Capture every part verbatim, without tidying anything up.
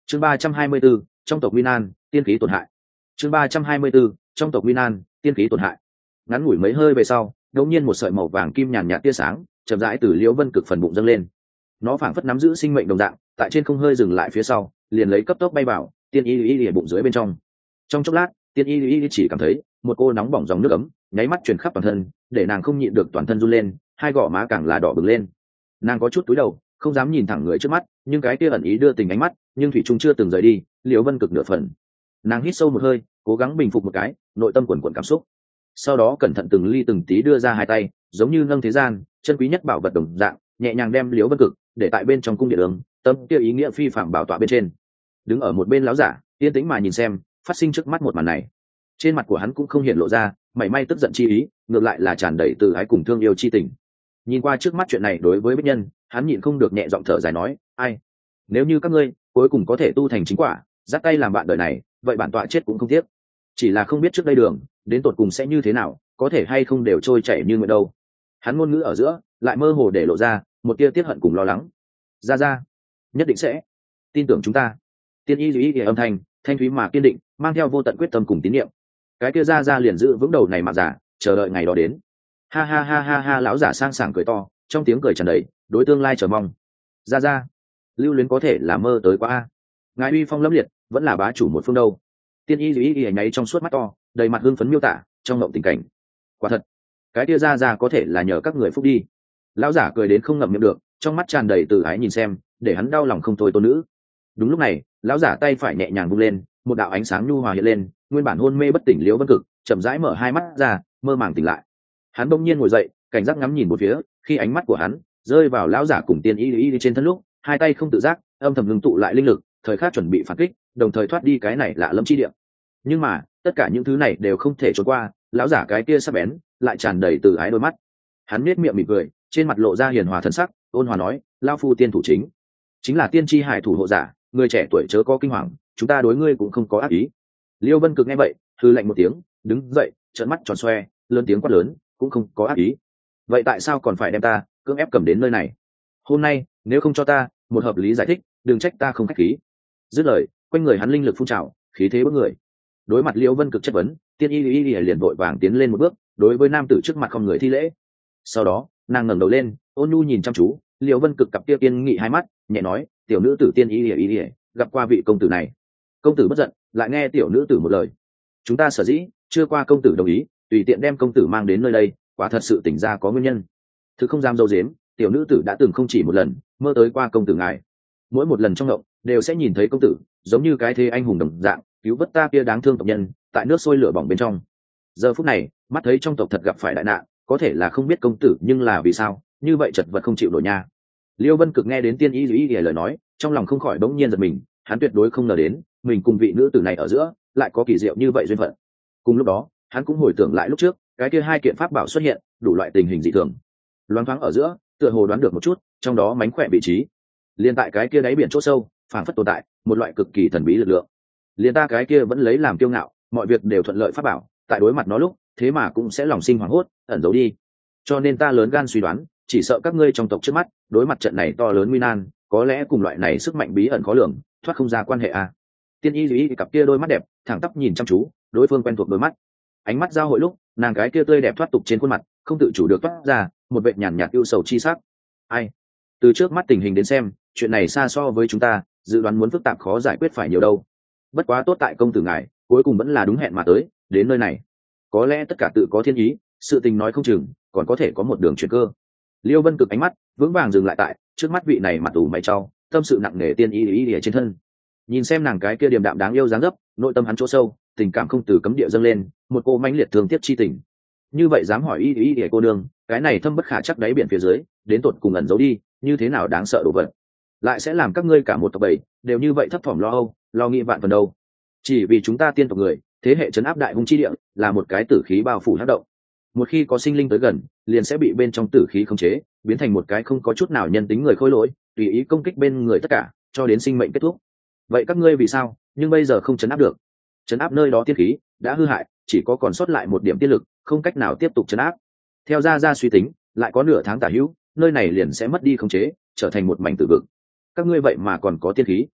chương ba trăm hai mươi 34, trong tộc Minan, tiên khí tổn hại. chương ba trăm hai mươi 34, trong tộc Minan, tiên khí tổn hại. Ngắn ngủi mấy hơi về sau, đột nhiên một sợi màu vàng kim nhàn nhạt tia sáng chậm rãi từ Liễu Vân Cực phần bụng dâng lên. Nó phảng phất nắm giữ sinh mệnh đồng dạng, tại trên không hơi dừng lại phía sau, liền lấy cấp tốc bay vào tiên y y y bụng dưới bên trong. Trong chốc lát, tiên y y chỉ cảm thấy một cô nóng bỏng dòng nước ấm nháy mắt truyền khắp toàn thân, để nàng không nhịn được toàn thân run lên, hai gò má càng là đỏ bừng lên. Nàng có chút cúi đầu, không dám nhìn thẳng người trước mắt, nhưng cái kia ẩn ý đưa tình ánh mắt, nhưng thủy trung chưa từng rời đi Liễu Vân Cực nửa phần. Nàng hít sâu một hơi, cố gắng bình phục một cái nội tâm quần quần cảm xúc, sau đó cẩn thận từng ly từng tí đưa ra hai tay, giống như nâng thế gian chân quý nhất bảo vật đồng dạng, nhẹ nhàng đem Liễu Vân Cực để tại bên trong cung điện đường, tâm kia ý nghĩa phi phạm bảo tọa bên trên. Đứng ở một bên lão giả yên tĩnh mà nhìn xem phát sinh trước mắt một màn này, trên mặt của hắn cũng không hiện lộ ra mảy may tức giận chi ý, ngược lại là tràn đầy từ ái cùng thương yêu chi tình. Nhìn qua trước mắt chuyện này đối với bích nhân, hắn nhịn không được nhẹ giọng thở dài nói, ai, nếu như các ngươi cuối cùng có thể tu thành chính quả, dắt tay làm bạn đời này, vậy bản tọa chết cũng không tiếc. Chỉ là không biết trước đây đường đến tột cùng sẽ như thế nào, có thể hay không đều trôi chảy như nguyện đâu. Hắn ngôn ngữ ở giữa lại mơ hồ để lộ ra một tia tiết hận cùng lo lắng. Ra ra, nhất định sẽ tin tưởng chúng ta. Tiên y duy ý âm thanh thanh thúy mà kiên định, mang theo vô tận quyết tâm cùng tín nhiệm. Cái kia ra ra liền giữ vững đầu này mà giả, chờ đợi ngày đó đến. Ha ha ha ha ha, lão giả sang sảng cười to, trong tiếng cười tràn đầy đối tương lai chờ mong. Ra ra, lưu luyến có thể là mơ tới quá a. Ngài uy phong lâm liệt, vẫn là bá chủ một phương đâu. Tiên y duy ý nháy trong suốt mắt to, đầy mặt hưng phấn miêu tả trong mộng tình cảnh. Quả thật, cái kia ra ra có thể là nhờ các người phúc đi. Lão giả cười đến không ngậm miệng được, trong mắt tràn đầy từ ái nhìn xem, để hắn đau lòng không thôi tôn nữ. Đúng lúc này, lão giả tay phải nhẹ nhàng vung lên, một đạo ánh sáng nhu hòa hiện lên, nguyên bản hôn mê bất tỉnh Liễu Vân Cực chậm rãi mở hai mắt ra, mơ màng tỉnh lại. Hắn bỗng nhiên ngồi dậy, cảnh giác ngắm nhìn một phía, khi ánh mắt của hắn rơi vào lão giả cùng tiên y y trên thân lúc, hai tay không tự giác âm thầm ngưng tụ lại linh lực, thời khắc chuẩn bị phản kích, đồng thời thoát đi cái này lạ lẫm chi địa. Nhưng mà tất cả những thứ này đều không thể trốn qua lão giả cái kia sắc bén lại tràn đầy từ ái đôi mắt. Hắn nết miệng mỉm cười, trên mặt lộ ra hiền hòa thần sắc, ôn hòa nói, lao phu tiên thủ chính chính là tiên tri hải thủ hộ giả, người trẻ tuổi chớ có kinh hoàng, chúng ta đối ngươi cũng không có ác ý. Liêu Vân Cực nghe vậy hư lạnh một tiếng, đứng dậy trợn mắt tròn xoe, lớn tiếng quát lớn, cũng không có ác ý. Vậy tại sao còn phải đem ta cưỡng ép cầm đến nơi này? Hôm nay nếu không cho ta một hợp lý giải thích, đừng trách ta không khách khí. Dứt lời, quanh người hắn linh lực phun trào, khí thế bức người. Đối mặt Liêu Vân Cực chất vấn, tiên y y liền vội vàng tiến lên một bước, đối với nam tử trước mặt không người thi lễ. Sau đó nàng ngẩng đầu lên, ôn nhu nhìn chăm chú Liêu Vân Cực cặp kia kiên nghị hai mắt, nhẹ nói, tiểu nữ tử tiên y y y gặp qua vị công tử này. Công tử bất giận, lại nghe tiểu nữ tử một lời. Chúng ta sở dĩ chưa qua công tử đồng ý, tùy tiện đem công tử mang đến nơi đây, quả thật sự tỉnh ra có nguyên nhân. Thứ không dám dâu dếm, tiểu nữ tử đã từng không chỉ một lần mơ tới qua công tử ngài. Mỗi một lần trong ngộng đều sẽ nhìn thấy công tử, giống như cái thế anh hùng đồng dạng, cứu vớt ta kia đáng thương tộc nhân tại nước sôi lửa bỏng bên trong. Giờ phút này mắt thấy trong tộc thật gặp phải đại nạn, có thể là không biết công tử, nhưng là vì sao như vậy chật vật không chịu nổi nha. Liêu Vân Cực nghe đến tiên y y lời nói, trong lòng không khỏi bỗng nhiên giật mình, hắn tuyệt đối không ngờ đến mình cùng vị nữ tử này ở giữa lại có kỳ diệu như vậy duyên phận. Cùng lúc đó hắn cũng hồi tưởng lại lúc trước cái kia hai kiện pháp bảo xuất hiện đủ loại tình hình dị thường, loáng thoáng ở giữa tựa hồ đoán được một chút trong đó mánh khỏe vị trí. Liên tại cái kia đáy biển chỗ sâu phảng phất tồn tại một loại cực kỳ thần bí lực lượng. Liên ta cái kia vẫn lấy làm kiêu ngạo, mọi việc đều thuận lợi pháp bảo, tại đối mặt nó lúc thế mà cũng sẽ lòng sinh hoảng hốt, ẩn giấu đi. Cho nên ta lớn gan suy đoán, chỉ sợ các ngươi trong tộc trước mắt đối mặt trận này to lớn nguy nan, có lẽ cùng loại này sức mạnh bí ẩn khó lường, thoát không ra quan hệ à. Tiên y lý cặp kia đôi mắt đẹp thẳng tắp nhìn chăm chú đối phương quen thuộc đôi mắt, ánh mắt giao hội lúc nàng cái kia tươi đẹp thoát tục trên khuôn mặt không tự chủ được toát ra một vệt nhàn nhạt ưu sầu chi sắc. Ai, từ trước mắt tình hình đến xem, chuyện này xa so với chúng ta dự đoán muốn phức tạp khó giải quyết phải nhiều đâu. Bất quá tốt tại công tử ngài cuối cùng vẫn là đúng hẹn mà tới đến nơi này, có lẽ tất cả tự có thiên ý, sự tình nói không chừng còn có thể có một đường chuyển cơ. Liêu Vân Cực ánh mắt vững vàng dừng lại tại trước mắt vị này mặt ủ mày trau, tâm sự nặng nề tiên y y ở trên thân. Nhìn xem nàng cái kia điềm đạm đáng yêu dáng dấp, nội tâm hắn chỗ sâu tình cảm không từ cấm địa dâng lên, một cô mãnh liệt thương tiếc chi tình. Như vậy dám hỏi y y y cô nương, cái này thâm bất khả chắc đáy biển phía dưới đến tột cùng ẩn giấu đi như thế nào đáng sợ đồ vật, lại sẽ làm các ngươi cả một tộc bầy đều như vậy thấp thỏm lo âu lo nghĩ vạn phần đâu. Chỉ vì chúng ta tiên tộc người thế hệ trấn áp đại hung chi địa là một cái tử khí bao phủ hắc động, một khi có sinh linh tới gần liền sẽ bị bên trong tử khí khống chế, biến thành một cái không có chút nào nhân tính người khôi lỗi, tùy ý công kích bên người tất cả cho đến sinh mệnh kết thúc. Vậy các ngươi vì sao nhưng bây giờ không trấn áp được? Trấn áp nơi đó tiên khí đã hư hại, chỉ có còn sót lại một điểm tiên lực, không cách nào tiếp tục trấn áp. Theo ra ra suy tính, lại có nửa tháng tả hữu nơi này liền sẽ mất đi khống chế, trở thành một mảnh tử vực. Các ngươi vậy mà còn có tiên khí,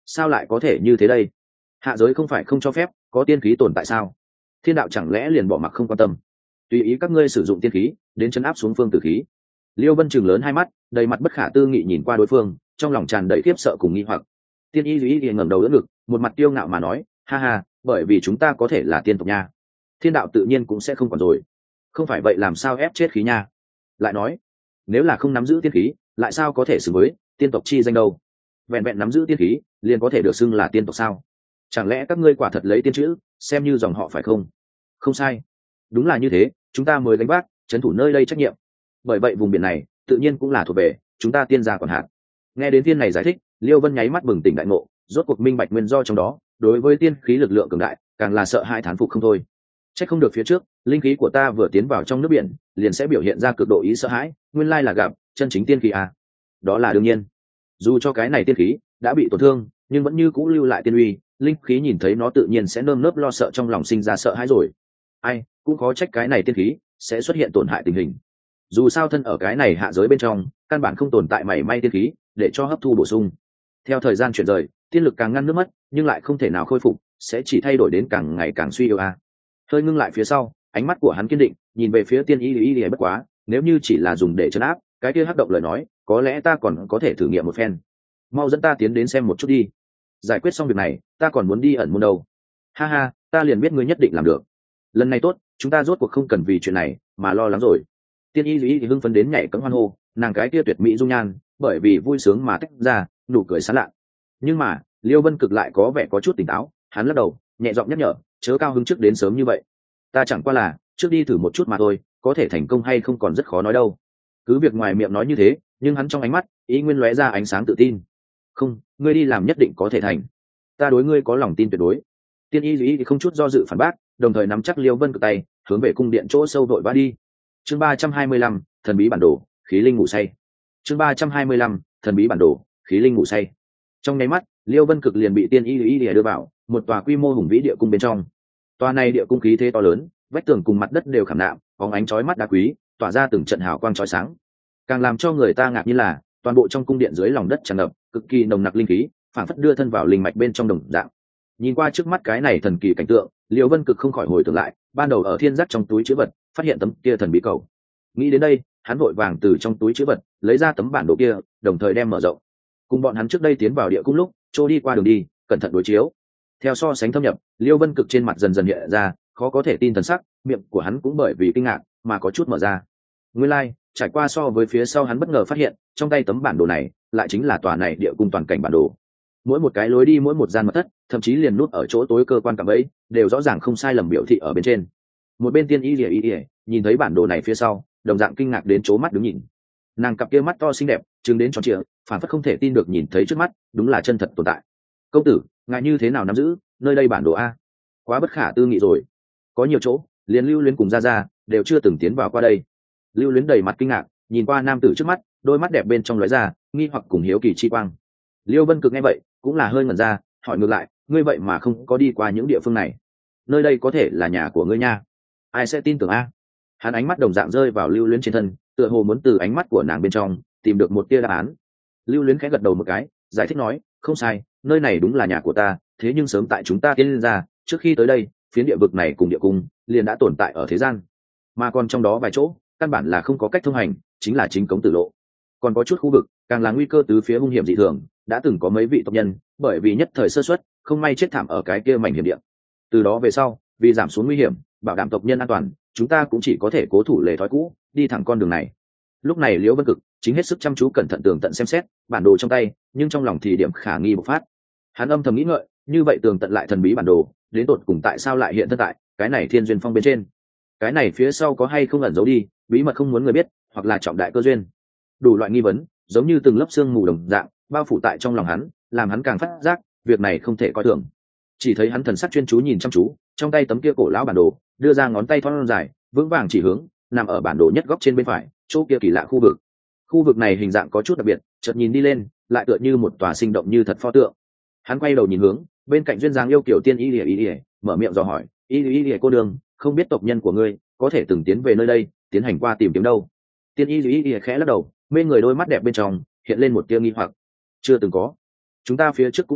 sao lại có thể như thế đây? Hạ giới không phải không cho phép có tiên khí tồn tại sao? Thiên đạo chẳng lẽ liền bỏ mặc không quan tâm, tùy ý các ngươi sử dụng tiên khí đến chấn áp xuống phương tử khí? Liêu Vân chừng lớn hai mắt, đầy mặt bất khả tư nghị nhìn qua đối phương, trong lòng tràn đầy khiếp sợ cùng nghi hoặc. Tiên y duy ngẩng đầu đỡ ngực, một mặt kiêu ngạo mà nói, ha ha, bởi vì chúng ta có thể là tiên tộc nha, thiên đạo tự nhiên cũng sẽ không còn rồi. Không phải vậy làm sao ép chết khí nha? Lại nói, nếu là không nắm giữ tiên khí, lại sao có thể xứng với tiên tộc chi danh đâu? Vẹn vẹn nắm giữ tiên khí liền có thể được xưng là tiên tộc sao? Chẳng lẽ các ngươi quả thật lấy tiên chữ xem như dòng họ phải không? Không sai, đúng là như thế, chúng ta mới gánh vác trấn thủ nơi đây trách nhiệm. Bởi vậy vùng biển này tự nhiên cũng là thuộc về chúng ta tiên gia quản hạt. Nghe đến tiên này giải thích, Liêu Vân nháy mắt bừng tỉnh đại ngộ, rốt cuộc minh bạch nguyên do trong đó, đối với tiên khí lực lượng cường đại càng là sợ hãi thán phục không thôi. Trách không được phía trước linh khí của ta vừa tiến vào trong nước biển liền sẽ biểu hiện ra cực độ ý sợ hãi, nguyên lai là gặp chân chính tiên khí à? Đó là đương nhiên, dù cho cái này tiên khí đã bị tổn thương nhưng vẫn như cũ lưu lại tiên uy, linh khí nhìn thấy nó tự nhiên sẽ nơm nớp lo sợ, trong lòng sinh ra sợ hãi rồi. Ai cũng khó trách cái này tiên khí sẽ xuất hiện tổn hại tình hình. Dù sao thân ở cái này hạ giới bên trong, căn bản không tồn tại mảy may tiên khí để cho hấp thu bổ sung. Theo thời gian chuyển rời, tiên lực càng ngăn nước mất nhưng lại không thể nào khôi phục, sẽ chỉ thay đổi đến càng ngày càng suy yếu a. À. Hơi ngưng lại phía sau, ánh mắt của hắn kiên định, nhìn về phía tiên y y y bất quá, nếu như chỉ là dùng để trấn áp cái kia hắc động lời nói, có lẽ ta còn có thể thử nghiệm một phen. Mau dẫn ta tiến đến xem một chút đi. Giải quyết xong việc này, ta còn muốn đi ẩn môn đâu. Ha ha, ta liền biết ngươi nhất định làm được. Lần này tốt, chúng ta rốt cuộc không cần vì chuyện này mà lo lắng rồi. Tiên y y thì hưng phấn đến nhảy cẫng hoan hô, nàng cái kia tuyệt mỹ dung nhan bởi vì vui sướng mà tách ra nụ cười sán lạ. Nhưng mà Liêu Vân Cực lại có vẻ có chút tỉnh táo, hắn lắc đầu nhẹ giọng nhắc nhở, chớ cao hứng trước đến sớm như vậy, ta chẳng qua là trước đi thử một chút mà thôi, có thể thành công hay không còn rất khó nói đâu. Cứ việc ngoài miệng nói như thế nhưng hắn trong ánh mắt ý nguyên lóe ra ánh sáng tự tin. Không, ngươi đi làm nhất định có thể thành, ta đối ngươi có lòng tin tuyệt đối. Tiên y duy không chút do dự phản bác, đồng thời nắm chắc Liêu Vân Cực tay hướng về cung điện chỗ sâu vội vã đi. Chương ba trăm hai mươi lăm, thần bí bản đồ, khí linh ngủ say. Chương ba trăm hai mươi lăm, thần bí bản đồ, khí linh ngủ say. Trong nháy mắt, Liêu Vân Cực liền bị Tiên y y đưa vào một tòa quy mô hùng vĩ địa cung bên trong. Tòa này địa cung khí thế to lớn, vách tường cùng mặt đất đều khảm nạm bóng ánh chói mắt đá quý, tỏa ra từng trận hào quang chói sáng. Càng làm cho người ta ngạc nhiên là toàn bộ trong cung điện dưới lòng đất tràn ngập cực kỳ nồng nặc linh khí, phản phất đưa thân vào linh mạch bên trong đồng dạng. Nhìn qua trước mắt cái này thần kỳ cảnh tượng, Liêu Vân Cực không khỏi hồi tưởng lại ban đầu ở thiên giác trong túi chữ vật phát hiện tấm kia thần bí cầu. Nghĩ đến đây, hắn vội vàng từ trong túi chữ vật lấy ra tấm bản đồ kia, đồng thời đem mở rộng, cùng bọn hắn trước đây tiến vào địa cung lúc trôi đi qua đường đi cẩn thận đối chiếu. Theo so sánh thâm nhập, Liêu Vân Cực trên mặt dần dần hiện ra khó có thể tin thần sắc, miệng của hắn cũng bởi vì kinh ngạc mà có chút mở ra. Nguyên lai, like, trải qua so với phía sau hắn bất ngờ phát hiện, trong tay tấm bản đồ này lại chính là tòa này địa cung toàn cảnh bản đồ. Mỗi một cái lối đi, mỗi một gian mật thất, thậm chí liền nút ở chỗ tối cơ quan cảm ấy, đều rõ ràng không sai lầm biểu thị ở bên trên. Một bên Tiên y lìa y lìa nhìn thấy bản đồ này phía sau, đồng dạng kinh ngạc đến chố mắt đứng nhìn. Nàng cặp kia mắt to xinh đẹp trừng đến tròn trịa, phản phất không thể tin được nhìn thấy trước mắt đúng là chân thật tồn tại. Công tử, ngài như thế nào nắm giữ nơi đây bản đồ a? Quá bất khả tư nghị rồi, có nhiều chỗ liền Lưu Luyến cùng ra ra đều chưa từng tiến vào qua đây. Lưu Luyến đầy mặt kinh ngạc nhìn qua nam tử trước mắt, đôi mắt đẹp bên trong lóe ra nghi hoặc cùng hiếu kỳ chi quang. Liêu Vân Cực nghe vậy cũng là hơi ngẩn ra, hỏi ngược lại, ngươi vậy mà không có đi qua những địa phương này, nơi đây có thể là nhà của ngươi nha, ai sẽ tin tưởng a? Hắn ánh mắt đồng dạng rơi vào Lưu Luyến trên thân, tựa hồ muốn từ ánh mắt của nàng bên trong tìm được một tia đáp án. Lưu Luyến khẽ gật đầu một cái, giải thích nói, không sai, nơi này đúng là nhà của ta, thế nhưng sớm tại chúng ta tiến lên ra trước khi tới đây, phiến địa vực này cùng địa cung liền đã tồn tại ở thế gian, mà còn trong đó vài chỗ căn bản là không có cách thông hành, chính là chính cống tử lộ. Còn có chút khu vực càng là nguy cơ tứ phía hung hiểm dị thường, đã từng có mấy vị tộc nhân bởi vì nhất thời sơ suất không may chết thảm ở cái kia mảnh hiểm địa. Từ đó về sau, vì giảm xuống nguy hiểm, bảo đảm tộc nhân an toàn, chúng ta cũng chỉ có thể cố thủ lề thói cũ, đi thẳng con đường này. Lúc này Liễu Vân Cực chính hết sức chăm chú cẩn thận tường tận xem xét bản đồ trong tay, nhưng trong lòng thì điểm khả nghi bộc phát. Hắn âm thầm nghĩ ngợi, như vậy tường tận lại thần bí bản đồ, đến tột cùng tại sao lại hiện thân tại cái này Thiên Duyên Phong bên trên? Cái này phía sau có hay không ẩn giấu đi bí mật không muốn người biết, hoặc là trọng đại cơ duyên? Đủ loại nghi vấn giống như từng lớp sương mù đồng dạng bao phủ tại trong lòng hắn, làm hắn càng phát giác việc này không thể coi thường. Chỉ thấy hắn thần sắc chuyên chú nhìn chăm chú trong tay tấm kia cổ lão bản đồ, đưa ra ngón tay thon dài vững vàng chỉ hướng nằm ở bản đồ nhất góc trên bên phải chỗ kia kỳ lạ khu vực. Khu vực này hình dạng có chút đặc biệt, chợt nhìn đi lên lại tựa như một tòa sinh động như thật pho tượng. Hắn quay đầu nhìn hướng bên cạnh duyên dáng yêu kiểu Tiên y lìa y lìa, mở miệng dò hỏi, y y lìa cô đường, không biết tộc nhân của ngươi có thể từng tiến về nơi đây tiến hành qua tìm kiếm đâu? Tiên y y lìa khẽ lắc đầu, mê người đôi mắt đẹp bên trong hiện lên một tia nghi hoặc. Chưa từng có, chúng ta phía trước cũng không biết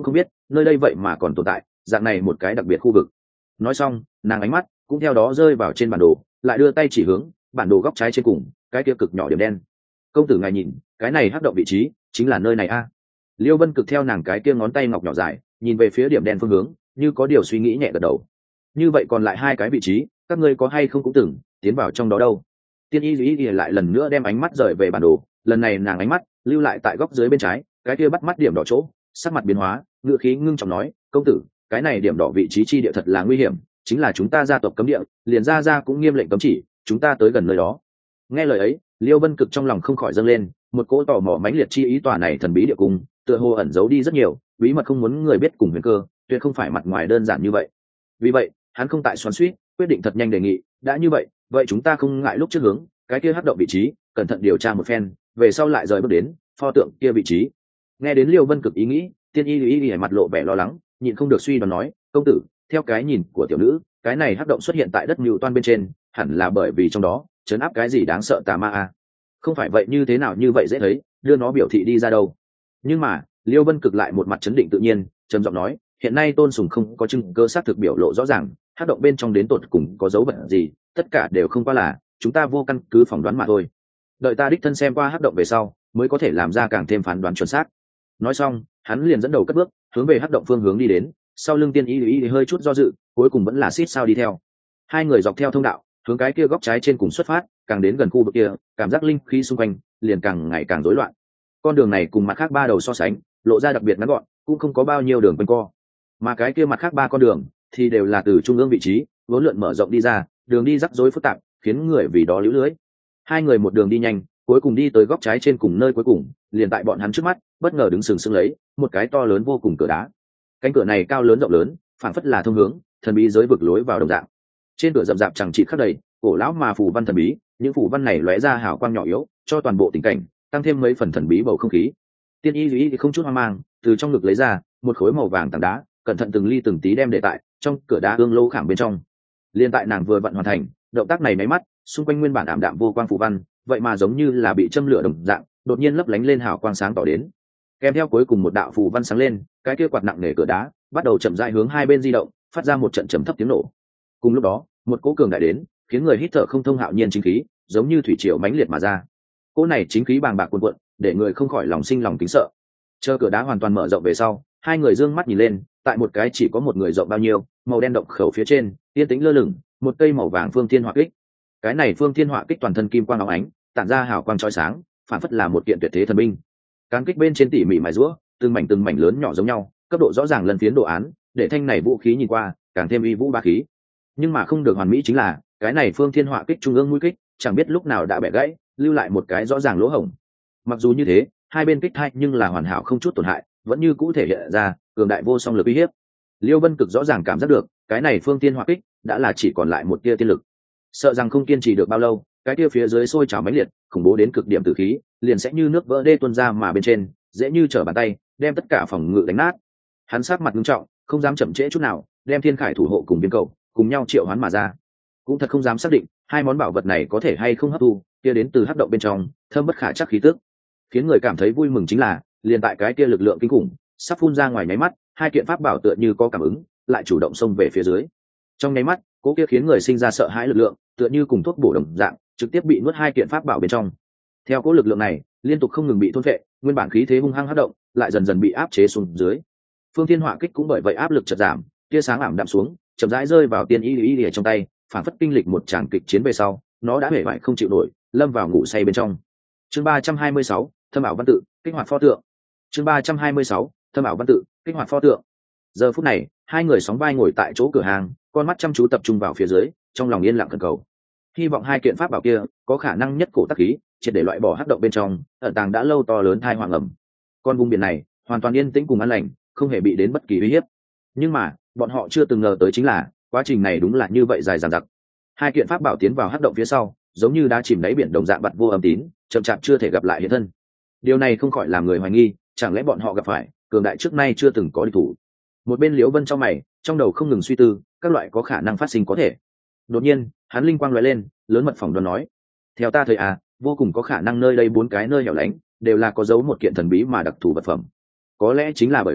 nơi đây vậy mà còn tồn tại dạng này một cái đặc biệt khu vực. Nói xong nàng ánh mắt cũng theo đó rơi vào trên bản đồ, lại đưa tay chỉ hướng bản đồ góc trái trên cùng cái kia cực nhỏ điểm đen. Công tử ngài nhìn, cái này hắc động vị trí chính là nơi này a. Liêu Vân Cực theo nàng cái kia ngón tay ngọc nhỏ dài nhìn về phía điểm đen phương hướng, như có điều suy nghĩ nhẹ gật đầu. Như vậy còn lại hai cái vị trí, các ngươi có hay không cũng từng tiến vào trong đó đâu? Tiên y lý lại lần nữa đem ánh mắt rời về bản đồ, lần này nàng ánh mắt lưu lại tại góc dưới bên trái cái kia bắt mắt điểm đỏ chỗ, sắc mặt biến hóa, ngựa khí ngưng trọng nói, công tử, cái này điểm đỏ vị trí chi địa thật là nguy hiểm, chính là chúng ta gia tộc cấm địa, liền gia gia cũng nghiêm lệnh cấm chỉ chúng ta tới gần nơi đó. Nghe lời ấy, Liêu Vân Cực trong lòng không khỏi dâng lên một cỗ tò mò mãnh liệt chi ý, tòa này thần bí địa cung tựa hồ ẩn giấu đi rất nhiều bí mật không muốn người biết cùng huyền cơ, tuyệt không phải mặt ngoài đơn giản như vậy. Vì vậy hắn không tại xoắn xuýt, quyết định thật nhanh đề nghị, đã như vậy vậy chúng ta không ngại lúc trước hướng cái kia hắc động vị trí cẩn thận điều tra một phen, về sau lại rời bước đến pho tượng kia vị trí. Nghe đến Liêu Vân Cực ý nghĩ, Tiên y y y mặt lộ vẻ lo lắng, nhịn không được suy đoán nói, công tử, theo cái nhìn của tiểu nữ, cái này hắc động xuất hiện tại đất Nưu Toan bên trên, hẳn là bởi vì trong đó chấn áp cái gì đáng sợ tà ma à? Không phải vậy như thế nào như vậy dễ thấy, đưa nó biểu thị đi ra đâu. Nhưng mà Liêu Vân Cực lại một mặt chấn định tự nhiên, trầm giọng nói, hiện nay Tôn Sùng không có chứng cơ xác thực biểu lộ rõ ràng hắc động bên trong đến tột cùng có dấu vật gì, tất cả đều không qua là chúng ta vô căn cứ phỏng đoán mà thôi. Đợi ta đích thân xem qua hắc động về sau mới có thể làm ra càng thêm phán đoán chuẩn xác. Nói xong hắn liền dẫn đầu cất bước hướng về hắc động phương hướng đi đến, sau lưng Tiên y y hơi chút do dự, cuối cùng vẫn là xít sao đi theo. Hai người dọc theo thông đạo hướng cái kia góc trái trên cùng xuất phát, càng đến gần khu vực kia, cảm giác linh khí xung quanh liền càng ngày càng rối loạn. Con đường này cùng mặt khác ba đầu so sánh lộ ra đặc biệt ngắn gọn, cũng không có bao nhiêu đường quanh co, mà cái kia mặt khác ba con đường thì đều là từ trung ương vị trí vốn lượn mở rộng đi ra, đường đi rắc rối phức tạp, khiến người vì đó lũ lưới. Hai người một đường đi nhanh, cuối cùng đi tới góc trái trên cùng nơi cuối cùng, liền tại bọn hắn trước mắt bất ngờ đứng sừng sững lấy một cái to lớn vô cùng cửa đá. Cánh cửa này cao lớn rộng lớn, phảng phất là thông hướng thần bí giới vực lối vào đồng dạng. Trên cửa rậm rạp chẳng chịt khắc đầy cổ lão mà phù văn thần bí, những phù văn này lóe ra hào quang nhỏ yếu, cho toàn bộ tình cảnh tăng thêm mấy phần thần bí bầu không khí. Tiên y lý không chút hoang mang từ trong ngực lấy ra một khối màu vàng tảng đá, cẩn thận từng ly từng tí đem để tại trong cửa đá ương lô khảm bên trong. Liên tại nàng vừa vận hoàn thành động tác này, máy mắt xung quanh nguyên bản ảm đạm vô quang phù văn vậy mà giống như là bị châm lửa đồng dạng, đột nhiên lấp lánh lên hào quang sáng tỏ đến. Kèm theo cuối cùng một đạo phù văn sáng lên, cái kia quạt nặng nề cửa đá bắt đầu chậm rãi hướng hai bên di động, phát ra một trận trầm thấp tiếng nổ. Cùng lúc đó một cỗ cường đại đến khiến người hít thở không thông hạo nhiên chính khí giống như thủy triều mãnh liệt mà ra. Cỗ này chính khí bàng bạc cuồn cuộn, để người không khỏi lòng sinh lòng kính sợ. Chờ cửa đá hoàn toàn mở rộng về sau, hai người dương mắt nhìn lên, tại một cái chỉ có một người rộng bao nhiêu màu đen động khẩu phía trên yên tĩnh lơ lửng một cây màu vàng phương thiên hỏa kích. Cái này phương thiên hỏa kích toàn thân kim quang óng ánh, tản ra hào quang chói sáng, phản phất là một kiện tuyệt thế thần binh. Cán kích bên trên tỉ mỉ mài rũa, từng mảnh từng mảnh lớn nhỏ giống nhau, cấp độ rõ ràng lần phiến đồ án, để thanh này vũ khí nhìn qua càng thêm uy vũ ba khí. Nhưng mà không được hoàn mỹ chính là cái này phương thiên hỏa kích trung ương mũi kích chẳng biết lúc nào đã bẻ gãy, lưu lại một cái rõ ràng lỗ hổng. Mặc dù như thế, hai bên kích thai nhưng là hoàn hảo không chút tổn hại, vẫn như cũ thể hiện ra cường đại vô song lực uy hiếp. Liêu Vân Cực rõ ràng cảm giác được cái này phương thiên hỏa kích đã là chỉ còn lại một tia tiên lực, sợ rằng không kiên trì được bao lâu, cái tia phía dưới sôi trào mãnh liệt khủng bố đến cực điểm tử khí liền sẽ như nước vỡ đê tuôn ra, mà bên trên dễ như trở bàn tay đem tất cả phòng ngự đánh nát. Hắn sát mặt nghiêm trọng, không dám chậm trễ chút nào, đem thiên khải thủ hộ cùng biến cầu cùng nhau triệu hoán mà ra. Cũng thật không dám xác định hai món bảo vật này có thể hay không hấp thu kia đến từ hắc động bên trong thâm bất khả chắc khí tức. Khiến người cảm thấy vui mừng chính là liền tại cái kia lực lượng kinh khủng sắp phun ra ngoài nháy mắt, hai kiện pháp bảo tựa như có cảm ứng lại chủ động xông về phía dưới. Trong nháy mắt, cố kia khiến người sinh ra sợ hãi lực lượng tựa như cùng thuốc bổ đồng dạng trực tiếp bị nuốt hai kiện pháp bảo bên trong. Theo cố lực lượng này liên tục không ngừng bị thôn phệ, nguyên bản khí thế hung hăng hất động lại dần dần bị áp chế xuống dưới. Phương thiên hỏa kích cũng bởi vậy áp lực chợt giảm, tia sáng ảm đạm xuống, chậm rãi rơi vào tiên y y y trong tay, phản phất kinh lịch một tràng kịch chiến về sau, nó đã hể vải không chịu nổi, lâm vào ngủ say bên trong. Chương ba trăm hai mươi sáu, Thâm ảo văn tự, kích hoạt pho tượng. Chương ba trăm hai mươi sáu, Thâm ảo văn tự, kích hoạt pho tượng. Giờ phút này, hai người sóng vai ngồi tại chỗ cửa hàng, con mắt chăm chú tập trung vào phía dưới, trong lòng yên lặng khẩn cầu. Hy vọng hai kiện pháp bảo kia có khả năng nhất cổ tác khí, triệt để loại bỏ hắc động bên trong, ẩn tàng đã lâu to lớn thai hoàng ẩm. Con vùng biển này hoàn toàn yên tĩnh cùng an lành, không hề bị đến bất kỳ uy hiếp. Nhưng mà, bọn họ chưa từng ngờ tới chính là, quá trình này đúng là như vậy dài dằng dặc. Hai kiện pháp bảo tiến vào hắc động phía sau, giống như đã chìm đáy biển đồng dạng bặt vô âm tín, chậm chạp chưa thể gặp lại hiện thân. Điều này không khỏi làm người hoài nghi, chẳng lẽ bọn họ gặp phải cường đại trước nay chưa từng có địch thủ. Một bên Liễu Vân trong mày, trong đầu không ngừng suy tư các loại có khả năng phát sinh có thể. Đột nhiên hắn linh quang lóe lên, lớn mật phỏng đoán nói, theo ta thấy à, vô cùng có khả năng nơi đây bốn cái nơi hẻo lánh đều là có dấu một kiện thần bí mà đặc thù vật phẩm. Có lẽ chính là bởi vì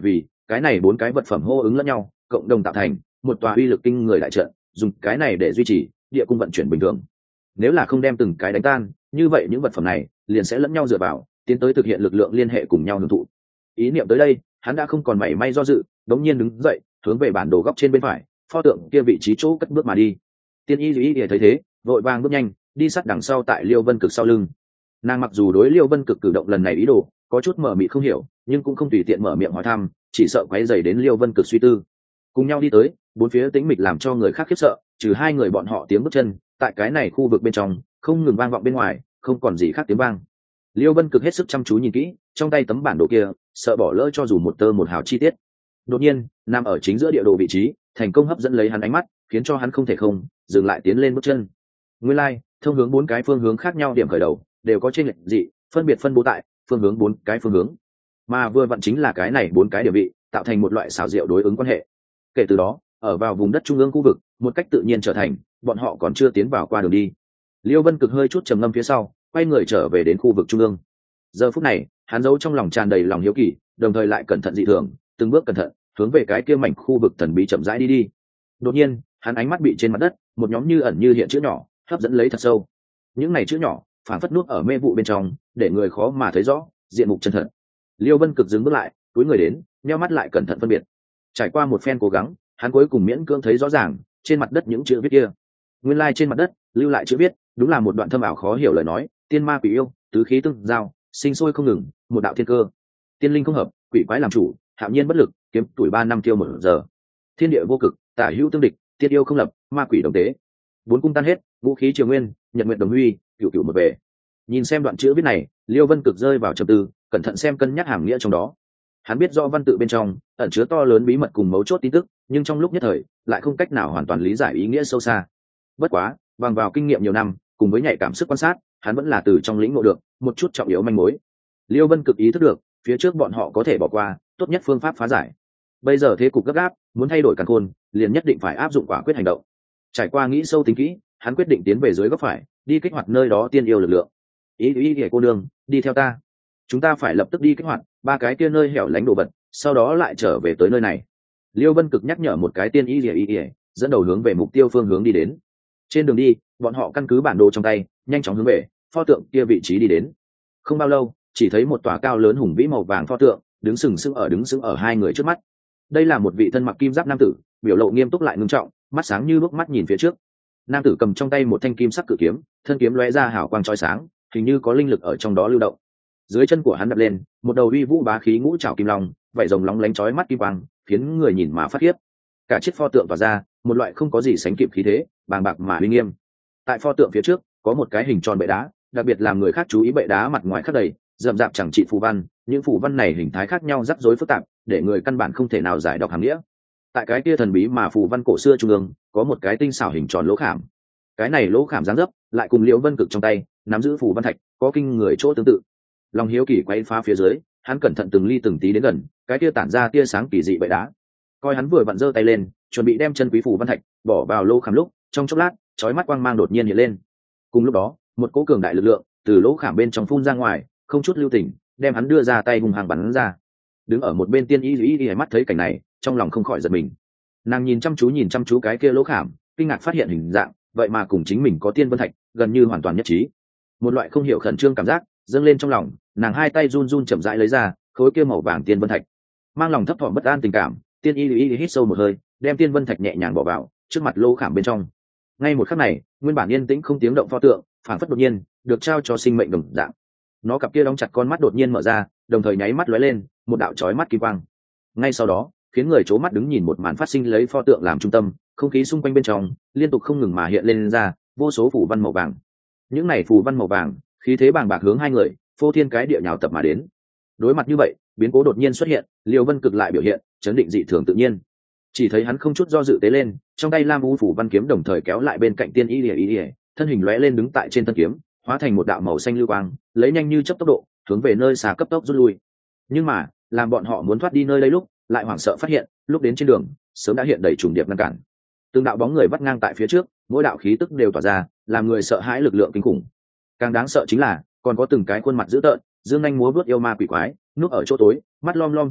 cái này bốn cái vật phẩm hô ứng lẫn nhau cộng đồng tạo thành một tòa uy lực kinh người đại trận, dùng cái này để duy trì địa cung vận chuyển bình thường. Nếu là không đem từng cái đánh tan, như vậy những vật phẩm này liền sẽ lẫn nhau dựa vào, tiến tới thực hiện lực lượng liên hệ cùng nhau hưởng thụ. Ý niệm tới đây, hắn đã không còn mảy may do dự, đống nhiên đứng dậy, hướng về bản đồ góc trên bên phải, pho tượng kia vị trí chỗ cất bước mà đi. Tiên y duy ý thấy thế, vội vàng bước nhanh, đi sát đằng sau tại Liêu Vân Cực sau lưng. Nàng mặc dù đối Liêu Vân Cực cử động lần này ý đồ có chút mờ mịt không hiểu, nhưng cũng không tùy tiện mở miệng hỏi thăm, chỉ sợ quấy rầy đến Liêu Vân Cực suy tư. Cùng nhau đi tới, bốn phía tĩnh mịch làm cho người khác khiếp sợ, trừ hai người bọn họ tiếng bước chân, tại cái này khu vực bên trong không ngừng vang vọng bên ngoài, không còn gì khác tiếng vang. Liêu Vân Cực hết sức chăm chú nhìn kỹ, trong tay tấm bản đồ kia, sợ bỏ lỡ cho dù một tơ một hào chi tiết. Đột nhiên, nằm ở chính giữa địa đồ vị trí, thành công hấp dẫn lấy hắn ánh mắt, khiến cho hắn không thể không dừng lại tiến lên bước chân. Nguyên lai, like, thông hướng bốn cái phương hướng khác nhau điểm khởi đầu, đều có chênh lệch dị, phân biệt phân bố tại phương hướng bốn cái phương hướng. Mà vừa vặn chính là cái này bốn cái địa vị, tạo thành một loại xảo diệu đối ứng quan hệ. Kể từ đó, ở vào vùng đất trung ương khu vực, một cách tự nhiên trở thành, bọn họ còn chưa tiến vào qua đường đi. Liêu Vân Cực hơi chút trầm ngâm phía sau, quay người trở về đến khu vực trung ương. Giờ phút này, hắn giấu trong lòng tràn đầy lòng hiếu kỳ, đồng thời lại cẩn thận dị thường, từng bước cẩn thận, hướng về cái kia mảnh khu vực thần bí chậm rãi đi đi. Đột nhiên, hắn ánh mắt bị trên mặt đất, một nhóm như ẩn như hiện chữ nhỏ, hấp dẫn lấy thật sâu. Những này chữ nhỏ, phản phất nuốt ở mê vụ bên trong, để người khó mà thấy rõ diện mục chân thật. Liêu Vân Cực dừng bước lại, cúi người đến, nheo mắt lại cẩn thận phân biệt. Trải qua một phen cố gắng, hắn cuối cùng miễn cưỡng thấy rõ ràng trên mặt đất những chữ viết kia. Nguyên lai like trên mặt đất lưu lại chữ viết, đúng là một đoạn thâm ảo khó hiểu lời nói: tiên ma quỷ yêu, tứ khí tương giao, sinh sôi không ngừng, một đạo thiên cơ. Tiên linh không hợp, quỷ quái làm chủ, hạo nhiên bất lực, kiếm tuổi ba năm tiêu một giờ. Thiên địa vô cực, tả hữu tương địch, tiên yêu không lập, ma quỷ đồng tế. Bốn cung tan hết, vũ khí triều nguyên, nhật nguyện đồng huy, cửu cửu một về. Nhìn xem đoạn chữ viết này, Liêu Vân Cực rơi vào trầm tư, cẩn thận xem cân nhắc hàm nghĩa trong đó. Hắn biết rõ văn tự bên trong ẩn chứa to lớn bí mật cùng mấu chốt tin tức, nhưng trong lúc nhất thời lại không cách nào hoàn toàn lý giải ý nghĩa sâu xa. Bất quá, bằng vào kinh nghiệm nhiều năm cùng với nhạy cảm sức quan sát, hắn vẫn là từ trong lĩnh ngộ được một chút trọng yếu manh mối. Liêu Vân Cực ý thức được, phía trước bọn họ có thể bỏ qua, tốt nhất phương pháp phá giải. Bây giờ thế cục gấp gáp, muốn thay đổi càn khôn, liền nhất định phải áp dụng quả quyết hành động. Trải qua nghĩ sâu tính kỹ, hắn quyết định tiến về dưới góc phải, đi kích hoạt nơi đó tiên yêu lực lượng. Ý ý ý cô nương, đi theo ta. Chúng ta phải lập tức đi kích hoạt ba cái tiên nơi hẻo lánh đồ vật, sau đó lại trở về tới nơi này. Liêu Vân Cực nhắc nhở một cái tiên ý ý ý, dẫn đầu hướng về mục tiêu phương hướng đi đến. Trên đường đi, bọn họ căn cứ bản đồ trong tay, nhanh chóng hướng về pho tượng kia vị trí đi đến. Không bao lâu, chỉ thấy một tòa cao lớn hùng vĩ màu vàng pho tượng đứng sừng sững ở đứng sững ở hai người trước mắt. Đây là một vị thân mặc kim giáp nam tử, biểu lộ nghiêm túc lại ngưng trọng, mắt sáng như đuốc mắt nhìn phía trước. Nam tử cầm trong tay một thanh kim sắc cự kiếm, thân kiếm lóe ra hào quang chói sáng, hình như có linh lực ở trong đó lưu động. Dưới chân của hắn đập lên một đầu uy vũ bá khí ngũ trảo kim long, vảy rồng lóng lánh chói mắt kim quang, khiến người nhìn mà phát khiếp. Cả chiếc pho tượng tỏa ra một loại không có gì sánh kịp khí thế, bàng bạc mà uy nghiêm. Tại pho tượng phía trước có một cái hình tròn bệ đá, đặc biệt làm người khác chú ý bệ đá mặt ngoài khắc đầy rậm rạp chẳng trị phù văn, những phù văn này hình thái khác nhau rắc rối phức tạp, để người căn bản không thể nào giải đọc hàm nghĩa. Tại cái kia thần bí mà phù văn cổ xưa trung ương có một cái tinh xảo hình tròn lỗ khảm. Cái này lỗ khảm dáng dấp lại cùng Liễu Vân Cực trong tay nắm giữ phù văn thạch có kinh người chỗ tương tự. Lòng hiếu kỳ quay phá phía dưới, hắn cẩn thận từng ly từng tí đến gần cái tia tản ra tia sáng kỳ dị bệ đá. Coi hắn vừa vặn giơ tay lên, chuẩn bị đem chân quý phù văn thạch bỏ vào lỗ khảm lúc, trong chốc lát, chói mắt quang mang đột nhiên hiện lên. Cùng lúc đó, một cỗ cường đại lực lượng từ lỗ khảm bên trong phun ra ngoài, không chút lưu tình, đem hắn đưa ra tay hung hăng bắn ra. Đứng ở một bên tiên y y y mắt thấy cảnh này, trong lòng không khỏi giật mình. Nàng nhìn chăm chú nhìn chăm chú cái kia lỗ khảm, kinh ngạc phát hiện hình dạng, vậy mà cùng chính mình có tiên vân thạch gần như hoàn toàn nhất trí. Một loại không hiểu khẩn trương cảm giác dâng lên trong lòng, nàng hai tay run run chậm rãi lấy ra khối kia màu vàng tiên vân thạch. Mang lòng thấp thỏm bất an tình cảm, tiên y y hít sâu một hơi, đem tiên vân thạch nhẹ nhàng bỏ vào trước mặt lỗ khảm bên trong. Ngay một khắc này, nguyên bản yên tĩnh không tiếng động pho tượng phản phất đột nhiên được trao cho sinh mệnh đồng dạng. Nó cặp kia đóng chặt con mắt đột nhiên mở ra, đồng thời nháy mắt lóe lên một đạo chói mắt kim quang. Ngay sau đó, khiến người chố mắt đứng nhìn một màn phát sinh, lấy pho tượng làm trung tâm, không khí xung quanh bên trong liên tục không ngừng mà hiện lên ra vô số phù văn màu vàng. Những này phù văn màu vàng khí thế bàng bạc hướng hai người phô thiên cái địa nhào tập mà đến. Đối mặt như vậy, biến cố đột nhiên xuất hiện, Liêu Vân Cực lại biểu hiện chấn định dị thường tự nhiên. Chỉ thấy hắn không chút do dự tế lên, trong tay lam u phủ văn kiếm đồng thời kéo lại bên cạnh tiên y lìa y lìa, thân hình lóe lên đứng tại trên thân kiếm, hóa thành một đạo màu xanh lưu quang, lấy nhanh như chớp tốc độ hướng về nơi xa cấp tốc rút lui. Nhưng mà, làm bọn họ muốn thoát đi nơi đây lúc, lại hoảng sợ phát hiện, lúc đến trên đường sớm đã hiện đầy trùng điệp ngăn cản. Từng đạo bóng người vắt ngang tại phía trước, mỗi đạo khí tức đều tỏa ra, làm người sợ hãi lực lượng kinh khủng. Càng đáng sợ chính là, còn có từng cái khuôn mặt dữ tợn, dương nhanh múa vuốt yêu ma quỷ quái, núp ở chỗ tối, mắt lom lom chờ đợi,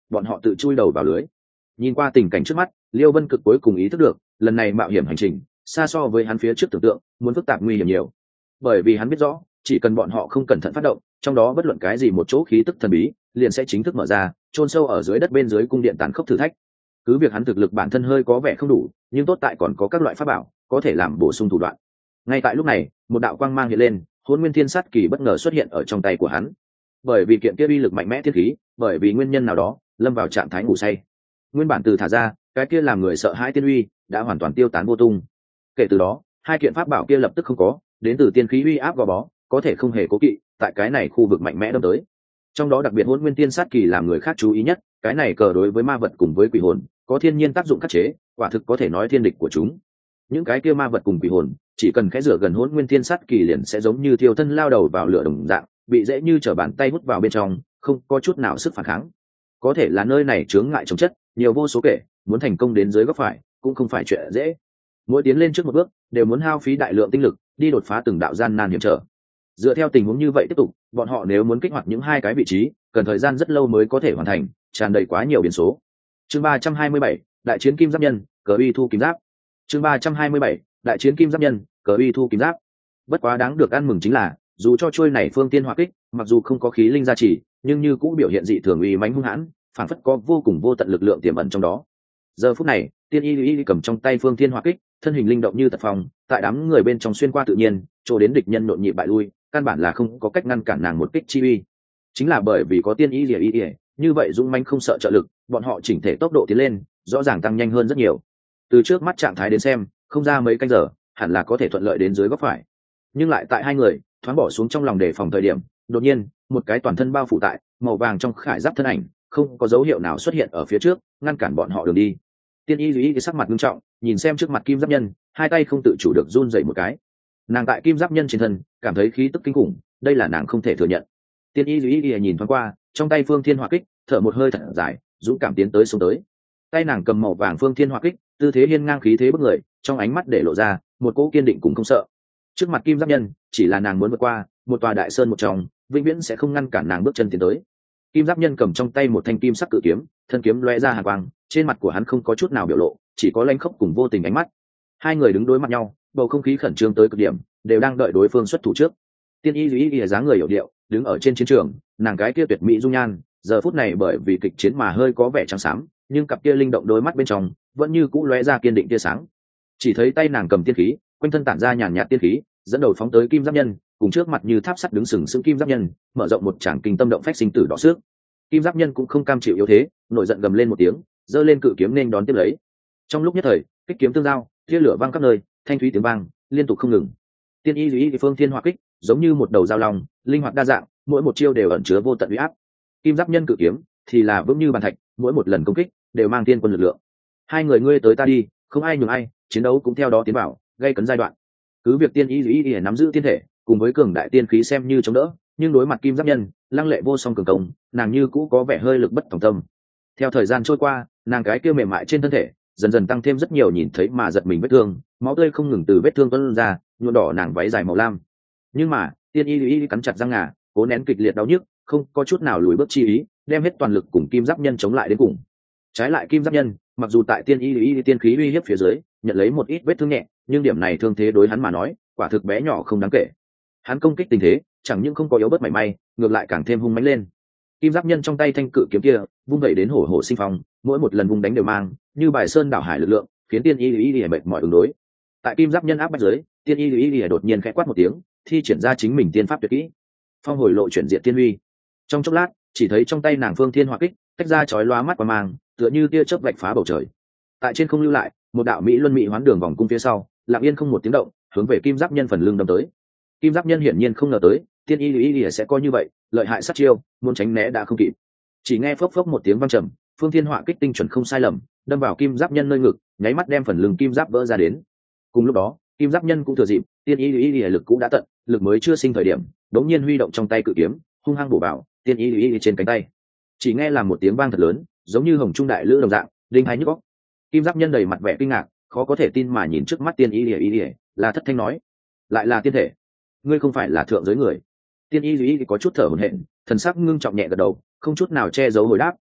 bọn họ tự chui đầu vào lưới. Nhìn qua tình cảnh trước mắt, Liêu Vân Cực cuối cùng ý thức được, lần này mạo hiểm hành trình xa so với hắn phía trước tưởng tượng muốn phức tạp nguy hiểm nhiều. Bởi vì hắn biết rõ, chỉ cần bọn họ không cẩn thận phát động, trong đó bất luận cái gì một chỗ khí tức thần bí liền sẽ chính thức mở ra, chôn sâu ở dưới đất bên dưới cung điện tàn khốc thử thách. Cứ việc hắn thực lực bản thân hơi có vẻ không đủ, nhưng tốt tại còn có các loại pháp bảo có thể làm bổ sung thủ đoạn. Ngay tại lúc này, một đạo quang mang hiện lên, Hỗn Nguyên Thiên Sát Kỳ bất ngờ xuất hiện ở trong tay của hắn. Bởi vì kiện kia uy lực mạnh mẽ thiên khí, bởi vì nguyên nhân nào đó, lâm vào trạng thái ngủ say. Nguyên bản từ thả ra, cái kia làm người sợ hãi tiên uy đã hoàn toàn tiêu tán vô tung. Kể từ đó, hai kiện pháp bảo kia lập tức không có, đến từ tiên khí uy áp gò bó, có thể không hề cố kỵ, tại cái này khu vực mạnh mẽ đâm tới. Trong đó đặc biệt Hỗn Nguyên Tiên Sát Kỳ làm người khác chú ý nhất, cái này cờ đối với ma vật cùng với quỷ hồn có thiên nhiên tác dụng khắc chế, quả thực có thể nói thiên địch của chúng. Những cái kia ma vật cùng quỷ hồn chỉ cần khẽ rửa gần Hỗn Nguyên Tiên Sát Kỳ liền sẽ giống như thiêu thân lao đầu vào lửa đồng dạng, bị dễ như trở bàn tay hút vào bên trong, không có chút nào sức phản kháng. Có thể là nơi này chướng ngại chống chất, nhiều vô số kể, muốn thành công đến dưới góc phải cũng không phải chuyện dễ. Mỗi tiến lên trước một bước đều muốn hao phí đại lượng tinh lực đi đột phá từng đạo gian nan hiểm trở. Dựa theo tình huống như vậy tiếp tục, bọn họ nếu muốn kích hoạt những hai cái vị trí cần thời gian rất lâu mới có thể hoàn thành, tràn đầy quá nhiều biến số. Chương ba trăm hai mươi bảy, đại chiến kim giáp nhân, cờ uy thu kim giáp. Chương ba trăm hai mươi bảy, đại chiến kim giáp nhân, cờ uy thu kim giáp. Bất quá đáng được ăn mừng chính là, dù cho chuôi này phương tiên hỏa kích mặc dù không có khí linh gia trì, nhưng như cũng biểu hiện dị thường uy mãnh hung hãn, phản phất có vô cùng vô tận lực lượng tiềm ẩn trong đó. Giờ phút này, tiên y y cầm trong tay phương tiên hỏa kích, thân hình linh động như tật phong, tại đám người bên trong xuyên qua tự nhiên, chỗ đến địch nhân nhộn nhịp bại lui, căn bản là không có cách ngăn cản nàng một kích chi uy. Chính là bởi vì có tiên y y y, như vậy dũng mãnh không sợ trợ lực, bọn họ chỉnh thể tốc độ tiến lên, rõ ràng tăng nhanh hơn rất nhiều. Từ trước mắt trạng thái đến xem, không ra mấy canh giờ, hẳn là có thể thuận lợi đến dưới góc phải. Nhưng lại tại hai người thoáng bỏ xuống trong lòng đề phòng thời điểm, đột nhiên, một cái toàn thân bao phủ tại màu vàng trong khải giáp thân ảnh, không có dấu hiệu nào xuất hiện ở phía trước, ngăn cản bọn họ đường đi. Tiên y lý sắc mặt nghiêm trọng, nhìn xem trước mặt kim giáp nhân, hai tay không tự chủ được run rẩy một cái. Nàng tại kim giáp nhân trên thân cảm thấy khí tức kinh khủng, đây là nàng không thể thừa nhận. Tiên y lý nhìn thoáng qua, trong tay phương thiên hỏa kích, thở một hơi thật dài, dũng cảm tiến tới xuống tới. Tay nàng cầm màu vàng phương thiên hỏa kích, tư thế hiên ngang khí thế bức người, trong ánh mắt để lộ ra một cỗ kiên định cùng không sợ. Trước mặt kim giáp nhân, chỉ là nàng muốn vượt qua một tòa đại sơn một trong, vĩnh viễn sẽ không ngăn cản nàng bước chân tiến tới. Kim giáp nhân cầm trong tay một thanh kim sắc cự kiếm, thân kiếm lóe ra hàn quang, trên mặt của hắn không có chút nào biểu lộ, chỉ có lanh khốc cùng vô tình ánh mắt. Hai người đứng đối mặt nhau, bầu không khí khẩn trương tới cực điểm, đều đang đợi đối phương xuất thủ trước. Tiên y lý y dáng người hiểu điệu, đứng ở trên chiến trường, nàng cái kia tuyệt mỹ dung nhan, giờ phút này bởi vì kịch chiến mà hơi có vẻ trắng xám, nhưng cặp kia linh động đôi mắt bên trong vẫn như cũ lóe ra kiên định tia sáng. Chỉ thấy tay nàng cầm tiên khí, quanh thân tản ra nhàn nhạt tiên khí, dẫn đầu phóng tới kim giáp nhân, cùng trước mặt như tháp sắt đứng sừng sững kim giáp nhân, mở rộng một tràng kinh tâm động phách sinh tử đỏ xước. Kim giáp nhân cũng không cam chịu yếu thế, nổi giận gầm lên một tiếng, giơ lên cự kiếm nên đón tiếp lấy. Trong lúc nhất thời, kích kiếm tương giao, tia lửa vang khắp nơi, thanh thúy tiếng vang liên tục không ngừng. Tiên y lý phương thiên hỏa kích giống như một đầu dao long, linh hoạt đa dạng, mỗi một chiêu đều ẩn chứa vô tận uy áp. Kim giáp nhân cự kiếm thì là vững như bàn thạch, mỗi một lần công kích đều mang tiên quân lực lượng. Hai người ngươi tới ta đi, không ai nhường ai, chiến đấu cũng theo đó tiến vào gây cấn giai đoạn. Cứ việc tiên y lý y nắm giữ tiên thể, cùng với cường đại tiên khí xem như chống đỡ, nhưng đối mặt kim giáp nhân lăng lệ vô song cường công, nàng như cũ có vẻ hơi lực bất tòng tâm. Theo thời gian trôi qua, nàng cái kia mềm mại trên thân thể dần dần tăng thêm rất nhiều nhìn thấy mà giật mình vết thương, máu tươi không ngừng từ vết thương tuôn ra, nhuộm đỏ nàng váy dài màu lam. Nhưng mà tiên y y cắn chặt răng ngà, cố nén kịch liệt đau nhức, không có chút nào lùi bước chi ý, đem hết toàn lực cùng kim giáp nhân chống lại đến cùng. Trái lại kim giáp nhân, mặc dù tại tiên y y tiên khí uy hiếp phía dưới nhận lấy một ít vết thương nhẹ, nhưng điểm này thương thế đối hắn mà nói quả thực bé nhỏ không đáng kể. Hắn công kích tình thế chẳng những không có yếu bớt mảy may, ngược lại càng thêm hung mãnh lên. Kim giáp nhân trong tay thanh cự kiếm kia vung vẩy đến hổ hổ sinh phong, mỗi một lần vung đánh đều mang như bài sơn đảo hải lực lượng, khiến tiên y y y mệt mỏi ứng đối. Tại kim giáp nhân áp bách dưới, tiên y y y đột nhiên khẽ quát một tiếng, thi triển ra chính mình tiên pháp tuyệt kỹ phong hồi lộ chuyển diện tiên uy. Trong chốc lát, chỉ thấy trong tay nàng phương thiên hỏa kích tách ra chói lóa mắt và mang, tựa như tia chớp vạch phá bầu trời. Tại trên không lưu lại một đạo mỹ luân mỹ hoán đường vòng cung phía sau, lặng yên không một tiếng động, hướng về kim giáp nhân phần lưng đâm tới. Kim giáp nhân hiển nhiên không ngờ tới tiên y y y sẽ coi như vậy lợi hại sát chiêu, muốn tránh né đã không kịp. Chỉ nghe phốc phốc một tiếng vang trầm, phương thiên hỏa kích tinh chuẩn không sai lầm, đâm vào kim giáp nhân nơi ngực, nháy mắt đem phần lưng kim giáp vỡ ra đến. Cùng lúc đó, kim giáp nhân cũng thừa dịp tiên y y y lực cũ đã tận, lực mới chưa sinh thời điểm, đống nhiên huy động trong tay cự kiếm, hung hăng bổ vào tiên y y y trên cánh tay. Chỉ nghe làm một tiếng vang thật lớn, giống như hồng trung đại lữ đồng dạng, đinh hai nhức óc. Kim giáp nhân đầy mặt vẻ kinh ngạc, khó có thể tin mà nhìn trước mắt tiên y y y, là thất thanh nói: lại là tiên thể, ngươi không phải là thượng giới người? Tiên y y có chút thở hổn hển, thần sắc ngưng trọng nhẹ gật đầu, không chút nào che giấu hồi đáp: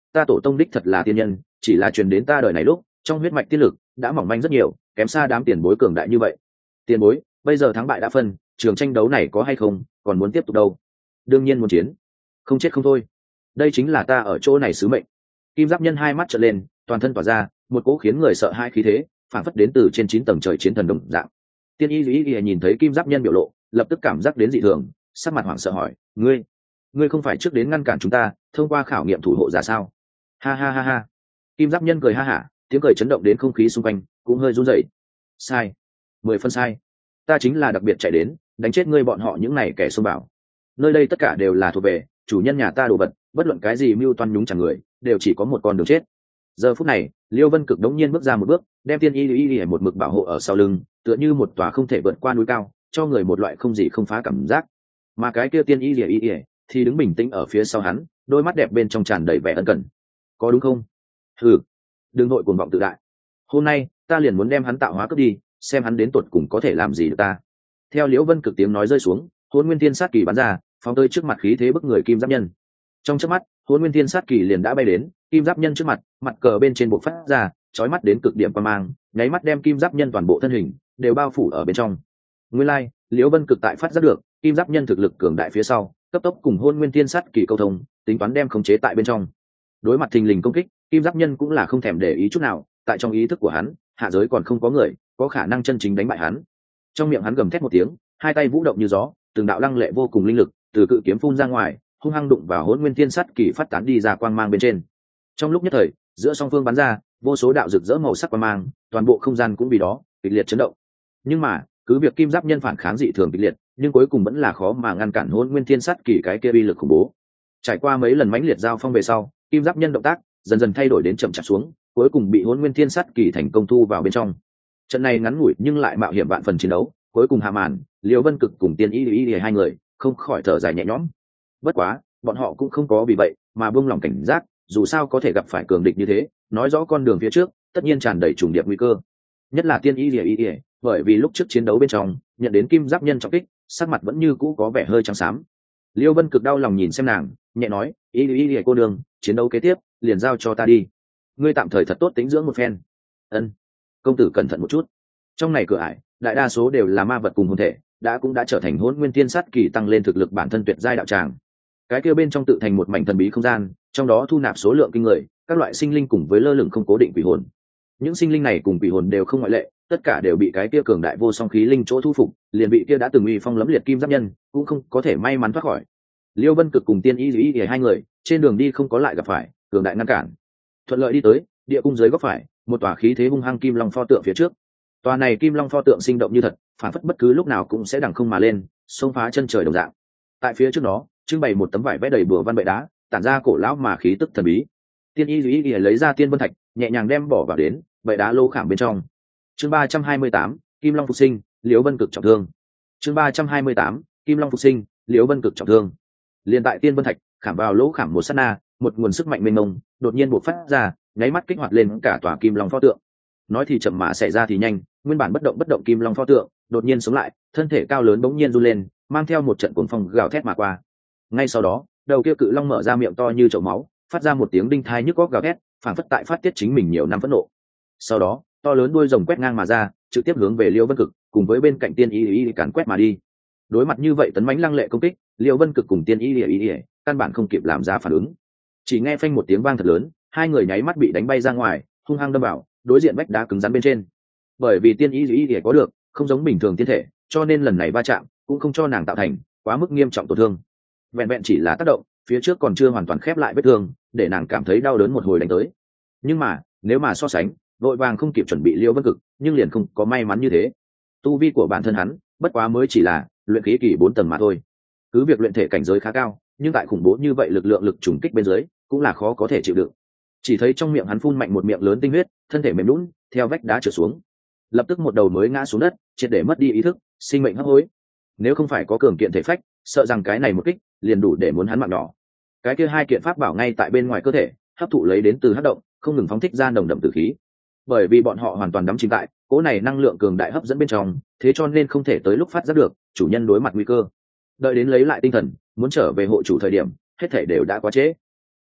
ta tổ tông đích thật là tiên nhân, chỉ là truyền đến ta đời này lúc trong huyết mạch tiên lực đã mỏng manh rất nhiều, kém xa đám tiền bối cường đại như vậy. Tiền bối, bây giờ thắng bại đã phân, trường tranh đấu này có hay không còn muốn tiếp tục đâu? Đương nhiên muốn chiến, không chết không thôi, đây chính là ta ở chỗ này sứ mệnh. Kim Giáp Nhân hai mắt trợn lên, toàn thân tỏa ra một cỗ khiến người sợ hãi khí thế, phản phất đến từ trên chín tầng trời chiến thần đồng dạng. Tiên y y y nhìn thấy Kim Giáp Nhân biểu lộ, lập tức cảm giác đến dị thường, sắc mặt hoảng sợ hỏi: ngươi ngươi không phải trước đến ngăn cản chúng ta thông qua khảo nghiệm thủ hộ giả sao? Ha ha ha ha. Kim Giáp Nhân cười ha hả, tiếng cười chấn động đến không khí xung quanh cũng hơi run rẩy. Sai, mười phân sai, ta chính là đặc biệt chạy đến đánh chết ngươi bọn họ những này kẻ xông bảo. Nơi đây tất cả đều là thuộc về chủ nhân nhà ta đồ vật, bất luận cái gì mưu toan nhúng chẳng người đều chỉ có một con đường chết. Giờ phút này Liêu Vân Cực đống nhiên bước ra một bước, đem Tiên y y y một mực bảo hộ ở sau lưng, tựa như một tòa không thể vượt qua núi cao, cho người một loại không gì không phá cảm giác. Mà cái kia Tiên y y y thì đứng bình tĩnh ở phía sau hắn, đôi mắt đẹp bên trong tràn đầy vẻ ân cần. Có đúng không? Hừ, đừng nội cuồng vọng tự đại, hôm nay ta liền muốn đem hắn tạo hóa cướp đi, xem hắn đến tột cùng có thể làm gì được ta. Theo Liễu Vân Cực tiếng nói rơi xuống, Hỗn Nguyên Thiên Sát Kỳ bắn ra, phóng tới trước mặt khí thế bức người Kim Giáp Nhân. Trong chớp mắt, Hỗn Nguyên Thiên Sát Kỳ liền đã bay đến Kim Giáp Nhân trước mặt, mặt cờ bên trên bộ phát ra chói mắt đến cực điểm qua mang, nháy mắt đem Kim Giáp Nhân toàn bộ thân hình đều bao phủ ở bên trong. Nguyên lai, like, Liễu Vân Cực tại phát giác được Kim Giáp Nhân thực lực cường đại phía sau, cấp tốc cùng Hỗn Nguyên Thiên Sát Kỳ câu thông, tính toán đem khống chế tại bên trong. Đối mặt thình lình công kích, Kim Giáp Nhân cũng là không thèm để ý chút nào, tại trong ý thức của hắn, hạ giới còn không có người có khả năng chân chính đánh bại hắn. Trong miệng hắn gầm thét một tiếng, hai tay vũ động như gió, từng đạo lăng lệ vô cùng linh lực từ cự kiếm phun ra ngoài, hung hăng đụng vào Hỗn Nguyên Thiên Sát Kỳ phát tán đi ra quang mang bên trên. Trong lúc nhất thời, giữa song phương bắn ra vô số đạo rực rỡ màu sắc quang mang, toàn bộ không gian cũng vì đó kịch liệt chấn động. Nhưng mà, cứ việc Kim Giáp Nhân phản kháng dị thường kịch liệt, nhưng cuối cùng vẫn là khó mà ngăn cản Hỗn Nguyên Thiên Sát Kỳ cái kia uy lực khủng bố. Trải qua mấy lần mãnh liệt giao phong về sau, Kim Giáp Nhân động tác dần dần thay đổi đến chậm chạp xuống, cuối cùng bị Hỗn Nguyên Thiên Sát Kỳ thành công thu vào bên trong. Trận này ngắn ngủi nhưng lại mạo hiểm vạn phần chiến đấu, cuối cùng hạ màn, Liễu Vân Cực cùng Tiên y y y hai người không khỏi thở dài nhẹ nhõm. Bất quá, bọn họ cũng không có vì vậy mà buông lòng cảnh giác, dù sao có thể gặp phải cường địch như thế, nói rõ con đường phía trước tất nhiên tràn đầy trùng điệp nguy cơ. Nhất là Tiên y y y, bởi vì lúc trước chiến đấu bên trong nhận đến Kim Giáp Nhân trọng kích, sắc mặt vẫn như cũ có vẻ hơi trắng xám. Liễu Vân Cực đau lòng nhìn xem nàng, nhẹ nói: y y y cô đường, chiến đấu kế tiếp liền giao cho ta đi, ngươi tạm thời thật tốt tính dưỡng một phen. Ân, công tử cẩn thận một chút. Trong này cửa ải, đại đa số đều là ma vật cùng hồn thể, đã cũng đã trở thành Hỗn Nguyên Thiên Sát Kỳ tăng lên thực lực bản thân tuyệt giai đạo tràng. Cái kia bên trong tự thành một mảnh thần bí không gian, trong đó thu nạp số lượng kinh người, các loại sinh linh cùng với lơ lửng không cố định quỷ hồn. Những sinh linh này cùng quỷ hồn đều không ngoại lệ, tất cả đều bị cái kia cường đại vô song khí linh chỗ thu phục, liền bị kia đã từng uy phong lẫm liệt Kim Giáp Nhân cũng không có thể may mắn thoát khỏi. Liêu Vân Cực cùng Tiên y y y hai người trên đường đi không có lại gặp phải cường đại ngăn cản, thuận lợi đi tới địa cung dưới góc phải một tòa khí thế hung hăng kim long pho tượng phía trước. Tòa này kim long pho tượng sinh động như thật, phản phất bất cứ lúc nào cũng sẽ đằng không mà lên, xông phá chân trời đồng dạng. Tại phía trước đó trưng bày một tấm vải vẽ đầy bùa văn bệ đá, tản ra cổ lão mà khí tức thần bí. Tiên y y y lấy ra tiên vân thạch, nhẹ nhàng đem bỏ vào đến bệ đá lô khảm bên trong. Chương ba trăm hai mươi tám, Kim Long phục sinh, Liễu Vân Cực trọng thương. Chương ba trăm hai mươi tám, Kim Long phục sinh, Liễu Vân Cực trọng thương. Liên tại tiên vân thạch khảm vào lỗ khảm một sát na, một nguồn sức mạnh mênh mông đột nhiên bộc phát ra, nháy mắt kích hoạt lên cả tòa kim long pho tượng. Nói thì chậm mà xảy ra thì nhanh, nguyên bản bất động bất động kim long pho tượng đột nhiên sống lại, thân thể cao lớn bỗng nhiên run lên, mang theo một trận cuồng phong gào thét mà qua. Ngay sau đó, đầu kia cự long mở ra miệng to như chậu máu, phát ra một tiếng đinh thai nhức óc gào thét, phảng phất tại phát tiết chính mình nhiều năm phẫn nộ. Sau đó, to lớn đuôi rồng quét ngang mà ra, trực tiếp hướng về Liễu Vân Cực cùng với bên cạnh Tiên y y càn quét mà đi. Đối mặt như vậy tấn mãnh lăng lệ công kích, Liễu Vân Cực cùng Tiên y y y căn bản không kịp làm ra phản ứng, chỉ nghe phanh một tiếng vang thật lớn, hai người nháy mắt bị đánh bay ra ngoài, hung hăng đâm vào đối diện vách đá cứng rắn bên trên. Bởi vì Tiên y y y có được không giống bình thường tiên thể, cho nên lần này va chạm cũng không cho nàng tạo thành quá mức nghiêm trọng tổn thương, vẹn vẹn chỉ là tác động phía trước còn chưa hoàn toàn khép lại vết thương, để nàng cảm thấy đau đớn một hồi đánh tới. Nhưng mà nếu mà so sánh, vội vàng không kịp chuẩn bị Liễu Vân Cực nhưng liền không có may mắn như thế. Tu vi của bản thân hắn bất quá mới chỉ là luyện khí kỳ bốn tầng mà thôi, cứ việc luyện thể cảnh giới khá cao, nhưng tại khủng bố như vậy lực lượng lực trùng kích bên dưới cũng là khó có thể chịu đựng. Chỉ thấy trong miệng hắn phun mạnh một miệng lớn tinh huyết, thân thể mềm lún theo vách đá trượt xuống, lập tức một đầu mới ngã xuống đất, triệt để mất đi ý thức, sinh mệnh hấp hối. Nếu không phải có cường kiện thể phách, sợ rằng cái này một kích liền đủ để muốn hắn mạng nhỏ. Cái kia hai kiện pháp bảo ngay tại bên ngoài cơ thể hấp thụ lấy đến từ hắc động, không ngừng phóng thích ra nồng đậm tử khí. Bởi vì bọn họ hoàn toàn đắm chìm tại cỗ này năng lượng cường đại hấp dẫn bên trong, thế cho nên không thể tới lúc phát giác được chủ nhân đối mặt nguy cơ. Đợi đến lấy lại tinh thần muốn trở về hộ chủ thời điểm, hết thể đều đã quá trễ.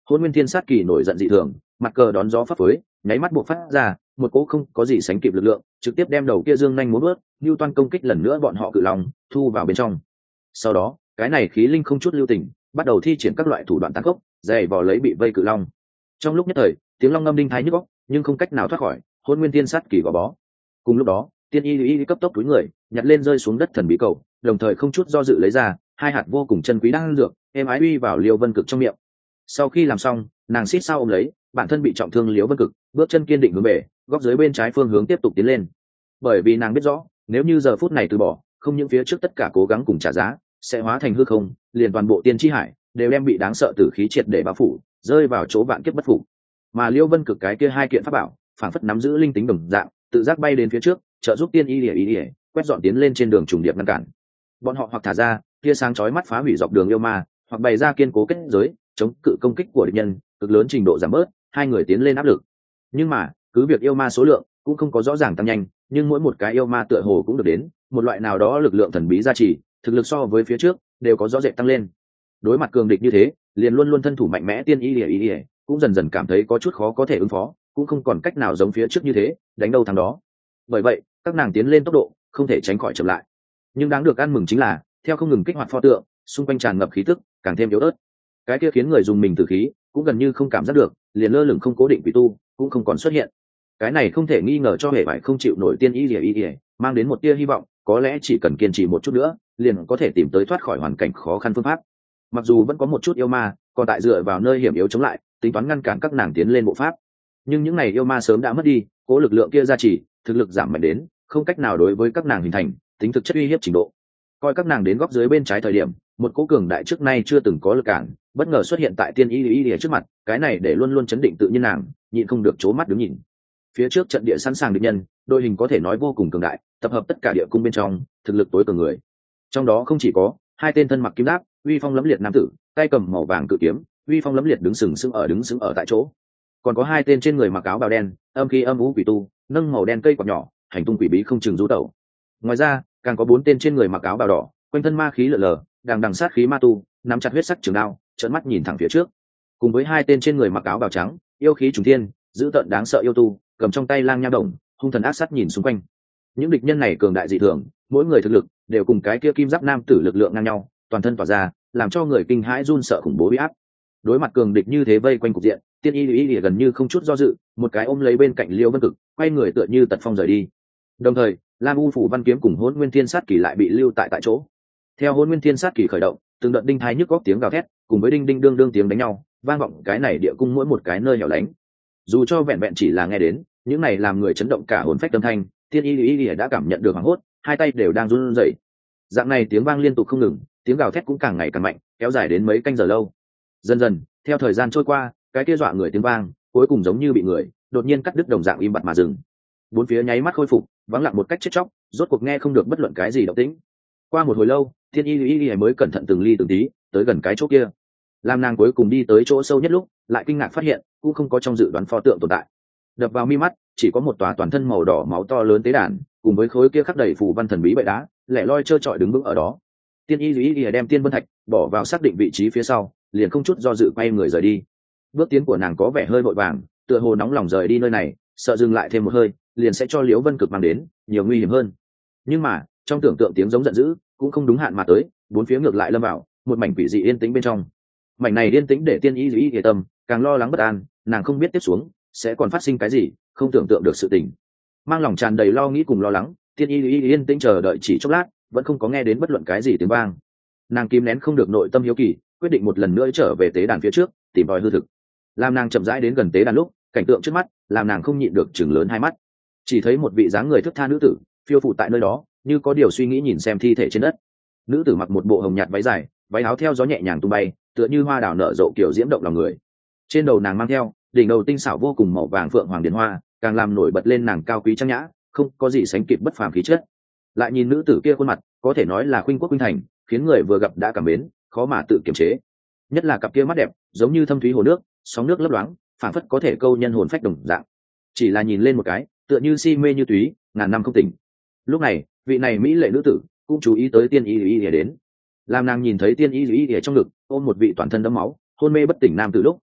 Hôn Nguyên Thiên Sát Kỳ nổi giận dị thường, mặt cờ đón gió phấp phới, nháy mắt buộc phát ra một cỗ không có gì sánh kịp lực lượng, trực tiếp đem đầu kia dương nhanh muốn vớt, lưu toan công kích lần nữa bọn họ cự long thu vào bên trong. Sau đó, cái này khí linh không chút lưu tình, bắt đầu thi triển các loại thủ đoạn tàn khốc, dày vò lấy bị vây cự long. Trong lúc nhất thời, tiếng long ngâm đinh thái nhức óc, nhưng không cách nào thoát khỏi Hôn Nguyên Thiên Sát Kỳ gò bó. Cùng lúc đó, Tiên Y Y cấp tốc túi người, nhặt lên rơi xuống đất thần bí cầu, đồng thời không chút do dự lấy ra hai hạt vô cùng chân quý đan dược, êm ái uy vào Liêu Vân Cực trong miệng. Sau khi làm xong, nàng xít sao ôm lấy bản thân bị trọng thương Liêu Vân Cực, bước chân kiên định hướng về góc dưới bên trái phương hướng tiếp tục tiến lên. Bởi vì nàng biết rõ, nếu như giờ phút này từ bỏ, không những phía trước tất cả cố gắng cùng trả giá sẽ hóa thành hư không, liền toàn bộ tiên tri hải đều đem bị đáng sợ tử khí triệt để bao phủ, rơi vào chỗ vạn kiếp bất phục. Mà Liêu Vân Cực cái kia hai kiện pháp bảo, phản phất nắm giữ linh tính đồng dạng, tự giác bay đến phía trước, trợ giúp Tiên Y Lìa Y Lìa quét dọn tiến lên trên đường trùng điệp ngăn cản. Bọn họ hoặc thả ra tia sáng chói mắt phá hủy dọc đường yêu ma, hoặc bày ra kiên cố kết giới chống cự công kích của địch nhân, cực lớn trình độ giảm bớt hai người tiến lên áp lực. Nhưng mà cứ việc yêu ma số lượng cũng không có rõ ràng tăng nhanh, nhưng mỗi một cái yêu ma tựa hồ cũng được đến một loại nào đó lực lượng thần bí gia trì, thực lực so với phía trước đều có rõ rệt tăng lên. Đối mặt cường địch như thế, liền luôn luôn thân thủ mạnh mẽ Tiên Y Lìa Y Lìa cũng dần dần cảm thấy có chút khó có thể ứng phó, cũng không còn cách nào giống phía trước như thế đánh đâu thắng đó. Bởi vậy các nàng tiến lên tốc độ không thể tránh khỏi chậm lại. Nhưng đáng được ăn mừng chính là, theo không ngừng kích hoạt pho tượng, xung quanh tràn ngập khí tức càng thêm yếu ớt. Cái kia khiến người dùng mình tử khí cũng gần như không cảm giác được, liền lơ lửng không cố định quỷ tu cũng không còn xuất hiện. Cái này không thể nghi ngờ cho hệ vải không chịu nổi Tiên Y Lìa Y Lìa mang đến một tia hy vọng, có lẽ chỉ cần kiên trì một chút nữa, liền có thể tìm tới thoát khỏi hoàn cảnh khó khăn phương pháp. Mặc dù vẫn có một chút yêu ma còn tại dựa vào nơi hiểm yếu chống lại, tính toán ngăn cản các nàng tiến lên bộ pháp, nhưng những này yêu ma sớm đã mất đi cố lực lượng kia gia trì, thực lực giảm mạnh đến không cách nào đối với các nàng hình thành tính thực chất uy hiếp trình độ. Coi các nàng đến góc dưới bên trái thời điểm, một cỗ cường đại trước nay chưa từng có lực cản bất ngờ xuất hiện tại Tiên Y Y trước mặt, cái này để luôn luôn chấn định tự nhiên nàng nhịn không được trố mắt đứng nhìn. Phía trước trận địa sẵn sàng địch nhân, đội hình có thể nói vô cùng cường đại, tập hợp tất cả địa cung bên trong thực lực tối cường người. Trong đó không chỉ có hai tên thân mặc kim giáp uy phong lẫm liệt nam tử, tay cầm màu vàng cự kiếm uy phong lẫm liệt đứng sừng sững ở đứng sững ở tại chỗ, còn có hai tên trên người mặc áo bào đen âm khí âm u quỷ tu, nâng màu đen cây quạt nhỏ hành tung quỷ bí không chừng rú tẩu. Ngoài ra càng có bốn tên trên người mặc áo bào đỏ, quanh thân ma khí lở lở, đằng đằng sát khí ma tu, nắm chặt huyết sắc trường đao, trợn mắt nhìn thẳng phía trước. Cùng với hai tên trên người mặc áo bào trắng, yêu khí trùng thiên, dữ tợn đáng sợ yêu tu, cầm trong tay lang nha đồng, hung thần ác sát nhìn xung quanh. Những địch nhân này cường đại dị thường, mỗi người thực lực đều cùng cái kia kim giáp nam tử lực lượng ngang nhau, toàn thân tỏa ra, làm cho người kinh hãi run sợ khủng bố uy áp. Đối mặt cường địch như thế vây quanh cục diện, Tiên Y Y Y gần như không chút do dự, một cái ôm lấy bên cạnh Liêu Vân Cực, quay người tựa như tật phong rời đi. Đồng thời, Lam U phủ văn kiếm cùng Hỗn Nguyên Thiên Sát Kỳ lại bị lưu tại tại chỗ. Theo Hỗn Nguyên Thiên Sát Kỳ khởi động, từng đợt đinh thái nhức góc tiếng gào thét, cùng với đinh đinh đương đương tiếng đánh nhau, vang vọng cái này địa cung mỗi một cái nơi hẻo lánh. Dù cho vẹn vẹn chỉ là nghe đến, những này làm người chấn động cả hồn phách âm thanh, Tiên Y Y Y đã cảm nhận được hoảng hốt, hai tay đều đang run rẩy. Dạng này tiếng vang liên tục không ngừng, tiếng gào thét cũng càng ngày càng mạnh, kéo dài đến mấy canh giờ lâu. Dần dần, theo thời gian trôi qua, cái kia dọa người tiếng vang cuối cùng giống như bị người đột nhiên cắt đứt đồng dạng im bặt mà dừng. Bốn phía nháy mắt khôi phục vắng lặng một cách chết chóc, rốt cuộc nghe không được bất luận cái gì động tĩnh. Qua một hồi lâu, Thiên Y Y Y mới cẩn thận từng ly từng tí tới gần cái chỗ kia. Làm nàng cuối cùng đi tới chỗ sâu nhất lúc, lại kinh ngạc phát hiện cũng không có trong dự đoán pho tượng tồn tại. Đập vào mi mắt chỉ có một tòa toàn thân màu đỏ máu to lớn tế đàn, cùng với khối kia khắc đầy phù văn thần bí bệ đá lẻ loi trơ trọi đứng vững ở đó. Tiên Y Y Y đem tiên vân thạch bỏ vào xác định vị trí phía sau, liền không chút do dự quay người rời đi. Bước tiến của nàng có vẻ hơi vội vàng, tựa hồ nóng lòng rời đi nơi này, sợ dừng lại thêm một hơi liền sẽ cho Liễu Vân Cực mang đến nhiều nguy hiểm hơn. Nhưng mà trong tưởng tượng tiếng giống giận dữ cũng không đúng hạn mà tới, bốn phía ngược lại lâm vào một mảnh quỷ dị yên tĩnh bên trong. Mảnh này yên tĩnh để Tiên Y Y Y tâm càng lo lắng bất an, nàng không biết tiếp xuống sẽ còn phát sinh cái gì, không tưởng tượng được sự tình. Mang lòng tràn đầy lo nghĩ cùng lo lắng, Tiên Y Y yên tĩnh chờ đợi chỉ chốc lát, vẫn không có nghe đến bất luận cái gì tiếng vang. Nàng kìm nén không được nội tâm hiếu kỳ, quyết định một lần nữa trở về tế đàn phía trước tìm tòi hư thực. Làm nàng chậm rãi đến gần tế đàn lúc, cảnh tượng trước mắt làm nàng không nhịn được chừng lớn hai mắt. Chỉ thấy một vị dáng người thướt tha nữ tử phiêu phù tại nơi đó, như có điều suy nghĩ nhìn xem thi thể trên đất. Nữ tử mặc một bộ hồng nhạt váy dài, váy áo theo gió nhẹ nhàng tung bay, tựa như hoa đào nở rộ kiểu diễm động lòng người. Trên đầu nàng mang theo đỉnh đầu tinh xảo vô cùng màu vàng phượng hoàng điển hoa, càng làm nổi bật lên nàng cao quý trang nhã, không có gì sánh kịp bất phàm khí chất. Lại nhìn nữ tử kia khuôn mặt, có thể nói là khuynh quốc khuynh thành, khiến người vừa gặp đã cảm mến, khó mà tự kiềm chế. Nhất là cặp kia mắt đẹp, giống như thâm thúy hồ nước, sóng nước lấp loáng, phảng phất có thể câu nhân hồn phách đồng dạng. Chỉ là nhìn lên một cái, tựa như si mê như túy, ngàn năm không tỉnh. Lúc này, vị này mỹ lệ nữ tử cũng chú ý tới Tiên Y Y Y đến. Làm nàng nhìn thấy Tiên Y Y Y trong ngực ôm một vị toàn thân đẫm máu, hôn mê bất tỉnh nam tử lúc,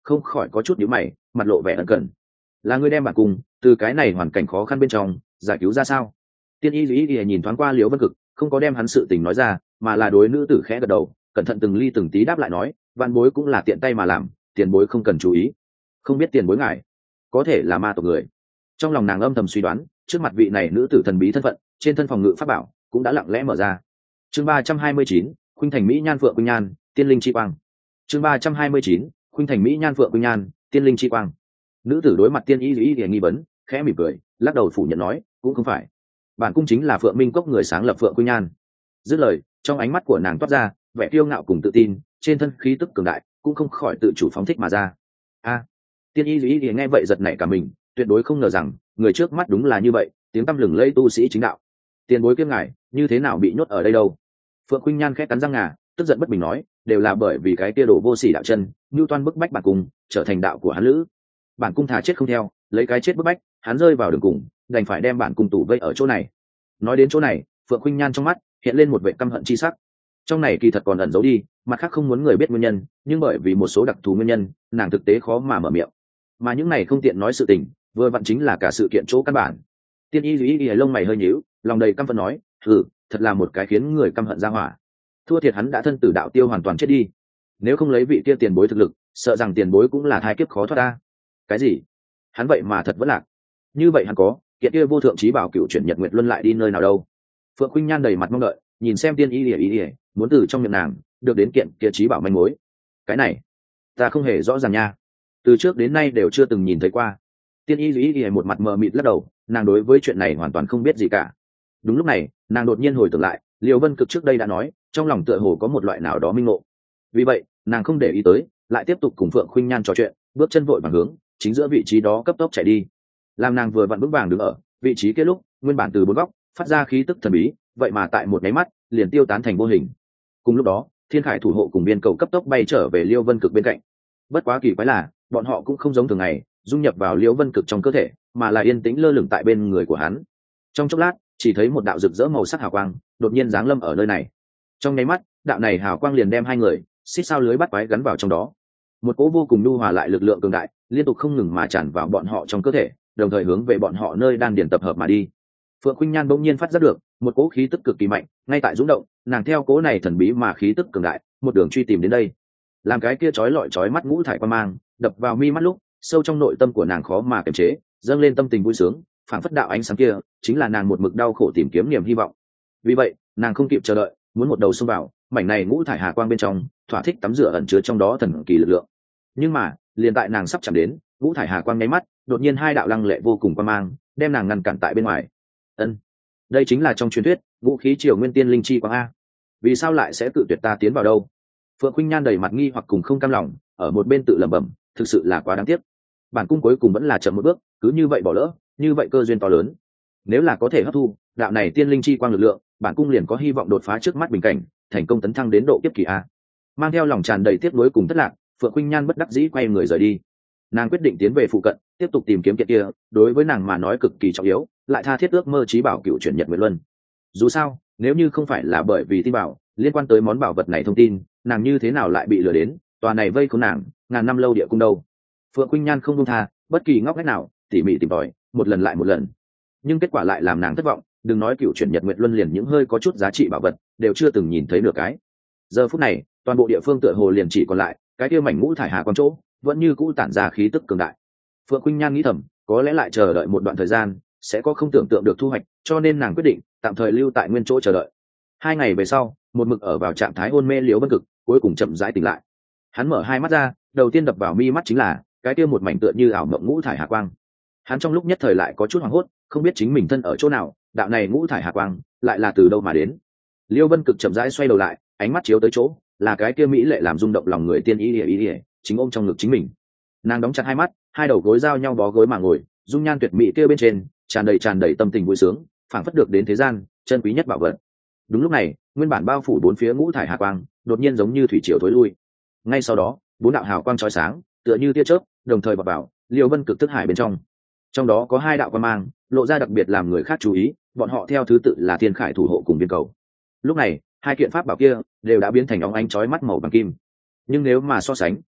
không khỏi có chút nhíu mày, mặt lộ vẻ ẩn cần. Là ngươi đem bản cung từ cái này hoàn cảnh khó khăn bên trong giải cứu ra sao? Tiên y lý y nhìn thoáng qua Liễu Vân Cực, không có đem hắn sự tình nói ra, mà là đối nữ tử khẽ gật đầu, cẩn thận từng ly từng tí đáp lại nói, vạn bối cũng là tiện tay mà làm, tiền bối không cần chú ý. Không biết tiền bối ngài có thể là ma tộc người. Trong lòng nàng âm thầm suy đoán, trước mặt vị này nữ tử thần bí thân phận, trên thân phòng ngự pháp bảo cũng đã lặng lẽ mở ra. Chương ba trăm hai mươi chín, khuynh thành mỹ nhan phượng quỳnh nhan, tiên linh chi quang. Chương ba trăm hai mươi chín, khuynh thành mỹ nhan phượng quỳnh nhan, tiên linh chi quang. Nữ tử đối mặt tiên y lý y nghi vấn, khẽ mỉm cười, lắc đầu phủ nhận nói, cũng không phải. Bản cung chính là Phượng Minh Cốc người sáng lập Phượng Quỳnh Nhan. Dứt lời, trong ánh mắt của nàng toát ra vẻ kiêu ngạo cùng tự tin, trên thân khí tức cường đại cũng không khỏi tự chủ phóng thích mà ra. A, tiên y lý y nghe vậy giật nảy cả mình, tuyệt đối không ngờ rằng người trước mắt đúng là như vậy, tiếng tăm lừng lẫy tu sĩ chính đạo. Tiền bối kiêm ngài như thế nào bị nhốt ở đây đâu? Phượng Quỳnh Nhan khẽ cắn răng ngà, tức giận bất bình nói, đều là bởi vì cái tia đồ vô sỉ đạo chân, nhu toan bức bách bản cung trở thành đạo của hắn lữ. Bản cung thà chết không theo, lấy cái chết bức bách hắn rơi vào đường cùng, đành phải đem bản cung tù vây ở chỗ này. Nói đến chỗ này, Phượng Khuynh Nhan trong mắt hiện lên một vẻ căm hận chi sắc. Trong này kỳ thật còn ẩn giấu đi mặt khác không muốn người biết nguyên nhân, nhưng bởi vì một số đặc thù nguyên nhân, nàng thực tế khó mà mở miệng. Mà những này không tiện nói sự tình, vừa vặn chính là cả sự kiện chỗ căn bản. Tiên y lý y lông mày hơi nhíu, lòng đầy căm phẫn nói, "Hừ, thật là một cái khiến người căm hận ra hỏa. Thua thiệt hắn đã thân tử đạo tiêu hoàn toàn chết đi. Nếu không lấy vị kia tiền bối thực lực, sợ rằng tiền bối cũng là thai kiếp khó thoát ta." Cái gì? Hắn vậy mà thật vẫn lạc? Như vậy hắn có kiện kia vô thượng trí bảo cựu chuyển nhật nguyệt luân lại đi nơi nào đâu? Phượng Khuynh Nhan đầy mặt mong đợi, nhìn xem tiên y lìa ý ỉa muốn từ trong miệng nàng được đến kiện kia trí bảo manh mối. Cái này ta không hề rõ ràng nha, từ trước đến nay đều chưa từng nhìn thấy qua. Tiên y lý ỉa một mặt mờ mịt lắc đầu, nàng đối với chuyện này hoàn toàn không biết gì cả. Đúng lúc này, nàng đột nhiên hồi tưởng lại, Liễu Vân Cực trước đây đã nói, trong lòng tựa hồ có một loại nào đó minh ngộ. Vì vậy, nàng không để ý tới, lại tiếp tục cùng Phượng Khuynh Nhan trò chuyện, bước chân vội vàng hướng chính giữa vị trí đó cấp tốc chạy đi. Làm nàng vừa vặn vững vàng đứng ở vị trí kia lúc, nguyên bản từ bốn góc phát ra khí tức thần bí, vậy mà tại một cái mắt liền tiêu tán thành vô hình. Cùng lúc đó, Thiên Khải thủ hộ cùng biên cầu cấp tốc bay trở về Liễu Vân Cực bên cạnh. Bất quá kỳ quái là, bọn họ cũng không giống thường ngày dung nhập vào Liễu Vân Cực trong cơ thể, mà là yên tĩnh lơ lửng tại bên người của hắn. Trong chốc lát, chỉ thấy một đạo rực rỡ màu sắc hào quang đột nhiên giáng lâm ở nơi này. Trong nháy mắt, đạo này hào quang liền đem hai người xích sao lưới bắt quái gắn vào trong đó. Một cỗ vô cùng nhu hòa lại lực lượng cường đại liên tục không ngừng mà tràn vào bọn họ trong cơ thể, đồng thời hướng về bọn họ nơi đan điền tập hợp mà đi. Phượng Khuynh Nhan bỗng nhiên phát giác được một cỗ khí tức cực kỳ mạnh ngay tại rung động, nàng theo cỗ này thần bí mà khí tức cường đại một đường truy tìm đến đây. Làm cái kia chói lọi chói mắt ngũ thải quan mang đập vào mi mắt lúc, sâu trong nội tâm của nàng khó mà kiềm chế dâng lên tâm tình vui sướng, phảng phất đạo ánh sáng kia chính là nàng một mực đau khổ tìm kiếm niềm hy vọng. Vì vậy, nàng không kịp chờ đợi, muốn một đầu xông vào mảnh này ngũ thải hà quang bên trong, thỏa thích tắm rửa ẩn chứa trong đó thần kỳ lực lượng. Nhưng mà, liền tại nàng sắp chạm đến ngũ thải hà quang nháy mắt, đột nhiên hai đạo lăng lệ vô cùng quan mang đem nàng ngăn cản tại bên ngoài. Ân, đây chính là trong truyền thuyết vũ khí triều nguyên tiên linh chi quang a. Vì sao lại sẽ tự tuyệt ta tiến vào đâu? Phượng Khuynh Nhan đầy mặt nghi hoặc cùng không cam lòng, ở một bên tự lẩm bẩm, thực sự là quá đáng tiếc. Bản cung cuối cùng vẫn là chậm một bước, cứ như vậy bỏ lỡ, như vậy cơ duyên to lớn. Nếu là có thể hấp thu đạo này tiên linh chi quang lực lượng, bản cung liền có hy vọng đột phá trước mắt bình cảnh, thành công tấn thăng đến độ kiếp kỳ a. Mang theo lòng tràn đầy tiếc nuối cùng thất lạc, Phượng Khuynh Nhan bất đắc dĩ quay người rời đi. Nàng quyết định tiến về phụ cận, tiếp tục tìm kiếm kiện kia, đối với nàng mà nói cực kỳ trọng yếu, lại tha thiết ước mơ chí bảo cựu chuyển nhật nguyệt luân. Dù sao, nếu như không phải là bởi vì tin bảo liên quan tới món bảo vật này thông tin, nàng như thế nào lại bị lừa đến tòa này vây khốn nàng ngàn năm lâu địa cung đâu? Phượng Khuynh Nhan không buông tha bất kỳ ngóc ngách nào, tỉ mỉ tìm tòi một lần lại một lần, nhưng kết quả lại làm nàng thất vọng. Đừng nói cựu chuyển nhật nguyệt luân, liền những hơi có chút giá trị bảo vật đều chưa từng nhìn thấy được cái. Giờ phút này, toàn bộ địa phương tựa hồ liền chỉ còn lại cái kia mảnh ngũ thải hà quang chỗ vẫn như cũ tản ra khí tức cường đại. Phượng Khuynh Nhan nghĩ thầm, có lẽ lại chờ đợi một đoạn thời gian sẽ có không tưởng tượng được thu hoạch, cho nên nàng quyết định tạm thời lưu tại nguyên chỗ chờ đợi. Hai ngày về sau, một mực ở vào trạng thái hôn mê Liễu Vân Cực cuối cùng chậm rãi tỉnh lại. Hắn mở hai mắt ra, đầu tiên đập vào mi mắt chính là cái kia một mảnh tựa như ảo mộng ngũ thải hà quang. Hắn trong lúc nhất thời lại có chút hoảng hốt, không biết chính mình thân ở chỗ nào, đạo này ngũ thải hà quang lại là từ đâu mà đến. Liễu Vân Cực chậm rãi xoay đầu lại, ánh mắt chiếu tới chỗ là cái kia mỹ lệ làm rung động lòng người tiên y ỉa ỉa chính ôm trong ngực chính mình. Nàng đóng chặt hai mắt, hai đầu gối giao nhau bó gối mà ngồi, dung nhan tuyệt mỹ kia bên trên tràn đầy tràn đầy tâm tình vui sướng, phảng phất được đến thế gian chân quý nhất bảo vật. Đúng lúc này, nguyên bản bao phủ bốn phía ngũ thải hà quang đột nhiên giống như thủy triều thối lui. Ngay sau đó, bốn đạo hào quang chói sáng tựa như tia chớp đồng thời bọc vào Liễu Vân Cực thức hải bên trong. Trong đó có hai đạo quang mang lộ ra đặc biệt làm người khác chú ý, bọn họ theo thứ tự là Thiên Khải thủ hộ cùng biên cầu. Lúc này, hai kiện pháp bảo kia đều đã biến thành óng ánh chói mắt màu vàng kim. Nhưng nếu mà so sánh,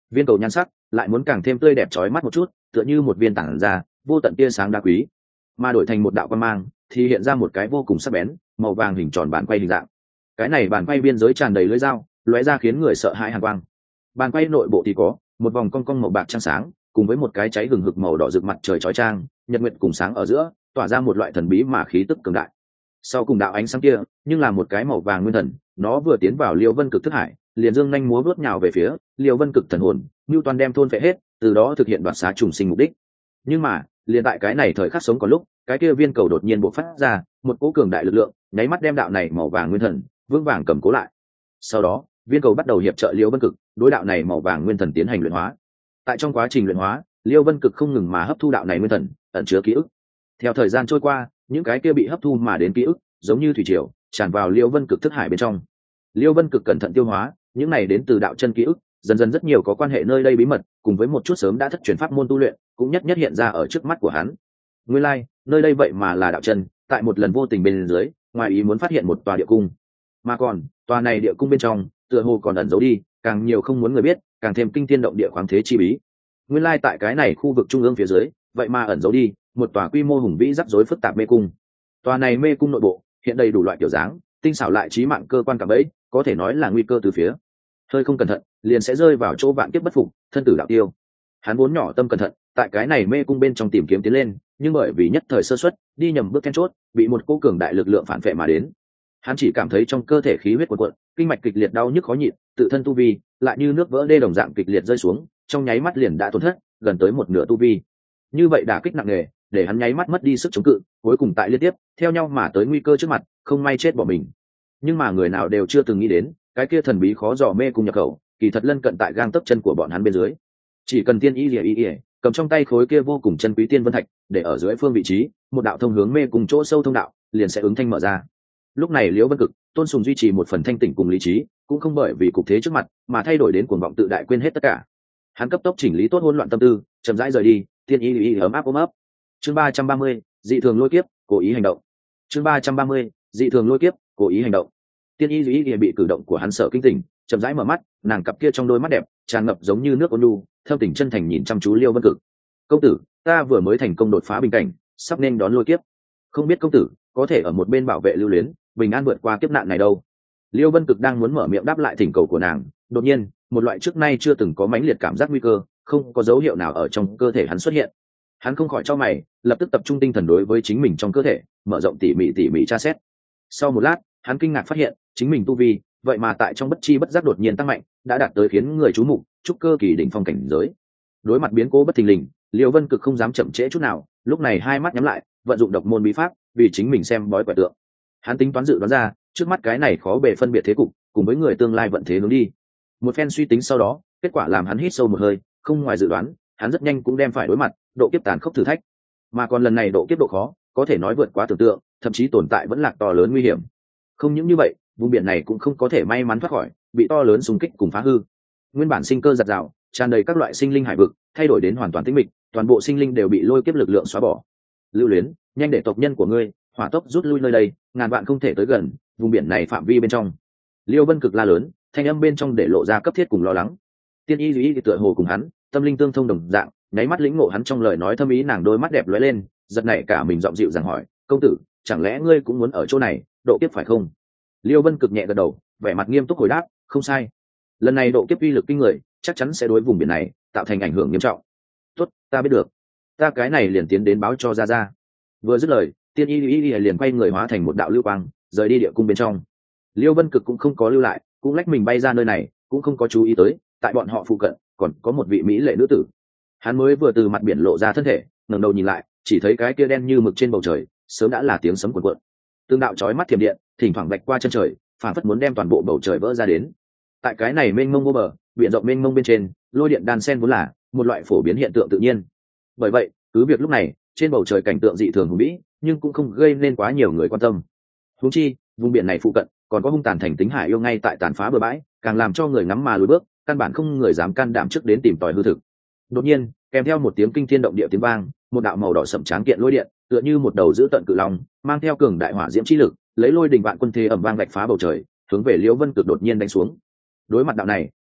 viên cầu nhan sắc lại muốn càng thêm tươi đẹp trói mắt một chút, tựa như một viên tảng ra vô tận tia sáng đá quý, mà đổi thành một đạo quan mang thì hiện ra một cái vô cùng sắc bén màu vàng hình tròn bàn quay hình dạng. Cái này bàn quay biên giới tràn đầy lưỡi dao lóe ra khiến người sợ hãi hàn quang. Bàn quay nội bộ thì có một vòng cong cong màu bạc trắng sáng cùng với một cái cháy hừng hực màu đỏ rực mặt trời chói chang, nhật nguyệt cùng sáng ở giữa tỏa ra một loại thần bí mà khí tức cường đại. Sau cùng đạo ánh sáng kia nhưng là một cái màu vàng nguyên thần, nó vừa tiến vào Liêu Vân Cực thức hải liền dương nhanh múa vớt nhào về phía Liêu Vân Cực thần hồn, như toàn đem thôn phệ hết, từ đó thực hiện đoạt xá trùng sinh mục đích. Nhưng mà liền tại cái này thời khắc sống còn lúc, cái kia viên cầu đột nhiên bộc phát ra một cỗ cường đại lực lượng, nháy mắt đem đạo này màu vàng nguyên thần vững vàng cầm cố lại. Sau đó viên cầu bắt đầu hiệp trợ Liêu Vân Cực đối đạo này màu vàng nguyên thần tiến hành luyện hóa. Tại trong quá trình luyện hóa, Liêu Vân Cực không ngừng mà hấp thu đạo này nguyên thần ẩn chứa ký ức. Theo thời gian trôi qua, những cái kia bị hấp thu mà đến ký ức giống như thủy triều tràn vào Liêu Vân Cực thức hải bên trong. Liêu Vân Cực cẩn thận tiêu hóa những này đến từ đạo chân ký ức, dần dần rất nhiều có quan hệ nơi đây bí mật cùng với một chút sớm đã thất truyền pháp môn tu luyện cũng nhất nhất hiện ra ở trước mắt của hắn. Nguyên lai like, nơi đây vậy mà là đạo chân, tại một lần vô tình bên dưới ngoài ý muốn phát hiện một tòa địa cung, mà còn tòa này địa cung bên trong tựa hồ còn ẩn giấu đi càng nhiều không muốn người biết càng thêm kinh thiên động địa khoáng thế chi bí. Nguyên lai like, tại cái này khu vực trung ương phía dưới vậy mà ẩn giấu đi một tòa quy mô hùng vĩ rắc rối phức tạp mê cung. Tòa này mê cung nội bộ hiện đầy đủ loại kiểu dáng tinh xảo lại trí mạng cơ quan cảm ấy, có thể nói là nguy cơ từ phía. Hơi không cẩn thận liền sẽ rơi vào chỗ vạn kiếp bất phục, thân tử đạo tiêu. Hắn vốn nhỏ tâm cẩn thận tại cái này mê cung bên trong tìm kiếm tiến lên, nhưng bởi vì nhất thời sơ suất đi nhầm bước then chốt, bị một cô cường đại lực lượng phản vệ mà đến. Hắn chỉ cảm thấy trong cơ thể khí huyết cuộn cuộn, kinh mạch kịch liệt đau nhức khó nhịn, tự thân tu vi lại như nước vỡ đê đồng dạng kịch liệt rơi xuống, trong nháy mắt liền đã tổn thất gần tới một nửa tu vi. Như vậy đả kích nặng nề để hắn nháy mắt mất đi sức chống cự, cuối cùng tại liên tiếp theo nhau mà tới nguy cơ trước mặt, không may chết bỏ mình. Nhưng mà người nào đều chưa từng nghĩ đến, cái kia thần bí khó dò mê cung nhập khẩu kỳ thật lân cận tại gang tấc chân của bọn hắn bên dưới. Chỉ cần tiên y lìa y ỉa cầm trong tay khối kia vô cùng chân quý tiên vân thạch để ở dưới phương vị trí, một đạo thông hướng mê cùng chỗ sâu thông đạo liền sẽ ứng thanh mở ra. Lúc này Liễu Vân Cực Tôn Sùng duy trì một phần thanh tỉnh cùng lý trí, cũng không bởi vì cục thế trước mặt mà thay đổi đến cuồng vọng tự đại quên hết tất cả. Hắn cấp tốc chỉnh lý tốt hỗn loạn tâm tư, chậm rãi rời đi. Tiên y y ấm áp ôm ấp. Chương ba trăm ba mươi, dị thường lôi kiếp, cố ý hành động. Chương ba trăm ba mươi, dị thường lôi kiếp, cố ý hành động. Tiên y y bị cử động của hắn sợ kinh tỉnh, chậm rãi mở mắt, nàng cặp kia trong đôi mắt đẹp tràn ngập giống như nước ôn nhu, thâm tình chân thành nhìn chăm chú Liêu Vân Cực. Công tử, ta vừa mới thành công đột phá bình cảnh, sắp nên đón lôi kiếp, không biết công tử có thể ở một bên bảo vệ Lưu Luyến bình an vượt qua kiếp nạn này đâu. Liêu Vân Cực đang muốn mở miệng đáp lại thỉnh cầu của nàng, đột nhiên một loại trước nay chưa từng có mãnh liệt cảm giác nguy cơ không có dấu hiệu nào ở trong cơ thể hắn xuất hiện. Hắn không khỏi chau mày, lập tức tập trung tinh thần đối với chính mình trong cơ thể mở rộng tỉ mỉ tỉ mỉ tra xét. Sau một lát, hắn kinh ngạc phát hiện chính mình tu vi vậy mà tại trong bất chi bất giác đột nhiên tăng mạnh, đã đạt tới khiến người chú mục trúc cơ kỳ đỉnh phong cảnh giới. Đối mặt biến cố bất thình lình, Liêu Vân Cực không dám chậm trễ chút nào, lúc này hai mắt nhắm lại, vận dụng độc môn bí pháp vì chính mình xem bói quẻ tượng. Hắn tính toán dự đoán ra trước mắt cái này khó bề phân biệt thế cục cùng với người tương lai vận thế hướng đi. Một phen suy tính sau đó, kết quả làm hắn hít sâu một hơi, không ngoài dự đoán, hắn rất nhanh cũng đem phải đối mặt độ kiếp tàn khốc thử thách. Mà còn lần này độ kiếp độ khó có thể nói vượt quá tưởng tượng, thậm chí tồn tại vẫn lạc to lớn nguy hiểm. Không những như vậy, vùng biển này cũng không có thể may mắn thoát khỏi bị to lớn xung kích cùng phá hư. Nguyên bản sinh cơ giạt rào, tràn đầy các loại sinh linh hải vực, thay đổi đến hoàn toàn tĩnh mịch, toàn bộ sinh linh đều bị lôi kiếp lực lượng xóa bỏ. Lưu Luyến, nhanh để tộc nhân của ngươi hỏa tốc rút lui nơi đây, ngàn vạn không thể tới gần vùng biển này phạm vi bên trong. Liêu Vân Cực la lớn, thanh âm bên trong để lộ ra cấp thiết cùng lo lắng. Tiên y duy tựa hồ cùng hắn tâm linh tương thông đồng dạng, nháy mắt lĩnh ngộ hắn trong lời nói thâm ý, nàng đôi mắt đẹp lóe lên, giật nảy cả mình giọng dịu dàng hỏi, công tử, chẳng lẽ ngươi cũng muốn ở chỗ này độ kiếp phải không? Liêu Vân Cực nhẹ gật đầu, vẻ mặt nghiêm túc hồi đáp, không sai, lần này độ kiếp uy lực kinh người, chắc chắn sẽ đối vùng biển này tạo thành ảnh hưởng nghiêm trọng. Tốt, ta biết được, ta cái này liền tiến đến báo cho ra ra. Vừa dứt lời, tiên y y liền quay người hóa thành một đạo lưu quang rời đi địa cung bên trong. Liêu Vân Cực cũng không có lưu lại, cũng lách mình bay ra nơi này, cũng không có chú ý tới tại bọn họ phụ cận còn có một vị mỹ lệ nữ tử. Hắn mới vừa từ mặt biển lộ ra thân thể, ngẩng đầu nhìn lại, chỉ thấy cái kia đen như mực trên bầu trời sớm đã là tiếng sấm cuộn cuộn, tương đạo chói mắt thiểm điện thỉnh thoảng vạch qua chân trời, phản phất muốn đem toàn bộ bầu trời vỡ ra đến. Tại cái này mênh mông vô bờ biển rộng mênh mông bên trên, lôi điện đan sen vốn là một loại phổ biến hiện tượng tự nhiên. Bởi vậy cứ việc lúc này trên bầu trời cảnh tượng dị thường hùng vĩ, nhưng cũng không gây nên quá nhiều người quan tâm. Huống chi vùng biển này phụ cận còn có hung tàn thành tính hải yêu ngay tại tàn phá bờ bãi, càng làm cho người ngắm mà lùi bước, căn bản không người dám can đảm trước đến tìm tòi hư thực. Đột nhiên kèm theo một tiếng kinh thiên động địa tiếng vang, một đạo màu đỏ sậm tráng kiện lôi điện tựa như một đầu dữ tận cự long, mang theo cường đại hỏa diễm chi lực, lấy lôi đình vạn quân thế ầm vang vạch phá bầu trời, hướng về Liễu Vân Cực đột nhiên đánh xuống. Đối mặt đạo này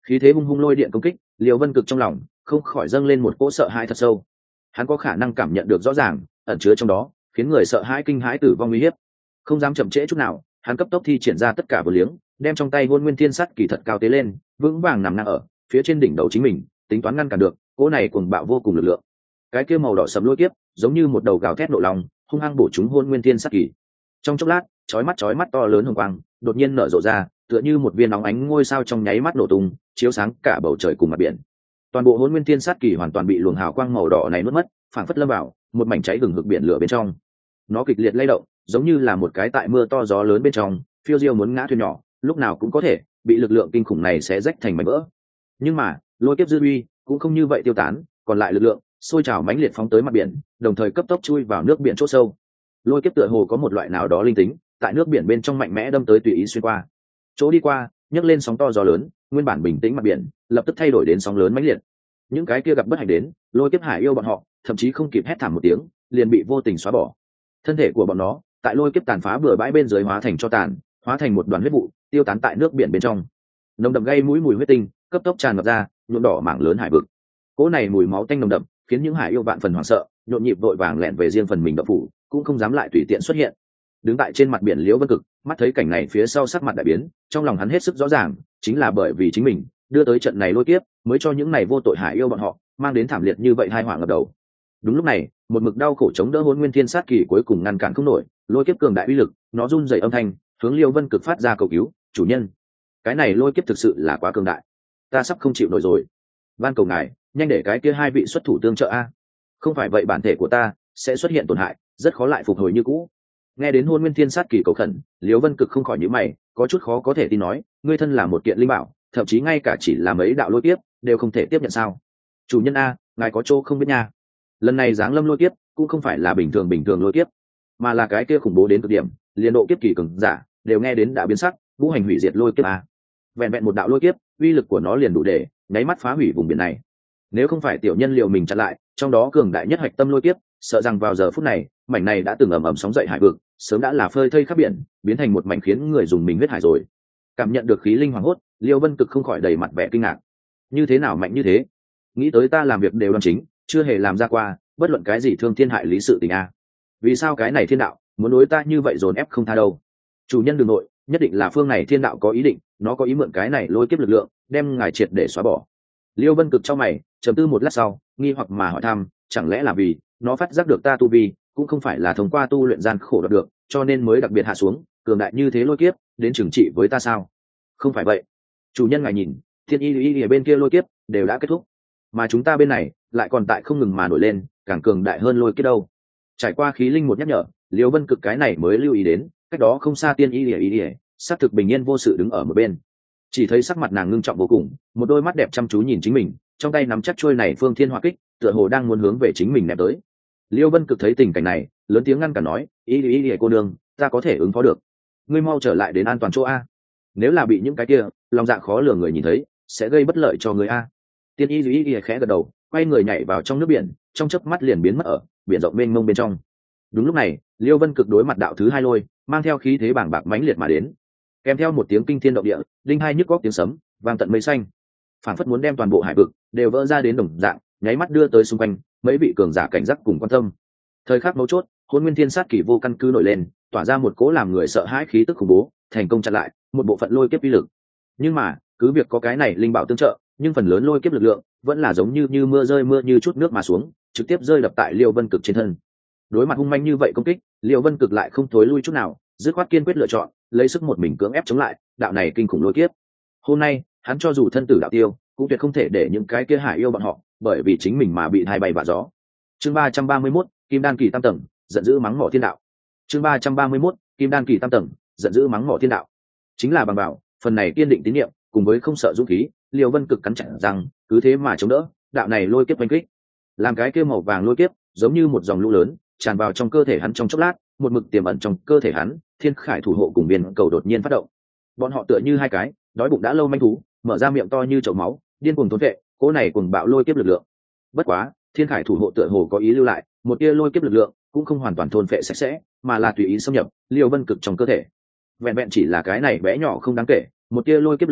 khí thế hung hung lôi điện công kích, Liêu Vân Cực trong lòng không khỏi dâng lên một cỗ sợ hãi thật sâu. Hắn có khả năng cảm nhận được rõ ràng ẩn chứa trong đó khiến người sợ hãi kinh hãi tử vong uy hiếp. Không dám chậm trễ chút nào, hắn cấp tốc thi triển ra tất cả vừa liếng, đem trong tay Hôn Nguyên Thiên Sắt Kỳ thật cao tế lên, vững vàng nằm ngang ở phía trên đỉnh đầu chính mình, tính toán ngăn cản được cỗ này cuồng bạo vô cùng lực lượng. Cái kia màu đỏ sẫm lôi kiếp giống như một đầu gào thét nộ lòng, hung hăng bổ trúng Hôn Nguyên Thiên Sắt Kỳ. Trong chốc lát, chói mắt chói mắt to lớn hồng quang đột nhiên nở rộ ra, tựa như một viên nóng ánh ngôi sao trong nháy mắt nổ tung, chiếu sáng cả bầu trời cùng mặt biển. Toàn bộ Hôn Nguyên Thiên Sắt Kỳ hoàn toàn bị luồng hào quang màu đỏ này nuốt mất, phảng phất lâm vào một mảnh cháy gừng hực biển lửa bên trong. Nó kịch liệt lay động, giống như là một cái tại mưa to gió lớn bên trong phiêu diêu muốn ngã thuyền nhỏ, lúc nào cũng có thể bị lực lượng kinh khủng này xé rách thành mảnh vỡ. Nhưng mà lôi kiếp dư uy cũng không như vậy tiêu tán, còn lại lực lượng sôi trào mãnh liệt phóng tới mặt biển, đồng thời cấp tốc chui vào nước biển chỗ sâu. Lôi kiếp tựa hồ có một loại nào đó linh tính, tại nước biển bên trong mạnh mẽ đâm tới tùy ý xuyên qua. Chỗ đi qua, nhấc lên sóng to gió lớn, nguyên bản bình tĩnh mặt biển lập tức thay đổi đến sóng lớn mãnh liệt. Những cái kia gặp bất hạnh đến, lôi kiếp hải yêu bọn họ thậm chí không kịp hét thảm một tiếng, liền bị vô tình xóa bỏ. Thân thể của bọn nó tại lôi kiếp tàn phá bừa bãi bên dưới hóa thành cho tàn, hóa thành một đoàn huyết vụ tiêu tán tại nước biển bên trong. Nồng đậm gây mũi mùi huyết tinh cấp tốc tràn ngập ra, nhuộm đỏ mảng lớn hải vực. Cỗ này mùi máu tanh nồng đậm khiến những hải yêu vạn phần hoảng sợ, nhộn nhịp vội vàng lẹn về riêng phần mình đậu phủ, cũng không dám lại tùy tiện xuất hiện. Đứng tại trên mặt biển Liễu Vân Cực mắt thấy cảnh này, phía sau sắc mặt đại biến, trong lòng hắn hết sức rõ ràng, chính là bởi vì chính mình đưa tới trận này lôi kiếp, mới cho những này vô tội hải yêu bọn họ mang đến thảm liệt như vậy hai họa ngập đầu. Đúng lúc này, một mực đau khổ chống đỡ Hôn Nguyên Thiên Sát Kỳ cuối cùng ngăn cản không nổi, lôi kiếp cường đại uy lực, nó run rẩy âm thanh, hướng Liễu Vân Cực phát ra cầu cứu, "Chủ nhân, cái này lôi kiếp thực sự là quá cường đại, ta sắp không chịu nổi rồi. Van cầu ngài, nhanh để cái kia hai vị xuất thủ tương trợ a. Không phải vậy bản thể của ta sẽ xuất hiện tổn hại, rất khó lại phục hồi như cũ." Nghe đến Hôn Nguyên Thiên Sát Kỳ cầu khẩn, Liễu Vân Cực không khỏi nhíu mày, có chút khó có thể tin nói, "Ngươi thân là một kiện linh bảo, thậm chí ngay cả chỉ là mấy đạo lôi kiếp đều không thể tiếp nhận sao? Chủ nhân a, ngài có chỗ không biết nha. Lần này giáng lâm lôi kiếp cũng không phải là bình thường bình thường lôi kiếp, mà là cái kia khủng bố đến cực điểm, liên độ kiếp kỳ cường giả đều nghe đến đã biến sắc, ngũ hành hủy diệt lôi kiếp a. Vẹn vẹn một đạo lôi kiếp, uy lực của nó liền đủ để nháy mắt phá hủy vùng biển này. Nếu không phải tiểu nhân liệu mình chặn lại, trong đó cường đại nhất hạch tâm lôi kiếp, sợ rằng vào giờ phút này, mảnh này đã từng ầm ầm sóng dậy hải vực, sớm đã là phơi thây khắp biển, biến thành một mảnh khiến người dùng mình huyết hải rồi." Cảm nhận được khí linh hoàng hốt, Liêu Vân Cực không khỏi đầy mặt vẻ kinh ngạc. Như thế nào mạnh như thế? Nghĩ tới ta làm việc đều đoan chính, chưa hề làm ra qua bất luận cái gì thương thiên hại lý sự tình a. Vì sao cái này thiên đạo muốn đối ta như vậy dồn ép không tha đâu? Chủ nhân đường nội, nhất định là phương này thiên đạo có ý định, nó có ý mượn cái này lôi kiếp lực lượng, đem ngài triệt để xóa bỏ. Liêu Vân Cực trong mày trầm tư một lát sau, nghi hoặc mà hỏi thăm, chẳng lẽ là vì nó phát giác được ta tu vi cũng không phải là thông qua tu luyện gian khổ đạt được, cho nên mới đặc biệt hạ xuống cường đại như thế lôi kiếp đến trừng trị với ta sao? Không phải vậy. Chủ nhân ngài nhìn, thiên y y ở bên kia lôi kiếp đều đã kết thúc, mà chúng ta bên này lại còn tại không ngừng mà nổi lên càng cường đại hơn lôi kiếp đâu. Trải qua khí linh một nhắc nhở, Liêu Vân Cực cái này mới lưu ý đến cách đó không xa tiên y y y xác thực bình yên vô sự đứng ở một bên. Chỉ thấy sắc mặt nàng ngưng trọng vô cùng, một đôi mắt đẹp chăm chú nhìn chính mình, trong tay nắm chắc chuôi này phương thiên hỏa kích, tựa hồ đang muốn hướng về chính mình ném tới. Liêu Vân Cực thấy tình cảnh này, lớn tiếng ngăn cản nói, y y y cô nương, ta có thể ứng phó được, ngươi mau trở lại đến an toàn chỗ a. Nếu là bị những cái kia lòng dạ khó lường người nhìn thấy, sẽ gây bất lợi cho người a. Tiên y y y khẽ gật đầu, quay người nhảy vào trong nước biển, trong chớp mắt liền biến mất ở biển rộng mênh mông bên trong. Đúng lúc này, Liêu Vân Cực đối mặt đạo thứ hai lôi, mang theo khí thế bàng bạc mãnh liệt mà đến, kèm theo một tiếng kinh thiên động địa, đinh hai nhức góc tiếng sấm vang tận mây xanh, phảng phất muốn đem toàn bộ hải vực đều vỡ ra đến đồng dạng, nháy mắt đưa tới xung quanh mấy vị cường giả cảnh giác cùng quan tâm. Thời khắc mấu chốt, Hôn Nguyên Thiên Sát Kỳ vô căn cứ nổi lên, tỏa ra một cỗ làm người sợ hãi khí tức khủng bố, thành công chặn lại một bộ phận lôi kiếp uy lực. Nhưng mà cứ việc có cái này linh bảo tương trợ, nhưng phần lớn lôi kiếp lực lượng vẫn là giống như như mưa rơi mưa như chút nước mà xuống, trực tiếp rơi đập tại Liêu Vân Cực trên thân. Đối mặt hung manh như vậy công kích, Liêu Vân Cực lại không thối lui chút nào, dứt khoát kiên quyết lựa chọn lấy sức một mình cưỡng ép chống lại đạo này kinh khủng lôi kiếp. Hôm nay hắn cho dù thân tử đạo tiêu, cũng tuyệt không thể để những cái kia hải yêu bọn họ bởi vì chính mình mà bị thay bay vạ gió. Chương ba trăm ba mươi mốt, Kim Đan kỳ tam tầng, giận dữ mắng mỏ thiên đạo. Chương ba trăm ba mươi mốt, Kim Đan kỳ tam tầng, giận dữ mắng mỏ thiên đạo. Chính là bằng bảo phần này kiên định tín niệm cùng với không sợ dũng khí, Liêu Vân Cực cắn chặt răng, cứ thế mà chống đỡ đạo này lôi kiếp đánh kích. Làm cái kia màu vàng lôi kiếp giống như một dòng lũ lớn tràn vào trong cơ thể hắn, trong chốc lát, một mực tiềm ẩn trong cơ thể hắn thiên khải thủ hộ cùng biên cầu đột nhiên phát động. Bọn họ tựa như hai cái đói bụng đã lâu manh thú, mở ra miệng to như chậu máu, điên cuồng thôn vệ cỗ này cùng bạo lôi kiếp lực lượng. Bất quá thiên khải thủ hộ tựa hồ có ý lưu lại một tia lôi kiếp lực lượng, cũng không hoàn toàn thôn vệ sạch sẽ, mà là tùy ý xâm nhập Liêu Vân Cực trong cơ thể. Vẹn vẹn chỉ là cái này bé nhỏ không đáng kể một tia lôi kiếp lực lượng,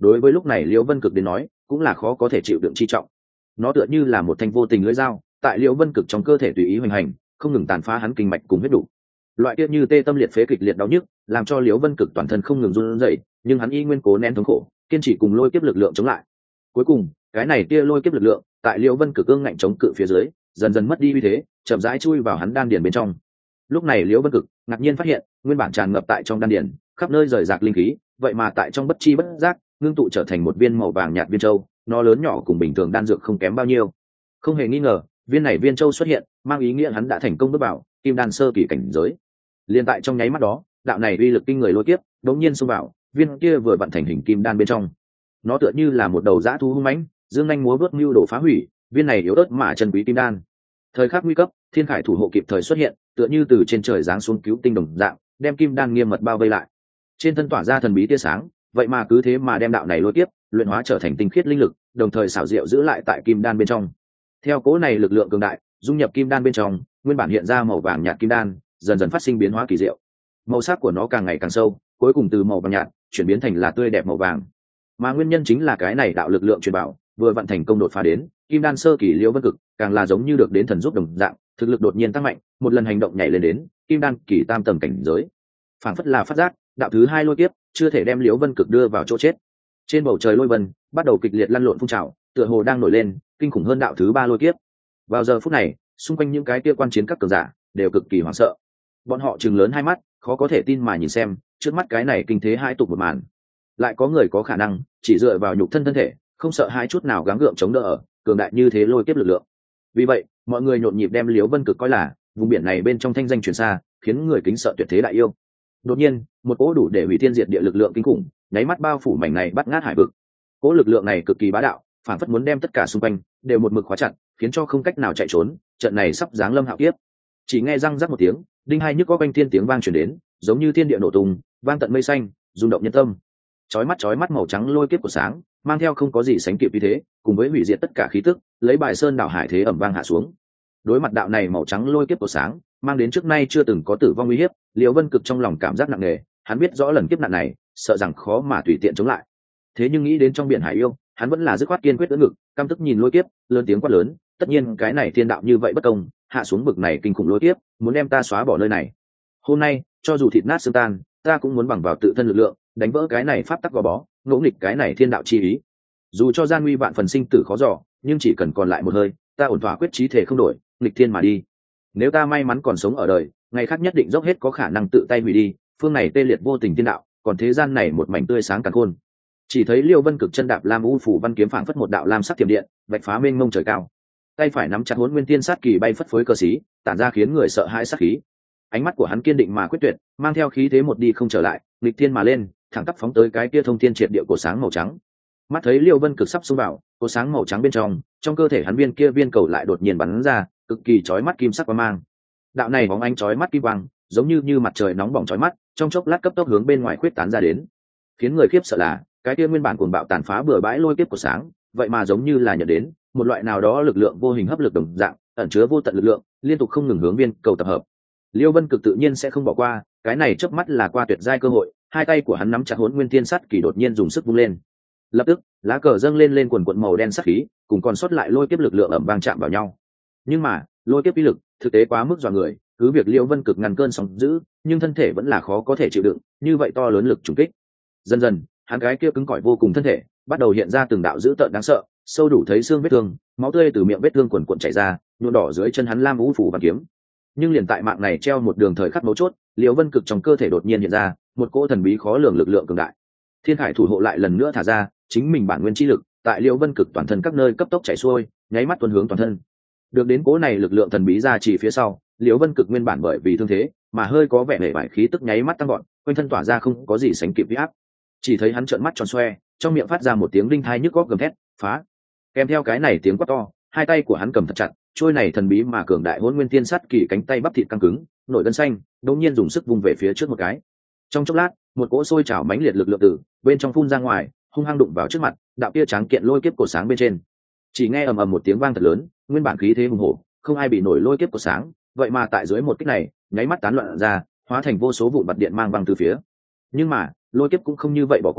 đối với lúc này liễu vân cực đến nói cũng là khó có thể chịu đựng chi trọng. Nó tựa như là một thanh vô tình lưỡi dao tại liễu vân cực trong cơ thể tùy ý hoành hành, không ngừng tàn phá hắn kinh mạch cùng huyết đủ. Loại kia như tê tâm liệt phế kịch liệt đau nhức làm cho liễu vân cực toàn thân không ngừng run rẩy, nhưng hắn y nguyên cố nén thống khổ, kiên trì cùng lôi kiếp lực lượng chống lại. Cuối cùng cái này tia lôi kiếp lực lượng tại liễu vân cực cương ngạnh chống cự phía dưới dần dần mất đi uy thế, chậm rãi chui vào hắn đan điền bên trong. Lúc này liễu vân cực ngạc nhiên phát hiện nguyên bản tràn ngập tại trong đan điền khắp nơi rời rạc linh khí, vậy mà tại trong bất chi bất giác ngưng tụ trở thành một viên màu vàng nhạt viên châu. Nó lớn nhỏ cùng bình thường đan dược không kém bao nhiêu. Không hề nghi ngờ, viên này viên châu xuất hiện mang ý nghĩa hắn đã thành công bước vào kim đan sơ kỳ cảnh giới. Liên tại trong nháy mắt đó, đạo này uy lực kinh người lôi kiếp đống nhiên xông vào viên kia vừa vận thành hình kim đan bên trong. Nó tựa như là một đầu dã thú hung mãnh, dương nhanh múa vớt mưu đồ phá hủy viên này yếu ớt mà chân quý kim đan. Thời khắc nguy cấp, thiên khải thủ hộ kịp thời xuất hiện, tựa như từ trên trời giáng xuống cứu tinh đồng dạng, đem kim đan nghiêm mật bao vây lại. Trên thân tỏa ra thần bí tia sáng, vậy mà cứ thế mà đem đạo này lôi kiếp luyện hóa trở thành tinh khiết linh lực, đồng thời xảo diệu giữ lại tại kim đan bên trong. Theo cố này lực lượng cường đại dung nhập kim đan bên trong, nguyên bản hiện ra màu vàng nhạt kim đan dần dần phát sinh biến hóa kỳ diệu. Màu sắc của nó càng ngày càng sâu, cuối cùng từ màu vàng nhạt chuyển biến thành là tươi đẹp màu vàng. Mà nguyên nhân chính là cái này đạo lực lượng truyền bảo vừa vận thành công đột phá đến kim đan sơ kỳ liễu vân cực, càng là giống như được đến thần giúp đồng dạng, thực lực đột nhiên tăng mạnh, một lần hành động nhảy lên đến kim đan kỳ tam tầng cảnh giới. Phảng phất là phát giác đạo thứ hai lôi kiếp chưa thể đem liễu vân cực đưa vào chỗ chết. Trên bầu trời lôi vân bắt đầu kịch liệt lăn lộn phun trào, tựa hồ đang nổi lên kinh khủng hơn đạo thứ ba lôi kiếp. Vào giờ phút này, xung quanh những cái kia quan chiến các cường giả đều cực kỳ hoảng sợ. Bọn họ trừng lớn hai mắt, khó có thể tin mà nhìn xem trước mắt cái này kinh thế hai tục một màn. Lại có người có khả năng chỉ dựa vào nhục thân thân thể, không sợ hai chút nào gắng gượng chống đỡ ở cường đại như thế lôi kiếp lực lượng. Vì vậy, mọi người nhộn nhịp đem liễu vân cực coi là vùng biển này bên trong thanh danh truyền xa, khiến người kính sợ tuyệt thế đại yêu. Đột nhiên, một cỗ đủ để hủy thiên diệt địa lực lượng kinh khủng nháy mắt bao phủ mảnh này bắt ngát hải vực. Cỗ lực lượng này cực kỳ bá đạo, phản phất muốn đem tất cả xung quanh đều một mực khóa chặt, khiến cho không cách nào chạy trốn. Trận này sắp giáng lâm hạo kiếp. Chỉ nghe răng rắc một tiếng, đinh hai nhức có quanh thiên tiếng vang truyền đến, giống như thiên địa nổ tung, vang tận mây xanh, rung động nhân tâm. Chói mắt chói mắt màu trắng lôi kiếp của sáng, mang theo không có gì sánh kịp như thế, cùng với hủy diệt tất cả khí tức, lấy bài sơn đảo hải thế ẩm vang hạ xuống. Đối mặt đạo này màu trắng lôi kiếp của sáng, mang đến trước nay chưa từng có tử vong uy hiếp, liễu vân cực trong lòng cảm giác nặng nề. Hắn biết rõ lần kiếp nạn này sợ rằng khó mà tùy tiện chống lại, thế nhưng nghĩ đến trong biển hải yêu, hắn vẫn là dứt khoát kiên quyết đỡ ngực, căm tức nhìn lôi kiếp, lớn tiếng quát lớn. Tất nhiên cái này thiên đạo như vậy bất công, hạ xuống bực này kinh khủng lôi kiếp, muốn đem ta xóa bỏ nơi này. Hôm nay cho dù thịt nát xương tan, ta cũng muốn bằng vào tự thân lực lượng đánh vỡ cái này pháp tắc gò bó, ngỗ nghịch cái này thiên đạo chi ý. Dù cho gian nguy vạn phần sinh tử khó dò, nhưng chỉ cần còn lại một hơi, ta ổn thỏa quyết chí thể không đổi, nghịch thiên mà đi. Nếu ta may mắn còn sống ở đời, ngày khác nhất định dốc hết có khả năng tự tay hủy đi phương này tê liệt vô tình thiên đạo, còn thế gian này một mảnh tươi sáng càn khôn. Chỉ thấy liêu vân cực chân đạp lam u phủ văn kiếm phảng phất một đạo lam sắc thiểm điện, vạch phá mênh mông trời cao. Tay phải nắm chặt hỗn nguyên tiên sát kỳ bay phất phới cơ sĩ, tản ra khiến người sợ hãi sát khí. Ánh mắt của hắn kiên định mà quyết tuyệt, mang theo khí thế một đi không trở lại, nghịch thiên mà lên, thẳng tắp phóng tới cái kia thông thiên triệt địa của sáng màu trắng. Mắt thấy liêu vân cực sắp xông vào của sáng màu trắng bên trong, trong cơ thể hắn viên kia viên cầu lại đột nhiên bắn ra, cực kỳ chói mắt kim sắc quang mang. Đạo này bóng ánh chói mắt kim quang, giống như như mặt trời nóng bỏng chói mắt, trong chốc lát cấp tốc hướng bên ngoài khuyết tán ra đến. Khiến người khiếp sợ là, cái kia nguyên bản cuồng bạo tàn phá bừa bãi lôi kiếp của sáng, vậy mà giống như là nhận đến một loại nào đó lực lượng vô hình hấp lực đồng dạng, ẩn chứa vô tận lực lượng, liên tục không ngừng hướng viên cầu tập hợp. Liêu Vân Cực tự nhiên sẽ không bỏ qua, cái này chớp mắt là qua tuyệt giai cơ hội, hai tay của hắn nắm chặt Hỗn Nguyên Thiên Sắt Kỳ đột nhiên dùng sức vung lên. Lập tức, lá cờ dâng lên lên quần quần màu đen sắc khí, cùng còn sót lại lôi kiếp lực lượng ầm vang chạm vào nhau. Nhưng mà, lôi kiếp uy lực thực tế quá mức dọa người, cứ việc Liêu Vân Cực ngăn cơn sóng dữ, nhưng thân thể vẫn là khó có thể chịu đựng, như vậy to lớn lực trùng kích. Dần dần, hắn gái kia cứng cỏi vô cùng thân thể, bắt đầu hiện ra từng đạo dữ tợn đáng sợ, sâu đủ thấy xương vết thương, máu tươi từ miệng vết thương quần quần chảy ra, nhuộm đỏ dưới chân hắn lam vũ phủ và kiếm. Nhưng liền tại mạng này treo một đường thời khắc mấu chốt, Liêu Vân Cực trong cơ thể đột nhiên hiện ra một cỗ thần bí khó lường lực lượng cường đại. Thiên Khải thủ hộ lại lần nữa thả ra chính mình bản nguyên chi lực, tại Liêu Vân Cực toàn thân các nơi cấp tốc chảy xuôi, nháy mắt tuôn hướng toàn thân. Được đến cỗ này lực lượng thần bí ra chỉ phía sau, Liêu Vân Cực nguyên bản bởi vì thương thế mà hơi có vẻ hề bại khí tức nháy mắt tăng gọn, quanh thân tỏa ra không có gì sánh kịp uy áp. Chỉ thấy hắn trợn mắt tròn xoe, trong miệng phát ra một tiếng đinh thai nhức góc gầm thét, phá. Kèm theo cái này tiếng quát to, hai tay của hắn cầm thật chặt, trôi này thần bí mà cường đại Hỗn Nguyên Thiên Sắt Kỳ cánh tay bắp thịt căng cứng, nổi gân xanh, đột nhiên dùng sức vung về phía trước một cái. Trong chốc lát, một cỗ sôi trào mãnh liệt lực lượng từ bên trong phun ra ngoài, hung hăng đụng vào trước mặt, đạo kia tráng kiện lôi kiếp cổ sáng bên trên. Chỉ nghe ầm ầm một tiếng vang thật lớn, nguyên bản khí thế hùng hổ, không ai bị nổi lôi kiếp cổ sáng, vậy mà tại dưới một kích này, nháy mắt tán loạn ra, hóa thành vô số vụn bật điện mang văng từ phía. Nhưng mà, lôi kiếp cũng không như vậy bỏ qua,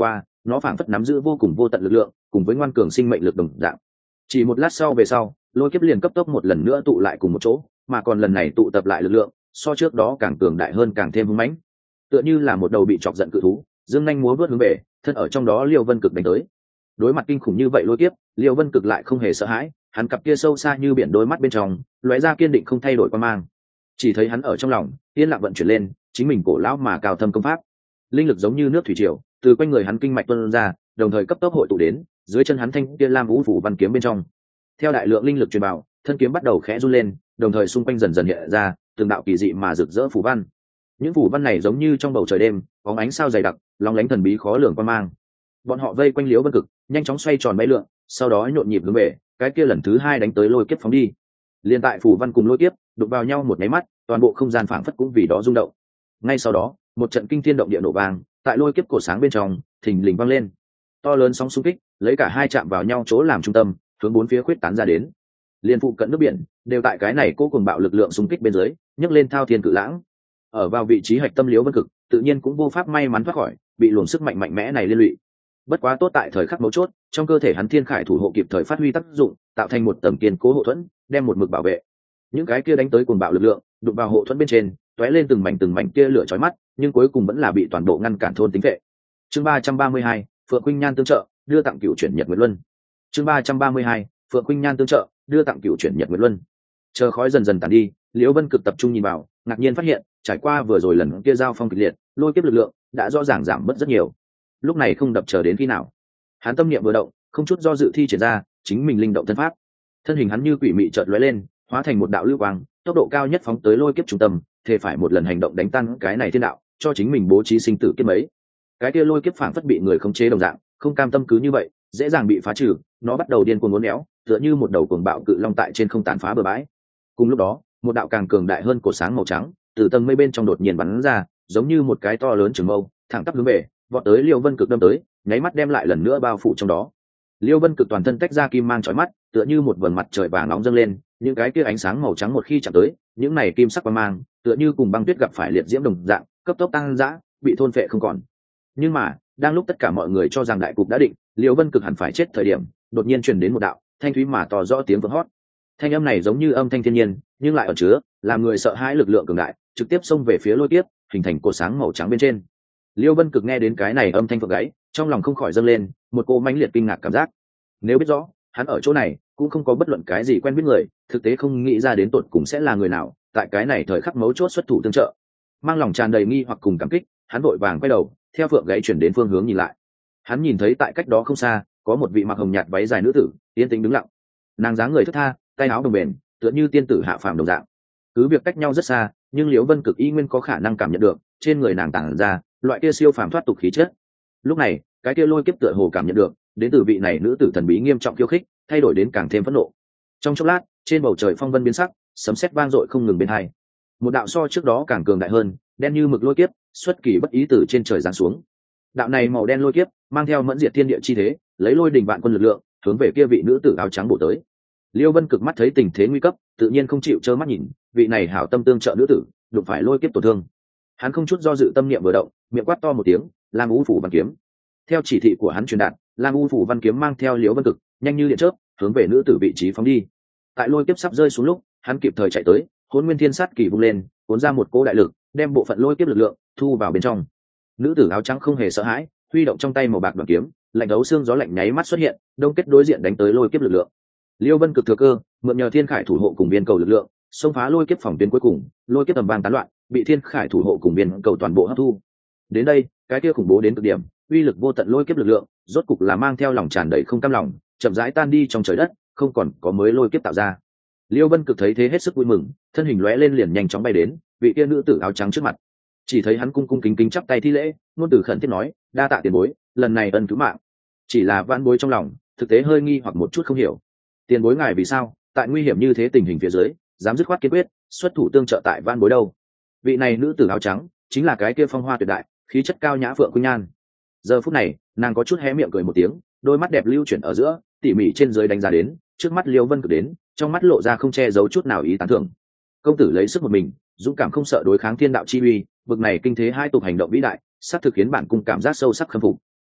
nó phảng phất nắm giữ vô cùng vô tận lực lượng cùng với ngoan cường sinh mệnh lực đồng dạng. Chỉ một lát sau về sau, lôi kiếp liền cấp tốc một lần nữa tụ lại cùng một chỗ, mà còn lần này tụ tập lại lực lượng so trước đó càng cường đại hơn, càng thêm hung mãnh, tựa như là một đầu bị chọc giận cự thú dương nhanh múa vớt hướng về thân ở trong đó Liêu Vân Cực đánh tới. Đối mặt kinh khủng như vậy lôi kiếp, Liêu Vân Cực lại không hề sợ hãi, hắn cặp kia sâu xa như biển đôi mắt bên trong lóe ra kiên định không thay đổi quan mang. Chỉ thấy hắn ở trong lòng yên lặng vận chuyển lên chính mình cổ lão mà cao thâm công pháp, linh lực giống như nước thủy triều từ quanh người hắn kinh mạch tuôn ra, đồng thời cấp tốc hội tụ đến dưới chân hắn thanh kia lam vũ phủ văn kiếm bên trong. Theo đại lượng linh lực truyền vào, thân kiếm bắt đầu khẽ run lên, đồng thời xung quanh dần dần hiện ra từng đạo kỳ dị mà rực rỡ phù văn. Những phù văn này giống như trong bầu trời đêm có ánh sao dày đặc, lóng lánh thần bí khó lường quan mang. Bọn họ vây quanh Liễu Vân Cực, nhanh chóng xoay tròn bay lượn, sau đó nhộn nhịp hướng về cái kia lần thứ hai đánh tới lôi kiếp phóng đi. Liên tại phù văn cùng lôi kiếp đụng vào nhau một nháy mắt, toàn bộ không gian phảng phất cũng vì đó rung động. Ngay sau đó, một trận kinh thiên động địa nổ vang tại lôi kiếp cổ sáng bên trong thình lình vang lên. To lớn sóng xung kích lấy cả hai chạm vào nhau chỗ làm trung tâm, hướng bốn phía khuyết tán ra đến. Liên phụ cận nước biển đều tại cái này cố cùng bạo lực lượng xung kích bên dưới nhấc lên thao thiên cự lãng. Ở vào vị trí hạch tâm Liễu Vân Cực tự nhiên cũng vô pháp may mắn thoát khỏi bị luồng sức mạnh mạnh mẽ này liên lụy. Bất quá tốt tại thời khắc mấu chốt, trong cơ thể hắn thiên khải thủ hộ kịp thời phát huy tác dụng, tạo thành một tầng kiên cố hộ thuẫn, đem một mực bảo vệ. Những cái kia đánh tới cuồng bạo lực lượng đụng vào hộ thuẫn bên trên, tóe lên từng mảnh từng mảnh kia lửa chói mắt, nhưng cuối cùng vẫn là bị toàn bộ ngăn cản thôn tính vệ. Chương ba trăm ba mươi hai, Phượng Khuynh Nhan tương trợ, đưa tặng cựu chuyển Nhật Nguyệt Luân. Chương ba trăm ba mươi hai, Phượng Khuynh Nhan tương trợ, đưa tặng cựu chuyển Nhật Nguyệt Luân. Chờ khói dần dần tàn đi, Liễu Vân Cực tập trung nhìn vào, ngạc nhiên phát hiện, trải qua vừa rồi lần kia giao phong kịch liệt, lôi kiếp lực lượng đã rõ ràng giảm bớt rất nhiều. Lúc này không đập chờ đến khi nào, hắn tâm niệm vừa động, không chút do dự thi triển ra chính mình linh động thân pháp. Thân hình hắn như quỷ mị chợt lóe lên, hóa thành một đạo lưu quang, tốc độ cao nhất phóng tới lôi kiếp trung tâm, thể phải một lần hành động đánh tan cái này thiên đạo, cho chính mình bố trí sinh tử kiếp mấy. Cái kia lôi kiếp phảng phất bị người khống chế đồng dạng, không cam tâm cứ như vậy dễ dàng bị phá trừ, nó bắt đầu điên cuồng uốn éo, tựa như một đầu cuồng bạo cự long tại trên không tàn phá bừa bãi. Cùng lúc đó, một đạo càng cường đại hơn cột sáng màu trắng từ tầng mây bên trong đột nhiên bắn ra, giống như một cái to lớn trường mâu, thẳng tắp hướng về, vọt tới Liêu Vân Cực đâm tới, nháy mắt đem lại lần nữa bao phủ trong đó. Liêu Vân Cực toàn thân tách ra kim mang chói mắt, tựa như một vầng mặt trời vàng nóng dâng lên, những cái kia ánh sáng màu trắng một khi chạm tới, những này kim sắc quang mang, tựa như cùng băng tuyết gặp phải liệt diễm đồng dạng, cấp tốc tăng dã, bị thôn phệ không còn. Nhưng mà, đang lúc tất cả mọi người cho rằng đại cục đã định, Liêu Vân Cực hẳn phải chết thời điểm, đột nhiên truyền đến một đạo thanh thúy mà to rõ tiếng vỡ hót. Thanh âm này giống như âm thanh thiên nhiên, nhưng lại ẩn chứa làm người sợ hãi lực lượng cường đại, trực tiếp xông về phía lôi kiếp, hình thành cột sáng màu trắng bên trên. Liêu Vân Cực nghe đến cái này âm thanh phượng gáy, trong lòng không khỏi dâng lên một cô mãnh liệt kinh ngạc cảm giác. Nếu biết rõ hắn ở chỗ này cũng không có bất luận cái gì quen biết người, thực tế không nghĩ ra đến tột cùng sẽ là người nào tại cái này thời khắc mấu chốt xuất thủ tương trợ. Mang lòng tràn đầy nghi hoặc cùng cảm kích, hắn vội vàng quay đầu theo phượng gáy chuyển đến phương hướng nhìn lại. Hắn nhìn thấy tại cách đó không xa có một vị mặc hồng nhạt váy dài nữ tử yên tĩnh đứng lặng. Nàng dáng người thướt tha, tay áo đồng bền, tựa như tiên tử hạ phàm đồng dạng. Cứ việc cách nhau rất xa, nhưng Liễu Vân Cực y nguyên có khả năng cảm nhận được trên người nàng tản ra loại kia siêu phàm thoát tục khí chất. Lúc này, cái kia lôi kiếp tựa hồ cảm nhận được đến từ vị này nữ tử thần bí nghiêm trọng khiêu khích, thay đổi đến càng thêm phẫn nộ. Trong chốc lát, trên bầu trời phong vân biến sắc, sấm sét vang dội không ngừng bên hai. Một đạo so trước đó càng cường đại hơn, đen như mực lôi kiếp xuất kỳ bất ý từ trên trời giáng xuống. Đạo này màu đen lôi kiếp mang theo mẫn diệt thiên địa chi thế, lấy lôi đình vạn quân lực lượng hướng về kia vị nữ tử áo trắng bổ tới. Liêu Vân Cực mắt thấy tình thế nguy cấp, tự nhiên không chịu trơ mắt nhìn vị này hảo tâm tương trợ nữ tử đụng phải lôi kiếp tổn thương. Hắn không chút do dự tâm niệm vừa động, miệng quát to một tiếng, Lam U phủ văn kiếm. Theo chỉ thị của hắn truyền đạt, Lam U phủ văn kiếm mang theo Liễu Vân Cực nhanh như điện chớp hướng về nữ tử vị trí phóng đi. Tại lôi kiếp sắp rơi xuống lúc, hắn kịp thời chạy tới, Hỗn Nguyên Thiên Sát Kỳ vung lên, cuốn ra một cỗ đại lực, đem bộ phận lôi kiếp lực lượng thu vào bên trong. Nữ tử áo trắng không hề sợ hãi, huy động trong tay màu bạc đoàn kiếm, lạnh đấu xương gió lạnh nháy mắt xuất hiện, đông kết đối diện đánh tới lôi kiếp lực lượng. Liêu Vân Cực thừa cơ, mượn nhờ thiên khải thủ hộ cùng biên cầu lực lượng, xông phá lôi kiếp phòng tuyến cuối cùng, lôi kiếp tầm vang tán loạn, bị thiên khải thủ hộ cùng biên cầu toàn bộ hấp thu. Đến đây, cái kia khủng bố đến cực điểm, uy lực vô tận lôi kiếp lực lượng, rốt cục là mang theo lòng tràn đầy không cam lòng, chậm rãi tan đi trong trời đất, không còn có mới lôi kiếp tạo ra. Liêu Vân Cực thấy thế hết sức vui mừng, thân hình lóe lên liền nhanh chóng bay đến, vị kia nữ tử áo trắng trước mặt. Chỉ thấy hắn cung cung kính kính chắp tay thi lễ, ngôn từ khẩn thiết nói, đa tạ tiền bối, lần này ân cứu mạng. Chỉ là vãn bối trong lòng, thực tế hơi nghi hoặc một chút không hiểu. Tiền bối ngài vì sao tại nguy hiểm như thế tình hình phía dưới dám dứt khoát kiên quyết xuất thủ tương trợ tại van bối đâu? Vị này nữ tử áo trắng chính là cái kia phong hoa tuyệt đại khí chất cao nhã Phượng Khuynh Nhan. Giờ phút này nàng có chút hé miệng cười một tiếng, đôi mắt đẹp lưu chuyển ở giữa, tỉ mỉ trên dưới đánh giá đến trước mắt Liêu Vân Cực đến, trong mắt lộ ra không che giấu chút nào ý tán thưởng. Công tử lấy sức một mình, dũng cảm không sợ đối kháng thiên đạo chi uy, bực này kinh thế hai tục hành động vĩ đại, sắp thực khiến bản cung cảm giác sâu sắc khâm phục.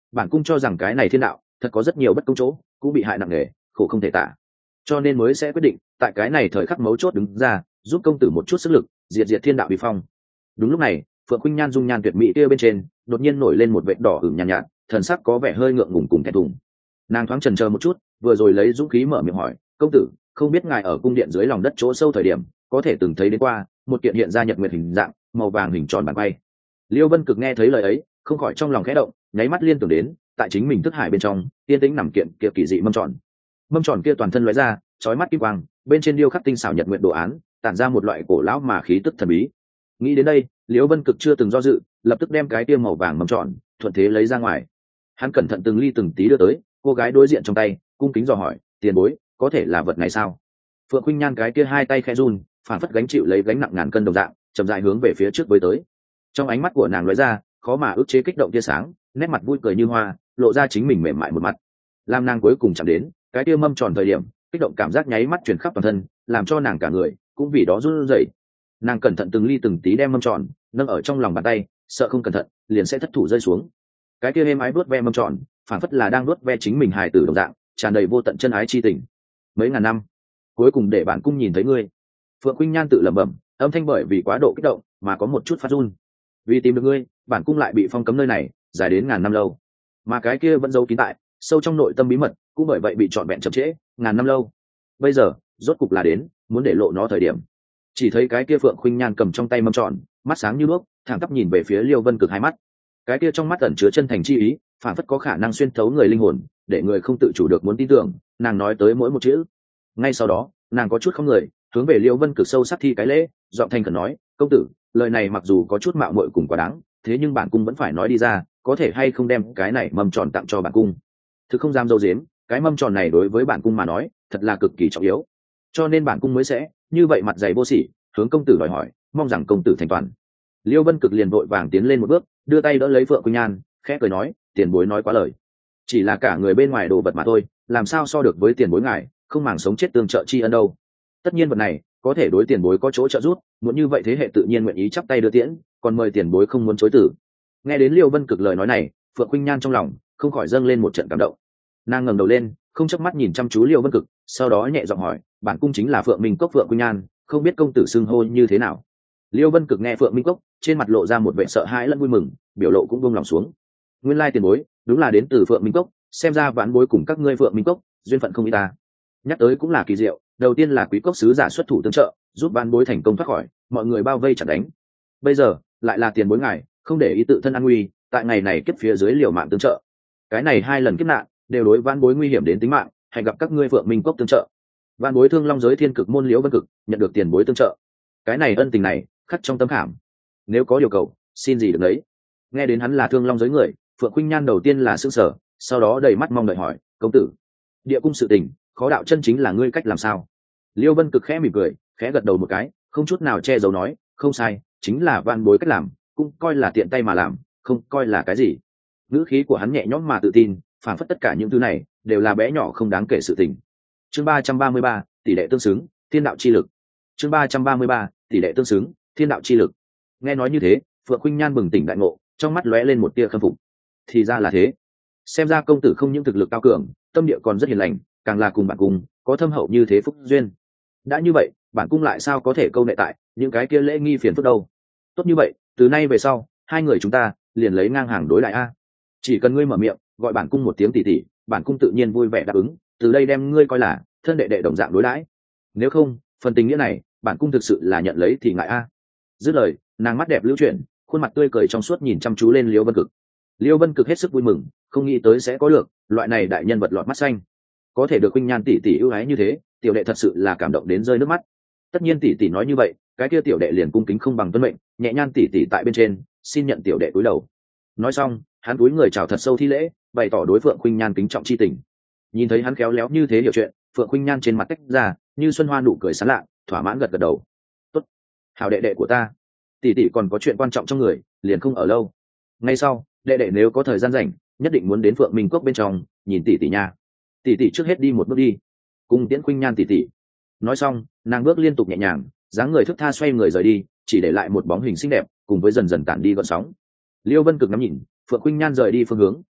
bản cung cho rằng cái này thiên đạo thật có rất nhiều bất công chỗ, cũng bị hại nặng nề, khổ không thể tả, cho nên mới sẽ quyết định tại cái này thời khắc mấu chốt đứng ra giúp công tử một chút sức lực diệt diệt thiên đạo bị phong. Đúng lúc này Phượng Khuynh Nhan dung nhan tuyệt mỹ kia bên trên đột nhiên nổi lên một vệt đỏ ửng nhàn nhạt, nhạt thần sắc có vẻ hơi ngượng ngùng cùng thẹn thùng. Nàng thoáng chần chờ một chút, vừa rồi lấy dũng khí mở miệng hỏi, công tử không biết ngài ở cung điện dưới lòng đất chỗ sâu thời điểm có thể từng thấy đến qua một kiện hiện ra nhật nguyệt hình dạng màu vàng hình tròn bàn quay. Liêu Vân Cực nghe thấy lời ấy không khỏi trong lòng khẽ động, nháy mắt liên tưởng đến tại chính mình thức hải bên trong yên tĩnh nằm kiện kia kỳ dị mâm tròn. Mâm tròn kia toàn thân lóe ra chói mắt kim quang, bên trên điêu khắc tinh xảo nhật nguyệt đồ án, tản ra một loại cổ lão mà khí tức thần bí. Nghĩ đến đây, Liễu Vân Cực chưa từng do dự, lập tức đem cái kia màu vàng mâm tròn thuận thế lấy ra ngoài. Hắn cẩn thận từng ly từng tí đưa tới, cô gái đối diện trong tay cung kính dò hỏi, tiền bối có thể là vật này sao? Phượng Khuynh Nhan cái kia hai tay khẽ run, phản phất gánh chịu lấy gánh nặng ngàn cân đồng dạng, chậm rãi hướng về phía trước với tới. Trong ánh mắt của nàng lóe ra khó mà ức chế kích động tia sáng, nét mặt vui cười như hoa, lộ ra chính mình mềm mại một mặt. Lam nàng cuối cùng chạm đến cái kia mâm tròn thời điểm, kích động cảm giác nháy mắt truyền khắp toàn thân, làm cho nàng cả người cũng vì đó run rẩy. Nàng cẩn thận từng ly từng tí đem mâm tròn nâng ở trong lòng bàn tay, sợ không cẩn thận liền sẽ thất thủ rơi xuống. Cái kia êm ái vuốt ve mâm tròn, phản phất là đang vuốt ve chính mình hài tử đồng dạng, tràn đầy vô tận chân ái chi tình. Mấy ngàn năm, cuối cùng để bản cung nhìn thấy ngươi. Phượng Khuynh Nhan tự lẩm bẩm, âm thanh bởi vì quá độ kích động mà có một chút phát run. Vì tìm được ngươi, bản cung lại bị phong cấm nơi này dài đến ngàn năm lâu, mà cái kia vẫn giấu kín tại sâu trong nội tâm bí mật, cũng bởi vậy bị trọn vẹn chậm trễ ngàn năm lâu. Bây giờ rốt cục là đến muốn để lộ nó thời điểm. Chỉ thấy cái kia Phượng Khuynh Nhan cầm trong tay mâm tròn, mắt sáng như đuốc, thẳng tắp nhìn về phía Liêu Vân Cực hai mắt. Cái kia trong mắt ẩn chứa chân thành chi ý, phản phất có khả năng xuyên thấu người linh hồn, để người không tự chủ được muốn tin tưởng nàng nói tới mỗi một chữ. Ngay sau đó nàng có chút không người hướng về Liêu Vân Cực sâu sắc thi cái lễ, giọng thành khẩn nói, công tử lời này mặc dù có chút mạo muội cùng quá đáng, thế nhưng bản cung vẫn phải nói đi ra, có thể hay không đem cái này mâm tròn tặng cho bản cung. Thực không dám dâu dếm, cái mâm tròn này đối với bản cung mà nói thật là cực kỳ trọng yếu, cho nên bản cung mới sẽ như vậy mặt dày vô sỉ hướng công tử đòi hỏi, mong rằng công tử thành toàn. Liêu Vân Cực liền vội vàng tiến lên một bước, đưa tay đỡ lấy Phượng Khuynh Nhan, khẽ cười nói, tiền bối nói quá lời, chỉ là cả người bên ngoài đồ vật mà thôi, làm sao so được với tiền bối ngài không màng sống chết tương trợ tri ân đâu. Tất nhiên vật này có thể đối tiền bối có chỗ trợ giúp, muốn như vậy thế hệ tự nhiên nguyện ý chắp tay đưa tiễn, còn mời tiền bối không muốn chối từ. Nghe đến Liêu Vân Cực lời nói này, Phượng Khuynh Nhan trong lòng không khỏi dâng lên một trận cảm động. Nàng ngẩng đầu lên, không chớp mắt nhìn chăm chú Liêu Vân Cực, sau đó nhẹ giọng hỏi, bản cung chính là Phượng Minh Cốc Phượng Khuynh Nhan, không biết công tử xưng hô như thế nào? Liêu Vân Cực nghe Phượng Minh Cốc, trên mặt lộ ra một vẻ sợ hãi lẫn vui mừng, biểu lộ cũng buông lòng xuống. Nguyên lai tiền bối đúng là đến từ Phượng Minh Cốc, xem ra vãn bối cùng các ngươi Phượng Minh Cốc duyên phận không ít ta. Nhắc tới cũng là kỳ diệu, đầu tiên là quý cốc sứ giả xuất thủ tương trợ, giúp vãn bối thành công thoát khỏi mọi người bao vây chặt đánh. Bây giờ lại là tiền bối ngài không để ý tự thân an nguy, tại ngày này kết phía dưới liều mạng tương trợ. Cái này hai lần kiếp nạn đều đối vãn bối nguy hiểm đến tính mạng, hay gặp các ngươi Phượng Minh Cốc tương trợ. Vãn bối thương long giới thiên cực môn Liễu Vân Cực nhận được tiền bối tương trợ, cái này ân tình này khắc trong tâm khảm, nếu có điều cầu xin gì được đấy. Nghe đến hắn là thương long giới người, Phượng Khuynh Nhan đầu tiên là sững sờ, sau đó đầy mắt mong đợi hỏi, công tử địa cung sự tình khó đạo chân chính là ngươi cách làm sao? Liêu Vân Cực khẽ mỉm cười, khẽ gật đầu một cái, không chút nào che giấu nói, không sai, chính là van bối cách làm, cũng coi là tiện tay mà làm, không coi là cái gì. Ngữ khí của hắn nhẹ nhõm mà tự tin, phản phất tất cả những thứ này đều là bé nhỏ không đáng kể sự tình. Chương ba trăm ba mươi ba, tỷ lệ tương xứng, thiên đạo chi lực. Chương ba trăm ba mươi ba, tỷ lệ tương xứng, thiên đạo chi lực. Nghe nói như thế, Phượng Khuynh Nhan bừng tỉnh đại ngộ, trong mắt lóe lên một tia khâm phục. Thì ra là thế, xem ra công tử không những thực lực cao cường, tâm địa còn rất hiền lành, càng là cùng bản cung có thâm hậu như thế phúc duyên. Đã như vậy, bản cung lại sao có thể câu nệ tại những cái kia lễ nghi phiền phức đâu. Tốt như vậy, từ nay về sau hai người chúng ta liền lấy ngang hàng đối lại a. Chỉ cần ngươi mở miệng gọi bản cung một tiếng tỷ tỷ, bản cung tự nhiên vui vẻ đáp ứng, từ đây đem ngươi coi là thân đệ đệ đồng dạng đối đãi. Nếu không, phần tình nghĩa này bản cung thực sự là nhận lấy thì ngại a. Dứt lời, nàng mắt đẹp lưu chuyển, khuôn mặt tươi cười trong suốt nhìn chăm chú lên Liêu Vân Cực. Liêu Vân Cực hết sức vui mừng, không nghĩ tới sẽ có được loại này đại nhân vật lọt mắt xanh, có thể được Khuynh Nhan tỷ tỷ ưu ái như thế, tiểu đệ thật sự là cảm động đến rơi nước mắt. Tất nhiên tỷ tỷ nói như vậy, cái kia tiểu đệ liền cung kính không bằng tuân mệnh, nhẹ Nhan tỷ tỷ tại bên trên, xin nhận tiểu đệ cúi đầu. Nói xong, hắn cúi người chào thật sâu thi lễ, bày tỏ đối Phượng Khuynh Nhan kính trọng chi tình. Nhìn thấy hắn khéo léo như thế hiểu chuyện, Phượng Khuynh Nhan trên mặt tách ra như xuân hoa nụ cười sán lạ, thỏa mãn gật gật đầu. Tốt, hảo đệ đệ của ta, tỷ tỷ còn có chuyện quan trọng trong người, liền không ở lâu. Ngay sau, đệ đệ nếu có thời gian rảnh, nhất định muốn đến Phượng Minh Cốc bên trong nhìn tỷ tỷ nha. Tỷ tỷ trước hết đi một bước đi, cùng tiễn Khuynh Nhan tỷ tỷ. Nói xong, nàng bước liên tục nhẹ nhàng, dáng người thức tha xoay người rời đi, chỉ để lại một bóng hình xinh đẹp cùng với dần dần tản đi gợn sóng. Liêu Vân Cực ngắm nhìn Phượng Khuynh Nhan rời đi phương hướng,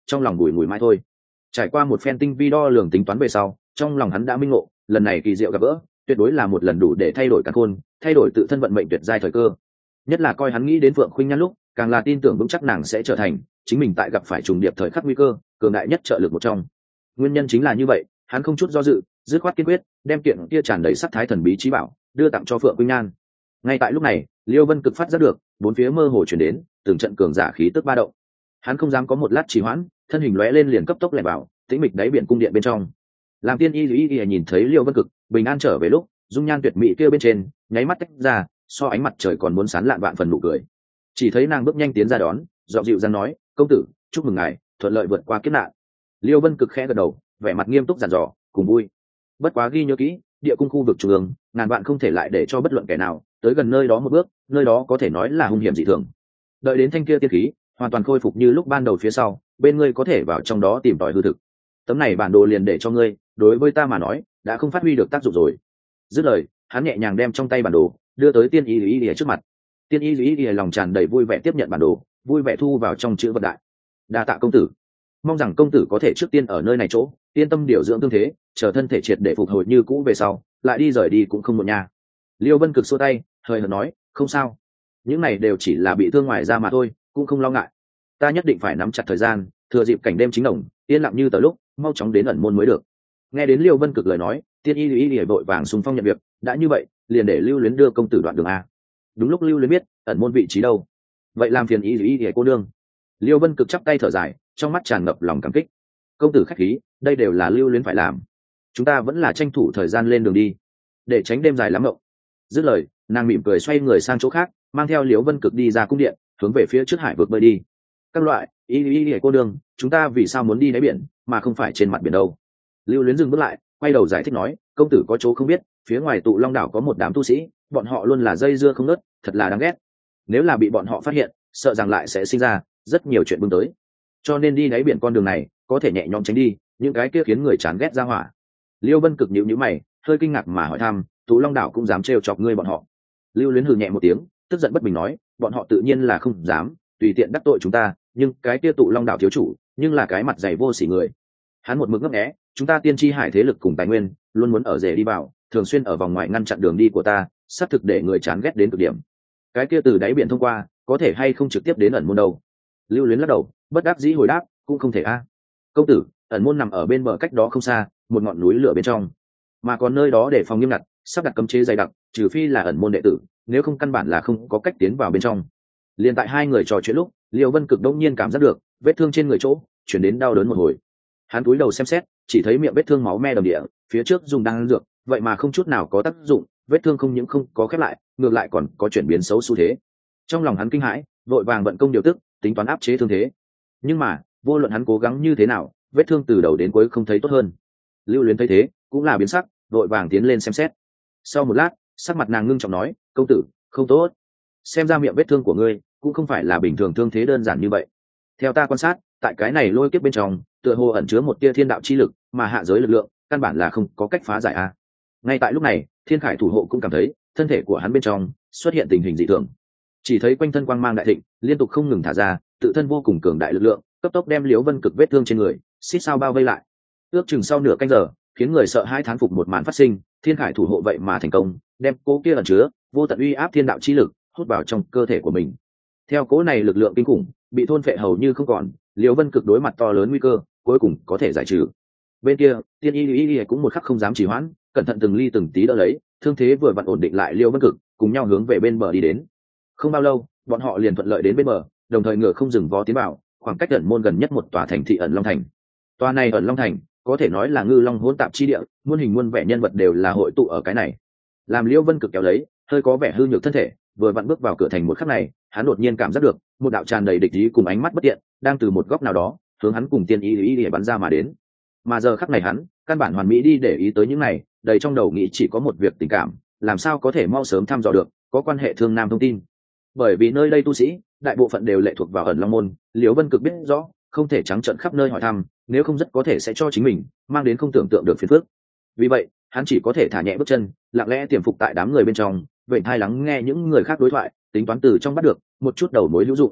trong lòng bùi ngùi mãi thôi. Trải qua một phen tinh vi đo lường tính toán về sau, trong lòng hắn đã minh ngộ, lần này kỳ diệu gặp gỡ tuyệt đối là một lần đủ để thay đổi cả khôn, thay đổi tự thân vận mệnh tuyệt giai thời cơ. Nhất là coi hắn nghĩ đến Phượng Khuynh Nhan lúc, càng là tin tưởng vững chắc nàng sẽ trở thành chính mình tại gặp phải trùng điệp thời khắc nguy cơ cường đại nhất trợ lực một trong. Nguyên nhân chính là như vậy, hắn không chút do dự, dứt khoát kiên quyết đem kiện kia tràn đầy sắc thái thần bí trí bảo đưa tặng cho Phượng Khuynh Nhan. Ngay tại lúc này, Liêu Vân Cực phát giác được bốn phía mơ hồ chuyển đến từng trận cường giả khí tức ba động. Hắn không dám có một lát trì hoãn, thân hình lóe lên liền cấp tốc lẻn vào tĩnh mịch đáy biển cung điện bên trong. Làm tiên y y y nhìn thấy Liêu Vân Cực bình an trở về lúc, dung nhan tuyệt mỹ kia bên trên nháy mắt tách ra, so ánh mặt trời còn muốn sán lạn vạn phần nụ cười. Chỉ thấy nàng bước nhanh tiến ra đón, giọng dịu dàng nói, công tử, chúc mừng ngài thuận lợi vượt qua kiếp nạn. Liêu Vân Cực khẽ gật đầu, vẻ mặt nghiêm túc dặn dò, cùng vui. Bất quá ghi nhớ kỹ, địa cung khu vực trung ương, ngàn vạn không thể lại để cho bất luận kẻ nào tới gần nơi đó một bước, nơi đó có thể nói là hung hiểm dị thường. Đợi đến thanh kia tiên khí hoàn toàn khôi phục như lúc ban đầu phía sau, bên ngươi có thể vào trong đó tìm tòi hư thực. Tấm này bản đồ liền để cho ngươi, đối với ta mà nói, đã không phát huy được tác dụng rồi. Dứt lời, hắn nhẹ nhàng đem trong tay bản đồ đưa tới tiên y y y trước mặt. Tiên y y y lòng tràn đầy vui vẻ tiếp nhận bản đồ, vui vẻ thu vào trong chữ vật đại. Đa tạ công tử, mong rằng công tử có thể trước tiên ở nơi này chỗ yên tâm điều dưỡng tương thế, chờ thân thể triệt để phục hồi như cũ về sau lại đi rời đi cũng không muộn nha. Liêu Vân Cực xua tay, hơi hợt nói, không sao, những này đều chỉ là bị thương ngoài da mà thôi, cũng không lo ngại. Ta nhất định phải nắm chặt thời gian, thừa dịp cảnh đêm chính đồng yên lặng như tờ lúc, mau chóng đến ẩn môn mới được. Nghe đến Liêu Vân Cực lời nói, tiên y y y vội vàng xung phong nhận việc, đã như vậy liền để Lưu Luyến đưa công tử đoạn đường a. Đúng lúc Lưu Luyến biết ẩn môn vị trí đâu, vậy làm phiền y y y cô đương. Liêu Vân Cực chắp tay thở dài, trong mắt tràn ngập lòng cảm kích. Công tử khách khí, đây đều là Lưu Luyến phải làm, chúng ta vẫn là tranh thủ thời gian lên đường đi, để tránh đêm dài lắm mộng. Dứt lời, nàng mỉm cười xoay người sang chỗ khác, mang theo Liêu Vân Cực đi ra cung điện, hướng về phía trước hải vực bơi đi. Các loại, y y y cô đương, chúng ta vì sao muốn đi đáy biển mà không phải trên mặt biển đâu? Lưu Luyến dừng bước lại, quay đầu giải thích nói, công tử có chỗ không biết, phía ngoài Tụ Long đảo có một đám tu sĩ, bọn họ luôn là dây dưa không ngớt, thật là đáng ghét. Nếu là bị bọn họ phát hiện, sợ rằng lại sẽ sinh ra rất nhiều chuyện bưng tới. Cho nên đi đáy biển con đường này, có thể nhẹ nhõm tránh đi những cái kia khiến người chán ghét ra hỏa. Liêu Vân Cực nhíu nhíu mày, hơi kinh ngạc mà hỏi thăm, Tụ Long đảo cũng dám trêu chọc ngươi bọn họ? Lưu Luyến hừ nhẹ một tiếng, tức giận bất bình nói, bọn họ tự nhiên là không dám tùy tiện đắc tội chúng ta, nhưng cái kia Tụ Long đảo thiếu chủ, nhưng là cái mặt dày vô sỉ người. Hắn một mực ngấp nghé, chúng ta tiên tri hải thế lực cùng tài nguyên luôn muốn ở rể đi vào, thường xuyên ở vòng ngoài ngăn chặn đường đi của ta, sắp thực để người chán ghét đến cực điểm. Cái kia từ đáy biển thông qua, có thể hay không trực tiếp đến ẩn môn đâu? Lưu Luyến lắc đầu, bất đắc dĩ hồi đáp, cũng không thể a. Công tử, ẩn môn nằm ở bên bờ cách đó không xa, một ngọn núi lửa bên trong, mà còn nơi đó để phòng nghiêm ngặt, sắp đặt cấm chế dày đặc, trừ phi là ẩn môn đệ tử, nếu không căn bản là không có cách tiến vào bên trong. Liên tại hai người trò chuyện lúc, Liêu Vân Cực đông nhiên cảm giác được vết thương trên người chỗ chuyển đến đau đớn một hồi. Hắn cúi đầu xem xét, chỉ thấy miệng vết thương máu me đầm địa, phía trước dùng đang dược, vậy mà không chút nào có tác dụng, vết thương không những không có khép lại, ngược lại còn có chuyển biến xấu xu thế. Trong lòng hắn kinh hãi, vội vàng vận công điều tức, tính toán áp chế thương thế. Nhưng mà, vô luận hắn cố gắng như thế nào, vết thương từ đầu đến cuối không thấy tốt hơn. Lưu Luyến thấy thế, cũng là biến sắc, vội vàng tiến lên xem xét. Sau một lát, sắc mặt nàng ngưng trọng nói, công tử, không tốt. Xem ra miệng vết thương của ngươi cũng không phải là bình thường thương thế đơn giản như vậy. Theo ta quan sát, tại cái này lôi kiếp bên trong, tựa hồ ẩn chứa một tia thiên đạo chi lực, mà hạ giới lực lượng căn bản là không có cách phá giải a. Ngay tại lúc này, Thiên Khải thủ hộ cũng cảm thấy thân thể của hắn bên trong xuất hiện tình hình dị thường. Chỉ thấy quanh thân quang mang đại thịnh, liên tục không ngừng thả ra, tự thân vô cùng cường đại lực lượng, cấp tốc đem Liễu Vân Cực vết thương trên người xít sao bao vây lại. Ước chừng sau nửa canh giờ, khiến người sợ hãi thán phục một màn phát sinh, Thiên Khải thủ hộ vậy mà thành công, đem cố kia ẩn chứa vô tận uy áp thiên đạo chi lực hút vào trong cơ thể của mình. Theo cố này lực lượng kinh khủng bị thôn phệ hầu như không còn, Liễu Vân Cực đối mặt to lớn nguy cơ, cuối cùng có thể giải trừ. Bên kia, Tiên Y Y Y cũng một khắc không dám trì hoãn, cẩn thận từng ly từng tí đỡ lấy, thương thế vừa vặn ổn định lại Liễu Vân Cực, cùng nhau hướng về bên bờ đi đến. Không bao lâu, bọn họ liền thuận lợi đến bên bờ, đồng thời ngựa không dừng vó tiến vào, khoảng cách ẩn môn gần nhất một tòa thành thị ẩn Long Thành. Tòa này ẩn Long Thành, có thể nói là ngư long hỗn tạp chi địa, muôn hình muôn vẻ nhân vật đều là hội tụ ở cái này. Làm Liễu Vân Cực kéo lấy, hơi có vẻ hư nhược thân thể, vừa vặn bước vào cửa thành một khắc này, hắn đột nhiên cảm giác được một đạo tràn đầy địch ý cùng ánh mắt bất tiện, đang từ một góc nào đó hướng hắn cùng Tiên Y Y để bắn ra mà đến. Mà giờ khắc này hắn, căn bản hoàn mỹ đi để ý tới những này, đầy trong đầu nghĩ chỉ có một việc tình cảm, làm sao có thể mau sớm thăm dò được có quan hệ thương nam thông tin. Bởi vì nơi đây tu sĩ, đại bộ phận đều lệ thuộc vào ẩn Long môn, Liễu Vân Cực biết rõ, không thể trắng trợn khắp nơi hỏi thăm, nếu không rất có thể sẽ cho chính mình mang đến không tưởng tượng được phiền phức. Vì vậy, hắn chỉ có thể thả nhẹ bước chân, lặng lẽ tiềm phục tại đám người bên trong, vậy hai lắng nghe những người khác đối thoại, tính toán từ trong bắt được một chút đầu mối hữu dụng.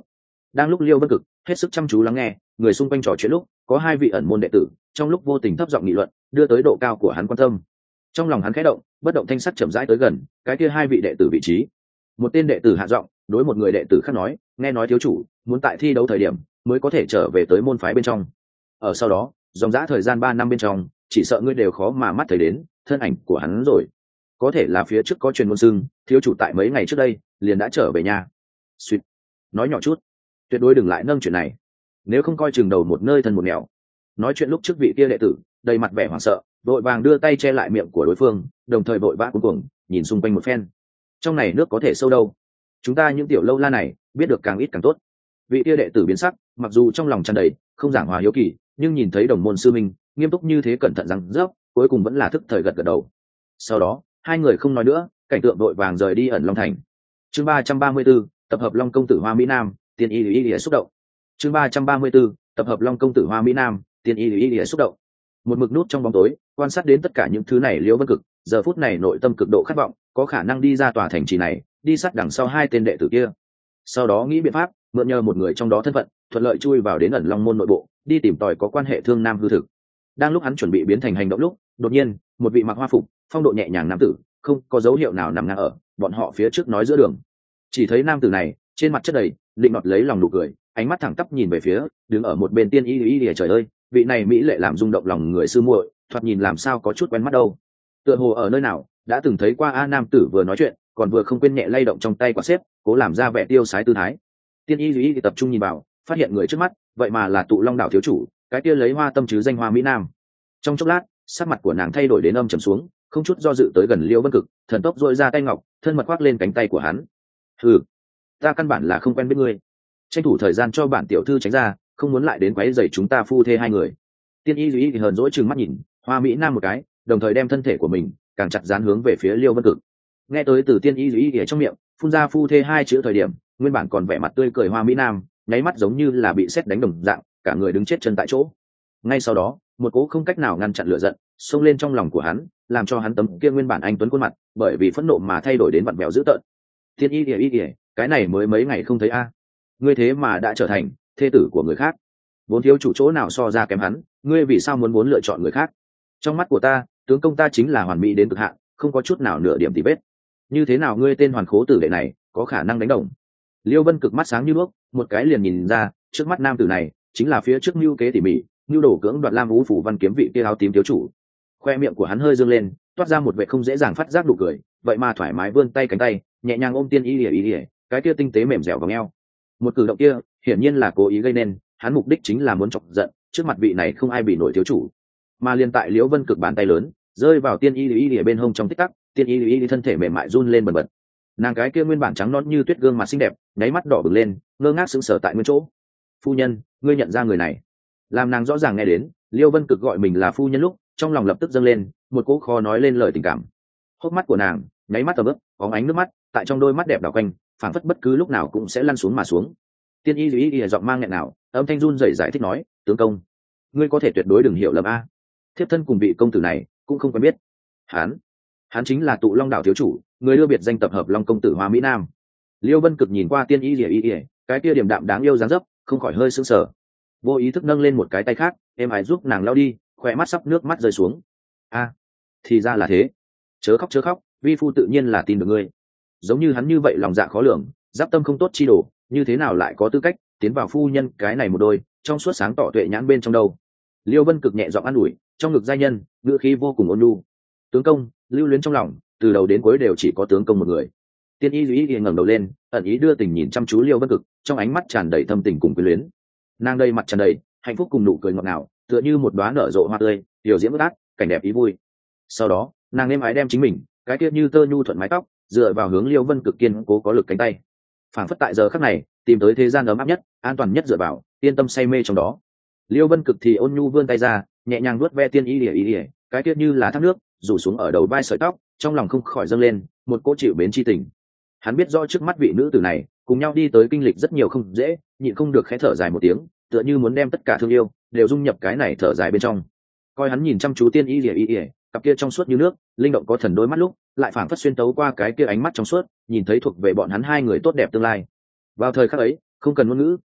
Đang lúc Liêu Vân Cực hết sức chăm chú lắng nghe người xung quanh trò chuyện lúc, có hai vị ẩn môn đệ tử trong lúc vô tình thấp giọng nghị luận, đưa tới độ cao của hắn quan tâm. Trong lòng hắn khẽ động, bất động thanh sắc chậm rãi tới gần cái kia hai vị đệ tử vị trí. Một tên đệ tử hạ giọng đối một người đệ tử khác nói, nghe nói thiếu chủ muốn tại thi đấu thời điểm mới có thể trở về tới môn phái bên trong. Ở sau đó dòng dã thời gian ba năm bên trong, chỉ sợ ngươi đều khó mà mắt thấy đến thân ảnh của hắn rồi. Có thể là phía trước có truyền ngôn xưng thiếu chủ tại mấy ngày trước đây liền đã trở về nhà. Suýt, nói nhỏ chút, tuyệt đối đừng lại nâng chuyện này, nếu không coi chừng đầu một nơi thân một nẻo. Nói chuyện lúc trước vị kia đệ tử đầy mặt vẻ hoảng sợ, vội vàng đưa tay che lại miệng của đối phương, đồng thời vội vã cuống cuồng nhìn xung quanh một phen. Trong này nước có thể sâu đâu, chúng ta những tiểu lâu la này biết được càng ít càng tốt. Vị kia đệ tử biến sắc, mặc dù trong lòng tràn đầy không giảng hòa hiếu kỳ, nhưng nhìn thấy đồng môn sư minh nghiêm túc như thế cẩn thận răng rớp, cuối cùng vẫn là thức thời gật gật đầu. Sau đó hai người không nói nữa, cảnh tượng đội vàng rời đi ẩn Long Thành. Chương ba trăm ba mươi 34, tập hợp Long công tử Hoa Mỹ Nam, tiên y y y xúc động. Chương ba trăm ba mươi 34, tập hợp Long công tử Hoa Mỹ Nam, tiên y y y xúc động. Một mực nút trong bóng tối, quan sát đến tất cả những thứ này Liễu Vân Cực, giờ phút này nội tâm cực độ khát vọng, có khả năng đi ra tòa thành trì này, đi sát đằng sau hai tên đệ tử kia. Sau đó nghĩ biện pháp, mượn nhờ một người trong đó thân phận, thuận lợi chui vào đến ẩn Long môn nội bộ, đi tìm tòi có quan hệ thương nam hư thực. Đang lúc hắn chuẩn bị biến thành hành động lúc, đột nhiên, một vị mặc hoa phục, phong độ nhẹ nhàng nam tử, không có dấu hiệu nào nằm ngang ở bọn họ phía trước nói giữa đường. Chỉ thấy nam tử này, trên mặt chất đầy định nọt lấy lòng nụ cười, ánh mắt thẳng tắp nhìn về phía đứng ở một bên tiên y y y. Trời ơi, vị này mỹ lệ làm rung động lòng người sư muội, thoạt nhìn làm sao có chút quen mắt đâu. Tựa hồ ở nơi nào đã từng thấy qua. A nam tử vừa nói chuyện, còn vừa không quên nhẹ lay động trong tay quả xếp, cố làm ra vẻ tiêu sái tư thái. Tiên y y tập trung nhìn vào, phát hiện người trước mắt vậy mà là Tụ Long đảo thiếu chủ, cái kia lấy hoa tâm chứ danh Hoa Mỹ Nam. Trong chốc lát, sắc mặt của nàng thay đổi đến âm trầm xuống, không chút do dự tới gần Liêu Vân Cực, thần tốc dội ra tay ngọc, thân mật khoác lên cánh tay của hắn. Hừ, ta căn bản là không quen biết ngươi, tranh thủ thời gian cho bản tiểu thư tránh ra, không muốn lại đến quấy rầy chúng ta phu thê hai người. Tiên y duy thì hờn dỗi trừng mắt nhìn Hoa Mỹ Nam một cái, đồng thời đem thân thể của mình càng chặt dán hướng về phía Liêu Vân Cực. Nghe tới từ tiên y duy ở trong miệng phun ra phu thê hai chữ thời điểm, nguyên bản còn vẻ mặt tươi cười Hoa Mỹ Nam nháy mắt giống như là bị sét đánh đồng dạng, cả người đứng chết chân tại chỗ. Ngay sau đó, một cỗ không cách nào ngăn chặn lửa giận xông lên trong lòng của hắn, làm cho hắn tấm kia nguyên bản anh tuấn khuôn mặt bởi vì phẫn nộ mà thay đổi đến vặn vẹo dữ tợn. Tiên y y y, cái này mới mấy ngày không thấy a, ngươi thế mà đã trở thành thê tử của người khác. Vốn thiếu chủ chỗ nào so ra kém hắn, ngươi vì sao muốn muốn lựa chọn người khác? Trong mắt của ta, tướng công ta chính là hoàn mỹ đến cực hạn, không có chút nào nửa điểm tì vết. Như thế nào ngươi tên hoàn khố tử đệ này có khả năng đánh đồng? Liêu Vân Cực mắt sáng như đuốc, một cái liền nhìn ra trước mắt nam tử này chính là phía trước mưu kế tỉ mỉ, mưu đổ cưỡng đoạt Lam Vũ phủ văn kiếm vị kia áo tím thiếu chủ. Khoe miệng của hắn hơi dương lên, toát ra một vẻ không dễ dàng phát giác nụ cười, vậy mà thoải mái vươn tay cánh tay, nhẹ nhàng ôm tiên y ỉa ỉa, cái kia tinh tế mềm dẻo vào eo. Một cử động kia hiển nhiên là cố ý gây nên, hắn mục đích chính là muốn chọc giận trước mặt vị này không ai bị nổi thiếu chủ. Mà liên tại Liễu Vân Cực bàn tay lớn rơi vào tiên y ỉa bên hông trong tích tắc, tiên y ỉa thân thể mềm mại run lên bần bật. Nàng cái kia nguyên bản trắng nõn như tuyết gương mặt xinh đẹp nháy mắt đỏ bừng lên, ngơ ngác sững sờ tại nguyên chỗ. Phu nhân, ngươi nhận ra người này? Làm nàng rõ ràng nghe đến Liêu Vân Cực gọi mình là phu nhân lúc, trong lòng lập tức dâng lên một cỗ khó nói lên lời tình cảm. Hốc mắt của nàng nháy mắt tầm ướp, có ánh nước mắt tại trong đôi mắt đẹp đảo quanh, phảng phất bất cứ lúc nào cũng sẽ lăn xuống mà xuống. Tiên y duy y giọng mang nghẹn nào, âm thanh run rẩy giải thích nói, tướng công, ngươi có thể tuyệt đối đừng hiểu lầm a, thiếp thân cùng vị công tử này cũng không quen biết. Hắn, hắn chính là Tụ Long đảo thiếu chủ, người đưa biệt danh tập hợp Long công tử Hoa Mỹ Nam. Liêu Vân Cực nhìn qua tiên y duy y, cái kia điềm đạm đáng yêu dáng dấp, không khỏi hơi sững sờ, vô ý thức nâng lên một cái tay khác, em ái giúp nàng lau đi khỏe mắt sắp nước mắt rơi xuống. A, thì ra là thế, chớ khóc chớ khóc, vi phu tự nhiên là tin được ngươi. Giống như hắn như vậy lòng dạ khó lường, giáp tâm không tốt chi đồ, như thế nào lại có tư cách tiến vào phu nhân cái này một đôi trong suốt sáng tỏ tuệ nhãn bên trong đâu. Liêu Vân Cực nhẹ giọng an ủi, trong ngực giai nhân ngữ khí vô cùng ôn nhu. Tướng công, lưu luyến trong lòng từ đầu đến cuối đều chỉ có tướng công một người. Tiên y duy y ngẩng đầu lên, ẩn ý đưa tình nhìn chăm chú Liêu Vân Cực, trong ánh mắt tràn đầy thâm tình cùng quyến luyến. Nàng đây mặt tràn đầy hạnh phúc cùng nụ cười ngọt ngào, tựa như một đóa nở rộ hoa tươi, điều diễm ướt át, cảnh đẹp ý vui. Sau đó, nàng êm ái đem chính mình, cái kia như tơ nhu thuận mái tóc, dựa vào hướng Liêu Vân Cực kiên cố có lực cánh tay. Phảng phất tại giờ khắc này, tìm tới thế gian ấm áp nhất, an toàn nhất dựa vào, yên tâm say mê trong đó. Liêu Vân Cực thì ôn nhu vươn tay ra, nhẹ nhàng vuốt ve tiên y lìa y lìa, cái kia như là thác nước, rủ xuống ở đầu vai sợi tóc, trong lòng không khỏi dâng lên một cỗ chịu mến chi tình. Hắn biết rõ trước mắt vị nữ tử này, cùng nhau đi tới kinh lịch rất nhiều không dễ, nhịn không được khẽ thở dài một tiếng, tựa như muốn đem tất cả thương yêu đều dung nhập cái này thở dài bên trong. Coi hắn nhìn chăm chú tiên y lìa y lìa, cặp kia trong suốt như nước, linh động có thần đôi mắt lúc, lại phảng phất xuyên tấu qua cái kia ánh mắt trong suốt, nhìn thấy thuộc về bọn hắn hai người tốt đẹp tương lai. Vào thời khắc ấy, không cần ngôn ngữ,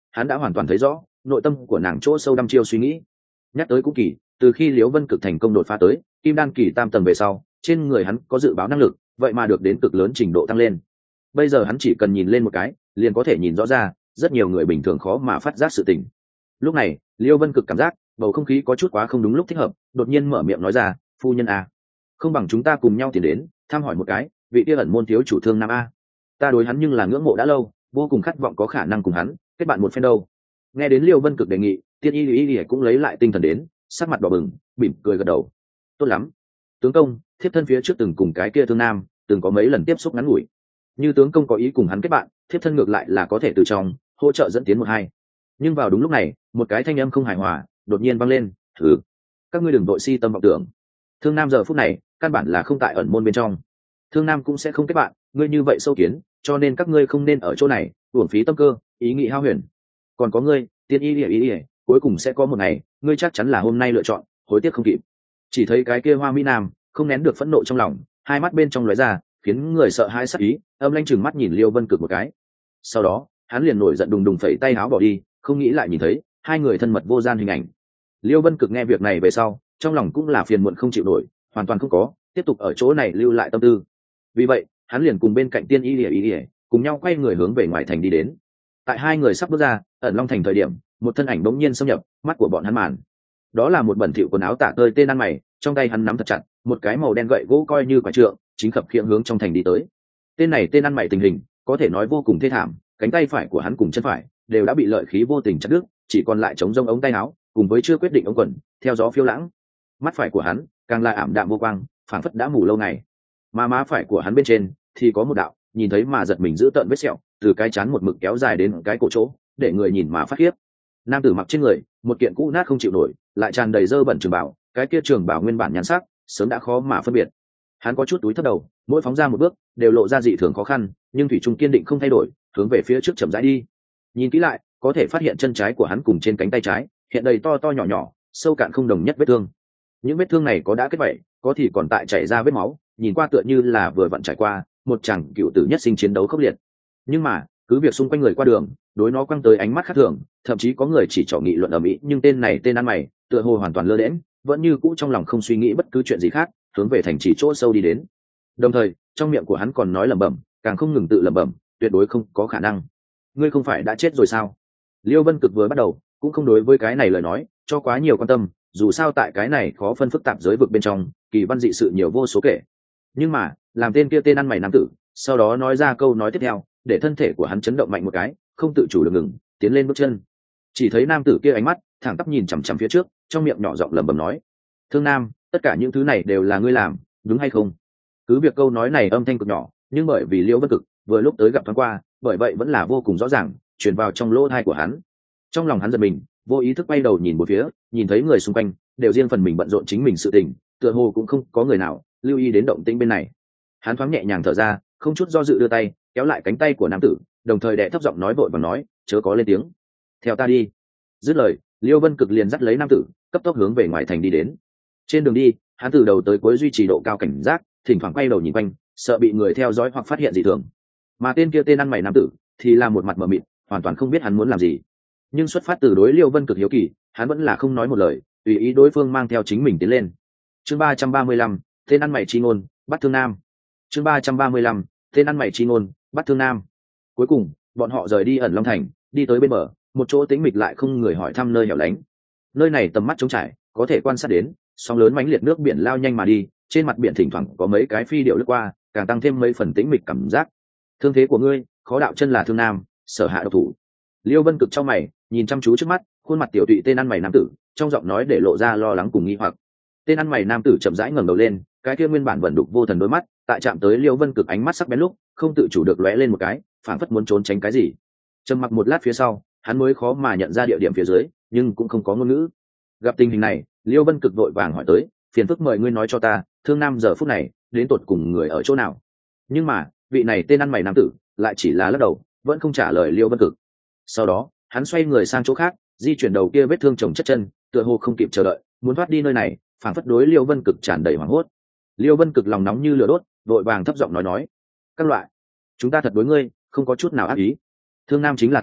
hắn đã hoàn toàn thấy rõ nội tâm của nàng chỗ sâu đăm chiêu suy nghĩ. Nhắc tới cũng kỳ, từ khi Liễu Vân Cực thành công đột phá tới kim đan kỳ tam tầng về sau, trên người hắn có dự báo năng lực, vậy mà được đến cực lớn trình độ tăng lên. Bây giờ hắn chỉ cần nhìn lên một cái liền có thể nhìn rõ ra rất nhiều người bình thường khó mà phát giác sự tình. Lúc này Liễu Vân Cực cảm giác bầu không khí có chút quá không đúng lúc thích hợp, đột nhiên mở miệng nói ra, phu nhân à, không bằng chúng ta cùng nhau tiến đến thăm hỏi một cái vị kia ẩn môn thiếu chủ Thương Nam a. Ta đối hắn nhưng là ngưỡng mộ đã lâu, vô cùng khát vọng có khả năng cùng hắn kết bạn một phen đâu. Nghe đến Liễu Vân Cực đề nghị, Tiên Y Y Y cũng lấy lại tinh thần đến, sắc mặt đỏ bừng, mỉm cười gật đầu. Tốt lắm, tướng công, thiếp thân phía trước từng cùng cái kia Thương Nam từng có mấy lần tiếp xúc ngắn ngủi, như tướng công có ý cùng hắn kết bạn, thiếp thân ngược lại là có thể từ trong hỗ trợ dẫn tiến một hai. Nhưng vào đúng lúc này, một cái thanh âm không hài hòa đột nhiên vang lên, thử các ngươi đừng vội si tâm vọng tưởng. Thương Nam giờ phút này căn bản là không tại ẩn môn bên trong, Thương Nam cũng sẽ không kết bạn ngươi như vậy sâu kiến, cho nên các ngươi không nên ở chỗ này uổng phí tâm cơ, ý nghĩ hao huyền. Còn có ngươi, Tiên Y Y Y, cuối cùng sẽ có một ngày ngươi chắc chắn là hôm nay lựa chọn hối tiếc không kịp. Chỉ thấy cái kia Hoa Mỹ Nam không nén được phẫn nộ trong lòng, hai mắt bên trong lóe ra khiến người sợ hãi sắc ý, âm lanh chừng mắt nhìn Liêu Vân Cực một cái. Sau đó hắn liền nổi giận đùng đùng phẩy tay áo bỏ đi, không nghĩ lại nhìn thấy hai người thân mật vô gian hình ảnh. Liêu Vân Cực nghe việc này về sau, trong lòng cũng là phiền muộn không chịu nổi, hoàn toàn không có tiếp tục ở chỗ này lưu lại tâm tư. Vì vậy hắn liền cùng bên cạnh Tiên Y Y Y cùng nhau quay người hướng về ngoài thành đi đến. Tại hai người sắp bước ra ẩn long thành thời điểm, một thân ảnh bỗng nhiên xâm nhập mắt của bọn hắn màn. Đó là một bẩn thỉu quần áo tả tơi tên ăn mày, trong tay hắn nắm thật chặt một cái màu đen gậy gỗ coi như quả trượng, chính khập khiễng hướng trong thành đi tới. Tên này tên ăn mày tình hình có thể nói vô cùng thê thảm, cánh tay phải của hắn cùng chân phải đều đã bị lợi khí vô tình chặt đứt, chỉ còn lại trống rông ống tay áo cùng với chưa quyết định ống quần theo gió phiêu lãng. Mắt phải của hắn càng là ảm đạm vô quang, phảng phất đã mù lâu ngày. Mà má phải của hắn bên trên thì có một đạo nhìn thấy mà giật mình giữ tợn vết sẹo, từ cái chán một mực kéo dài đến cái cổ chỗ, để người nhìn mà phát khiếp. Nam tử mặc trên người một kiện cũ nát không chịu nổi, lại tràn đầy dơ bẩn trường bảo, cái kia trường bảo nguyên bản nhan sắc sớm đã khó mà phân biệt. Hắn có chút túi thấp đầu, mỗi phóng ra một bước đều lộ ra dị thường khó khăn, nhưng thủy trung kiên định không thay đổi, hướng về phía trước chậm rãi đi. Nhìn kỹ lại, có thể phát hiện chân trái của hắn cùng trên cánh tay trái hiện đầy to to nhỏ nhỏ, sâu cạn không đồng nhất vết thương. Những vết thương này có đã kết vảy, có thì còn tại chảy ra vết máu, nhìn qua tựa như là vừa vặn trải qua một chàng cựu tử nhất sinh chiến đấu khốc liệt. Nhưng mà cứ việc xung quanh người qua đường đối nó quăng tới ánh mắt khác thường, thậm chí có người chỉ trỏ nghị luận ầm ĩ, nhưng tên này tên ăn mày tựa hồ hoàn toàn lơ đễnh, vẫn như cũ trong lòng không suy nghĩ bất cứ chuyện gì khác, hướng về thành trì chỗ sâu đi đến. Đồng thời trong miệng của hắn còn nói lẩm bẩm, càng không ngừng tự lẩm bẩm, tuyệt đối không có khả năng, ngươi không phải đã chết rồi sao? Liêu Vân Cực vừa bắt đầu cũng không đối với cái này lời nói cho quá nhiều quan tâm, dù sao tại cái này khó phân phức tạp giới vực bên trong, kỳ văn dị sự nhiều vô số kể. Nhưng mà làm tên kia tên ăn mày nam tử sau đó nói ra câu nói tiếp theo, để thân thể của hắn chấn động mạnh một cái, không tự chủ được ngừng tiến lên bước chân. Chỉ thấy nam tử kia ánh mắt thẳng tắp nhìn chằm chằm phía trước, trong miệng nhỏ giọng lẩm bẩm nói, Thương Nam, tất cả những thứ này đều là ngươi làm, đúng hay không? Cứ việc câu nói này âm thanh cực nhỏ, nhưng bởi vì Liễu Vân Cực vừa lúc tới gặp thoáng qua, bởi vậy vẫn là vô cùng rõ ràng truyền vào trong lỗ tai của hắn. Trong lòng hắn giật mình, vô ý thức quay đầu nhìn một phía, nhìn thấy người xung quanh đều riêng phần mình bận rộn chính mình sự tình, tựa hồ cũng không có người nào lưu ý đến động tĩnh bên này. Hắn thoáng nhẹ nhàng thở ra, không chút do dự đưa tay kéo lại cánh tay của nam tử, đồng thời đệ thấp giọng nói vội và nói, chớ có lên tiếng, theo ta đi. Dứt lời, Liêu Vân Cực liền dắt lấy nam tử cấp tốc hướng về ngoài thành đi đến. Trên đường đi, hắn từ đầu tới cuối duy trì độ cao cảnh giác, thỉnh thoảng quay đầu nhìn quanh, sợ bị người theo dõi hoặc phát hiện dị thường. Mà tên kia tên ăn mày nam tử thì là một mặt mờ mịt, hoàn toàn không biết hắn muốn làm gì. Nhưng xuất phát từ đối Liêu Vân Cực hiếu kỳ, hắn vẫn là không nói một lời, tùy ý đối phương mang theo chính mình tiến lên. Chương ba trăm ba mươi lăm, tên ăn mày chi ngôn bắt Thương Nam. Chương ba trăm ba mươi lăm, tên ăn mày chi ngôn bắt Thương Nam. Cuối cùng bọn họ rời đi ẩn long thành, đi tới bên bờ một chỗ tĩnh mịch lại không người hỏi thăm nơi hẻo lánh. Nơi này tầm mắt trống trải, có thể quan sát đến sóng lớn mãnh liệt nước biển lao nhanh mà đi, trên mặt biển thỉnh thoảng có mấy cái phi điệu lướt qua, càng tăng thêm mấy phần tĩnh mịch cảm giác. Thương thế của ngươi khó đạo chân là Thương Nam sở hạ độc thủ. Liêu Vân Cực trong mày nhìn chăm chú trước mắt khuôn mặt tiểu tụy tên ăn mày nam tử, trong giọng nói để lộ ra lo lắng cùng nghi hoặc. Tên ăn mày nam tử chậm rãi ngẩng đầu lên, cái kia nguyên bản vận đục vô thần đôi mắt tại chạm tới Liêu Vân Cực ánh mắt sắc bén lúc không tự chủ được lóe lên một cái, phảng phất muốn trốn tránh cái gì. Trầm mặc một lát phía sau, hắn mới khó mà nhận ra địa điểm phía dưới, nhưng cũng không có ngôn ngữ. Gặp tình hình này, Liêu Vân Cực vội vàng hỏi tới, phiền phức mời ngươi nói cho ta, Thương Nam giờ phút này đến tột cùng người ở chỗ nào? Nhưng mà vị này tên ăn mày nam tử lại chỉ là lắc đầu, vẫn không trả lời Liêu Vân Cực. Sau đó hắn xoay người sang chỗ khác, di chuyển đầu kia vết thương chồng chất chân, tựa hồ không kịp chờ đợi muốn thoát đi nơi này, phảng phất đối Liêu Vân Cực tràn đầy hoảng hốt. Liêu Vân Cực lòng nóng như lửa đốt, vội vàng thấp giọng nói nói, các loại, chúng ta thật đối ngươi không có chút nào ác ý. Thương Nam chính là ta,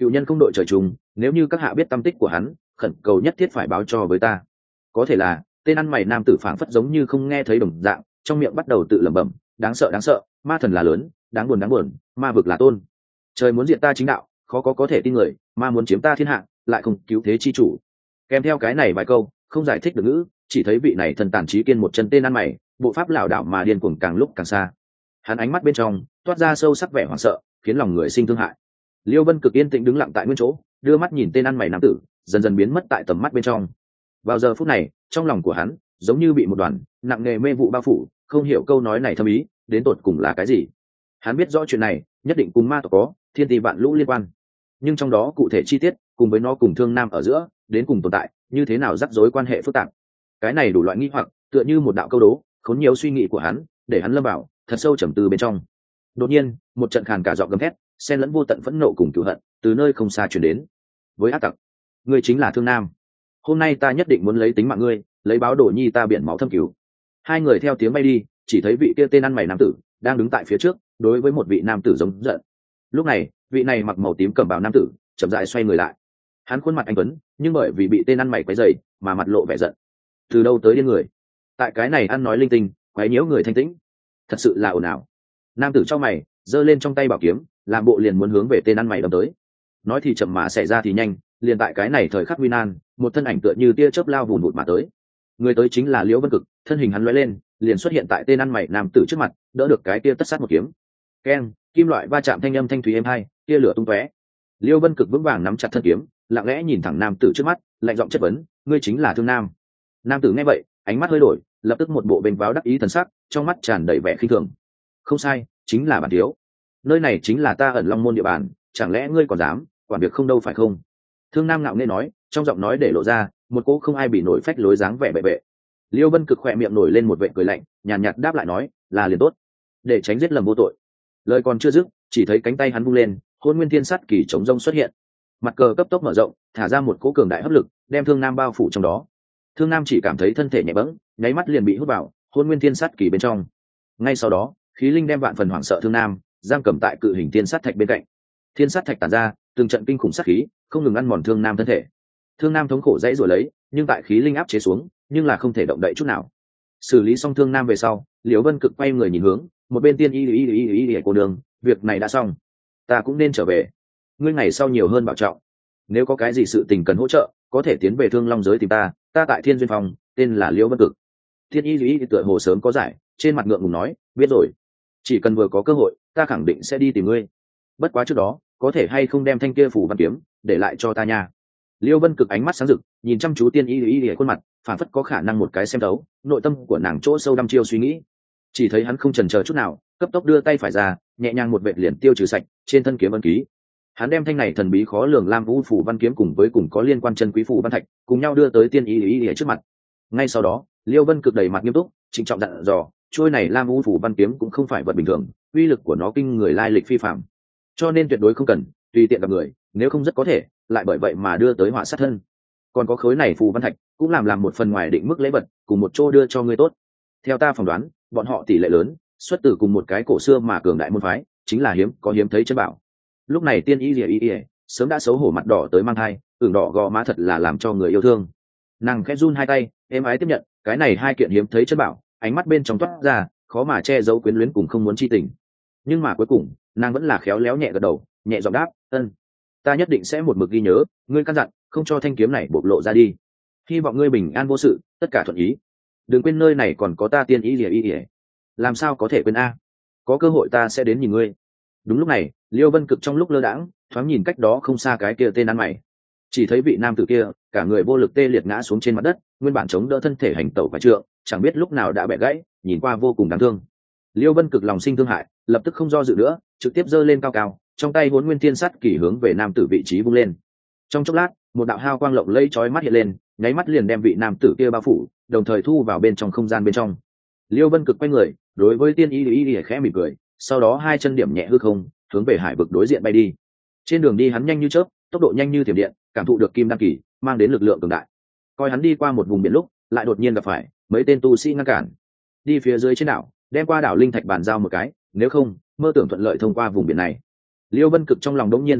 cựu nhân không đội trời chung, nếu như các hạ biết tâm tích của hắn, khẩn cầu nhất thiết phải báo cho với ta. Có thể là tên ăn mày nam tử phảng phất giống như không nghe thấy đồng dạng, trong miệng bắt đầu tự lẩm bẩm, đáng sợ đáng sợ, ma thần là lớn, đáng buồn đáng buồn, ma vực là tôn. Trời muốn diệt ta chính đạo, khó có có thể tin người, ma muốn chiếm ta thiên hạ, lại không cứu thế chi chủ. Kèm theo cái này vài câu không giải thích được ngữ, chỉ thấy vị này thần tàn trí kiên một chân tên ăn mày, bộ pháp lảo đảo mà điên cuồng càng lúc càng xa. Hắn ánh mắt bên trong toát ra sâu sắc vẻ hoảng sợ, khiến lòng người sinh thương hại. Liêu Vân Cực yên tĩnh đứng lặng tại nguyên chỗ, đưa mắt nhìn tên ăn mày nam tử dần dần biến mất tại tầm mắt bên trong. Vào giờ phút này, trong lòng của hắn giống như bị một đoàn nặng nề mê vụ bao phủ, không hiểu câu nói này thâm ý đến tột cùng là cái gì. Hắn biết rõ chuyện này nhất định cùng ma tộc có thiên tỷ vạn lũ liên quan, nhưng trong đó cụ thể chi tiết cùng với nó cùng Thương Nam ở giữa đến cùng tồn tại như thế nào rắc rối quan hệ phức tạp, cái này đủ loại nghi hoặc tựa như một đạo câu đố khốn nhiều suy nghĩ của hắn, để hắn lâm vào thật sâu trầm tư bên trong. Đột nhiên một trận khàn cả giọng gầm thét, xen lẫn vô tận phẫn nộ cùng cửu hận từ nơi không xa truyền đến. Với ác tặc, ngươi chính là Thương Nam, hôm nay ta nhất định muốn lấy tính mạng ngươi, lấy báo đổ nhi ta biển máu thâm cứu. Hai người theo tiếng bay đi, chỉ thấy vị kia tên ăn mày nam tử đang đứng tại phía trước, đối với một vị nam tử giống giận. Lúc này vị này mặc màu tím cẩm bào nam tử chậm rãi xoay người lại, hắn khuôn mặt anh tuấn nhưng bởi vì bị tên ăn mày quấy rầy mà mặt lộ vẻ giận. Từ đâu tới điên người, tại cái này ăn nói linh tinh quấy nhiễu người thanh tĩnh, thật sự là ồn ào. Nam tử trong mày giơ lên trong tay bảo kiếm, làm bộ liền muốn hướng về tên ăn mày đâm tới. Nói thì chậm mà xảy ra thì nhanh, liền tại cái này thời khắc nguy nan, một thân ảnh tựa như tia chớp lao vùn vụt mà tới. Người tới chính là Liễu Vân Cực, thân hình hắn lóe lên liền xuất hiện tại tên ăn mày nam tử trước mặt, đỡ được cái tia tất sát một kiếm. Keng, kim loại va chạm thanh âm thanh thúy êm hai, tia lửa tung tóe. Liễu Vân Cực vững vàng nắm chặt thân kiếm, lặng lẽ nhìn thẳng nam tử trước mắt, lạnh giọng chất vấn, ngươi chính là Thương Nam? Nam tử nghe vậy ánh mắt hơi đổi, lập tức một bộ bênh váo đắc ý thần sắc, trong mắt tràn đầy vẻ khinh thường. Không sai, chính là bản thiếu, nơi này chính là ta ẩn Long môn địa bàn, chẳng lẽ ngươi còn dám quản việc không đâu phải không? Thương Nam ngạo nghễ nói, trong giọng nói để lộ ra một cỗ không ai bị nổi phách lối dáng vẻ bệ bệ. Liêu Vân Cực khỏe miệng nổi lên một vệ cười lạnh, nhàn nhạt đáp lại nói, là liền tốt, để tránh giết lầm vô tội. Lời còn chưa dứt, chỉ thấy cánh tay hắn vung lên, Hôn Nguyên Thiên Sắt Kỳ chống rông xuất hiện, mặt cờ cấp tốc mở rộng, thả ra một cỗ cường đại hấp lực, đem Thương Nam bao phủ trong đó. Thương Nam chỉ cảm thấy thân thể nhẹ bẫng, nháy mắt liền bị hút vào Hôn Nguyên Thiên Sắt Kỳ bên trong. Ngay sau đó, khí linh đem vạn phần hoảng sợ Thương Nam giam cầm tại cự hình thiên sát thạch bên cạnh. Thiên sát thạch tản ra từng trận kinh khủng sát khí, không ngừng ăn mòn Thương Nam thân thể. Thương Nam thống khổ dãy rồi lấy, nhưng tại khí linh áp chế xuống, nhưng là không thể động đậy chút nào. Xử lý xong Thương Nam về sau, Liễu Vân Cực quay người nhìn hướng một bên Tiên Y Y Y Y Y cô đường, việc này đã xong, ta cũng nên trở về. Ngươi ngày sau nhiều hơn bảo trọng, nếu có cái gì sự tình cần hỗ trợ, có thể tiến về Thương Long giới tìm ta, ta tại Thiên Duyên Phòng, tên là Liễu Vân Cực. Tiên Y Y tựa hồ sớm có giải, trên mặt ngượng ngùng nói, biết rồi, chỉ cần vừa có cơ hội, ta khẳng định sẽ đi tìm ngươi. Bất quá trước đó, có thể hay không đem thanh kia phủ văn kiếm để lại cho ta nha. Liêu Vân Cực ánh mắt sáng rực, nhìn chăm chú Tiên Y Y Y khuôn mặt, phản phất có khả năng một cái xem thấu nội tâm của nàng chỗ sâu đăm chiêu suy nghĩ. Chỉ thấy hắn không chần chờ chút nào, cấp tốc đưa tay phải ra, nhẹ nhàng một vệt liền tiêu trừ sạch trên thân kiếm ân ký. Hắn đem thanh này thần bí khó lường Lam Vũ phủ văn kiếm cùng với cùng có liên quan chân quý phủ văn thạch cùng nhau đưa tới Tiên Y Y Y trước mặt. Ngay sau đó, Liêu Vân Cực đầy mặt nghiêm túc, trịnh trọng dặn dò, trôi này Lam Vũ phủ văn kiếm cũng không phải vật bình thường, uy lực của nó kinh người lai lịch phi phàm, cho nên tuyệt đối không cần tùy tiện gặp người, nếu không rất có thể lại bởi vậy mà đưa tới họa sát thân. Còn có khối này phù văn thạch cũng làm làm một phần ngoài định mức lễ vật, cùng một chỗ đưa cho ngươi tốt. Theo ta phỏng đoán, bọn họ tỷ lệ lớn xuất từ cùng một cái cổ xưa mà cường đại môn phái, chính là hiếm có hiếm thấy chân bảo. Lúc này Tiên Y Y Y sớm đã xấu hổ mặt đỏ tới mang thai, ửng đỏ gò má thật là làm cho người yêu thương. Nàng khẽ run hai tay, êm ái tiếp nhận cái này hai kiện hiếm thấy chân bảo, ánh mắt bên trong toát ra khó mà che giấu quyến luyến cùng không muốn chi tình. Nhưng mà cuối cùng nàng vẫn là khéo léo nhẹ gật đầu, nhẹ giọng đáp, ân, ta nhất định sẽ một mực ghi nhớ ngươi căn dặn, không cho thanh kiếm này bộc lộ ra đi. Hy vọng ngươi bình an vô sự, tất cả thuận ý. Đừng quên nơi này còn có ta Tiên Y Y Y. Làm sao có thể quên a? Có cơ hội ta sẽ đến nhìn ngươi. Đúng lúc này, Liêu Vân Cực trong lúc lơ đãng thoáng nhìn cách đó không xa cái kia tên ăn mày, chỉ thấy vị nam tử kia cả người vô lực tê liệt ngã xuống trên mặt đất, nguyên bản chống đỡ thân thể hành tẩu vài trượng, chẳng biết lúc nào đã bẻ gãy, nhìn qua vô cùng đáng thương. Liêu Vân Cực lòng sinh thương hại, lập tức không do dự nữa, trực tiếp giơ lên cao cao, trong tay Hỗn Nguyên Thiên Sắt Kỳ hướng về nam tử vị trí vung lên. Trong chốc lát, một đạo hào quang lộng lẫy chói mắt hiện lên, nháy mắt liền đem vị nam tử kia bao phủ, đồng thời thu vào bên trong không gian bên trong. Liêu Vân Cực quay người, đối với Tiên Y Y Y khẽ mỉm cười, sau đó hai chân điểm nhẹ hư không, hướng về hải vực đối diện bay đi. Trên đường đi hắn nhanh như chớp, tốc độ nhanh như thiểm điện, cảm thụ được kim đăng kỳ mang đến lực lượng cường đại. Coi hắn đi qua một vùng biển lúc, lại đột nhiên gặp phải mấy tên tu sĩ ngăn cản. Đi phía dưới trên đảo, đem qua đảo linh thạch bàn giao một cái, nếu không, mơ tưởng thuận lợi thông qua vùng biển này. Liêu Vân Cực trong lòng đống nhiên giật mình,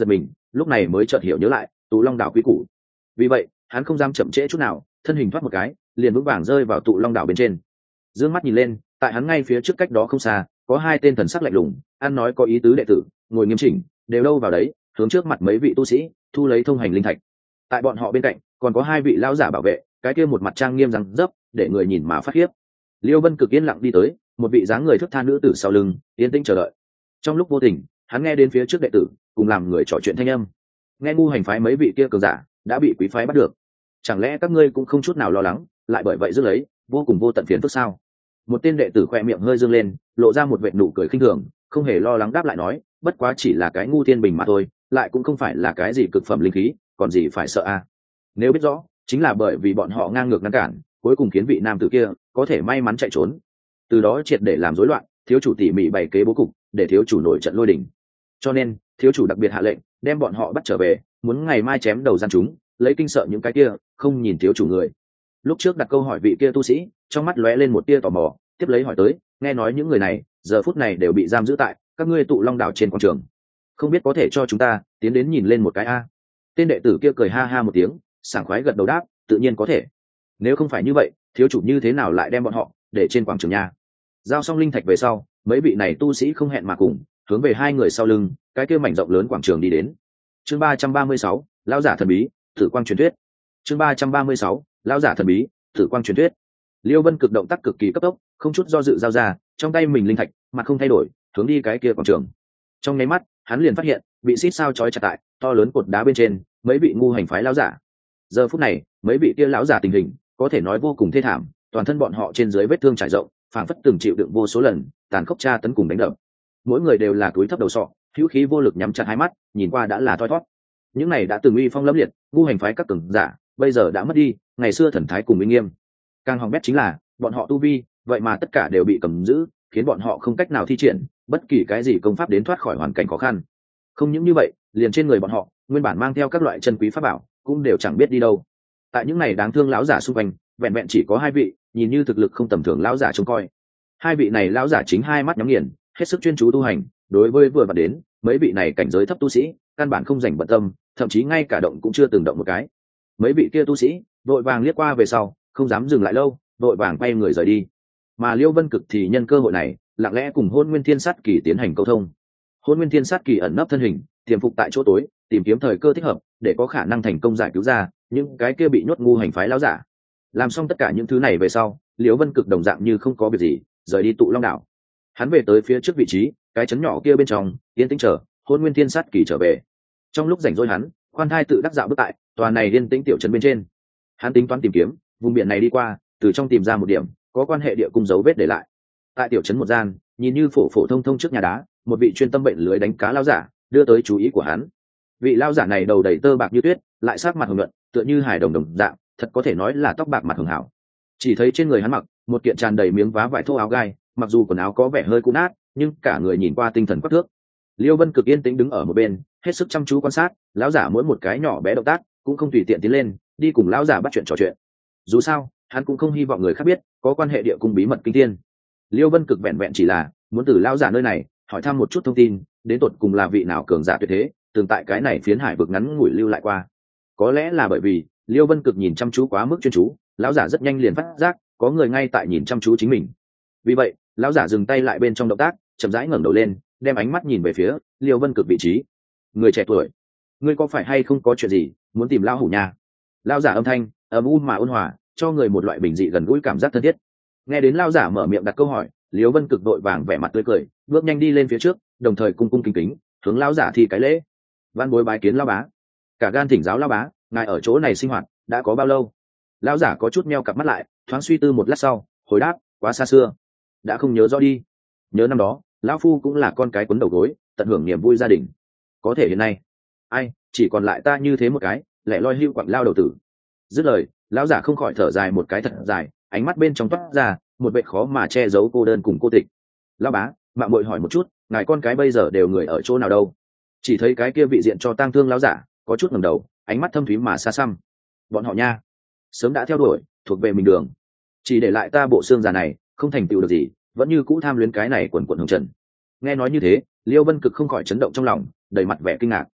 lúc này mới chợt hiểu nhớ lại tụ long đảo quý củ. Vì vậy hắn không dám chậm trễ chút nào, thân hình thoát một cái liền vững vàng rơi vào tụ long đảo bên trên. Dương mắt nhìn lên, tại hắn ngay phía trước cách đó không xa có hai tên thần sắc lạnh lùng ăn nói có ý tứ đệ tử ngồi nghiêm chỉnh, đều đâu vào đấy hướng trước mặt mấy vị tu sĩ thu lấy thông hành linh thạch. Tại bọn họ bên cạnh còn có hai vị lão giả bảo vệ, cái kia một mặt trang nghiêm răng dấp để người nhìn mà phát khiếp. Liêu Vân cực yên lặng đi tới, một vị dáng người thước tha nữ tử sau lưng yên tĩnh chờ đợi. Trong lúc vô tình hắn nghe đến phía trước đệ tử cùng làm người trò chuyện thanh âm, nghe ngu hành phái mấy vị kia cường giả đã bị quý phái bắt được, chẳng lẽ các ngươi cũng không chút nào lo lắng lại bởi vậy rước lấy vô cùng vô tận phiền phức sao? Một tên đệ tử khoe miệng hơi dương lên, lộ ra một vệt nụ cười khinh thường, không hề lo lắng đáp lại nói, bất quá chỉ là cái ngu thiên bình mà thôi, lại cũng không phải là cái gì cực phẩm linh khí, còn gì phải sợ a. Nếu biết rõ chính là bởi vì bọn họ ngang ngược ngăn cản, cuối cùng khiến vị nam tử kia có thể may mắn chạy trốn, từ đó triệt để làm rối loạn thiếu chủ tỉ mỉ bày kế bố cục để thiếu chủ nổi trận lôi đình. Cho nên thiếu chủ đặc biệt hạ lệnh đem bọn họ bắt trở về, muốn ngày mai chém đầu gian chúng, lấy kinh sợ những cái kia không nhìn thiếu chủ người. Lúc trước đặt câu hỏi vị kia tu sĩ, trong mắt lóe lên một tia tò mò, tiếp lấy hỏi tới, nghe nói những người này giờ phút này đều bị giam giữ tại các ngươi tụ long đảo trên quảng trường, không biết có thể cho chúng ta tiến đến nhìn lên một cái a? Tên đệ tử kia cười ha ha một tiếng, sảng khoái gật đầu đáp, tự nhiên có thể. Nếu không phải như vậy thiếu chủ như thế nào lại đem bọn họ để trên quảng trường nha? Giao xong linh thạch về sau, mấy vị này tu sĩ không hẹn mà cùng hướng về hai người sau lưng cái kia mảnh rộng lớn quảng trường đi đến. Chương ba trăm ba mươi sáu, lão giả thần bí, Tử Quang truyền thuyết. Chương ba trăm ba mươi sáu, lão giả thần bí, Tử Quang truyền thuyết. Liêu Vân cực động tác cực kỳ cấp tốc, không chút do dự giao ra trong tay mình linh thạch, mặt không thay đổi hướng đi cái kia quảng trường. Trong nháy mắt hắn liền phát hiện bị xít sao chói chặt tại to lớn cột đá bên trên mấy vị ngu hành phái lão giả. Giờ phút này mấy vị kia lão giả tình hình có thể nói vô cùng thê thảm, toàn thân bọn họ trên dưới vết thương trải rộng, phảng phất từng chịu đựng vô số lần tàn khốc tra tấn cùng đánh đập. Mỗi người đều là túi thấp đầu sọ, hữu khí vô lực nhắm chặt hai mắt, nhìn qua đã là thoi thoát. Những này đã từng uy phong lẫm liệt ngu hành phái các cường giả bây giờ đã mất đi ngày xưa thần thái cùng uy nghiêm. Càng hỏng bét chính là bọn họ tu vi vậy mà tất cả đều bị cầm giữ, khiến bọn họ không cách nào thi triển bất kỳ cái gì công pháp đến thoát khỏi hoàn cảnh khó khăn. Không những như vậy, liền trên người bọn họ nguyên bản mang theo các loại chân quý pháp bảo cũng đều chẳng biết đi đâu. Tại những này đáng thương lão giả xung quanh vẹn vẹn chỉ có hai vị nhìn như thực lực không tầm thường lão giả trông coi. Hai vị này lão giả chính hai mắt nhắm nghiền, hết sức chuyên chú tu hành, đối với vừa vặn đến mấy vị này cảnh giới thấp tu sĩ căn bản không dành bận tâm, thậm chí ngay cả động cũng chưa từng động một cái. Mấy vị kia tu sĩ vội vàng liếc qua về sau, không dám dừng lại lâu, vội vàng quay người rời đi. Mà Liêu Vân Cực thì nhân cơ hội này lặng lẽ cùng Hôn Nguyên Thiên Sát Kỳ tiến hành câu thông. Hôn Nguyên Thiên Sát Kỳ ẩn nấp thân hình, tiềm phục tại chỗ tối, tìm kiếm thời cơ thích hợp để có khả năng thành công giải cứu ra những cái kia bị nhốt ngu hành phái lão giả. Làm xong tất cả những thứ này về sau, Liêu Vân Cực đồng dạng như không có việc gì rời đi tụ long đảo. Hắn về tới phía trước vị trí cái trấn nhỏ kia bên trong, yên tĩnh chờ Hôn Nguyên Thiên Sát Kỳ trở về. Trong lúc rảnh rỗi hắn khoan thai tự đắc dạo bước tại tòa này yên tĩnh tiểu trấn bên trên. Hắn tính toán tìm kiếm vùng biển này đi qua, từ trong tìm ra một điểm có quan hệ địa cung dấu vết để lại. Tại tiểu trấn một gian nhìn như phổ phổ thông thông trước nhà đá, một vị chuyên tâm bệnh lưới đánh cá lao giả đưa tới chú ý của hắn. Vị lao giả này đầu đầy tơ bạc như tuyết, lại sắc mặt hồng nhuận tựa như hài đồng đồng dạng, thật có thể nói là tóc bạc mặt hường hảo. Chỉ thấy trên người hắn mặc một kiện tràn đầy miếng vá vải thô áo gai, mặc dù quần áo có vẻ hơi cũ nát nhưng cả người nhìn qua tinh thần quắc thước. Liêu Vân Cực yên tĩnh đứng ở một bên, hết sức chăm chú quan sát lão giả mỗi một cái nhỏ bé động tác, cũng không tùy tiện tiến lên đi cùng lão giả bắt chuyện trò chuyện. Dù sao hắn cũng không hy vọng người khác biết có quan hệ địa cung bí mật kinh thiên. Liêu Vân Cực vẹn vẹn chỉ là muốn từ lão giả nơi này hỏi thăm một chút thông tin, đến tột cùng là vị nào cường giả tuyệt thế từng tại cái này phiến hải vực ngắn ngủi lưu lại qua. Có lẽ là bởi vì Liêu Vân Cực nhìn chăm chú quá mức chuyên chú, lão giả rất nhanh liền phát giác có người ngay tại nhìn chăm chú chính mình. Vì vậy lão giả dừng tay lại bên trong động tác, chậm rãi ngẩng đầu lên, đem ánh mắt nhìn về phía Liêu Vân Cực vị trí. Người trẻ tuổi, ngươi có phải hay không có chuyện gì muốn tìm lão hủ nhà? Lão giả âm thanh ấm u mà ôn hòa, cho người một loại bình dị gần gũi cảm giác thân thiết. Nghe đến lão giả mở miệng đặt câu hỏi, Liêu Vân Cực đội vàng vẻ mặt tươi cười, bước nhanh đi lên phía trước, đồng thời cung cung kính kính hướng lão giả thi cái lễ. Văn bối bái kiến lão bá. Cả gan thỉnh giáo lão bá, ngài ở chỗ này sinh hoạt đã có bao lâu? Lão giả có chút meo cặp mắt lại, thoáng suy tư một lát sau hồi đáp, quá xa xưa, đã không nhớ rõ đi. Nhớ năm đó lão phu cũng là con cái quấn đầu gối, tận hưởng niềm vui gia đình, có thể hiện nay ai chỉ còn lại ta như thế một cái lẻ loi hưu quặng lao đầu tử. Dứt lời lão giả không khỏi thở dài một cái thật dài, ánh mắt bên trong toát ra một vẻ khó mà che giấu cô đơn cùng cô tịch. Lão bá, mạng muội hỏi một chút, ngài con cái bây giờ đều người ở chỗ nào đâu? Chỉ thấy cái kia vị diện cho tang thương lão giả có chút ngẩng đầu, ánh mắt thâm thúy mà xa xăm. Bọn họ nha, sớm đã theo đuổi thuộc về mình đường, chỉ để lại ta bộ xương già này không thành tựu được gì, vẫn như cũ tham luyến cái này quần quần hồng trần. Nghe nói như thế, Liêu Vân Cực không khỏi chấn động trong lòng, đầy mặt vẻ kinh ngạc.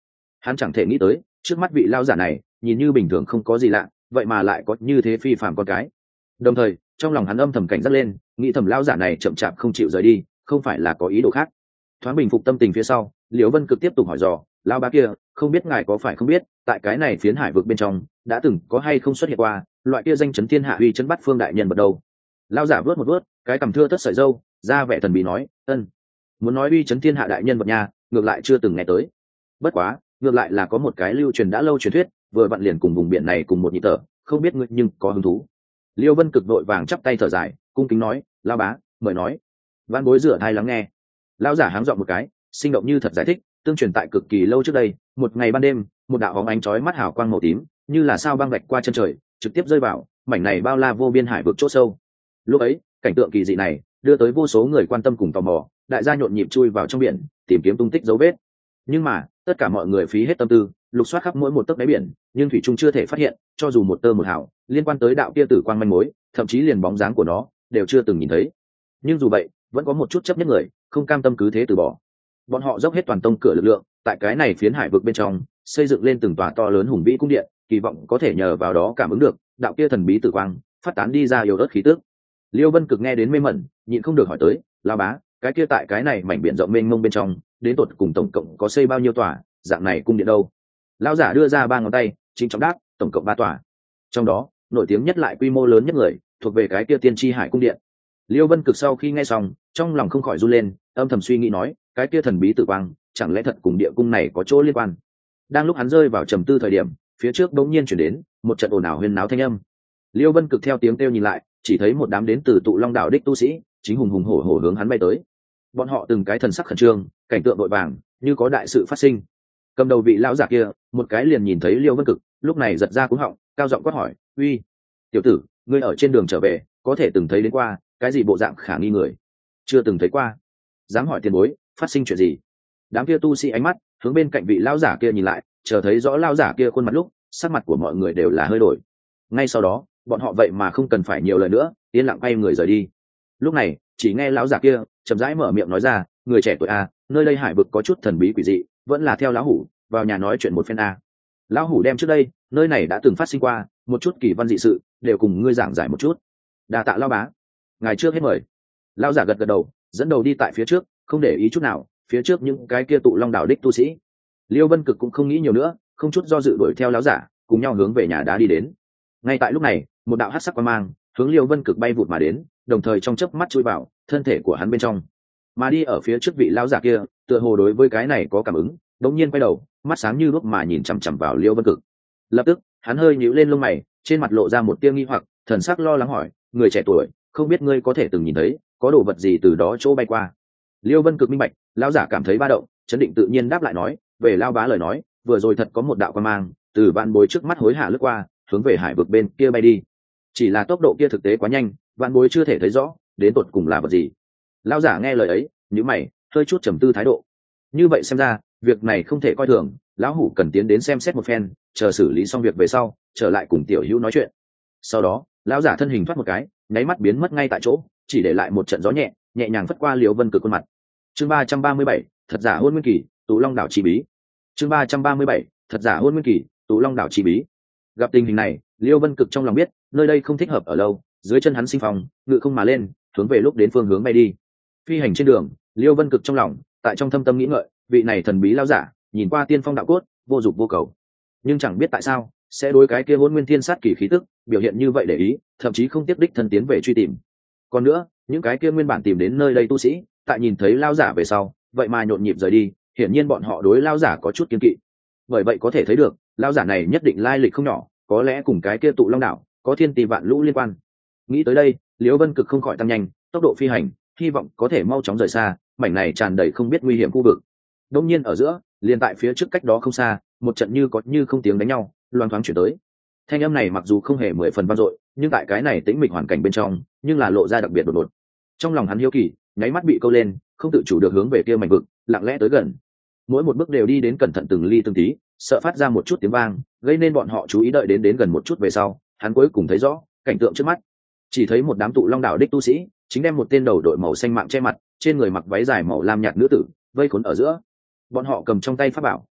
Hắn chẳng thể nghĩ tới trước mắt vị lao giả này nhìn như bình thường không có gì lạ, vậy mà lại có như thế phi phàm con cái. Đồng thời trong lòng hắn âm thầm cảnh giác lên, nghĩ thầm lao giả này chậm chạp không chịu rời đi, không phải là có ý đồ khác. Thoáng bình phục tâm tình phía sau, Liễu Vân Cực tiếp tục hỏi dò, lao bá kia, không biết ngài có phải không biết tại cái này phiến hải vực bên trong đã từng có hay không xuất hiện qua loại kia danh chấn thiên hạ uy chấn bắt phương đại nhân vật đâu? Lao giả vớt một vớt cái cằm thưa tất sợi dâu, ra vẻ thần bí nói, ân, muốn nói uy chấn thiên hạ đại nhân vật nha, ngược lại chưa từng nghe tới. Bất quá ngược lại là có một cái lưu truyền đã lâu truyền thuyết, vừa vặn liền cùng vùng biển này cùng một nhị tở, không biết ngươi nhưng có hứng thú. Liêu Vân Cực vội vàng chắp tay thở dài, cung kính nói, lao bá mời nói. Văn bối rửa thai lắng nghe. Lao giả háng dọn một cái, sinh động như thật giải thích, tương truyền tại cực kỳ lâu trước đây, một ngày ban đêm, một đạo bóng ánh chói mắt hào quang màu tím, như là sao băng vạch qua chân trời, trực tiếp rơi vào mảnh này bao la vô biên hải vực chỗ sâu. Lúc ấy, cảnh tượng kỳ dị này đưa tới vô số người quan tâm cùng tò mò, đại gia nhộn nhịp chui vào trong biển, tìm kiếm tung tích dấu vết. Nhưng mà, tất cả mọi người phí hết tâm tư, lục soát khắp mỗi một tấc đáy biển, nhưng thủy trung chưa thể phát hiện, cho dù một tơ một hào liên quan tới đạo kia tử quang manh mối, thậm chí liền bóng dáng của nó đều chưa từng nhìn thấy. Nhưng dù vậy, vẫn có một chút chấp nhất người, không cam tâm cứ thế từ bỏ. Bọn họ dốc hết toàn tông cửa lực lượng, tại cái này phiến hải vực bên trong, xây dựng lên từng tòa to lớn hùng vĩ cung điện, kỳ vọng có thể nhờ vào đó cảm ứng được đạo kia thần bí tử quang phát tán đi ra yếu ớt khí tức. Liêu Vân Cực nghe đến mê mẩn, nhịn không được hỏi tới, lao bá, cái kia tại cái này mảnh biển rộng mênh mông bên trong, đến tột cùng tổng cộng có xây bao nhiêu tòa dạng này cung điện đâu? Lão giả đưa ra ba ngón tay, chính trọng đáp, tổng cộng ba tòa. Trong đó nổi tiếng nhất lại quy mô lớn nhất người thuộc về cái kia tiên tri hải cung điện. Liêu Vân Cực sau khi nghe xong, trong lòng không khỏi run lên, âm thầm suy nghĩ nói, cái kia thần bí tử quang chẳng lẽ thật cùng địa cung này có chỗ liên quan? Đang lúc hắn rơi vào trầm tư thời điểm, phía trước bỗng nhiên chuyển đến một trận ồn ào huyên náo thanh âm. Liêu Vân Cực theo tiếng kêu nhìn lại, chỉ thấy một đám đến từ tụ Long đảo đích tu sĩ chính hùng hùng hổ hổ hướng hắn bay tới. Bọn họ từng cái thần sắc khẩn trương, cảnh tượng vội vàng, như có đại sự phát sinh. Cầm đầu vị lão giả kia một cái liền nhìn thấy Liêu Vân Cực, lúc này giật ra cú họng, cao giọng quát hỏi, uy, tiểu tử, ngươi ở trên đường trở về có thể từng thấy đến qua cái gì bộ dạng khả nghi người? Chưa từng thấy qua? Dám hỏi tiền bối phát sinh chuyện gì? Đám kia tu sĩ ánh mắt hướng bên cạnh vị lão giả kia nhìn lại, chờ thấy rõ lão giả kia khuôn mặt lúc, sắc mặt của mọi người đều là hơi đổi. Ngay sau đó bọn họ vậy mà không cần phải nhiều lời nữa, yên lặng quay người rời đi. Lúc này chỉ nghe lão giả kia chậm rãi mở miệng nói ra, người trẻ tuổi a, nơi đây hải vực có chút thần bí quỷ dị, vẫn là theo lão hủ vào nhà nói chuyện một phen a. Lão hủ đem trước đây nơi này đã từng phát sinh qua một chút kỳ văn dị sự, đều cùng ngươi giảng giải một chút. Đa tạ lão bá, ngài trước hết mời. Lão giả gật gật đầu, dẫn đầu đi tại phía trước, không để ý chút nào phía trước những cái kia tụ Long đảo đích tu sĩ. Liêu Vân Cực cũng không nghĩ nhiều nữa, không chút do dự đuổi theo lão giả, cùng nhau hướng về nhà đá đi đến. Ngay tại lúc này, một đạo hắc sắc quang mang hướng Liêu Vân Cực bay vụt mà đến, đồng thời trong chớp mắt chui vào thân thể của hắn bên trong. Mà đi ở phía trước vị lão giả kia, tựa hồ đối với cái này có cảm ứng, đống nhiên quay đầu, mắt sáng như đuốc mà nhìn chằm chằm vào Liêu Vân Cực. Lập tức, hắn hơi nhíu lên lông mày, trên mặt lộ ra một tia nghi hoặc, thần sắc lo lắng hỏi, người trẻ tuổi, không biết ngươi có thể từng nhìn thấy có đồ vật gì từ đó chỗ bay qua? Liêu Vân Cực minh bạch, lão giả cảm thấy ba động, chấn định tự nhiên đáp lại nói, về lao bá lời nói, vừa rồi thật có một đạo quang mang từ vạn bối trước mắt hối hạ lướt qua, hướng về hải vực bên kia bay đi. Chỉ là tốc độ kia thực tế quá nhanh, vạn bối chưa thể thấy rõ đến tột cùng là vật gì. Lão giả nghe lời ấy, nhíu mày, hơi chút trầm tư thái độ. Như vậy xem ra, việc này không thể coi thường, lão hủ cần tiến đến xem xét một phen, chờ xử lý xong việc về sau, trở lại cùng tiểu hữu nói chuyện. Sau đó, lão giả thân hình thoát một cái, nháy mắt biến mất ngay tại chỗ, chỉ để lại một trận gió nhẹ, nhẹ nhàng phất qua Liêu Vân Cực khuôn mặt. Chương ba trăm ba mươi bảy, thật giả hôn nguyên kỳ, tụ Long đảo chi bí. Chương ba trăm ba mươi bảy, thật giả hôn nguyên kỳ, tụ Long đảo chi bí. Gặp tình hình này, Liêu Vân Cực trong lòng biết, nơi đây không thích hợp ở lâu, dưới chân hắn sinh phòng, ngự không mà lên, hướng về lúc đến phương hướng bay đi. Phi hành trên đường, Liêu Vân Cực trong lòng, tại trong thâm tâm nghĩ ngợi, vị này thần bí lão giả, nhìn qua tiên phong đạo cốt, vô dục vô cầu, nhưng chẳng biết tại sao, sẽ đối cái kia hôn nguyên thiên sát kỳ khí tức biểu hiện như vậy để ý, thậm chí không tiếp đích thân tiến về truy tìm. Còn nữa, những cái kia nguyên bản tìm đến nơi đây tu sĩ, tại nhìn thấy lão giả về sau, vậy mà nhộn nhịp rời đi, hiển nhiên bọn họ đối lão giả có chút kiêng kỵ. Bởi vậy có thể thấy được, lão giả này nhất định lai lịch không nhỏ, có lẽ cùng cái kia tụ Long đảo có thiên tỷ vạn lũ liên quan. Nghĩ tới đây, Liễu Vân Cực không khỏi tăng nhanh tốc độ phi hành, hy vọng có thể mau chóng rời xa mảnh này tràn đầy không biết nguy hiểm khu vực. Đông nhiên ở giữa, liền tại phía trước cách đó không xa, một trận như có như không tiếng đánh nhau loang thoáng chuyển tới. Thanh âm này mặc dù không hề mười phần vang dội, nhưng tại cái này tĩnh mịch hoàn cảnh bên trong, nhưng là lộ ra đặc biệt đột ngột. Trong lòng hắn hiếu kỳ, nháy mắt bị câu lên, không tự chủ được hướng về kia mảnh vực lặng lẽ tới gần. Mỗi một bước đều đi đến cẩn thận từng ly từng tí, sợ phát ra một chút tiếng vang, gây nên bọn họ chú ý. Đợi đến đến gần một chút về sau, hắn cuối cùng thấy rõ cảnh tượng trước mắt. Chỉ thấy một đám tụ Long đảo đích tu sĩ chính đem một tên đầu đội màu xanh mạng che mặt, trên người mặc váy dài màu lam nhạt nữ tử vây khốn ở giữa. Bọn họ cầm trong tay pháp bảo,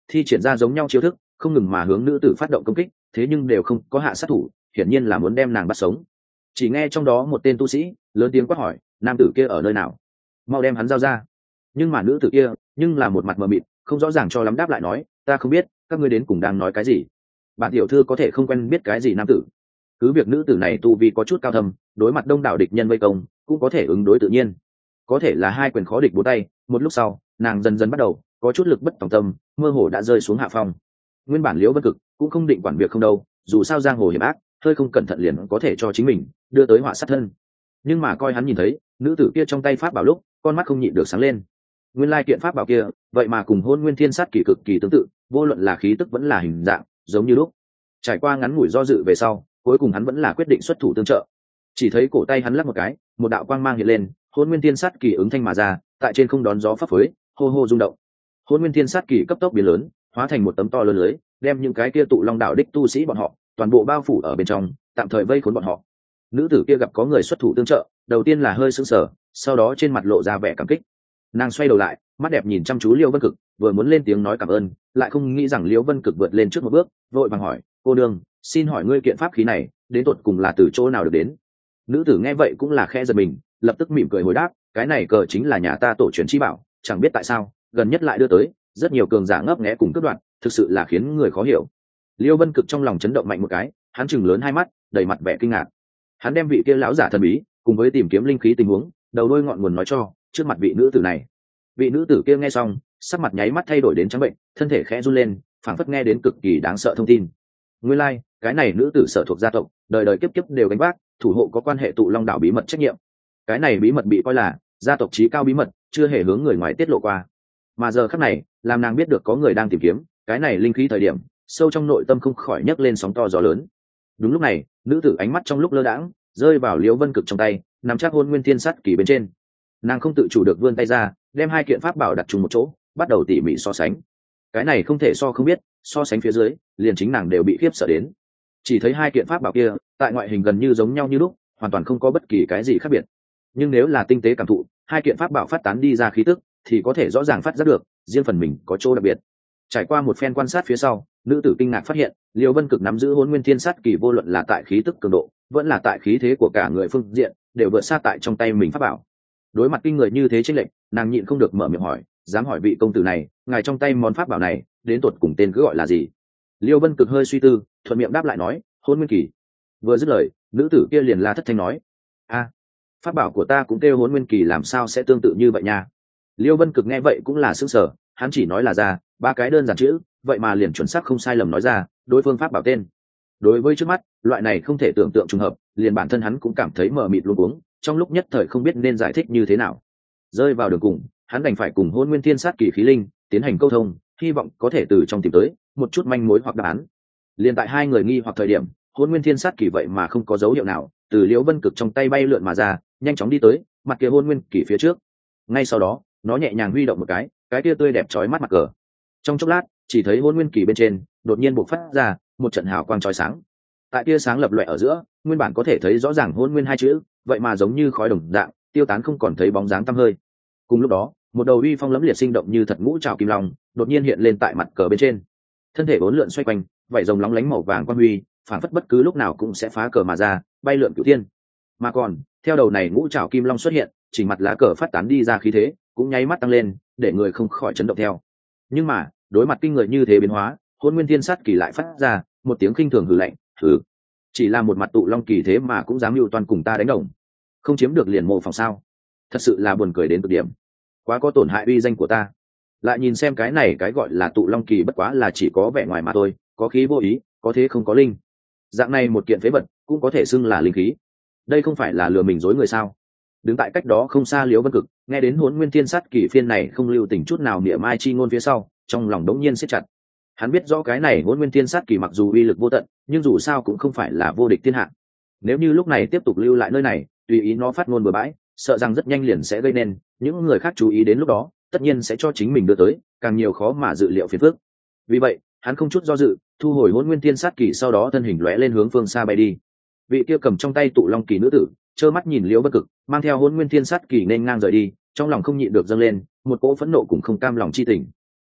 thi triển ra giống nhau chiêu thức, không ngừng mà hướng nữ tử phát động công kích, thế nhưng đều không có hạ sát thủ, hiển nhiên là muốn đem nàng bắt sống. Chỉ nghe trong đó một tên tu sĩ lớn tiếng quát hỏi, nam tử kia ở nơi nào, mau đem hắn giao ra. Nhưng mà nữ tử kia nhưng là một mặt mờ mịt, không rõ ràng cho lắm đáp lại nói, ta không biết các ngươi đến cùng đang nói cái gì. Bản tiểu thư có thể không quen biết cái gì nam tử. Cứ việc nữ tử này tu vi có chút cao thâm, đối mặt đông đảo địch nhân vây công cũng có thể ứng đối tự nhiên, có thể là hai quyền khó địch bốn tay. Một lúc sau nàng dần dần bắt đầu có chút lực bất tòng tâm, mơ hồ đã rơi xuống hạ phong. Nguyên bản Liễu Vân Cực cũng không định quản việc không đâu, dù sao giang hồ hiểm ác, hơi không cẩn thận liền có thể cho chính mình đưa tới họa sát thân. Nhưng mà coi hắn nhìn thấy nữ tử kia trong tay pháp bảo lúc, con mắt không nhịn được sáng lên. Nguyên lai kiện pháp bảo kia vậy mà cùng Hôn Nguyên Thiên Sát Kỷ cực kỳ tương tự, vô luận là khí tức vẫn là hình dạng giống như lúc. Trải qua ngắn ngủi do dự về sau, cuối cùng hắn vẫn là quyết định xuất thủ tương trợ. Chỉ thấy cổ tay hắn lắc một cái, một đạo quang mang hiện lên, Hôn Nguyên Thiên Sát Kỷ ứng thanh mà ra, tại trên không đón gió phấp phới, hô hô rung động. Hôn Nguyên Thiên Sát Kỷ cấp tốc biến lớn, hóa thành một tấm to lớn lưới, đem những cái kia tụ long đạo đích tu sĩ bọn họ toàn bộ bao phủ ở bên trong, tạm thời vây khốn bọn họ. Nữ tử kia gặp có người xuất thủ tương trợ, đầu tiên là hơi sững sờ, sau đó trên mặt lộ ra vẻ cảm kích. Nàng xoay đầu lại, mắt đẹp nhìn chăm chú Liễu Vân Cực, vừa muốn lên tiếng nói cảm ơn, lại không nghĩ rằng Liễu Vân Cực vượt lên trước một bước, vội vàng hỏi, cô đương, xin hỏi ngươi kiện pháp khí này đến tột cùng là từ chỗ nào được đến? Nữ tử nghe vậy cũng là khẽ giật mình, lập tức mỉm cười hồi đáp, cái này cờ chính là nhà ta tổ truyền chi bảo, chẳng biết tại sao gần nhất lại đưa tới rất nhiều cường giả ngấp nghé cùng cướp đoạt, thực sự là khiến người khó hiểu. Liễu Vân Cực trong lòng chấn động mạnh một cái, hắn chừng lớn hai mắt, đầy mặt vẻ kinh ngạc. Hắn đem vị kia lão giả thần bí cùng với tìm kiếm linh khí tình huống đầu đuôi ngọn nguồn nói cho trước mặt vị nữ tử này. Vị nữ tử kia nghe xong, sắc mặt nháy mắt thay đổi đến trắng bệnh, thân thể khẽ run lên, phảng phất nghe đến cực kỳ đáng sợ thông tin. Nguyên lai, like, cái này nữ tử sở thuộc gia tộc, đời đời kiếp kiếp đều gánh vác thủ hộ có quan hệ tụ long đảo bí mật trách nhiệm. Cái này bí mật bị coi là gia tộc chí cao bí mật, chưa hề hướng người ngoài tiết lộ qua. Mà giờ khắc này, làm nàng biết được có người đang tìm kiếm cái này linh khí thời điểm, sâu trong nội tâm không khỏi nhấc lên sóng to gió lớn. Đúng lúc này, nữ tử ánh mắt trong lúc lơ đãng rơi vào Liễu Vân Cực trong tay, nắm chắc Hôn Nguyên Thiên Sát Kỷ bên trên. Nàng không tự chủ được vươn tay ra, đem hai kiện pháp bảo đặt chung một chỗ, bắt đầu tỉ mỉ so sánh. Cái này không thể so không biết, so sánh phía dưới, liền chính nàng đều bị khiếp sợ đến. Chỉ thấy hai kiện pháp bảo kia, tại ngoại hình gần như giống nhau như lúc, hoàn toàn không có bất kỳ cái gì khác biệt. Nhưng nếu là tinh tế cảm thụ, hai kiện pháp bảo phát tán đi ra khí tức, thì có thể rõ ràng phát giác được, riêng phần mình có chỗ đặc biệt. Trải qua một phen quan sát phía sau, nữ tử kinh ngạc phát hiện, Liễu Vân Cực nắm giữ Hôn Nguyên Thiên Sát Kỷ vô luận là tại khí tức cường độ, vẫn là tại khí thế của cả người phương diện, đều vượt xa tại trong tay mình pháp bảo. Đối mặt kinh người như thế chênh lệch, nàng nhịn không được mở miệng hỏi, dám hỏi vị công tử này, ngài trong tay món pháp bảo này, đến tột cùng tên cứ gọi là gì? Liễu Vân Cực hơi suy tư, thuận miệng đáp lại nói, Hôn Nguyên Kỳ. Vừa dứt lời, nữ tử kia liền la thất thanh nói, a, pháp bảo của ta cũng kêu Hôn Nguyên Kỳ, làm sao sẽ tương tự như vậy nha? Liễu Vân Cực nghe vậy cũng là sững sờ, hắn chỉ nói là ra ba cái đơn giản chữ, vậy mà liền chuẩn xác không sai lầm nói ra đối phương pháp bảo tên. Đối với trước mắt loại này không thể tưởng tượng trùng hợp, liền bản thân hắn cũng cảm thấy mờ mịt luống cuống, trong lúc nhất thời không biết nên giải thích như thế nào. Rơi vào đường cùng, hắn đành phải cùng Hôn Nguyên Thiên Sát Kỷ khí linh tiến hành câu thông, hy vọng có thể từ trong tìm tới một chút manh mối hoặc đáp án. Liền tại hai người nghi hoặc thời điểm, Hôn Nguyên Thiên Sát Kỷ vậy mà không có dấu hiệu nào từ Liễu Vân Cực trong tay bay lượn mà ra, nhanh chóng đi tới mặt kia Hôn Nguyên Kỷ phía trước. Ngay sau đó, nó nhẹ nhàng huy động một cái, cái kia tươi đẹp chói mắt mặt cờ. Trong chốc lát, chỉ thấy Hôn Nguyên Kỷ bên trên đột nhiên bộc phát ra một trận hào quang chói sáng. Tại tia sáng lập lòe ở giữa, nguyên bản có thể thấy rõ ràng Hôn Nguyên hai chữ, vậy mà giống như khói đồng dạng tiêu tán, không còn thấy bóng dáng tăm hơi. Cùng lúc đó, một đầu uy phong lẫm liệt sinh động như thật ngũ trảo kim long đột nhiên hiện lên tại mặt cờ bên trên. Thân thể bốn lượn xoay quanh, vảy rồng lóng lánh màu vàng quang huy, phản phất bất cứ lúc nào cũng sẽ phá cờ mà ra, bay lượn cửu thiên. Mà còn, theo đầu này ngũ trảo kim long xuất hiện, chỉnh mặt lá cờ phát tán đi ra khí thế, cũng nháy mắt tăng lên, để người không khỏi chấn động theo. Nhưng mà, đối mặt kinh người như thế biến hóa, Hôn Nguyên Thiên Sát Kỷ lại phát ra một tiếng khinh thường hừ lạnh, hừ, chỉ là một mặt tụ long kỳ thế mà cũng dám mưu toan cùng ta đánh đồng, không chiếm được liền mộ phòng sao? Thật sự là buồn cười đến cực điểm, quá có tổn hại uy danh của ta. Lại nhìn xem cái này, cái gọi là tụ long kỳ bất quá là chỉ có vẻ ngoài mà thôi, có khí vô ý, có thế không có linh. Dạng này một kiện phế vật cũng có thể xưng là linh khí, đây không phải là lừa mình dối người sao? Đứng tại cách đó không xa Liễu Vân Cực nghe đến Hôn Nguyên Thiên Sát Kỷ phiên này không lưu tình chút nào niệm mai chi ngôn phía sau, trong lòng đống nhiên siết chặt. Hắn biết rõ cái này Hôn Nguyên Thiên Sát Kỷ mặc dù uy lực vô tận, nhưng dù sao cũng không phải là vô địch thiên hạ. Nếu như lúc này tiếp tục lưu lại nơi này, tùy ý nó phát ngôn bừa bãi, sợ rằng rất nhanh liền sẽ gây nên những người khác chú ý, đến lúc đó tất nhiên sẽ cho chính mình đưa tới càng nhiều khó mà dự liệu phiền phức. Vì vậy, hắn không chút do dự thu hồi Hôn Nguyên Thiên Sát Kỷ, sau đó thân hình lóe lên hướng phương xa bay đi. Vị kia cầm trong tay tụ long kỳ nữ tử trơ mắt nhìn Liễu Vân Cực mang theo Hôn Nguyên Thiên Sát Kỷ nên ngang rời đi, trong lòng không nhịn được dâng lên một cỗ phẫn nộ cùng không cam lòng chi tình.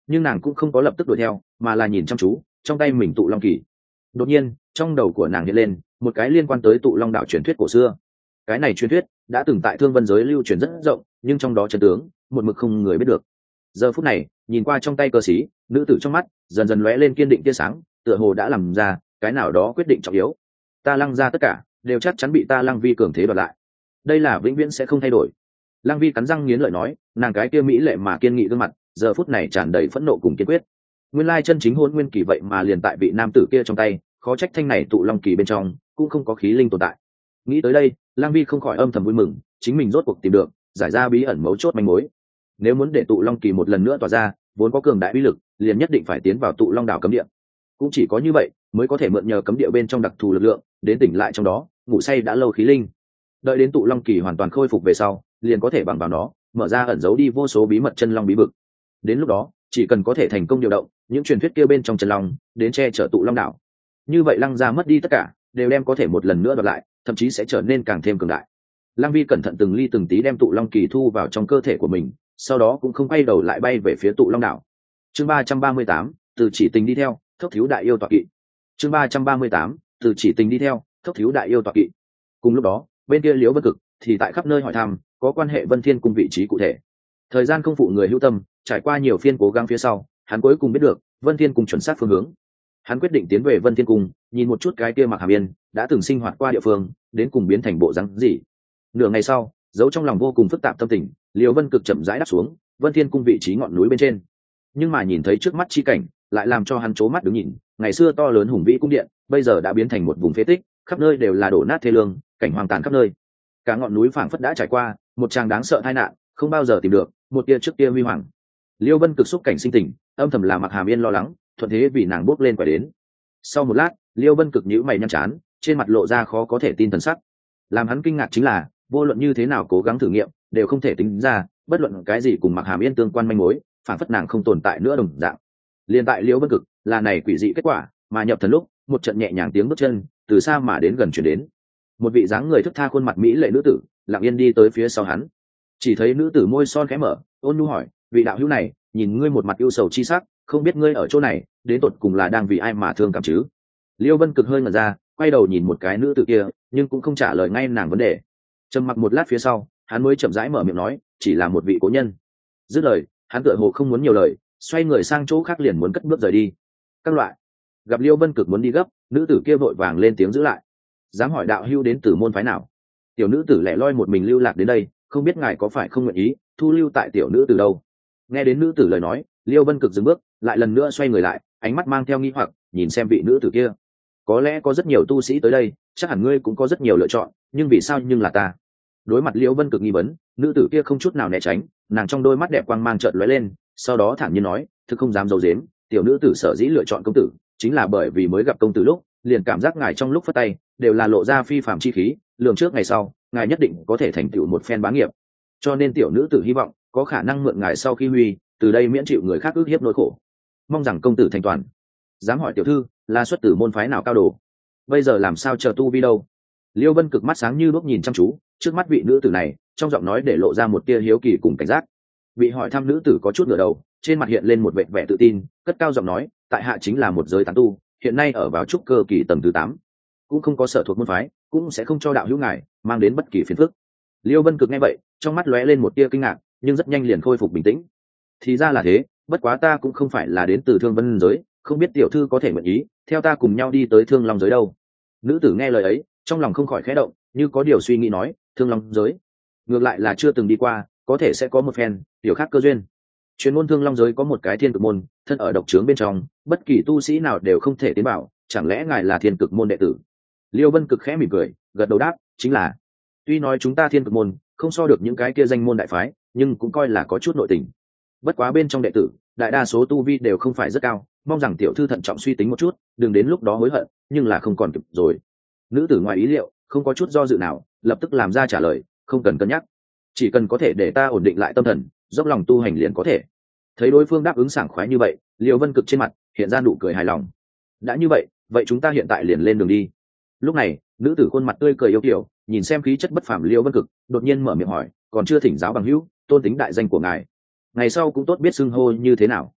nhưng nàng cũng không có lập tức đuổi theo mà là nhìn chăm chú trong tay mình tụ long kỳ. Đột nhiên trong đầu của nàng hiện lên một cái liên quan tới tụ long đạo truyền thuyết cổ xưa. Cái này truyền thuyết đã từng tại thương vân giới lưu truyền rất rộng, nhưng trong đó chân tướng một mực không người biết được. Giờ phút này nhìn qua trong tay cơ sĩ, nữ tử trong mắt dần dần lóe lên kiên định tia sáng, tựa hồ đã làm ra cái nào đó quyết định trọng yếu. Ta Lăng ra tất cả đều chắc chắn bị ta Lăng Vi cường thế đoạt lại, đây là vĩnh viễn sẽ không thay đổi. Lăng Vi cắn răng nghiến lợi nói, nàng cái kia mỹ lệ mà kiên nghị gương mặt giờ phút này tràn đầy phẫn nộ cùng kiên quyết. Nguyên lai chân chính hôn nguyên kỳ vậy mà liền tại vị nam tử kia trong tay, khó trách thanh này tụ long kỳ bên trong cũng không có khí linh tồn tại. Nghĩ tới đây, Lăng Vi không khỏi âm thầm vui mừng, chính mình rốt cuộc tìm được giải ra bí ẩn mấu chốt manh mối. Nếu muốn để tụ long kỳ một lần nữa tỏa ra vốn có cường đại uy lực, liền nhất định phải tiến vào tụ long đảo cấm địa. Cũng chỉ có như vậy mới có thể mượn nhờ cấm địa bên trong đặc thù lực lượng đến tỉnh lại trong đó ngủ say đã lâu khí linh. Đợi đến tụ long kỳ hoàn toàn khôi phục về sau, liền có thể bằng vào nó mở ra ẩn giấu đi vô số bí mật chân long bí vực. Đến lúc đó chỉ cần có thể thành công điều động những truyền thuyết kia bên trong chân long đến che chở tụ long đảo, như vậy Lăng gia mất đi tất cả đều đem có thể một lần nữa đoạt lại, thậm chí sẽ trở nên càng thêm cường đại. Lăng Vi cẩn thận từng ly từng tí đem tụ long kỳ thu vào trong cơ thể của mình, sau đó cũng không quay đầu lại bay về phía tụ long đảo. Chương ba trăm ba mươi tám, từ chỉ tình đi theo thốc thiếu đại yêu tọa kỵ. Chương ba trăm ba mươi tám, từ chỉ tình đi theo thốc thiếu đại yêu tọa kỵ. Cùng lúc đó bên kia Liễu Vân Cực thì tại khắp nơi hỏi thăm có quan hệ Vân Thiên cung vị trí cụ thể. Thời gian không phụ người hữu tâm, trải qua nhiều phiên cố gắng phía sau, hắn cuối cùng biết được Vân Thiên cung chuẩn xác phương hướng. Hắn quyết định tiến về Vân Thiên cung, nhìn một chút cái kia Mạc Hàm Yên đã từng sinh hoạt qua địa phương, đến cùng biến thành bộ dáng gì. Nửa ngày sau, giấu trong lòng vô cùng phức tạp tâm tình, Liễu Vân Cực chậm rãi đáp xuống Vân Thiên cung vị trí ngọn núi bên trên. Nhưng mà nhìn thấy trước mắt chi cảnh, lại làm cho hắn chố mắt đứng nhìn. Ngày xưa to lớn hùng vĩ cung điện, bây giờ đã biến thành một vùng phế tích, khắp nơi đều là đổ nát thê lương, cảnh hoang tàn khắp nơi. Cả ngọn núi phảng phất đã trải qua một tràng đáng sợ tai nạn, không bao giờ tìm được một tia trước tia huy hoàng. Liêu Vân Cực xúc cảnh sinh tình, âm thầm là Mạc Hàm Yên lo lắng, thuận thế vì nàng bước lên quả đến. Sau một lát, Liêu Vân Cực nhíu mày nhăn chán, trên mặt lộ ra khó có thể tin thần sắc. Làm hắn kinh ngạc chính là, vô luận như thế nào cố gắng thử nghiệm, đều không thể tính ra bất luận cái gì cùng Mạc Hàm Yên tương quan manh mối, phảng phất nàng không tồn tại nữa đồng dạng. Liên tại Liêu Vân Cực là này quỷ dị kết quả, mà nhập thần lúc, một trận nhẹ nhàng tiếng bước chân từ xa mà đến gần truyền đến. Một vị dáng người thức tha khuôn mặt mỹ lệ nữ tử lặng yên đi tới phía sau hắn. Chỉ thấy nữ tử môi son khẽ mở, ôn nhu hỏi, vị đạo hữu này, nhìn ngươi một mặt yêu sầu chi sắc, không biết ngươi ở chỗ này đến tột cùng là đang vì ai mà thương cảm chứ? Liêu Vân Cực hơi ngẩn ra, quay đầu nhìn một cái nữ tử kia, nhưng cũng không trả lời ngay nàng vấn đề. Trầm mặc một lát phía sau, hắn mới chậm rãi mở miệng nói, chỉ là một vị cố nhân. Dứt lời, hắn tựa hồ không muốn nhiều lời, xoay người sang chỗ khác liền muốn cất bước rời đi. Các loại gặp Liêu Vân Cực muốn đi gấp, nữ tử kia vội vàng lên tiếng giữ lại. Dám hỏi đạo hữu đến từ môn phái nào? Tiểu nữ tử lẻ loi một mình lưu lạc đến đây, không biết ngài có phải không nguyện ý thu lưu tại tiểu nữ tử đâu? Nghe đến nữ tử lời nói, Liêu Vân Cực dừng bước, lại lần nữa xoay người lại, ánh mắt mang theo nghi hoặc nhìn xem vị nữ tử kia. Có lẽ có rất nhiều tu sĩ tới đây, chắc hẳn ngươi cũng có rất nhiều lựa chọn, nhưng vì sao nhưng là ta? Đối mặt Liêu Vân Cực nghi vấn, nữ tử kia không chút nào né tránh, nàng trong đôi mắt đẹp quang mang chợt lóe lên, sau đó thản nhiên nói, thực không dám giấu giếm, tiểu nữ tử sở dĩ lựa chọn công tử, chính là bởi vì mới gặp công tử lúc, liền cảm giác ngài trong lúc phất tay đều là lộ ra phi phàm chi khí, lường trước ngày sau ngài nhất định có thể thành tựu một phen bá nghiệp, cho nên tiểu nữ tử hy vọng có khả năng mượn ngài sau khi huy, từ đây miễn chịu người khác ức hiếp nỗi khổ, mong rằng công tử thành toàn. Dám hỏi tiểu thư là xuất từ môn phái nào cao đồ, bây giờ làm sao chờ tu vi đâu? Liêu Vân Cực mắt sáng như đuốc nhìn chăm chú trước mắt vị nữ tử này, trong giọng nói để lộ ra một tia hiếu kỳ cùng cảnh giác. Bị hỏi thăm nữ tử có chút ngửa đầu, trên mặt hiện lên một vẻ vẻ tự tin, cất cao giọng nói, tại hạ chính là một giới tán tu, hiện nay ở vào trúc cơ kỳ tầng thứ tám, cũng không có sở thuộc môn phái, cũng sẽ không cho đạo hữu ngài mang đến bất kỳ phiền phức. Liêu Vân Cực nghe vậy, trong mắt lóe lên một tia kinh ngạc, nhưng rất nhanh liền khôi phục bình tĩnh. Thì ra là thế, bất quá ta cũng không phải là đến từ Thương Vân giới, không biết tiểu thư có thể nguyện ý theo ta cùng nhau đi tới Thương Long giới đâu? Nữ tử nghe lời ấy, trong lòng không khỏi khẽ động, như có điều suy nghĩ nói, Thương Long giới, ngược lại là chưa từng đi qua, có thể sẽ có một phen tiểu khác cơ duyên. Chuyên môn Thương Long giới có một cái thiên cực môn, thân ở độc trướng bên trong, bất kỳ tu sĩ nào đều không thể tiến vào, chẳng lẽ ngài là thiên cực môn đệ tử? Liêu Vân Cực khẽ mỉm cười, gật đầu đáp, chính là. Tuy nói chúng ta thiên cực môn không so được những cái kia danh môn đại phái, nhưng cũng coi là có chút nội tình. Bất quá bên trong đệ tử, đại đa số tu vi đều không phải rất cao, mong rằng tiểu thư thận trọng suy tính một chút, đừng đến lúc đó hối hận, nhưng là không còn kịp rồi. Nữ tử ngoài ý liệu, không có chút do dự nào, lập tức làm ra trả lời, không cần cân nhắc, chỉ cần có thể để ta ổn định lại tâm thần, dốc lòng tu hành liền có thể. Thấy đối phương đáp ứng sảng khoái như vậy, Liêu Vân Cực trên mặt hiện ra nụ cười hài lòng. Đã như vậy, vậy chúng ta hiện tại liền lên đường đi. Lúc này, nữ tử khuôn mặt tươi cười yêu kiều, nhìn xem khí chất bất phàm Liêu Vân Cực, đột nhiên mở miệng hỏi, còn chưa thỉnh giáo bằng hữu, tôn tính đại danh của ngài, ngày sau cũng tốt biết xưng hô như thế nào?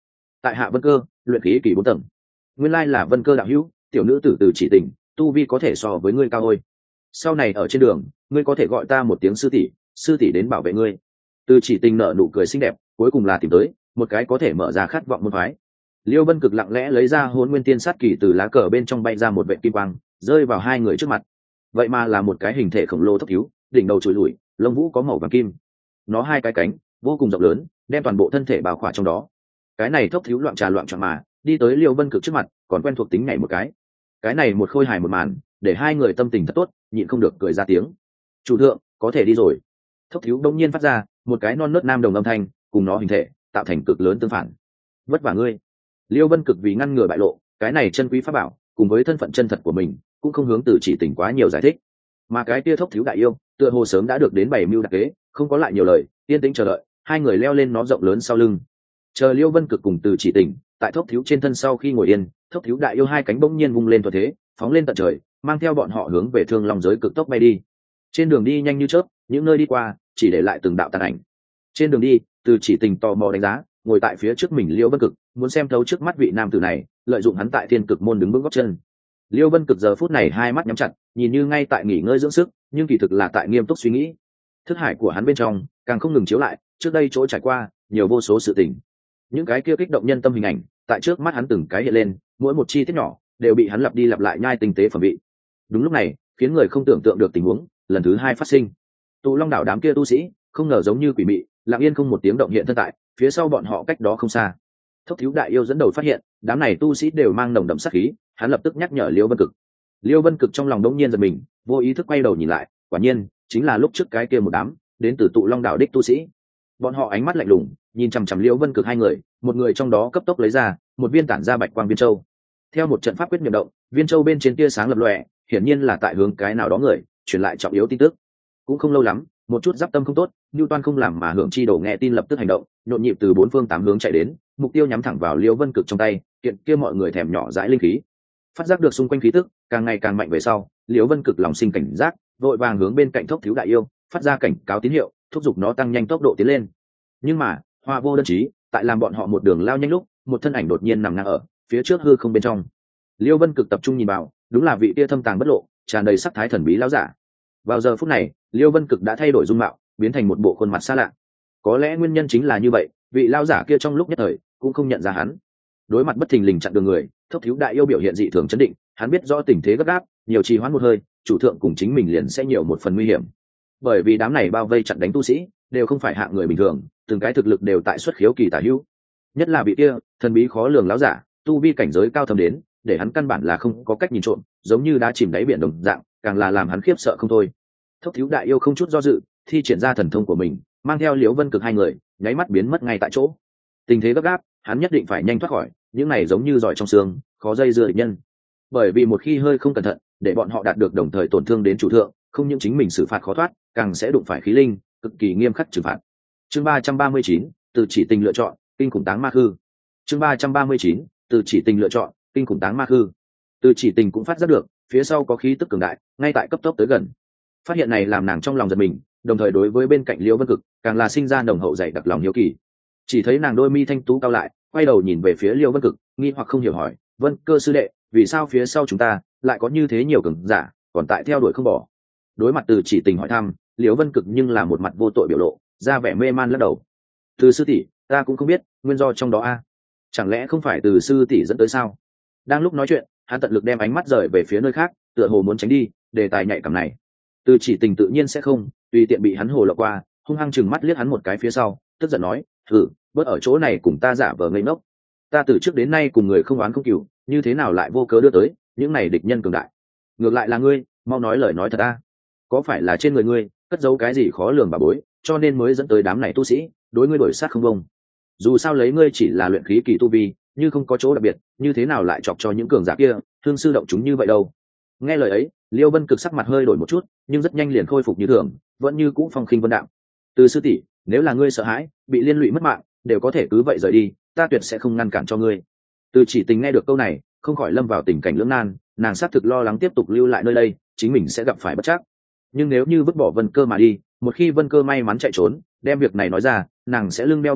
tại hạ vân cơ, luyện khí kỳ bốn tầng. Nguyên lai là vân cơ đạo hữu, tiểu nữ tử từ chỉ tình, tu vi có thể so với ngươi cao ôi. Sau này ở trên đường ngươi có thể gọi ta một tiếng sư tỷ, sư tỷ đến bảo vệ ngươi. Từ chỉ tình nở nụ cười xinh đẹp, cuối cùng là tìm tới một cái có thể mở ra khát vọng môn phái. Liêu Vân Cực lặng lẽ lấy ra Hỗn Nguyên Tiên Sát Kỳ từ lá cờ bên trong bay ra một vệt kim quang, rơi vào hai người trước mặt. Vậy mà là một cái hình thể khổng lồ thấp thiếu, đỉnh đầu trồi lủi, lông vũ có màu vàng kim. Nó hai cái cánh vô cùng rộng lớn, đem toàn bộ thân thể bao khỏa trong đó. Cái này thấp thiếu loạn trà loạn trọn mà đi tới Liêu Vân Cực trước mặt, còn quen thuộc tính nhảy một cái. Cái này một khôi hài một màn, để hai người tâm tình thật tốt, nhịn không được cười ra tiếng. Chủ thượng, có thể đi rồi. Thấp thiếu đông nhiên phát ra một cái non nớt nam đồng âm thanh, cùng nó hình thể tạo thành cực lớn tương phản. Vất vả ngươi. Liêu Vân Cực vì ngăn ngừa bại lộ cái này chân quý pháp bảo cùng với thân phận chân thật của mình, cũng không hướng Từ Chỉ Tình quá nhiều giải thích. Mà cái tia thốc thiếu đại yêu tựa hồ sớm đã được đến bảy mưu đặc kế, không có lại nhiều lời, yên tĩnh chờ đợi. Hai người leo lên nó rộng lớn sau lưng, chờ Liêu Vân Cực cùng Từ Chỉ Tình tại thốc thiếu trên thân. Sau khi ngồi yên, thốc thiếu đại yêu hai cánh bỗng nhiên vung lên thuận thế, phóng lên tận trời, mang theo bọn họ hướng về Thương Long giới cực tốc bay đi. Trên đường đi nhanh như chớp, những nơi đi qua chỉ để lại từng đạo tàn ảnh. Trên đường đi, Từ Chỉ Tình tò mò đánh giá ngồi tại phía trước mình Liêu Vân Cực, muốn xem thấu trước mắt vị nam tử này, lợi dụng hắn tại Thiên Cực môn đứng vững gót chân. Liêu Vân Cực giờ phút này hai mắt nhắm chặt, nhìn như ngay tại nghỉ ngơi dưỡng sức, nhưng kỳ thực là tại nghiêm túc suy nghĩ. Thức hải của hắn bên trong càng không ngừng chiếu lại trước đây chỗ trải qua nhiều vô số sự tình. Những cái kia kích động nhân tâm hình ảnh tại trước mắt hắn từng cái hiện lên, mỗi một chi tiết nhỏ đều bị hắn lặp đi lặp lại nhai tinh tế phẩm vị. Đúng lúc này, khiến người không tưởng tượng được tình huống lần thứ hai phát sinh. Tụ Long đảo đám kia tu sĩ không ngờ giống như quỷ mị, lặng yên không một tiếng động hiện thân tại phía sau bọn họ cách đó không xa. Thốc thiếu đại yêu dẫn đầu phát hiện đám này tu sĩ đều mang nồng đậm sát khí, hắn lập tức nhắc nhở Liêu Vân Cực. Liêu Vân Cực trong lòng đống nhiên giật mình, vô ý thức quay đầu nhìn lại, quả nhiên chính là lúc trước cái kia một đám đến từ Tụ Long đảo đích tu sĩ. Bọn họ ánh mắt lạnh lùng nhìn chằm chằm Liêu Vân Cực hai người, một người trong đó cấp tốc lấy ra một viên tản ra bạch quang viên châu. Theo một trận pháp quyết niệm động, viên châu bên trên tia sáng lập lòe, hiển nhiên là tại hướng cái nào đó người truyền lại trọng yếu tin tức. Cũng không lâu lắm, một chút giáp tâm không tốt, Nưu Toan không làm mà hưởng chi đổ nghe tin lập tức hành động, nhộn nhịp từ bốn phương tám hướng chạy đến, mục tiêu nhắm thẳng vào Liêu Vân Cực trong tay kiện kia mọi người thèm nhỏ dãi linh khí. Phát giác được xung quanh khí tức càng ngày càng mạnh về sau, Liêu Vân Cực lòng sinh cảnh giác, vội vàng hướng bên cạnh Thốc thiếu đại yêu phát ra cảnh cáo tín hiệu, thúc giục nó tăng nhanh tốc độ tiến lên. Nhưng mà hoa vô đơn chí, tại làm bọn họ một đường lao nhanh lúc, một thân ảnh đột nhiên nằm ngang ở phía trước hư không bên trong. Liêu Vân Cực tập trung nhìn vào, đúng là vị tia thâm tàng bất lộ, tràn đầy sắc thái thần bí lão giả. Vào giờ phút này, Liêu Vân Cực đã thay đổi dung mạo, biến thành một bộ khuôn mặt xa lạ. Có lẽ nguyên nhân chính là như vậy, vị lão giả kia trong lúc nhất thời cũng không nhận ra hắn. Đối mặt bất thình lình chặn đường người, Thốc thiếu đại yêu biểu hiện dị thường chấn định, hắn biết rõ tình thế gấp gáp, nhiều trì hoãn một hơi, chủ thượng cùng chính mình liền sẽ nhiều một phần nguy hiểm. Bởi vì đám này bao vây chặn đánh tu sĩ đều không phải hạng người bình thường, từng cái thực lực đều tại xuất khiếu kỳ tả hữu. Nhất là vị kia thần bí khó lường lão giả, tu vi cảnh giới cao thâm đến để hắn căn bản là không có cách nhìn trộm, giống như đá chìm đáy biển đồng dạng, càng là làm hắn khiếp sợ không thôi. Thốc thiếu đại yêu không chút do dự thi triển ra thần thông của mình, mang theo Liễu Vân Cực hai người nháy mắt biến mất ngay tại chỗ. Tình thế gấp gáp, hắn nhất định phải nhanh thoát khỏi những này giống như giỏi trong xương khó dây dưa địch nhân, bởi vì một khi hơi không cẩn thận để bọn họ đạt được đồng thời tổn thương đến chủ thượng, không những chính mình xử phạt khó thoát, càng sẽ đụng phải khí linh cực kỳ nghiêm khắc trừng phạt. Chương ba trăm ba mươi chín, từ chỉ tình lựa chọn kinh khủng táng ma khư. Chương ba trăm ba mươi chín, từ chỉ tình lựa chọn kinh khủng táng ma khư. Từ chỉ tình cũng phát giác được phía sau có khí tức cường đại ngay tại cấp tốc tới gần. Phát hiện này làm nàng trong lòng giật mình, đồng thời đối với bên cạnh Liễu Vân Cực càng là sinh ra nồng hậu dày đặc lòng hiếu kỳ. Chỉ thấy nàng đôi mi thanh tú cao lại, quay đầu nhìn về phía Liễu Vân Cực, nghi hoặc không hiểu hỏi: "Vân Cơ sư đệ, vì sao phía sau chúng ta lại có như thế nhiều cường giả, còn tại theo đuổi không bỏ?" Đối mặt Từ chỉ tình hỏi thăm, Liễu Vân Cực nhưng là một mặt vô tội biểu lộ, ra vẻ mê man lắc đầu. "Từ sư tỷ, ta cũng không biết nguyên do trong đó a. Chẳng lẽ không phải Từ sư tỷ dẫn tới sao?" Đang lúc nói chuyện, hắn tận lực đem ánh mắt rời về phía nơi khác, tựa hồ muốn tránh đi đề tài nhạy cảm này. Từ chỉ tình tự nhiên sẽ không tùy tiện bị hắn hồ lộng qua, hung hăng chừng mắt liếc hắn một cái phía sau, tức giận nói: "Thử, bớt ở chỗ này cùng ta giả vờ ngây ngốc. Ta từ trước đến nay cùng người không oán không cừu, như thế nào lại vô cớ đưa tới những này địch nhân cường đại? Ngược lại là ngươi, mau nói lời nói thật ta. Có phải là trên người ngươi cất giấu cái gì khó lường bà bối, cho nên mới dẫn tới đám này tu sĩ đối ngươi đổi sát không bông? Dù sao lấy ngươi chỉ là luyện khí kỳ tu vi, như không có chỗ đặc biệt, như thế nào lại chọc cho những cường giả kia thương sư động chúng như vậy đâu?" Nghe lời ấy, Liêu Vân Cực sắc mặt hơi đổi một chút, nhưng rất nhanh liền khôi phục như thường, vẫn như cũ phong khinh vân đạm. "Từ sư tỷ, nếu là ngươi sợ hãi bị liên lụy mất mạng, đều có thể cứ vậy rời đi, ta tuyệt sẽ không ngăn cản cho ngươi." Từ chỉ tình nghe được câu này, không khỏi lâm vào tình cảnh lưỡng nan, nàng xác thực lo lắng tiếp tục lưu lại nơi đây chính mình sẽ gặp phải bất trắc. Nhưng nếu như vứt bỏ Vân Cơ mà đi, một khi Vân Cơ may mắn chạy trốn, đem việc này nói ra, nàng sẽ lưng đeo bội bạc,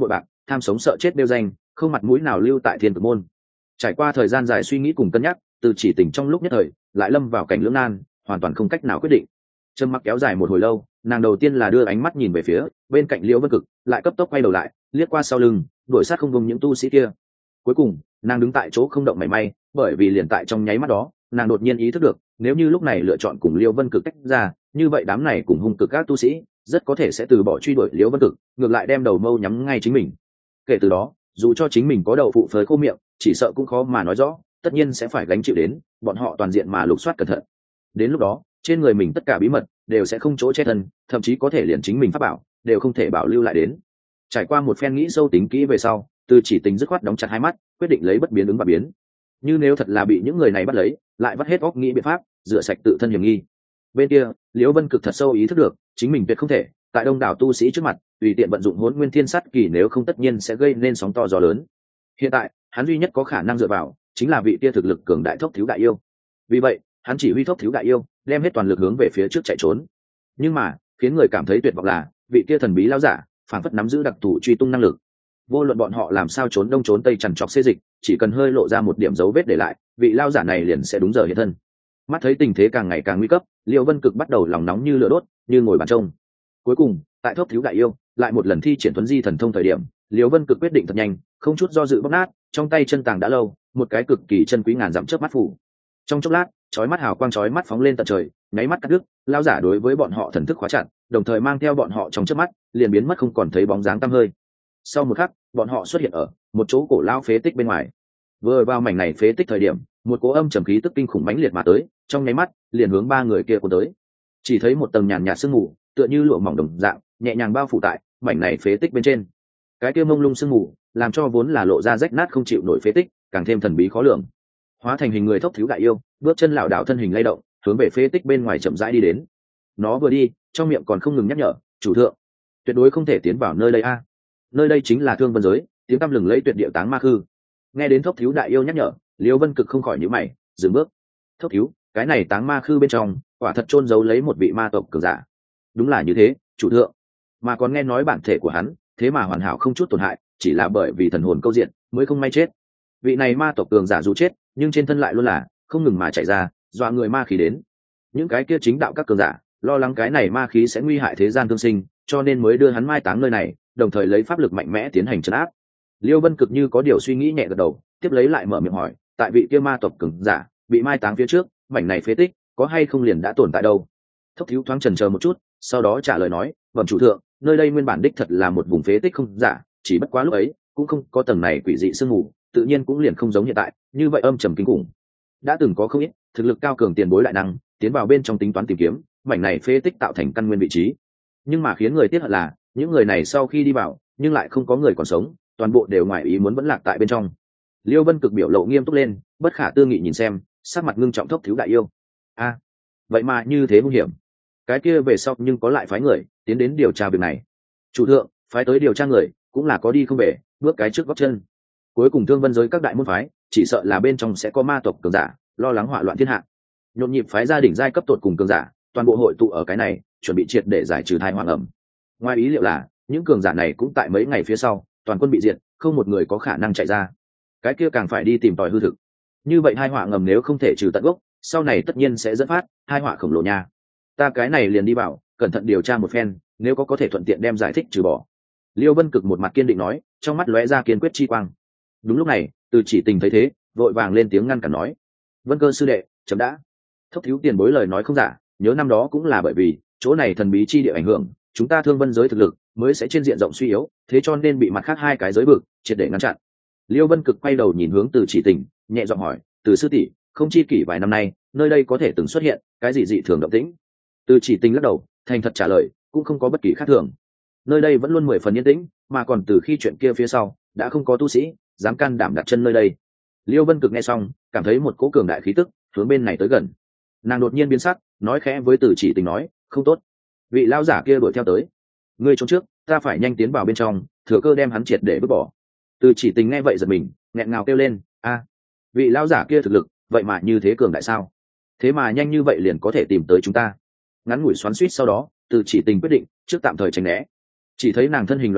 tham sống sợ chết đeo danh, không mặt mũi nào lưu tại thiên cực môn. Trải qua thời gian dài suy nghĩ cùng cân nhắc, Từ Chỉ Tình trong lúc nhất thời lại lâm vào cảnh lưỡng nan, hoàn toàn không cách nào quyết định. Trầm mặc kéo dài một hồi lâu, nàng đầu tiên là đưa ánh mắt nhìn về phía bên cạnh Liễu Vân Cực, lại cấp tốc quay đầu lại, liếc qua sau lưng, đuổi sát không vùng những tu sĩ kia. Cuối cùng, nàng đứng tại chỗ không động mảy may, bởi vì liền tại trong nháy mắt đó, nàng đột nhiên ý thức được, nếu như lúc này lựa chọn cùng Liễu Vân Cực tách ra, như vậy đám này cùng hung cực các tu sĩ, rất có thể sẽ từ bỏ truy đuổi Liễu Vân Cực, ngược lại đem đầu mâu nhắm ngay chính mình. Kể từ đó, dù cho chính mình có đầu phụ phới khô miệng, chỉ sợ cũng khó mà nói rõ, tất nhiên sẽ phải gánh chịu đến, bọn họ toàn diện mà lục soát cẩn thận. Đến lúc đó, trên người mình tất cả bí mật đều sẽ không chỗ che thân, thậm chí có thể liền chính mình pháp bảo đều không thể bảo lưu lại đến. Trải qua một phen nghĩ sâu tính kỹ về sau, Từ Chỉ Tình dứt khoát đóng chặt hai mắt, quyết định lấy bất biến ứng và biến. Như nếu thật là bị những người này bắt lấy, lại vắt hết óc nghĩ biện pháp rửa sạch tự thân hiểm nghi. Bên kia, Liễu Vân Cực thật sâu ý thức được, chính mình tuyệt không thể tại đông đảo tu sĩ trước mặt tùy tiện vận dụng Hỗn Nguyên Thiên Sát Kỳ, nếu không tất nhiên sẽ gây nên sóng to gió lớn. Hiện tại, hắn duy nhất có khả năng dựa vào chính là vị tia thực lực cường đại Thốc Thiếu Đại Yêu. Vì vậy, hắn chỉ huy Thốc Thiếu Đại Yêu đem hết toàn lực hướng về phía trước chạy trốn. Nhưng mà, khiến người cảm thấy tuyệt vọng là, vị tia thần bí lão giả phản phất nắm giữ đặc thù truy tung năng lực. Vô luận bọn họ làm sao trốn đông trốn tây chằn trọc xê dịch, chỉ cần hơi lộ ra một điểm dấu vết để lại, vị lão giả này liền sẽ đúng giờ hiện thân. Mắt thấy tình thế càng ngày càng nguy cấp, Liễu Vân Cực bắt đầu lòng nóng như lửa đốt, như ngồi bàn trông. Cuối cùng, tại Thốc Thiếu Đại Yêu lại một lần thi triển Tuấn Di thần thông thời điểm, Liễu Vân Cực quyết định thật nhanh, không chút do dự bóc nát trong tay chân tàng đã lâu một cái cực kỳ chân quý ngàn dặm chớp mắt phủ. Trong chốc lát, chói mắt hào quang chói mắt phóng lên tận trời, nháy mắt cắt đứt, lão giả đối với bọn họ thần thức khóa chặt, đồng thời mang theo bọn họ trong chớp mắt, liền biến mất không còn thấy bóng dáng tăm hơi. Sau một khắc, bọn họ xuất hiện ở một chỗ cổ lão phế tích bên ngoài. Vừa vào mảnh này phế tích thời điểm, một cỗ âm trầm khí tức kinh khủng mãnh liệt mà tới, trong nháy mắt, liền hướng ba người kia cuốn tới. Chỉ thấy một tầng nhàn nhạt sương mù, tựa như lụa mỏng đồng dạng, nhẹ nhàng bao phủ tại mảnh này phế tích bên trên. Cái kia mông lung sương mù, làm cho vốn là lộ ra rách nát không chịu nổi phế tích, càng thêm thần bí khó lường. Hóa thành hình người Thốc Thiếu Đại Yêu, bước chân lảo đảo thân hình lay động, hướng về phế tích bên ngoài chậm rãi đi đến. Nó vừa đi, trong miệng còn không ngừng nhắc nhở, "Chủ thượng, tuyệt đối không thể tiến vào nơi đây a. Nơi đây chính là Thương Vân giới, tiếng tăm lừng lẫy tuyệt địa táng ma khư." Nghe đến Thốc Thiếu Đại Yêu nhắc nhở, Liễu Vân Cực không khỏi nhíu mày, dừng bước. "Thốc thiếu, cái này táng ma khư bên trong, quả thật chôn giấu lấy một vị ma tộc cường giả." "Đúng là như thế, chủ thượng." Mà còn nghe nói bản thể của hắn, thế mà hoàn hảo không chút tổn hại, chỉ là bởi vì thần hồn câu diện mới không may chết. Vị này ma tộc cường giả dù chết, nhưng trên thân lại luôn là không ngừng mà chạy ra, dọa người ma khí đến. Những cái kia chính đạo các cường giả lo lắng cái này ma khí sẽ nguy hại thế gian thương sinh, cho nên mới đưa hắn mai táng nơi này, đồng thời lấy pháp lực mạnh mẽ tiến hành trấn áp. Liêu Vân Cực như có điều suy nghĩ nhẹ gật đầu, tiếp lấy lại mở miệng hỏi, tại vị kia ma tộc cường giả bị mai táng phía trước, mảnh này phế tích có hay không liền đã tồn tại đâu? Thốc Thiếu thoáng chần chờ một chút, sau đó trả lời nói, "Bẩm chủ thượng, nơi đây nguyên bản đích thật là một vùng phế tích không giả, chỉ bất quá lúc ấy cũng không có tầng này quỷ dị sương mù, tự nhiên cũng liền không giống hiện tại, như vậy âm trầm kinh khủng. Đã từng có không ít thực lực cao cường tiền bối đại năng tiến vào bên trong tính toán tìm kiếm mảnh này phế tích tạo thành căn nguyên vị trí, nhưng mà khiến người tiếc hận là những người này sau khi đi vào nhưng lại không có người còn sống, toàn bộ đều ngoài ý muốn vẫn lạc tại bên trong." Liêu Vân Cực biểu lộ nghiêm túc lên, bất khả tư nghị nhìn xem, sắc mặt ngưng trọng Thốc Thiếu Đại Yêu. "A, vậy mà như thế nguy hiểm. Cái kia về sau nhưng có lại phái người tiến đến điều tra việc này?" "Chủ thượng, phái tới điều tra người cũng là có đi không về, bước cái trước gót chân. Cuối cùng Thương Vân giới các đại môn phái chỉ sợ là bên trong sẽ có ma tộc cường giả lo lắng hỏa loạn thiên hạ, nhộn nhịp phái gia đình giai cấp tột cùng cường giả toàn bộ hội tụ ở cái này, chuẩn bị triệt để giải trừ tai họa ẩm. Ngoài ý liệu là những cường giả này cũng tại mấy ngày phía sau toàn quân bị diệt, không một người có khả năng chạy ra. Cái kia càng phải đi tìm tòi hư thực. Như vậy tai họa ngầm nếu không thể trừ tận gốc, sau này tất nhiên sẽ dẫn phát tai họa khổng lồ nha. Ta cái này liền đi vào, cẩn thận điều tra một phen, nếu có có thể thuận tiện đem giải thích trừ bỏ." Liêu Vân Cực một mặt kiên định nói, trong mắt lóe ra kiên quyết chi quang. Đúng lúc này, Từ Chỉ Tình thấy thế, vội vàng lên tiếng ngăn cản nói, "Vân Cơ sư đệ, chấm đã. Thốc thiếu tiền bối lời nói không giả, nhớ năm đó cũng là bởi vì chỗ này thần bí chi địa ảnh hưởng, chúng ta Thương Vân giới thực lực mới sẽ trên diện rộng suy yếu, thế cho nên bị mặt khác hai cái giới vực triệt để ngăn chặn." Liêu Vân Cực quay đầu nhìn hướng Từ Chỉ Tình, nhẹ giọng hỏi, "Từ sư tỷ, không chi kỷ vài năm nay, nơi đây có thể từng xuất hiện cái gì dị thường động tĩnh?" Từ Chỉ Tình lắc đầu, thành thật trả lời, "Cũng không có bất kỳ khác thường. Nơi đây vẫn luôn mười phần yên tĩnh, mà còn từ khi chuyện kia phía sau, đã không có tu sĩ dám can đảm đặt chân nơi đây." Liêu Vân Cực nghe xong, cảm thấy một cỗ cường đại khí tức hướng bên này tới gần. Nàng đột nhiên biến sắc, nói khẽ với Từ Chỉ Tình nói, "Không tốt, vị lão giả kia đuổi theo tới. Ngươi trốn trước, ta phải nhanh tiến vào bên trong, thừa cơ đem hắn triệt để vứt bỏ." Từ Chỉ Tình nghe vậy giật mình, nghẹn ngào kêu lên, "A, vị lão giả kia thực lực vậy mà như thế cường đại sao? Thế mà nhanh như vậy liền có thể tìm tới chúng ta?" Ngắn ngủi xoắn xuýt sau đó, Từ Chỉ Tình quyết định trước tạm thời tránh né. Chỉ thấy nàng thân hình lóe lên,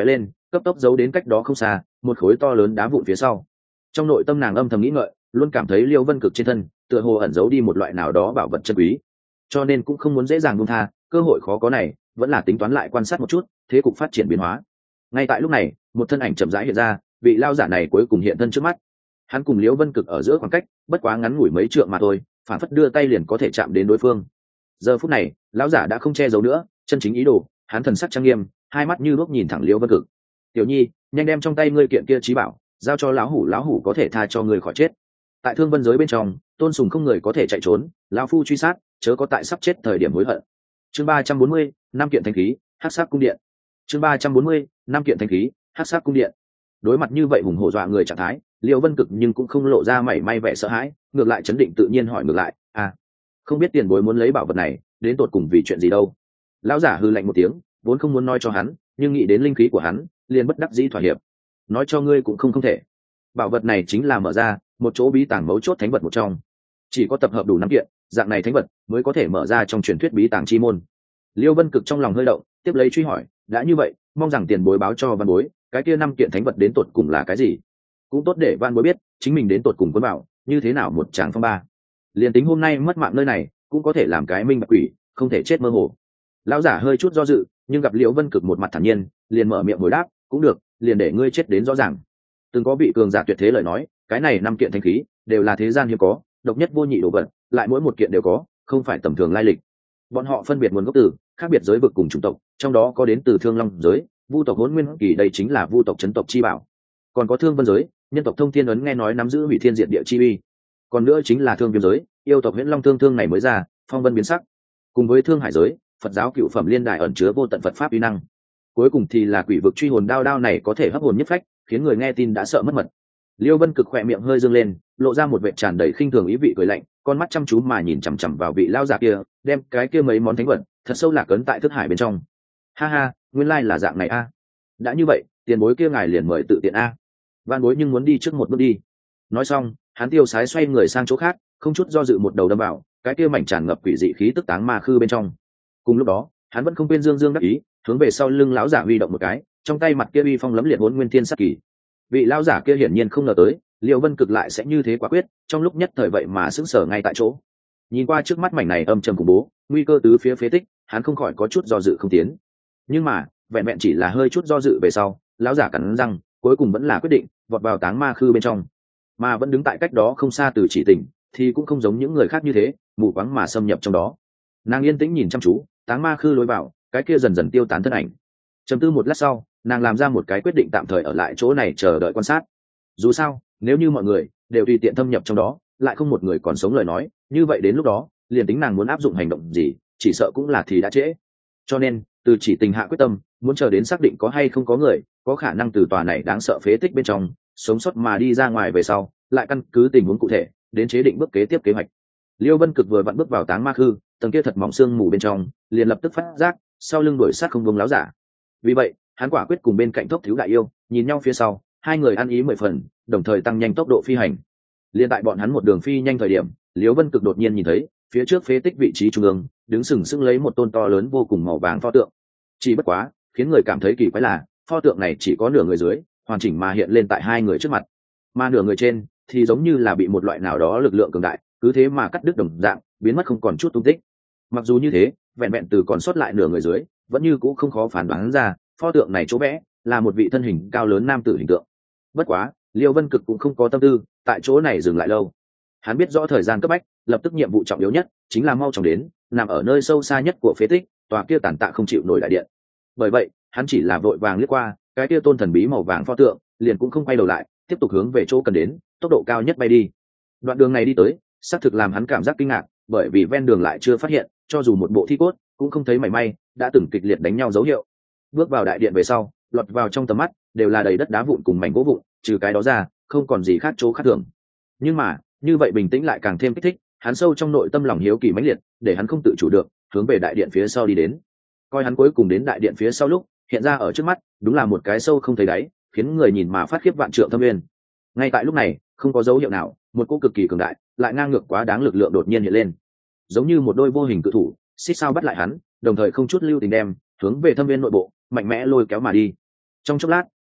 cấp tốc giấu đến cách đó không xa một khối to lớn đá vụn phía sau. Trong nội tâm nàng âm thầm nghĩ ngợi, luôn cảm thấy Liêu Vân Cực trên thân tựa hồ ẩn giấu đi một loại nào đó bảo vật chân quý, cho nên cũng không muốn dễ dàng buông tha cơ hội khó có này, vẫn là tính toán lại quan sát một chút thế cục phát triển biến hóa. Ngay tại lúc này, một thân ảnh chậm rãi hiện ra, vị lao giả này cuối cùng hiện thân trước mắt. Hắn cùng Liễu Vân Cực ở giữa khoảng cách bất quá ngắn ngủi mấy trượng mà thôi, phản phất đưa tay liền có thể chạm đến đối phương. Giờ phút này, lão giả đã không che giấu nữa, chân chính ý đồ, hắn thần sắc trang nghiêm, hai mắt như đuốc nhìn thẳng Liễu Vân Cực. "Tiểu Nhi, nhanh đem trong tay ngươi kiện kia trí bảo giao cho lão hủ, lão hủ có thể tha cho ngươi khỏi chết." Tại Thương Vân giới bên trong, tôn sùng không người có thể chạy trốn, lão phu truy sát, chớ có tại sắp chết thời điểm hối hận. Chương ba trăm bốn mươi, năm kiện thanh khí, Hắc Sắc cung điện. Chương ba trăm bốn mươi, năm kiện thanh khí, Hắc Sắc cung điện. Đối mặt như vậy hùng hổ dọa người trạng thái, Liễu Vân Cực nhưng cũng không lộ ra mảy may vẻ sợ hãi, ngược lại chấn định tự nhiên hỏi ngược lại, "À, không biết tiền bối muốn lấy bảo vật này, đến tột cùng vì chuyện gì đâu?" Lão giả hừ lạnh một tiếng, vốn không muốn nói cho hắn, nhưng nghĩ đến linh khí của hắn, liền bất đắc dĩ thỏa hiệp. "Nói cho ngươi cũng không không thể. Bảo vật này chính là mở ra một chỗ bí tàng mấu chốt thánh vật một trong, chỉ có tập hợp đủ năm kiện, dạng này thánh vật mới có thể mở ra trong truyền thuyết bí tàng chi môn." Liêu Vân Cực trong lòng hơi động, tiếp lấy truy hỏi, "Đã như vậy, mong rằng tiền bối báo cho văn bối, cái kia năm kiện thánh vật đến tột cùng là cái gì? Cũng tốt để văn bối biết, chính mình đến tột cùng quân bảo như thế nào một tràng phong ba. Liền tính hôm nay mất mạng nơi này, cũng có thể làm cái minh bạch quỷ, không thể chết mơ hồ." Lão giả hơi chút do dự, nhưng gặp Liễu Vân Cực một mặt thản nhiên, liền mở miệng hồi đáp, "Cũng được, liền để ngươi chết đến rõ ràng." Từng có vị cường giả tuyệt thế lời nói, cái này năm kiện thanh khí đều là thế gian hiếm có, độc nhất vô nhị đồ vật, lại mỗi một kiện đều có, không phải tầm thường lai lịch. Bọn họ phân biệt nguồn gốc từ khác biệt giới vực cùng chủng tộc, trong đó có đến từ Thương Long giới, Vu tộc Hỗn Nguyên kỳ, đây chính là Vu tộc chấn tộc chi bảo. Còn có Thương Vân giới, nhân tộc Thông Thiên ấn nghe nói nắm giữ hủy thiên diệt địa chi uy. Còn nữa chính là Thương Viêm giới, yêu tộc Huyễn Long Thương Thương này mới ra, phong vân biến sắc. Cùng với Thương Hải giới, Phật giáo cựu phẩm liên đài ẩn chứa vô tận Phật pháp uy năng. Cuối cùng thì là Quỷ vực truy hồn đao, đao này có thể hấp hồn nhất phách, khiến người nghe tin đã sợ mất mật. Liêu Vân Cực khỏe miệng hơi dương lên, lộ ra một vẻ tràn đầy khinh thường ý vị cười lạnh, con mắt chăm chú mà nhìn chằm chằm vào vị lao giả kia, đem cái kia mấy món thánh vật thật sâu lạc ấn tại thức hải bên trong. "Ha ha, nguyên lai là dạng này a. Đã như vậy, tiền bối kia ngài liền mời tự tiện a. Van bối nhưng muốn đi trước một bước đi." Nói xong, hắn tiêu sái xoay người sang chỗ khác, không chút do dự một đầu đâm vào cái kia mảnh tràn ngập quỷ dị khí tức táng ma khư bên trong. Cùng lúc đó, hắn vẫn không quên dương dương đắc ý, hướng về sau lưng lão giả huy động một cái, trong tay mặt kia uy phong lấm liệt Hỗn Nguyên Thiên Sát Kỳ. Vị lão giả kia hiển nhiên không ngờ tới Liêu Vân Cực lại sẽ như thế quả quyết, trong lúc nhất thời vậy mà sững sờ ngay tại chỗ. Nhìn qua trước mắt mảnh này âm trầm khủng bố, nguy cơ tứ phía phế tích, hắn không khỏi có chút do dự không tiến. Nhưng mà, vẹn vẹn chỉ là hơi chút do dự về sau, lão giả cắn răng, cuối cùng vẫn là quyết định vọt vào táng ma khư bên trong. Mà vẫn đứng tại cách đó không xa Từ Chỉ Tình, thì cũng không giống những người khác như thế, mù quáng mà xâm nhập trong đó. Nàng yên tĩnh nhìn chăm chú táng ma khư lối vào, cái kia dần dần tiêu tán thân ảnh. Trầm tư một lát sau, nàng làm ra một cái quyết định tạm thời ở lại chỗ này chờ đợi quan sát. Dù sao, nếu như mọi người đều tùy tiện thâm nhập trong đó, lại không một người còn sống lời nói, như vậy đến lúc đó, liền tính nàng muốn áp dụng hành động gì, chỉ sợ cũng là thì đã trễ. Cho nên, Từ Chỉ Tình hạ quyết tâm, muốn chờ đến xác định có hay không có người có khả năng từ tòa này đáng sợ phế tích bên trong sống sót mà đi ra ngoài về sau, lại căn cứ tình huống cụ thể đến chế định bước kế tiếp kế hoạch. Liêu Vân Cực vừa vặn bước vào táng ma khư, tầng kia thật mỏng xương mù bên trong, liền lập tức phát giác sau lưng đuổi sát không buông láo giả. Vì vậy, hắn quả quyết cùng bên cạnh Thốc Thiếu đại yêu nhìn nhau phía sau, hai người ăn ý mười phần, đồng thời tăng nhanh tốc độ phi hành. Liên tại bọn hắn một đường phi nhanh thời điểm, Liễu Vân Cực đột nhiên nhìn thấy phía trước phế tích vị trí trung ương đứng sừng sững lấy một tôn to lớn vô cùng màu vàng pho tượng. Chỉ bất quá, khiến người cảm thấy kỳ quái là pho tượng này chỉ có nửa người dưới hoàn chỉnh mà hiện lên tại hai người trước mặt, mà nửa người trên thì giống như là bị một loại nào đó lực lượng cường đại cứ thế mà cắt đứt đồng dạng, biến mất không còn chút tung tích. Mặc dù như thế, vẹn vẹn từ còn sót lại nửa người dưới, vẫn như cũ không khó phán đoán ra pho tượng này chỗ vẽ là một vị thân hình cao lớn nam tử hình tượng. Bất quá, Liêu Vân Cực cũng không có tâm tư tại chỗ này dừng lại lâu. Hắn biết rõ thời gian cấp bách, lập tức nhiệm vụ trọng yếu nhất chính là mau chóng đến nằm ở nơi sâu xa nhất của phế tích tòa kia tàn tạ không chịu nổi đại điện. Bởi vậy, hắn chỉ là vội vàng lướt qua cái kia tôn thần bí màu vàng pho tượng, liền cũng không quay đầu lại, tiếp tục hướng về chỗ cần đến, tốc độ cao nhất bay đi. Đoạn đường này đi tới, xác thực làm hắn cảm giác kinh ngạc, bởi vì ven đường lại chưa phát hiện cho dù một bộ thi cốt, cũng không thấy mảy may đã từng kịch liệt đánh nhau dấu hiệu. Bước vào đại điện về sau, lọt vào trong tầm mắt đều là đầy đất đá vụn cùng mảnh gỗ vụn, trừ cái đó ra không còn gì khác chỗ khác thường. Nhưng mà như vậy bình tĩnh lại càng thêm kích thích hắn, sâu trong nội tâm lòng hiếu kỳ mãnh liệt, để hắn không tự chủ được hướng về đại điện phía sau đi đến. Coi hắn cuối cùng đến đại điện phía sau lúc, hiện ra ở trước mắt đúng là một cái sâu không thấy đáy, khiến người nhìn mà phát khiếp vạn trượng thâm nguyên. Ngay tại lúc này, không có dấu hiệu nào, một cỗ cực kỳ cường đại lại ngang ngược quá đáng lực lượng đột nhiên hiện lên, giống như một đôi vô hình cự thủ xích sao bắt lại hắn, đồng thời không chút lưu tình đem hướng về thâm viên nội bộ mạnh mẽ lôi kéo mà đi. Trong chốc lát,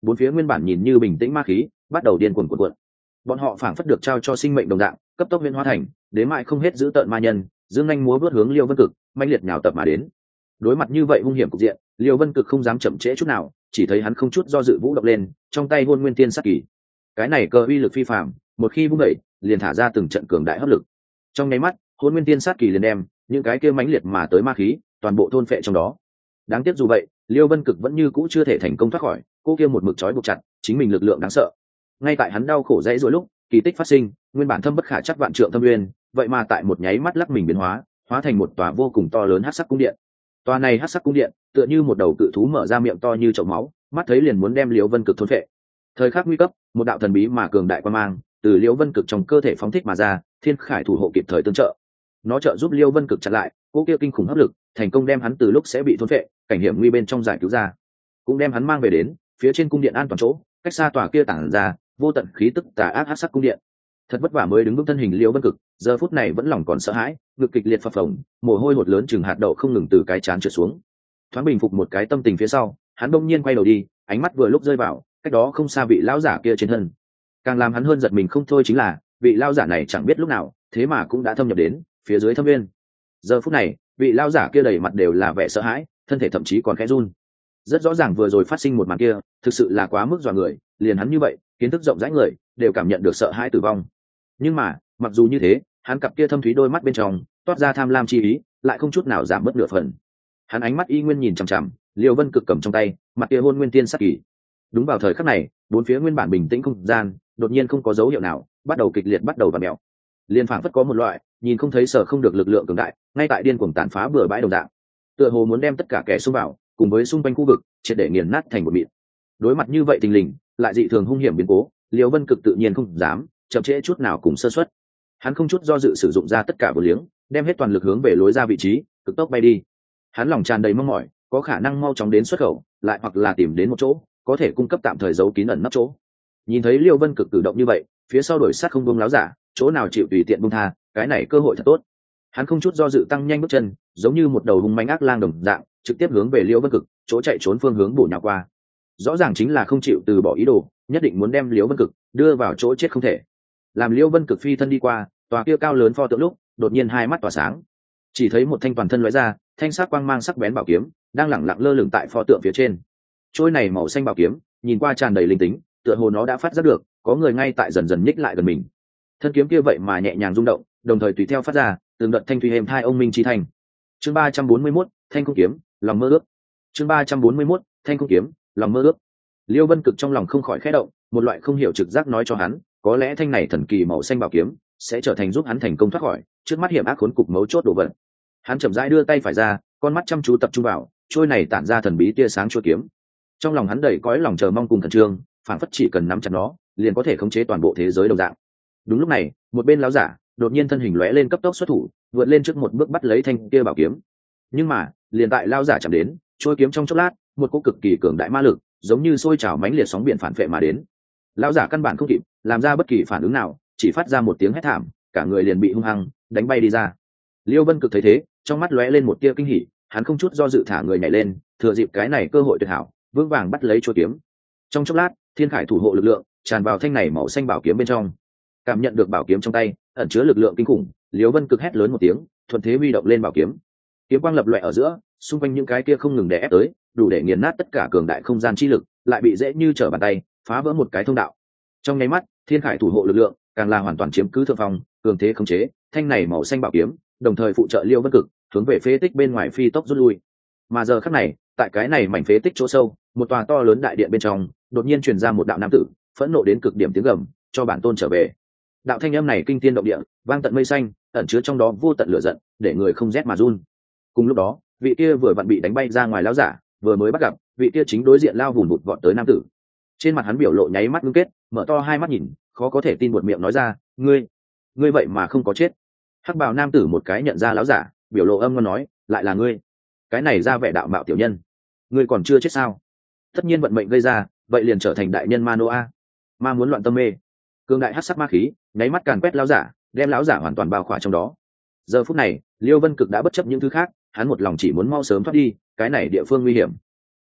bốn phía nguyên bản nhìn như bình tĩnh ma khí bắt đầu điên cuồng cuộn cuộn. Bọn họ phảng phất được trao cho sinh mệnh đồng dạng, cấp tốc biến hóa thành đến mại không hết giữ tợn ma nhân, dương nhanh múa vớt hướng Liêu Vân Cực mãnh liệt nhào tập mà đến. Đối mặt như vậy hung hiểm cục diện, Liêu Vân Cực không dám chậm trễ chút nào, chỉ thấy hắn không chút do dự vũ động lên, trong tay hôn nguyên tiên sát kỳ. Cái này cơ uy lực phi phàm, một khi vung đẩy, liền thả ra từng trận cường đại hấp lực. Trong nháy mắt, hôn nguyên tiên sát kỳ liền đem những cái kia mãnh liệt mà tới ma khí toàn bộ thôn phệ trong đó. Đáng tiếc dù vậy, Liêu Vân Cực vẫn như cũ chưa thể thành công thoát khỏi cô kia một mực trói buộc chặt chính mình lực lượng đáng sợ. Ngay tại hắn đau khổ dãy rồi lúc, kỳ tích phát sinh, nguyên bản thâm bất khả chắc vạn trượng thâm nguyên, vậy mà tại một nháy mắt lắc mình biến hóa, hóa thành một tòa vô cùng to lớn hắc sắc cung điện. Tòa này hắc sắc cung điện, tựa như một đầu cự thú mở ra miệng to như chậu máu, mắt thấy liền muốn đem Liêu Vân Cực thôn phệ. Thời khắc nguy cấp, một đạo thần bí mà cường đại quan mang từ Liêu Vân Cực trong cơ thể phóng thích mà ra, Thiên Khải thủ hộ kịp thời tương trợ. Nó trợ giúp Liêu Vân Cực chặn lại cô kia kinh khủng hấp lực, thành công đem hắn từ lúc sẽ bị thôn phệ, cảnh hiểm nguy bên trong giải cứu ra, cũng đem hắn mang về đến phía trên cung điện an toàn chỗ, cách xa tòa kia tản ra vô tận khí tức tà ác hắc sắc cung điện. Thật vất vả mới đứng vững thân hình Liêu Vân Cực, giờ phút này vẫn lòng còn sợ hãi, ngực kịch liệt phập phồng, mồ hôi hột lớn chừng hạt đậu không ngừng từ cái trán trượt xuống. Thoáng bình phục một cái tâm tình phía sau, hắn đông nhiên quay đầu đi, ánh mắt vừa lúc rơi vào cách đó không xa vị lão giả kia trên thân. Càng làm hắn hơn giật mình không thôi chính là vị lão giả này chẳng biết lúc nào thế mà cũng đã thâm nhập đến phía dưới thâm viên. Giờ phút này, vị lão giả kia đầy mặt đều là vẻ sợ hãi, thân thể thậm chí còn khẽ run. Rất rõ ràng vừa rồi phát sinh một màn kia thực sự là quá mức dọa người, liền hắn như vậy kiến thức rộng rãi người đều cảm nhận được sợ hãi tử vong. Nhưng mà mặc dù như thế, hắn cặp kia thâm thúy đôi mắt bên trong toát ra tham lam chi ý lại không chút nào giảm bớt nửa phần. Hắn ánh mắt y nguyên nhìn chằm chằm Liêu Vân Cực cầm trong tay mặt kia hôn nguyên tiên sát kỳ. Đúng vào thời khắc này, bốn phía nguyên bản bình tĩnh không gian đột nhiên không có dấu hiệu nào bắt đầu kịch liệt bắt đầu vặn mèo, liên phảng phất có một loại nhìn không thấy sở không được lực lượng cường đại ngay tại điên cuồng tàn phá bừa bãi đồng dạng, tựa hồ muốn đem tất cả kẻ xung vào cùng với xung quanh khu vực triệt để nghiền nát thành một mịn. Đối mặt như vậy tình lình lại dị thường hung hiểm biến cố, Liêu Vân Cực tự nhiên không dám chậm trễ chút nào cùng sơ suất. Hắn không chút do dự sử dụng ra tất cả vô liếng, đem hết toàn lực hướng về lối ra vị trí cực tốc bay đi. Hắn lòng tràn đầy mong mỏi có khả năng mau chóng đến xuất khẩu, lại hoặc là tìm đến một chỗ có thể cung cấp tạm thời giấu kín ẩn nấp chỗ. Nhìn thấy Liêu Vân Cực cử động như vậy, phía sau đổi sát không buông láo giả, chỗ nào chịu tùy tiện buông tha, cái này cơ hội thật tốt. Hắn không chút do dự tăng nhanh bước chân, giống như một đầu hung mãnh ác lang đồng dạng, trực tiếp hướng về Liêu Vân Cực chỗ chạy trốn phương hướng bổ nhào qua. Rõ ràng chính là không chịu từ bỏ ý đồ, nhất định muốn đem Liêu Vân Cực đưa vào chỗ chết không thể. Làm Liêu Vân Cực phi thân đi qua tòa kia cao lớn pho tượng lúc, đột nhiên hai mắt tỏa sáng, chỉ thấy một thanh toàn thân lóe ra thanh sắc quang mang sắc bén bảo kiếm đang lẳng lặng lơ lửng tại pho tượng phía trên. Trôi này màu xanh bảo kiếm nhìn qua tràn đầy linh tính, tựa hồ nó đã phát giác được có người ngay tại dần dần nhích lại gần mình. Thân kiếm kia vậy mà nhẹ nhàng rung động, đồng thời tùy theo phát ra từng đợt thanh thủy êm hai ông minh chi thành. Chương ba trăm bốn mươi mốt, thanh cung kiếm, lòng mơ ước. Chương ba trăm bốn mươi mốt, thanh cung kiếm, lòng mơ ước. Liêu Vân Cực trong lòng không khỏi khẽ động, một loại không hiểu trực giác nói cho hắn, có lẽ thanh này thần kỳ màu xanh bảo kiếm sẽ trở thành giúp hắn thành công thoát khỏi trước mắt hiểm ác khốn cục mấu chốt đồ vật. Hắn chậm rãi đưa tay phải ra, con mắt chăm chú tập trung vào trôi này tản ra thần bí tia sáng chuôi kiếm. Trong lòng hắn đầy cõi lòng chờ mong cùng khẩn trương, phảng phất chỉ cần nắm chặt nó liền có thể khống chế toàn bộ thế giới đồng dạng. Đúng lúc này, một bên lão giả đột nhiên thân hình lóe lên cấp tốc xuất thủ, vượt lên trước một bước bắt lấy thanh kia bảo kiếm. Nhưng mà liền tại lão giả chạm đến trôi kiếm trong chốc lát, một cỗ cực kỳ cường đại ma lực giống như sôi trào mãnh liệt sóng biển phản phệ mà đến. Lão giả căn bản không kịp làm ra bất kỳ phản ứng nào, chỉ phát ra một tiếng hét thảm, cả người liền bị hung hăng đánh bay đi ra. Liêu Vân Cực thấy thế, trong mắt lóe lên một tia kinh hỉ, hắn không chút do dự thả người nhảy lên, thừa dịp cái này cơ hội tuyệt hảo, vững vàng bắt lấy chuôi kiếm. Trong chốc lát, Thiên Khải thủ hộ lực lượng tràn vào thanh này màu xanh bảo kiếm bên trong. Cảm nhận được bảo kiếm trong tay ẩn chứa lực lượng kinh khủng, Liêu Vân Cực hét lớn một tiếng, thuận thế huy động lên bảo kiếm. Kiếm quang lập lòe ở giữa, xung quanh những cái kia không ngừng đè ép tới, đủ để nghiền nát tất cả cường đại không gian chi lực, lại bị dễ như trở bàn tay phá vỡ một cái thông đạo. Trong nháy mắt, Thiên Khải thủ hộ lực lượng càng là hoàn toàn chiếm cứ thượng phong, cường thế khống chế thanh này màu xanh bảo kiếm, đồng thời phụ trợ Liêu Vân Cực hướng về phế tích bên ngoài phi tốc rút lui. Mà giờ khắc này, tại cái này mảnh phế tích chỗ sâu, một tòa to lớn đại điện bên trong đột nhiên truyền ra một đạo nam tử phẫn nộ đến cực điểm tiếng gầm, cho bản tôn trở về. Đạo thanh âm này kinh thiên động địa, vang tận mây xanh, ẩn chứa trong đó vô tận lửa giận, để người không rét mà run. Cùng lúc đó, vị kia vừa vặn bị đánh bay ra ngoài lão giả vừa mới bắt gặp vị kia chính đối diện lao vùn vụt vọt tới nam tử. Trên mặt hắn biểu lộ nháy mắt ngưng kết, mở to hai mắt nhìn, khó có thể tin buột miệng nói ra, ngươi ngươi vậy mà không có chết. Hắc bào nam tử một cái nhận ra lão giả, biểu lộ âm ngon nói, lại là ngươi, cái này ra vẻ đạo mạo tiểu nhân, ngươi còn chưa chết sao? Tất nhiên vận mệnh gây ra, vậy liền trở thành đại nhân ma noa. Ma muốn loạn tâm mê, cương đại hắc sắc ma khí nháy mắt càn quét lão giả, đem lão giả hoàn toàn bao khỏa trong đó. Giờ phút này, Liêu Vân Cực đã bất chấp những thứ khác, hắn một lòng chỉ muốn mau sớm thoát đi cái này địa phương nguy hiểm.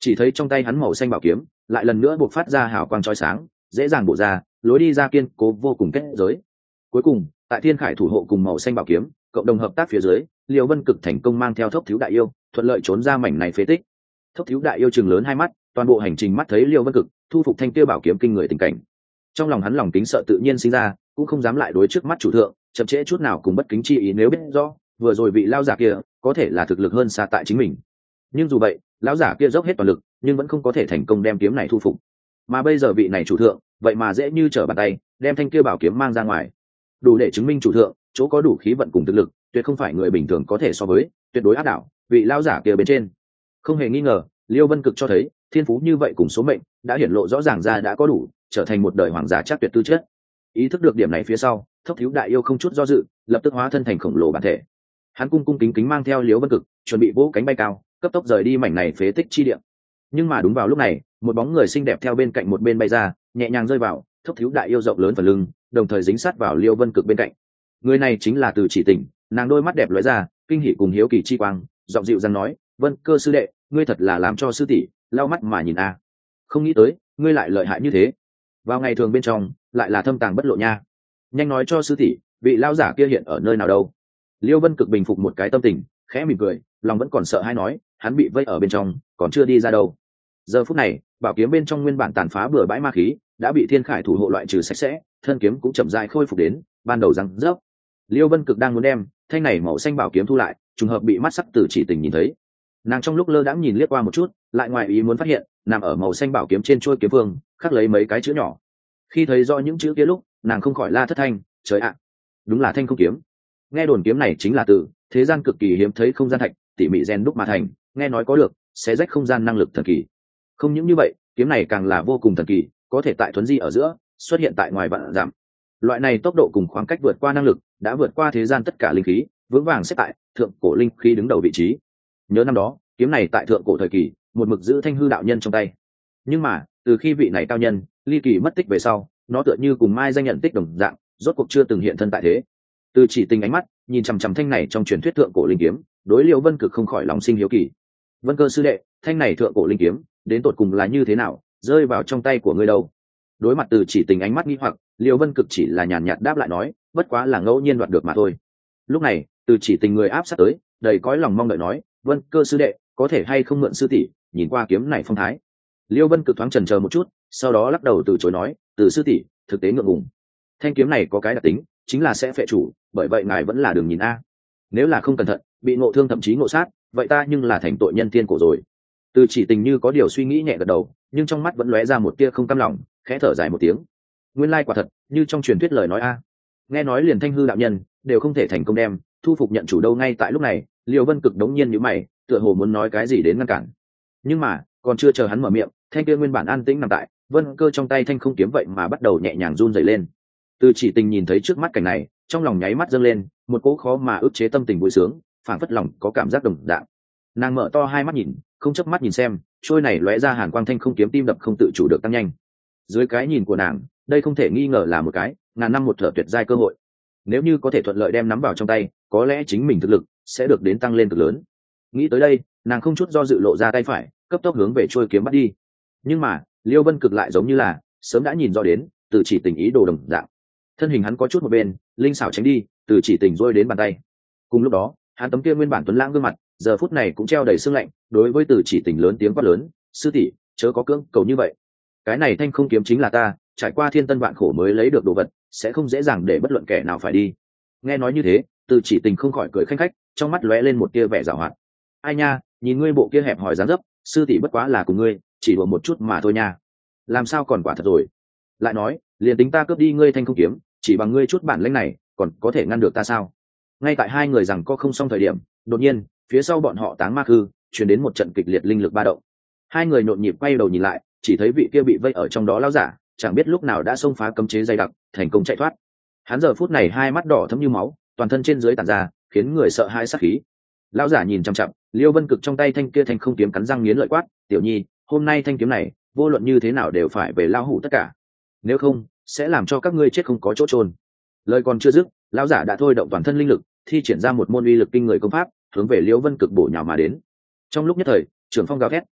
chỉ thấy trong tay hắn màu xanh bảo kiếm lại lần nữa buộc phát ra hào quang chói sáng, dễ dàng bổ ra lối đi ra kiên cố vô cùng kết giới. Cuối cùng tại thiên khải thủ hộ cùng màu xanh bảo kiếm cộng đồng hợp tác phía dưới, Liêu Vân Cực thành công mang theo Thốc Thiếu Đại Yêu thuận lợi trốn ra mảnh này phế tích. Thốc Thiếu Đại Yêu chừng lớn hai mắt, toàn bộ hành trình mắt thấy Liêu Vân Cực thu phục thanh kia bảo kiếm kinh người tình cảnh, trong lòng hắn lòng kính sợ tự nhiên sinh ra, cũng không dám lại đối trước mắt chủ thượng chậm trễ chút nào cùng bất kính chi ý, nếu biết rõ vừa rồi vị lão giả kia có thể là thực lực hơn xa tại chính mình. Nhưng dù vậy, lão giả kia dốc hết toàn lực nhưng vẫn không có thể thành công đem kiếm này thu phục, mà bây giờ vị này chủ thượng vậy mà dễ như trở bàn tay đem thanh kia bảo kiếm mang ra ngoài, đủ để chứng minh chủ thượng chỗ có đủ khí vận cùng thực lực tuyệt không phải người bình thường có thể so với, tuyệt đối áp đảo vị lão giả kia bên trên. Không hề nghi ngờ, Liêu Vân Cực cho thấy thiên phú như vậy cùng số mệnh đã hiển lộ rõ ràng ra đã có đủ trở thành một đời hoàng giả chắc tuyệt tư chất. Ý thức được điểm này phía sau, Thốc Thiếu Đại Yêu không chút do dự lập tức hóa thân thành khổng lồ bản thể. Hắn cung cung kính kính mang theo Liêu Vân Cực chuẩn bị vỗ cánh bay cao, cấp tốc rời đi mảnh này phế tích chi địa. Nhưng mà đúng vào lúc này, một bóng người xinh đẹp theo bên cạnh một bên bay ra, nhẹ nhàng rơi vào Thốc Thiếu Đại Yêu rộng lớn phần lưng, đồng thời dính sát vào Liêu Vân Cực bên cạnh. Người này chính là Từ Chỉ Tình, nàng đôi mắt đẹp lóe ra kinh hỉ cùng hiếu kỳ chi quang, giọng dịu dàng nói: "Vân Cơ sư đệ, ngươi thật là làm cho sư tỷ lau mắt mà nhìn a. Không nghĩ tới ngươi lại lợi hại như thế, vào ngày thường bên trong lại là thâm tàng bất lộ nha. Nhanh nói cho sư tỷ, vị lão giả kia hiện ở nơi nào đâu?" Liêu Vân Cực bình phục một cái tâm tình, khẽ mỉm cười, lòng vẫn còn sợ hãi nói: "Hắn bị vây ở bên trong, còn chưa đi ra đâu." Giờ phút này, bảo kiếm bên trong nguyên bản tàn phá bừa bãi ma khí đã bị thiên khải thủ hộ loại trừ sạch sẽ, thân kiếm cũng chậm rãi khôi phục đến ban đầu răng rớp. Liêu Vân Cực đang muốn đem thanh này màu xanh bảo kiếm thu lại, trùng hợp bị mắt sắc Từ Chỉ Tình nhìn thấy. Nàng trong lúc lơ đãng nhìn liếc qua một chút, lại ngoài ý muốn phát hiện nằm ở màu xanh bảo kiếm trên chuôi kiếm vương khắc lấy mấy cái chữ nhỏ. Khi thấy rõ những chữ kia lúc, nàng không khỏi la thất thanh: "Trời ạ, đúng là thanh không kiếm!" Nghe đồn kiếm này chính là từ thế gian cực kỳ hiếm thấy không gian thạch tỉ mỉ rèn đúc mà thành, nghe nói có được xé rách không gian năng lực thần kỳ. Không những như vậy, kiếm này càng là vô cùng thần kỳ, có thể tại thuấn di ở giữa xuất hiện tại ngoài vạn dặm. Loại này tốc độ cùng khoảng cách vượt qua năng lực đã vượt qua thế gian tất cả linh khí, vững vàng xếp tại thượng cổ linh khí đứng đầu vị trí. Nhớ năm đó, kiếm này tại thượng cổ thời kỳ một mực giữ Thanh Hư đạo nhân trong tay, nhưng mà từ khi vị này cao nhân ly kỳ mất tích về sau, nó tựa như cùng mai danh nhận tích đồng dạng, rốt cuộc chưa từng hiện thân tại thế. Từ Chỉ Tình ánh mắt nhìn chằm chằm thanh này trong truyền thuyết thượng cổ linh kiếm, đối Liêu Vân Cực không khỏi lòng sinh hiếu kỳ. "Vân Cơ sư đệ, thanh này thượng cổ linh kiếm đến tột cùng là như thế nào, rơi vào trong tay của ngươi đâu?" Đối mặt Từ Chỉ Tình ánh mắt nghi hoặc, Liêu Vân Cực chỉ là nhàn nhạt đáp lại nói: "Bất quá là ngẫu nhiên đoạt được mà thôi." Lúc này, Từ Chỉ Tình người áp sát tới, đầy cõi lòng mong đợi nói: "Vân Cơ sư đệ, có thể hay không mượn sư tỷ nhìn qua kiếm này phong thái?" Liêu Vân Cực thoáng chần chờ một chút, sau đó lắc đầu từ chối nói: "Từ sư tỷ, thực tế ngượng ngùng. Thanh kiếm này có cái đặc tính, chính là sẽ phệ chủ, bởi vậy ngài vẫn là đường nhìn a. Nếu là không cẩn thận, bị ngộ thương thậm chí ngộ sát, vậy ta nhưng là thành tội nhân thiên cổ rồi." Từ Chỉ Tình như có điều suy nghĩ nhẹ gật đầu, nhưng trong mắt vẫn lóe ra một tia không cam lòng, khẽ thở dài một tiếng. Nguyên lai quả thật, như trong truyền thuyết lời nói a. Nghe nói liền Thanh Hư đạo nhân đều không thể thành công đem thu phục nhận chủ đâu. Ngay tại lúc này, Liêu Vân Cực đống nhiên nhíu mày, tựa hồ muốn nói cái gì đến ngăn cản. Nhưng mà, còn chưa chờ hắn mở miệng, thanh kia nguyên bản an tĩnh nằm tại Vân Cơ trong tay thanh không kiếm vậy mà bắt đầu nhẹ nhàng run rẩy lên. Từ Chỉ Tình nhìn thấy trước mắt cảnh này, trong lòng nháy mắt dâng lên một cỗ khó mà ức chế tâm tình vui sướng, phảng phất lòng có cảm giác đồng dạng. Nàng mở to hai mắt nhìn, không chớp mắt nhìn xem, trôi này lóe ra hàn quang thanh không kiếm, tim đập không tự chủ được tăng nhanh. Dưới cái nhìn của nàng, đây không thể nghi ngờ là một cái ngàn năm một thở tuyệt giai cơ hội. Nếu như có thể thuận lợi đem nắm vào trong tay, có lẽ chính mình thực lực sẽ được đến tăng lên cực lớn. Nghĩ tới đây, nàng không chút do dự lộ ra tay phải, cấp tốc hướng về trôi kiếm bắt đi. Nhưng mà Liêu Vân Cực lại giống như là sớm đã nhìn rõ đến Từ Chỉ Tình ý đồ đồng dạng, thân hình hắn có chút một bên linh xảo tránh đi, Từ Chỉ Tình rôi đến bàn tay. Cùng lúc đó, hắn tấm kia nguyên bản tuấn lãng gương mặt giờ phút này cũng treo đầy sương lạnh, đối với Từ Chỉ Tình lớn tiếng quát lớn: "Sư tỷ, chớ có cưỡng cầu như vậy. Cái này thanh không kiếm chính là ta trải qua thiên tân vạn khổ mới lấy được đồ vật, sẽ không dễ dàng để bất luận kẻ nào phải đi." Nghe nói như thế, Từ Chỉ Tình không khỏi cười khanh khách, trong mắt lóe lên một tia vẻ giảo hoạt. "Ai nha, nhìn ngươi bộ kia hẹp hòi dáng dấp, sư tỷ bất quá là cùng ngươi chỉ đùa một chút mà thôi nha. Làm sao còn quả thật rồi. Lại nói, liền tính ta cướp đi ngươi thanh không kiếm, chỉ bằng ngươi chút bản lĩnh này còn có thể ngăn được ta sao?" Ngay tại hai người rằng có không xong thời điểm, đột nhiên phía sau bọn họ Táng Ma Khư truyền đến một trận kịch liệt linh lực ba động. Hai người nhộn nhịp quay đầu nhìn lại, chỉ thấy vị kia bị vây ở trong đó lão giả chẳng biết lúc nào đã xông phá cấm chế dày đặc, thành công chạy thoát. Hắn giờ phút này hai mắt đỏ thẫm như máu, toàn thân trên dưới tản ra khiến người sợ hãi sát khí. Lão giả nhìn chằm chằm Liêu Vân Cực trong tay thanh kia thanh không kiếm, cắn răng nghiến lợi quát: "Tiểu nhi, hôm nay thanh kiếm này vô luận như thế nào đều phải về lao hủ tất cả, nếu không sẽ làm cho các ngươi chết không có chỗ trôn." Lời còn chưa dứt, lão giả đã thôi động toàn thân linh lực, thi triển ra một môn uy lực kinh người công pháp, hướng về Liêu Vân Cực bổ nhào mà đến. Trong lúc nhất thời, trường phong gào thét,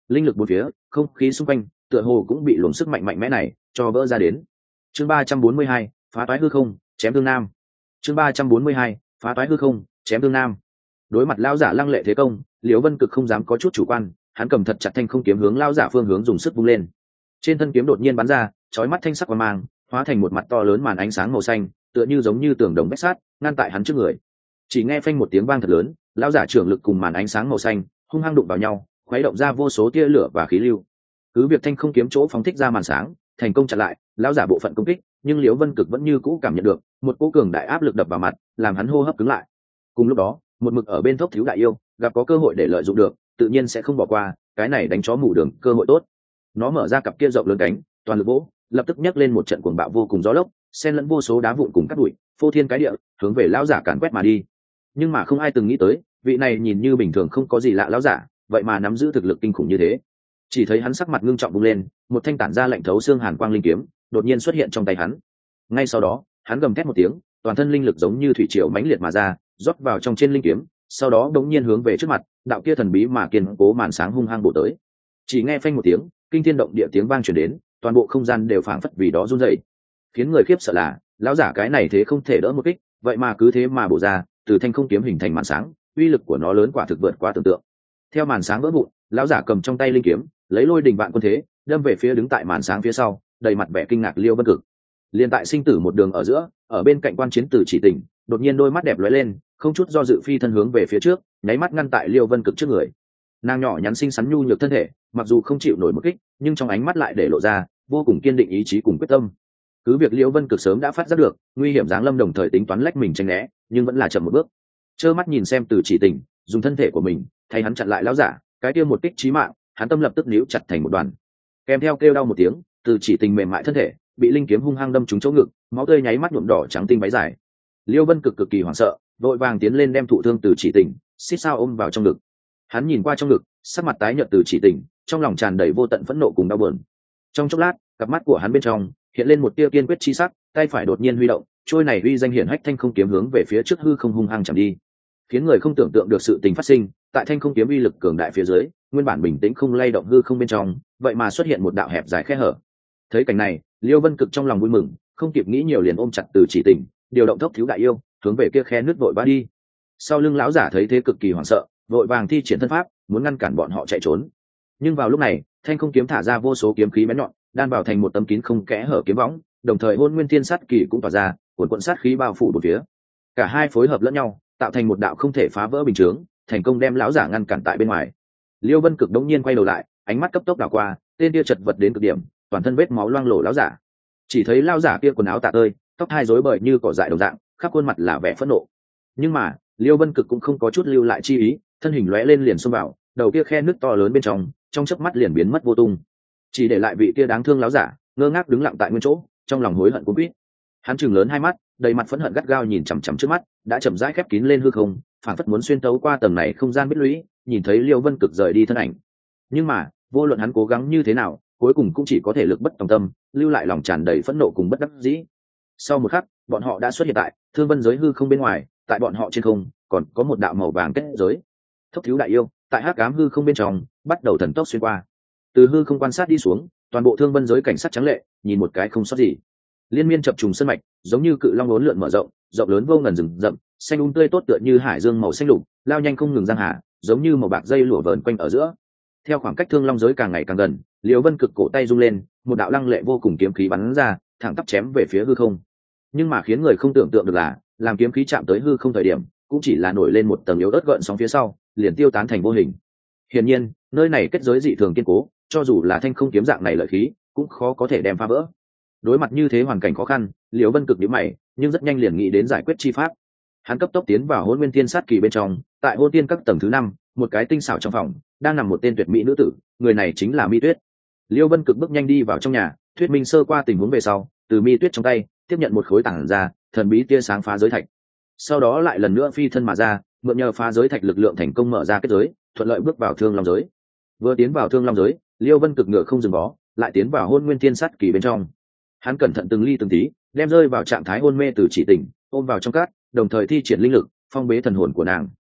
linh lực bốn phía, không khí xung quanh tựa hồ cũng bị luồng sức mạnh mạnh mẽ này cho vỡ ra đến. Chương ba trăm bốn mươi hai, phá toái hư không, chém thương nam. Chương ba trăm bốn mươi hai, phá toái hư không, chém thương nam. Đối mặt lão giả lăng lệ thế công, Liễu Vân Cực không dám có chút chủ quan, hắn cầm thật chặt thanh không kiếm hướng lão giả phương hướng dùng sức vung lên. Trên thân kiếm đột nhiên bắn ra chói mắt thanh sắc quang mang, hóa thành một mặt to lớn màn ánh sáng màu xanh, tựa như giống như tường đồng vách sắt, ngăn tại hắn trước người. Chỉ nghe phanh một tiếng vang thật lớn, lão giả trưởng lực cùng màn ánh sáng màu xanh hung hăng đụng vào nhau, khuấy động ra vô số tia lửa và khí lưu. Cứ việc thanh không kiếm chỗ phóng thích ra màn sáng, thành công chặn lại lão giả bộ phận công kích, nhưng Liễu Vân Cực vẫn như cũ cảm nhận được một cỗ cường đại áp lực đập vào mặt, làm hắn hô hấp cứng lại. Cùng lúc đó, một mực ở bên thốc thiếu đại yêu gặp có cơ hội để lợi dụng được, tự nhiên sẽ không bỏ qua cái này đánh chó mù đường cơ hội tốt. Nó mở ra cặp kia rộng lớn cánh, toàn lực vỗ, lập tức nhấc lên một trận cuồng bạo vô cùng gió lốc, xen lẫn vô số đá vụn cùng cát bụi, phô thiên cái địa, hướng về lão giả càn quét mà đi. Nhưng mà không ai từng nghĩ tới, vị này nhìn như bình thường không có gì lạ lão giả, vậy mà nắm giữ thực lực kinh khủng như thế. Chỉ thấy hắn sắc mặt ngưng trọng bung lên, một thanh tản ra lạnh thấu xương hàn quang linh kiếm đột nhiên xuất hiện trong tay hắn. Ngay sau đó, hắn gầm thét một tiếng, toàn thân linh lực giống như thủy triều mãnh liệt mà ra, rót vào trong trên linh kiếm, sau đó đống nhiên hướng về trước mặt, đạo kia thần bí mà kiên cố màn sáng hung hăng bổ tới. Chỉ nghe phanh một tiếng, kinh thiên động địa tiếng vang truyền đến, toàn bộ không gian đều phảng phất vì đó run rẩy. Khiến người khiếp sợ là, lão giả cái này thế không thể đỡ một kích, vậy mà cứ thế mà bổ ra, từ thanh không kiếm hình thành màn sáng, uy lực của nó lớn quả thực vượt quá tưởng tượng. Theo màn sáng vỡ vụn, lão giả cầm trong tay linh kiếm, lấy lôi đình vạn quân thế, đâm về phía đứng tại màn sáng phía sau, đầy mặt vẻ kinh ngạc Liêu Vân Cực. Liên tại sinh tử một đường ở giữa, ở bên cạnh quan chiến tử Chỉ Tình, đột nhiên đôi mắt đẹp lóe lên, không chút do dự phi thân hướng về phía trước, nháy mắt ngăn tại Liêu Vân Cực trước người. Nàng nhỏ nhắn xinh xắn nhu nhược thân thể, mặc dù không chịu nổi một kích, nhưng trong ánh mắt lại để lộ ra vô cùng kiên định ý chí cùng quyết tâm. Cứ việc Liêu Vân Cực sớm đã phát giác được nguy hiểm giáng lâm, đồng thời tính toán lách mình tránh né, nhưng vẫn là chậm một bước. Trơ mắt nhìn xem Từ Chỉ Tình dùng thân thể của mình thay hắn chặn lại lão giả, cái kia một kích chí mạng, hắn tâm lập tức níu chặt thành một đoàn. Kèm theo kêu đau một tiếng, Từ Chỉ Tình mềm mại thân thể bị linh kiếm hung hăng đâm trúng chỗ ngực, máu tươi nháy mắt nhuộm đỏ trắng tinh váy dài. Liêu Vân Cực cực kỳ hoảng sợ, vội vàng tiến lên đem thụ thương Từ Chỉ Tình xít sao ôm vào trong ngực. Hắn nhìn qua trong ngực, sắc mặt tái nhợt Từ Chỉ Tình, trong lòng tràn đầy vô tận phẫn nộ cùng đau buồn. Trong chốc lát, cặp mắt của hắn bên trong hiện lên một tia kiên quyết chi sắc, tay phải đột nhiên huy động, trôi này uy danh hiển hách thanh không kiếm hướng về phía trước hư không hung hăng chạm đi. Khiến người không tưởng tượng được sự tình phát sinh, tại thanh không kiếm uy lực cường đại phía dưới, nguyên bản bình tĩnh không lay động hư không bên trong, vậy mà xuất hiện một đạo hẹp dài khe hở. Thấy cảnh này, Liêu Vân Cực trong lòng vui mừng, không kịp nghĩ nhiều liền ôm chặt Từ Chỉ Tình, điều động thốc thiếu đại yêu hướng về kia khe nứt vội vã đi. Sau lưng lão giả thấy thế cực kỳ hoảng sợ, vội vàng thi triển thân pháp muốn ngăn cản bọn họ chạy trốn. Nhưng vào lúc này, thanh không kiếm thả ra vô số kiếm khí bén nhọn, đan vào thành một tấm kín không kẽ hở kiếm võng, đồng thời hôn nguyên thiên sát kỳ cũng tỏa ra, cuồn cuộn sát khí bao phủ bốn phía. Cả hai phối hợp lẫn nhau, tạo thành một đạo không thể phá vỡ bình chướng, thành công đem lão giả ngăn cản tại bên ngoài. Liêu Vân Cực đống nhiên quay đầu lại, ánh mắt cấp tốc đảo qua, tên kia chật vật đến cực điểm, toàn thân vết máu loang lổ lão giả. Chỉ thấy lão giả kia quần áo tả tơi, tóc hai rối bời như cỏ dại đồng dạng, khắp khuôn mặt là vẻ phẫn nộ. Nhưng mà, Liêu Vân Cực cũng không có chút lưu lại chi ý, thân hình lóe lên liền xông vào, đầu kia khe nước to lớn bên trong, trong chớp mắt liền biến mất vô tung. Chỉ để lại vị kia đáng thương lão giả, ngơ ngác đứng lặng tại nguyên chỗ, trong lòng hối hận cuống quýt. Hắn trừng lớn hai mắt, đầy mặt phẫn hận gắt gao nhìn chằm chằm trước mắt, đã chậm rãi khép kín lên hư không, phản phất muốn xuyên tấu qua tầng này không gian bích lũy, nhìn thấy Liêu Vân Cực rời đi thân ảnh. Nhưng mà, vô luận hắn cố gắng như thế nào, cuối cùng cũng chỉ có thể lực bất tòng tâm, lưu lại lòng tràn đầy phẫn nộ cùng bất đắc dĩ. Sau một khắc, bọn họ đã xuất hiện tại Thương Vân giới hư không bên ngoài, tại bọn họ trên không còn có một đạo màu vàng kết giới. Thốc thiếu đại yêu tại hắc ám hư không bên trong bắt đầu thần tốc xuyên qua, từ hư không quan sát đi xuống, toàn bộ Thương Vân giới cảnh sắc trắng lệ, nhìn một cái không sót gì. Liên miên chập trùng sân mạch, giống như cự long uốn lượn mở rộng, rộng lớn vô ngần rừng rậm, xanh um tươi tốt tựa như hải dương màu xanh lục, lao nhanh không ngừng giang hà, giống như màu bạc dây lụa vờn quanh ở giữa. Theo khoảng cách Thương Long giới càng ngày càng gần, Liễu Vân Cực cổ tay rung lên, một đạo lăng lệ vô cùng kiếm khí bắn ra, thẳng tắp chém về phía hư không. Nhưng mà khiến người không tưởng tượng được là, làm kiếm khí chạm tới hư không thời điểm, cũng chỉ là nổi lên một tầng yếu ớt gợn sóng phía sau, liền tiêu tán thành vô hình. Hiển nhiên, nơi này kết giới dị thường kiên cố, cho dù là thanh không kiếm dạng này lợi khí, cũng khó có thể đem phá vỡ. Đối mặt như thế hoàn cảnh khó khăn, Liễu Vân Cực nhíu mày, nhưng rất nhanh liền nghĩ đến giải quyết chi pháp. Hắn cấp tốc tiến vào Hỗn Nguyên Thiên Sát Kỳ bên trong, tại Hỗn Tiên các tầng thứ năm, một cái tinh xảo trong phòng, đang nằm một tên tuyệt mỹ nữ tử, người này chính là Mi Tuyết. Liễu Vân Cực bước nhanh đi vào trong nhà, thuyết minh sơ qua tình huống về sau, từ Mi Tuyết trong tay tiếp nhận một khối tảng ra, thần bí tia sáng phá giới thạch. Sau đó lại lần nữa phi thân mà ra, mượn nhờ phá giới thạch lực lượng thành công mở ra kết giới, thuận lợi bước vào Thương Long giới. Vừa tiến vào Thương Long giới, Liễu Vân Cực ngựa không dừng bó, lại tiến vào Hỗn Nguyên Thiên Sát Kỳ bên trong. Hắn cẩn thận từng ly từng tí, đem rơi vào trạng thái hôn mê Từ Chỉ Tình ôm vào trong cát, đồng thời thi triển linh lực phong bế thần hồn của nàng.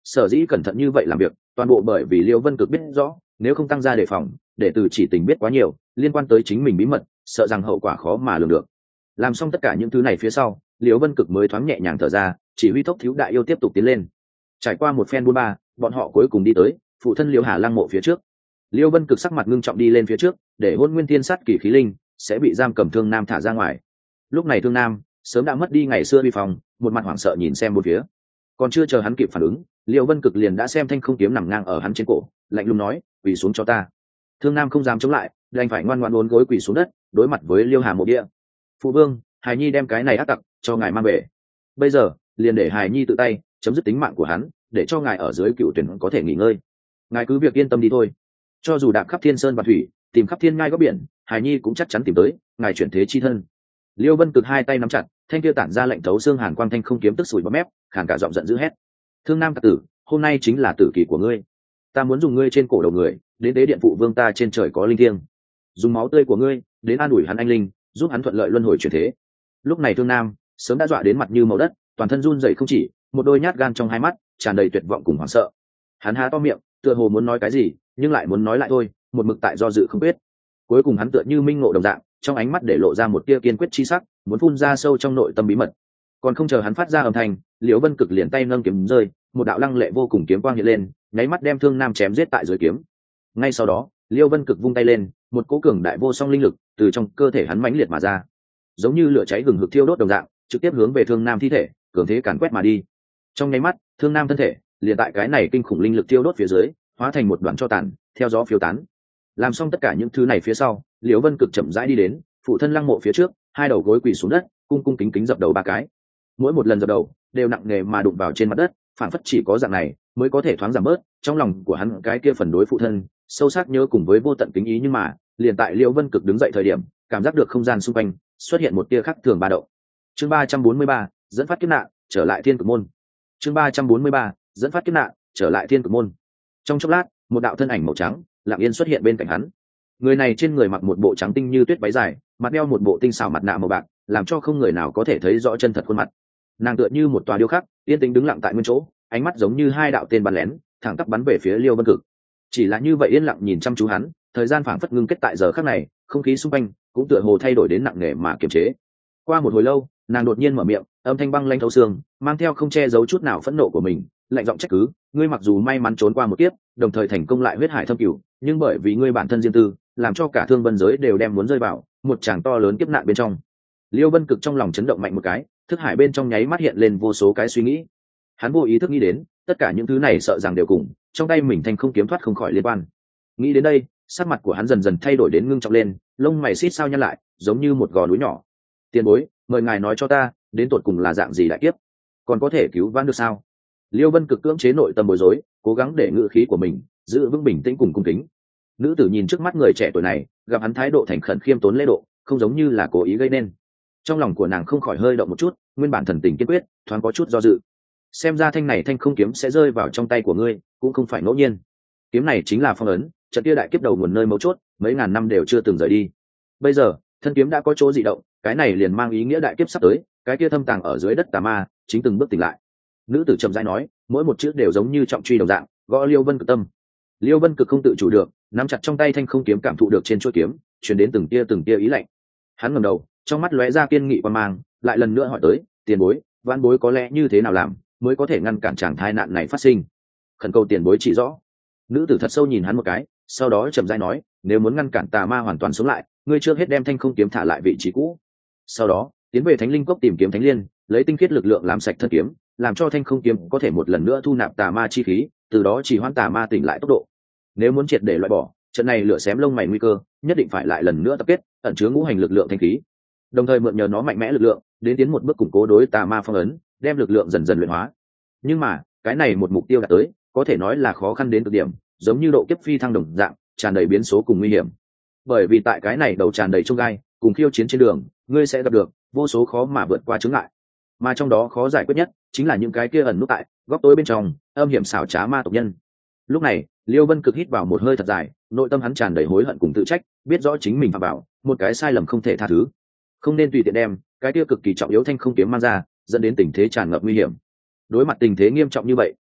Sở dĩ cẩn thận như vậy làm việc toàn bộ bởi vì Liêu Vân Cực biết rõ, nếu không tăng ra đề phòng, để từ chỉ tình biết quá nhiều liên quan tới chính mình bí mật, sợ rằng hậu quả khó mà lường được. Làm xong tất cả những thứ này phía sau, Liêu Vân Cực mới thoáng nhẹ nhàng thở ra, chỉ huy Thốc Thiếu Đại Yêu tiếp tục tiến lên. Trải qua một phen buôn ba, bọn họ cuối cùng đi tới phụ thân Liêu Hà Lăng mộ phía trước. Liêu Vân Cực sắc mặt ngưng trọng đi lên phía trước, để Hôn Nguyên Thiên Sát Kỳ khí linh sẽ bị giam cầm Thương Nam thả ra ngoài. Lúc này Thương Nam sớm đã mất đi ngày xưa uy phong, một mặt hoảng sợ nhìn xem bốn phía. Còn chưa chờ hắn kịp phản ứng, Liêu Vân Cực liền đã xem thanh không kiếm nằm ngang ở hắn trên cổ, lạnh lùng nói: quỳ xuống cho ta. Thương Nam không dám chống lại, đành phải ngoan ngoãn uốn gối quỳ xuống đất, đối mặt với Liêu Hà mộ địa. Phụ vương, Hải Nhi đem cái này ác tặc cho ngài mang về, bây giờ liền để Hải Nhi tự tay chấm dứt tính mạng của hắn, để cho ngài ở dưới cựu tuyển có thể nghỉ ngơi. Ngài cứ việc yên tâm đi thôi, cho dù đạp khắp thiên sơn và thủy, tìm khắp thiên ngai góc biển, Hải Nhi cũng chắc chắn tìm tới ngài chuyển thế chi thân. Liêu Vân Cực hai tay nắm chặt, thanh kia tản ra lệnh thấu xương hàn quang thanh không kiếm tức sủi bọt mép, khàn cả giọng giận dữ hét: Thương Nam tặc tử, hôm nay chính là tử kỳ của ngươi. Ta muốn dùng ngươi trên cổ đầu người đến tế điện phụ vương ta trên trời có linh thiêng, dùng máu tươi của ngươi đến an ủi hắn anh linh, giúp hắn thuận lợi luân hồi chuyển thế. Lúc này Thương Nam sớm đã dọa đến mặt như màu đất, toàn thân run rẩy không chỉ, một đôi nhát gan trong hai mắt tràn đầy tuyệt vọng cùng hoảng sợ. Hắn há to miệng, tựa hồ muốn nói cái gì, nhưng lại muốn nói lại thôi, một mực tại do dự không biết. Cuối cùng hắn tựa như minh ngộ đồng dạng, trong ánh mắt để lộ ra một tia kiên quyết chi sắc, muốn phun ra sâu trong nội tâm bí mật. Còn không chờ hắn phát ra âm thanh, Liễu Vân Cực liền tay nâng kiếm rơi, một đạo lăng lệ vô cùng kiếm quang hiện lên, nháy mắt đem Thương Nam chém giết tại dưới kiếm. Ngay sau đó, Liễu Vân Cực vung tay lên, một cỗ cường đại vô song linh lực từ trong cơ thể hắn mãnh liệt mà ra, giống như lửa cháy hừng hực thiêu đốt đồng dạng, trực tiếp hướng về Thương Nam thi thể cường thế càn quét mà đi. Trong nháy mắt, Thương Nam thân thể liền tại cái này kinh khủng linh lực thiêu đốt phía dưới, hóa thành một đoàn tro tàn, theo gió phiêu tán. Làm xong tất cả những thứ này phía sau, Liễu Vân Cực chậm rãi đi đến phụ thân lăng mộ phía trước, hai đầu gối quỳ xuống đất, cung cung kính kính dập đầu ba cái. Mỗi một lần dập đầu đều nặng nề mà đụng vào trên mặt đất, phản phất chỉ có dạng này mới có thể thoáng giảm bớt trong lòng của hắn cái kia phần đối phụ thân sâu sắc nhớ cùng với vô tận kính ý. Nhưng mà liền tại Liễu Vân Cực đứng dậy thời điểm, cảm giác được không gian xung quanh xuất hiện một tia khắc thường ba động. Chương ba trăm bốn mươi ba, dẫn phát kiếp nạn, trở lại Thiên Cực Môn. Chương ba trăm bốn mươi ba, dẫn phát kiếp nạn, trở lại Thiên Cực Môn. Trong chốc lát, một đạo thân ảnh màu trắng lặng yên xuất hiện bên cạnh hắn. Người này trên người mặc một bộ trắng tinh như tuyết váy dài, mặt đeo một bộ tinh xảo mặt nạ màu bạc, làm cho không người nào có thể thấy rõ chân thật khuôn mặt. Nàng tựa như một tòa điêu khắc, yên tĩnh đứng lặng tại nguyên chỗ, ánh mắt giống như hai đạo tên bắn lén, thẳng tắp bắn về phía Liêu Vân Cực. Chỉ là như vậy yên lặng nhìn chăm chú hắn, thời gian phảng phất ngưng kết tại giờ khắc này, không khí xung quanh cũng tựa hồ thay đổi đến nặng nề mà kiềm chế. Qua một hồi lâu, nàng đột nhiên mở miệng, âm thanh băng lãnh thấu xương, mang theo không che giấu chút nào phẫn nộ của mình, lạnh giọng trách cứ: ngươi mặc dù may mắn trốn qua một kiếp, đồng thời thành công lại huyết hải thâm cửu, nhưng bởi vì ngươi bản thân riêng tư, làm cho cả thương vân giới đều đem muốn rơi vào một tràng to lớn kiếp nạn bên trong. Liêu Vân Cực trong lòng chấn động mạnh một cái, thức hải bên trong nháy mắt hiện lên vô số cái suy nghĩ. Hắn vô ý thức nghĩ đến, tất cả những thứ này sợ rằng đều cùng trong tay mình thanh không kiếm thoát không khỏi liên quan. Nghĩ đến đây, sắc mặt của hắn dần dần thay đổi đến ngưng trọng lên, lông mày xít sao nhăn lại, giống như một gò núi nhỏ. Tiền bối, mời ngài nói cho ta, đến tột cùng là dạng gì đại kiếp, còn có thể cứu vãn được sao? Liêu Vân Cực cưỡng chế nội tâm bối rối, cố gắng để ngữ khí của mình giữ vững bình tĩnh cùng cung kính. Nữ tử nhìn trước mắt người trẻ tuổi này, gặp hắn thái độ thành khẩn khiêm tốn lễ độ, không giống như là cố ý gây nên. Trong lòng của nàng không khỏi hơi động một chút, nguyên bản thần tình kiên quyết thoáng có chút do dự. Xem ra thanh này thanh không kiếm sẽ rơi vào trong tay của ngươi cũng không phải ngẫu nhiên. Kiếm này chính là phong ấn, trận kia đại kiếp đầu nguồn nơi mấu chốt, mấy ngàn năm đều chưa từng rời đi. Bây giờ thân kiếm đã có chỗ dị động, cái này liền mang ý nghĩa đại kiếp sắp tới, cái kia thâm tàng ở dưới đất tà ma chính từng bước tỉnh lại. Nữ tử trầm rãi nói, mỗi một chữ đều giống như trọng truy đồng dạng, gõ Liêu Vân Cực tâm. Liêu Vân Cực không tự chủ được, nắm chặt trong tay thanh không kiếm, cảm thụ được trên chuôi kiếm truyền đến từng tia từng tia ý lạnh. Hắn ngẩng đầu, trong mắt lóe ra kiên nghị quan mang, lại lần nữa hỏi tới: tiền bối, vãn bối có lẽ như thế nào làm mới có thể ngăn cản chàng tai nạn này phát sinh? Khẩn cầu tiền bối chỉ rõ. Nữ tử thật sâu nhìn hắn một cái, sau đó chậm rãi nói: nếu muốn ngăn cản tà ma hoàn toàn sống lại, ngươi trước hết đem thanh không kiếm thả lại vị trí cũ, sau đó tiến về Thánh Linh Cốc tìm kiếm Thánh Liên, lấy tinh khiết lực lượng làm sạch thân kiếm, làm cho thanh không kiếm có thể một lần nữa thu nạp tà ma chi khí, từ đó chỉ hoãn tà ma tỉnh lại tốc độ. Nếu muốn triệt để loại bỏ trận này lửa xém lông mày nguy cơ, nhất định phải lại lần nữa tập kết ẩn chứa ngũ hành lực lượng thanh khí, đồng thời mượn nhờ nó mạnh mẽ lực lượng đến tiến một bước củng cố đối tà ma phong ấn, đem lực lượng dần dần luyện hóa. Nhưng mà cái này một mục tiêu đạt tới, có thể nói là khó khăn đến cực điểm, giống như độ kiếp phi thăng đồng dạng, tràn đầy biến số cùng nguy hiểm. Bởi vì tại cái này đầu tràn đầy chông gai cùng khiêu chiến trên đường, ngươi sẽ gặp được vô số khó mà vượt qua chướng ngại, mà trong đó khó giải quyết nhất chính là những cái kia ẩn núp tại góc tối bên trong âm hiểm xảo trá ma tộc nhân. Lúc này Liêu Vân Cực hít vào một hơi thật dài, nội tâm hắn tràn đầy hối hận cùng tự trách, biết rõ chính mình phạm vào một cái sai lầm không thể tha thứ, không nên tùy tiện đem cái kia cực kỳ trọng yếu thanh không kiếm mang ra, dẫn đến tình thế tràn ngập nguy hiểm. Đối mặt tình thế nghiêm trọng như vậy,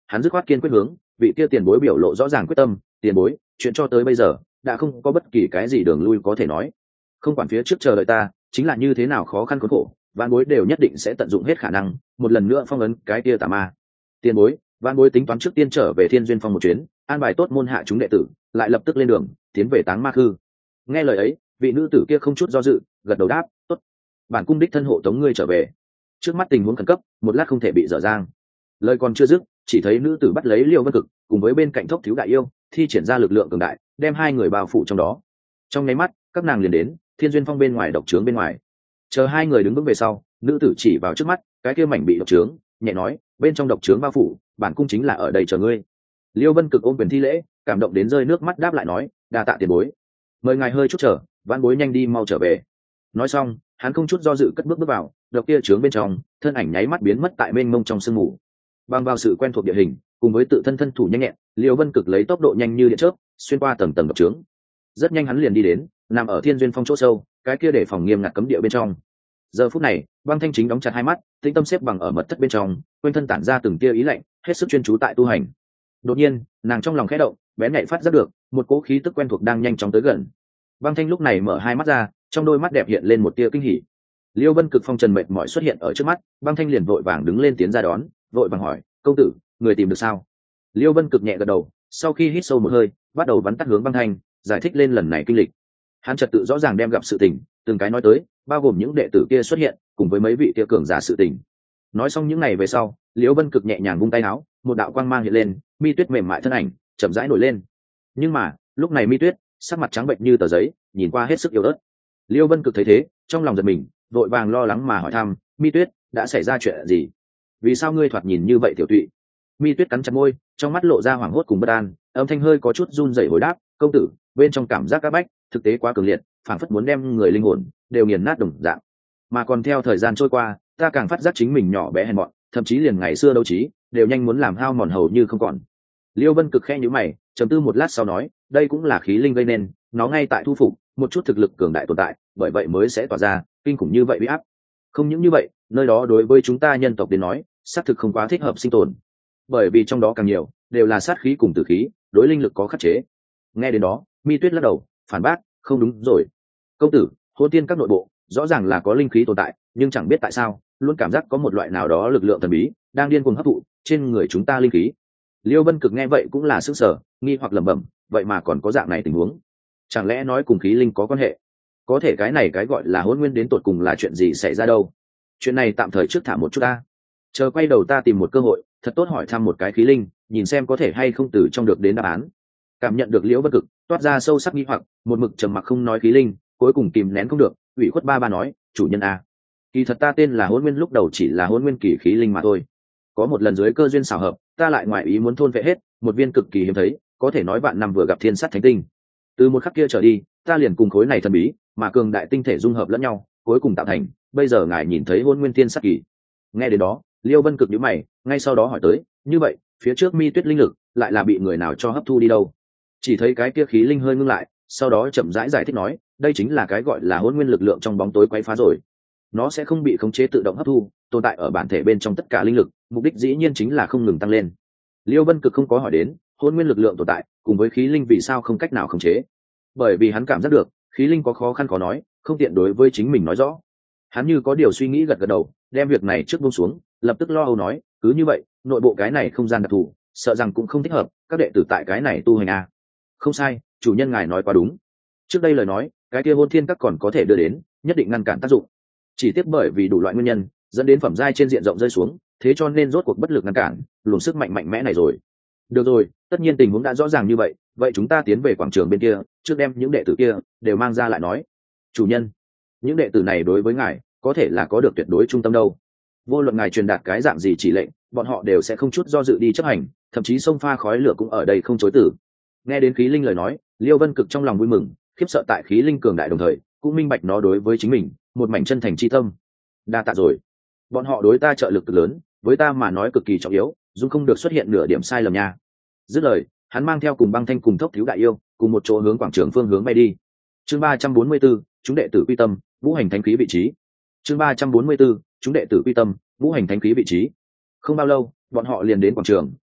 hắn dứt khoát kiên quyết hướng vị kia tiền bối biểu lộ rõ ràng quyết tâm. Tiền bối, chuyện cho tới bây giờ đã không có bất kỳ cái gì đường lui có thể nói, không quản phía trước chờ đợi ta chính là như thế nào khó khăn khốn khổ, vạn bối đều nhất định sẽ tận dụng hết khả năng một lần nữa phong ấn cái kia tà ma. Tiền bối, vạn bối tính toán trước tiên trở về Thiên Duyên Phong một chuyến, an bài tốt môn hạ chúng đệ tử, lại lập tức lên đường tiến về Táng Ma Khư. Nghe lời ấy, vị nữ tử kia không chút do dự gật đầu đáp, tốt, bản cung đích thân hộ tống ngươi trở về. Trước mắt tình huống khẩn cấp, một lát không thể bị dở dang. Lời còn chưa dứt, chỉ thấy nữ tử bắt lấy Liêu Vân Cực cùng với bên cạnh Thốc Thiếu Đại Yêu thi triển ra lực lượng cường đại, đem hai người bao phủ trong đó. Trong nháy mắt, các nàng liền đến Thiên Duyên Phong bên ngoài độc trướng bên ngoài. Chờ hai người đứng vững về sau, nữ tử chỉ vào trước mắt cái kia mảnh bị độc trướng, nhẹ nói, bên trong độc trướng bao phủ, bản cung chính là ở đây chờ ngươi. Liêu Vân Cực ôm quyền thi lễ, cảm động đến rơi nước mắt đáp lại nói, đa tạ tiền bối, mời ngài hơi chút chờ, vãn bối nhanh đi mau trở về. Nói xong, hắn không chút do dự cất bước bước vào độc kia trướng bên trong, thân ảnh nháy mắt biến mất tại mênh mông trong sương mù. Bằng vào sự quen thuộc địa hình cùng với tự thân thân thủ nhanh nhẹn, Liêu Vân Cực lấy tốc độ nhanh như điện chớp xuyên qua tầng tầng độc trướng. Rất nhanh hắn liền đi đến nằm ở Thiên Duyên Phong chỗ sâu cái kia để phòng nghiêm ngặt cấm địa bên trong. Giờ phút này, Băng Thanh chính đóng chặt hai mắt, tĩnh tâm xếp bằng ở mật thất bên trong, quanh thân tản ra từng tia ý lạnh, hết sức chuyên chú tại tu hành. Đột nhiên, nàng trong lòng khẽ động, bén nhạy phát giác được một cỗ khí tức quen thuộc đang nhanh chóng tới gần. Băng Thanh lúc này mở hai mắt ra, trong đôi mắt đẹp hiện lên một tia kinh hỉ. Liêu Vân Cực phong trần mệt mỏi xuất hiện ở trước mắt, Băng Thanh liền vội vàng đứng lên tiến ra đón, vội vàng hỏi, công tử, người tìm được sao? Liêu Vân Cực nhẹ gật đầu, sau khi hít sâu một hơi, bắt đầu bắn tắt hướng Băng Thanh, giải thích lên lần này kinh lịch. Hắn trật tự rõ ràng đem gặp sự tình từng cái nói tới, bao gồm những đệ tử kia xuất hiện cùng với mấy vị kia cường giả sự tình. Nói xong những này về sau, Liễu Vân Cực nhẹ nhàng vung tay áo, một đạo quang mang hiện lên, Mi Tuyết mềm mại thân ảnh chậm rãi nổi lên. Nhưng mà lúc này Mi Tuyết sắc mặt trắng bệnh như tờ giấy, nhìn qua hết sức yếu ớt. Liễu Vân Cực thấy thế, trong lòng giật mình, vội vàng lo lắng mà hỏi thăm, Mi Tuyết, đã xảy ra chuyện gì? Vì sao ngươi thoạt nhìn như vậy tiểu tụy? Mi Tuyết cắn chặt môi, trong mắt lộ ra hoảng hốt cùng bất an, âm thanh hơi có chút run rẩy hồi đáp, công tử, bên trong cảm giác áp bách thực tế quá cường liệt, phảng phất muốn đem người linh hồn đều nghiền nát đồng dạng. Mà còn theo thời gian trôi qua, ta càng phát giác chính mình nhỏ bé hèn mọn, thậm chí liền ngày xưa đấu trí đều nhanh muốn làm hao mòn hầu như không còn. Liêu Vân Cực khẽ nhíu mày, trầm tư một lát sau nói, đây cũng là khí linh gây nên, nó ngay tại thu phục một chút thực lực cường đại tồn tại, bởi vậy mới sẽ tỏa ra kinh khủng như vậy uy áp. Không những như vậy, nơi đó đối với chúng ta nhân tộc đến nói, xác thực không quá thích hợp sinh tồn, bởi vì trong đó càng nhiều đều là sát khí cùng tử khí, đối linh lực có khắc chế. Nghe đến đó, Mi Tuyết lắc đầu phản bác, không đúng rồi, công tử, hôn tiên các nội bộ rõ ràng là có linh khí tồn tại, nhưng chẳng biết tại sao luôn cảm giác có một loại nào đó lực lượng thần bí đang điên cuồng hấp thụ trên người chúng ta linh khí. Liêu Vân Cực nghe vậy cũng là sức sở, nghi hoặc lẩm bẩm, vậy mà còn có dạng này tình huống, chẳng lẽ nói cùng khí linh có quan hệ? Có thể cái này cái gọi là hôn nguyên đến tột cùng là chuyện gì xảy ra đâu? Chuyện này tạm thời trước thả một chút ta, chờ quay đầu ta tìm một cơ hội thật tốt hỏi thăm một cái khí linh, nhìn xem có thể hay không từ trong được đến đáp án. Cảm nhận được Liễu Vân Cực toát ra sâu sắc nghi hoặc, một mực trầm mặc không nói khí linh cuối cùng kìm nén không được, ủy khuất ba ba nói, chủ nhân a, kỳ thật ta tên là hôn nguyên, lúc đầu chỉ là hôn nguyên kỳ khí linh mà thôi. Có một lần dưới cơ duyên xảo hợp, ta lại ngoại ý muốn thôn vệ hết một viên cực kỳ hiếm thấy, có thể nói vạn năm vừa gặp thiên sắt thánh tinh. Từ một khắc kia trở đi, ta liền cùng khối này thần bí mà cường đại tinh thể dung hợp lẫn nhau, cuối cùng tạo thành bây giờ ngài nhìn thấy hôn nguyên thiên sắt kỳ. Nghe đến đó, Liêu Vân Cực nhíu mày, ngay sau đó hỏi tới, như vậy phía trước Mi Tuyết linh lực lại là bị người nào cho hấp thu đi đâu? Chỉ thấy cái kia khí linh hơi ngưng lại, sau đó chậm rãi giải, giải thích nói, đây chính là cái gọi là hôn nguyên lực lượng trong bóng tối quấy phá rồi, nó sẽ không bị khống chế tự động hấp thu, tồn tại ở bản thể bên trong tất cả linh lực, mục đích dĩ nhiên chính là không ngừng tăng lên. Liêu Vân Cực không có hỏi đến hôn nguyên lực lượng tồn tại cùng với khí linh vì sao không cách nào khống chế, bởi vì hắn cảm giác được khí linh có khó khăn khó nói, không tiện đối với chính mình nói rõ. Hắn như có điều suy nghĩ gật gật đầu, đem việc này trước buông xuống, lập tức lo âu nói, cứ như vậy nội bộ cái này không gian đặc thù sợ rằng cũng không thích hợp các đệ tử tại cái này tu hành a. Không sai, chủ nhân ngài nói quá đúng, trước đây lời nói cái kia hôn thiên các còn có thể đưa đến nhất định ngăn cản tác dụng, chỉ tiếc bởi vì đủ loại nguyên nhân dẫn đến phẩm giai trên diện rộng rơi xuống, thế cho nên rốt cuộc bất lực ngăn cản luồng sức mạnh mạnh mẽ này rồi. Được rồi, tất nhiên tình huống đã rõ ràng như vậy, vậy chúng ta tiến về quảng trường bên kia, trước đem những đệ tử kia đều mang ra lại nói. Chủ nhân, những đệ tử này đối với ngài có thể là có được tuyệt đối trung tâm đâu, vô luận ngài truyền đạt cái dạng gì chỉ lệnh, bọn họ đều sẽ không chút do dự đi chấp hành, thậm chí xông pha khói lửa cũng ở đây không chối từ. Nghe đến khí linh lời nói, Liêu Vân Cực trong lòng vui mừng, khiếp sợ tại khí linh cường đại, đồng thời cũng minh bạch nó đối với chính mình một mảnh chân thành chi tâm. Đa tạ rồi, bọn họ đối ta trợ lực cực lớn, với ta mà nói cực kỳ trọng yếu, dung không được xuất hiện nửa điểm sai lầm nha. Dứt lời, hắn mang theo cùng Băng Thanh cùng Thốc Thiếu Đại Yêu cùng một chỗ hướng quảng trường phương hướng bay đi. Chương ba trăm bốn mươi 4, chúng đệ tử quy tâm, ngũ hành thánh khí vị trí. Chương ba trăm bốn mươi 4, chúng đệ tử quy tâm, ngũ hành thánh khí vị trí. Không bao lâu, bọn họ liền đến quảng trường,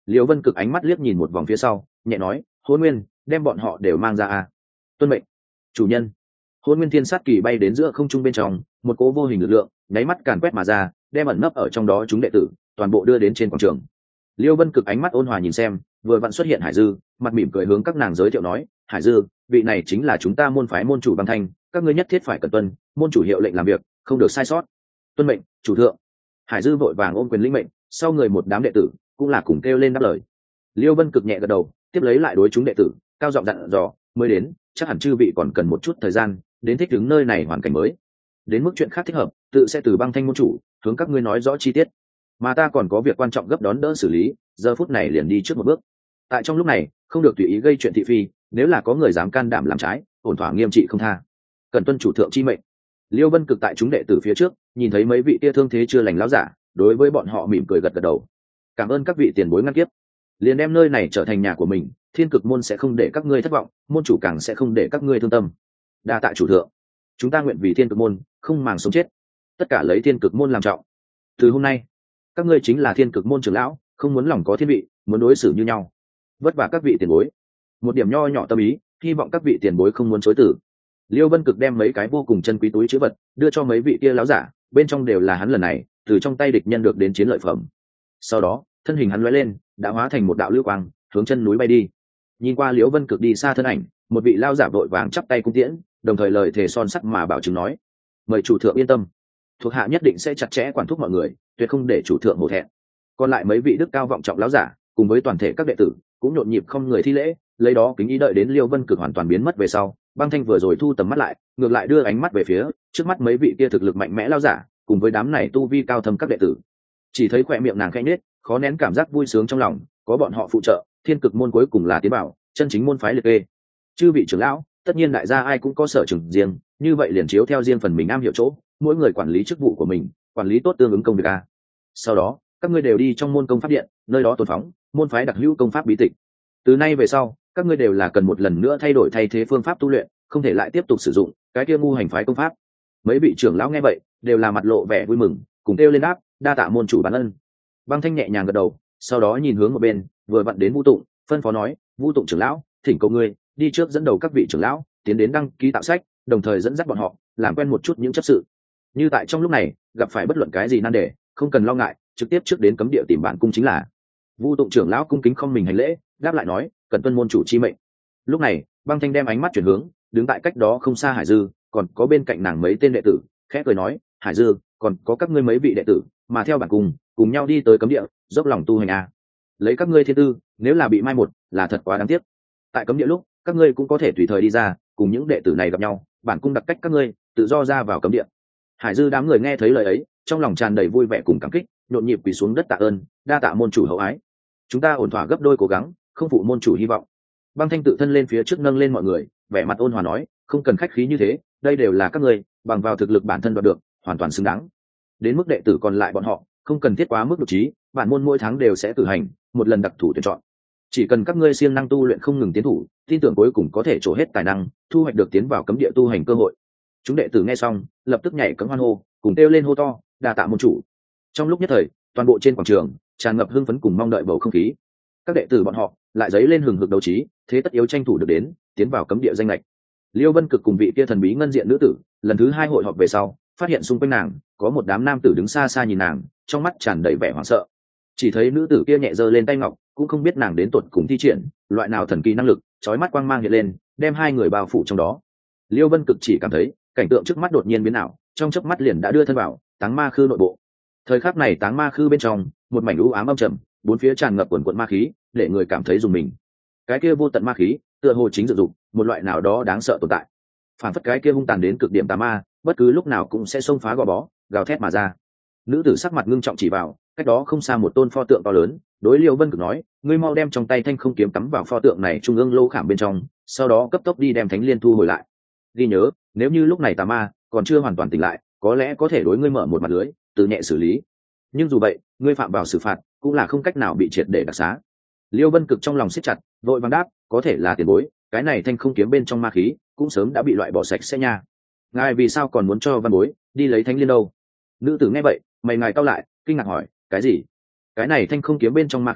Liễu Vân Cực ánh mắt liếc nhìn một vòng phía sau, nhẹ nói, Hôn Nguyên, đem bọn họ đều mang ra a. Tuân mệnh, chủ nhân. Hôn Nguyên Thiên Sát Kỳ bay đến giữa không trung bên trong, một cỗ vô hình lực lượng nháy mắt càn quét mà ra, đem ẩn nấp ở trong đó chúng đệ tử toàn bộ đưa đến trên quảng trường. Liễu Vân Cực ánh mắt ôn hòa nhìn xem, vừa vặn xuất hiện Hải Dư, mặt mỉm cười hướng các nàng giới thiệu nói, Hải Dư, vị này chính là chúng ta môn phái môn chủ Băng Thanh, các ngươi nhất thiết phải cẩn tuân môn chủ hiệu lệnh làm việc, không được sai sót. Tuân mệnh, chủ thượng. Hải Dư vội vàng ôm quyền lĩnh mệnh, sau người một đám đệ tử cũng là cùng kêu lên đáp lời. Liễu Vân Cực nhẹ gật đầu, tiếp lấy lại đối chúng đệ tử cao giọng dặn dò, mới đến, chắc hẳn chư vị còn cần một chút thời gian đến thích ứng nơi này hoàn cảnh mới. Đến mức chuyện khác thích hợp, tự sẽ từ Băng Thanh môn chủ hướng các ngươi nói rõ chi tiết. Mà ta còn có việc quan trọng gấp đón đỡ xử lý, giờ phút này liền đi trước một bước. Tại trong lúc này, không được tùy ý gây chuyện thị phi, nếu là có người dám can đảm làm trái, ổn thỏa nghiêm trị không tha. Cần tuân chủ thượng chi mệnh. Liễu Vân Cực tại chúng đệ tử phía trước, nhìn thấy mấy vị kia thương thế chưa lành láo giả, đối với bọn họ mỉm cười gật gật đầu. Cảm ơn các vị tiền bối ngăn kiếp, liền đem nơi này trở thành nhà của mình, Thiên Cực môn sẽ không để các ngươi thất vọng, môn chủ càng sẽ không để các ngươi thương tâm. Đa tạ chủ thượng, chúng ta nguyện vì Thiên Cực môn không màng sống chết, tất cả lấy Thiên Cực môn làm trọng. Từ hôm nay, các ngươi chính là Thiên Cực môn trưởng lão, không muốn lòng có thiên vị, muốn đối xử như nhau. Vất vả các vị tiền bối. Một điểm nho nhỏ tâm ý, hy vọng các vị tiền bối không muốn chối từ. Liêu Vân Cực đem mấy cái vô cùng chân quý túi chữ vật đưa cho mấy vị kia láo giả, bên trong đều là hắn lần này từ trong tay địch nhân được đến chiến lợi phẩm. Sau đó, thân hình hắn lóe lên, đã hóa thành một đạo lưu quang, hướng chân núi bay đi. Nhìn qua Liễu Vân Cực đi xa thân ảnh, một vị lao giả vội vàng chắp tay cung tiễn, đồng thời lời thề son sắt mà bảo chứng nói: mời chủ thượng yên tâm, thuộc hạ nhất định sẽ chặt chẽ quản thúc mọi người, tuyệt không để chủ thượng hổ thẹn. Còn lại mấy vị đức cao vọng trọng lão giả cùng với toàn thể các đệ tử cũng nhộn nhịp không người thi lễ, lấy đó kính ý đợi đến Liêu Vân Cực hoàn toàn biến mất về sau, Băng Thanh vừa rồi thu tầm mắt lại, ngược lại đưa ánh mắt về phía trước mắt mấy vị kia thực lực mạnh mẽ lão giả cùng với đám này tu vi cao thâm các đệ tử. Chỉ thấy khỏe miệng nàng khẽ nhếch, khó nén cảm giác vui sướng trong lòng, có bọn họ phụ trợ, Thiên Cực môn cuối cùng là tiến bảo, chân chính môn phái liệt kê. Chư vị trưởng lão, tất nhiên đại gia ai cũng có sở trường riêng, như vậy liền chiếu theo riêng phần mình am hiểu chỗ, mỗi người quản lý chức vụ của mình, quản lý tốt tương ứng công việc a. Sau đó, các ngươi đều đi trong môn công pháp điện, nơi đó tồn phóng môn phái đặc hữu công pháp bí tịch. Từ nay về sau, các ngươi đều là cần một lần nữa thay đổi thay thế phương pháp tu luyện, không thể lại tiếp tục sử dụng cái kia ngu hành phái công pháp. Mấy vị trưởng lão nghe vậy, đều là mặt lộ vẻ vui mừng, cùng kêu lên đáp, đa tạ môn chủ ban ân. Băng Thanh nhẹ nhàng gật đầu, sau đó nhìn hướng một bên, vừa vặn đến Vu Tụng, phân phó nói, Vu Tụng trưởng lão, thỉnh cầu ngươi đi trước dẫn đầu các vị trưởng lão tiến đến đăng ký tạo sách, đồng thời dẫn dắt bọn họ làm quen một chút những chấp sự. Như tại trong lúc này gặp phải bất luận cái gì nan đề, không cần lo ngại, trực tiếp trước đến cấm địa tìm bản cung chính là. Vu Tụng trưởng lão cung kính không mình hành lễ, đáp lại nói, cần tuân môn chủ chi mệnh. Lúc này, Băng Thanh đem ánh mắt chuyển hướng, đứng tại cách đó không xa Hải Dư, còn có bên cạnh nàng mấy tên đệ tử, khẽ cười nói, Hải Dư, còn có các ngươi mấy vị đệ tử, mà theo bản cung, cùng nhau đi tới cấm địa, dốc lòng tu hành a. Lấy các ngươi thiên tư, nếu là bị mai một, là thật quá đáng tiếc. Tại cấm địa lúc, các ngươi cũng có thể tùy thời đi ra, cùng những đệ tử này gặp nhau, bản cung đặc cách các ngươi tự do ra vào cấm địa. Hải Dư đám người nghe thấy lời ấy, trong lòng tràn đầy vui vẻ cùng cảm kích, nhộn nhịp quỳ xuống đất tạ ơn, đa tạ môn chủ hậu ái. Chúng ta ổn thỏa gấp đôi cố gắng, không phụ môn chủ hy vọng. Băng Thanh tự thân lên phía trước nâng lên mọi người, vẻ mặt ôn hòa nói, không cần khách khí như thế, đây đều là các ngươi bằng vào thực lực bản thân đoạt được, hoàn toàn xứng đáng. Đến mức đệ tử còn lại bọn họ, không cần thiết quá mức đột trí, bản môn mỗi tháng đều sẽ cử hành một lần đặc thủ tuyển chọn. Chỉ cần các ngươi siêng năng tu luyện không ngừng tiến thủ, tin tưởng cuối cùng có thể trổ hết tài năng, thu hoạch được tiến vào cấm địa tu hành cơ hội. Chúng đệ tử nghe xong, lập tức nhảy cẫng hoan hô, cùng kêu lên hô to, đa tạ môn chủ. Trong lúc nhất thời, toàn bộ trên quảng trường tràn ngập hưng phấn cùng mong đợi bầu không khí. Các đệ tử bọn họ lại dấy lên hừng hực đấu trí, thế tất yếu tranh thủ được đến, tiến vào cấm địa danh lệch. Liêu Vân Cực cùng vị kia thần bí ngân diện nữ tử, lần thứ hai hội họp về sau, phát hiện xung quanh nàng có một đám nam tử đứng xa xa nhìn nàng, trong mắt tràn đầy vẻ hoảng sợ. Chỉ thấy nữ tử kia nhẹ giơ lên tay ngọc, cũng không biết nàng đến tuột cùng thi triển loại nào thần kỳ năng lực, chói mắt quang mang hiện lên, đem hai người bao phủ trong đó. Liêu Vân Cực chỉ cảm thấy cảnh tượng trước mắt đột nhiên biến ảo, trong chớp mắt liền đã đưa thân vào Táng Ma Khư nội bộ. Thời khắc này Táng Ma Khư bên trong, một mảnh u ám âm trầm, bốn phía tràn ngập quần quần ma khí, để người cảm thấy rùng mình. Cái kia vô tận ma khí, tựa hồ chính dự dụng một loại nào đó đáng sợ tồn tại. Phản phất cái kia hung tàn đến cực điểm tà ma, bất cứ lúc nào cũng sẽ xông phá gò bó, gào thét mà ra. Nữ tử sắc mặt ngưng trọng chỉ vào cách đó không xa một tôn pho tượng to lớn, đối Liêu Vân Cực nói, ngươi mau đem trong tay thanh không kiếm cắm vào pho tượng này trung ương lô khảm bên trong, sau đó cấp tốc đi đem thánh liên thu hồi lại. Ghi nhớ, nếu như lúc này tà ma còn chưa hoàn toàn tỉnh lại, có lẽ có thể đối ngươi mở một mặt lưới, từ nhẹ xử lý. Nhưng dù vậy, ngươi phạm vào xử phạt, cũng là không cách nào bị triệt để đặc xá. Liêu Vân Cực trong lòng siết chặt, vội vàng đáp, có thể là tiền bối, cái này thanh không kiếm bên trong ma khí cũng sớm đã bị loại bỏ sạch sẽ nha. Ngài vì sao còn muốn cho văn bối đi lấy thánh liên đâu? Nữ tử nghe vậy, mày ngài cau lại, kinh ngạc hỏi, cái gì? Cái này thanh không kiếm bên trong ma khí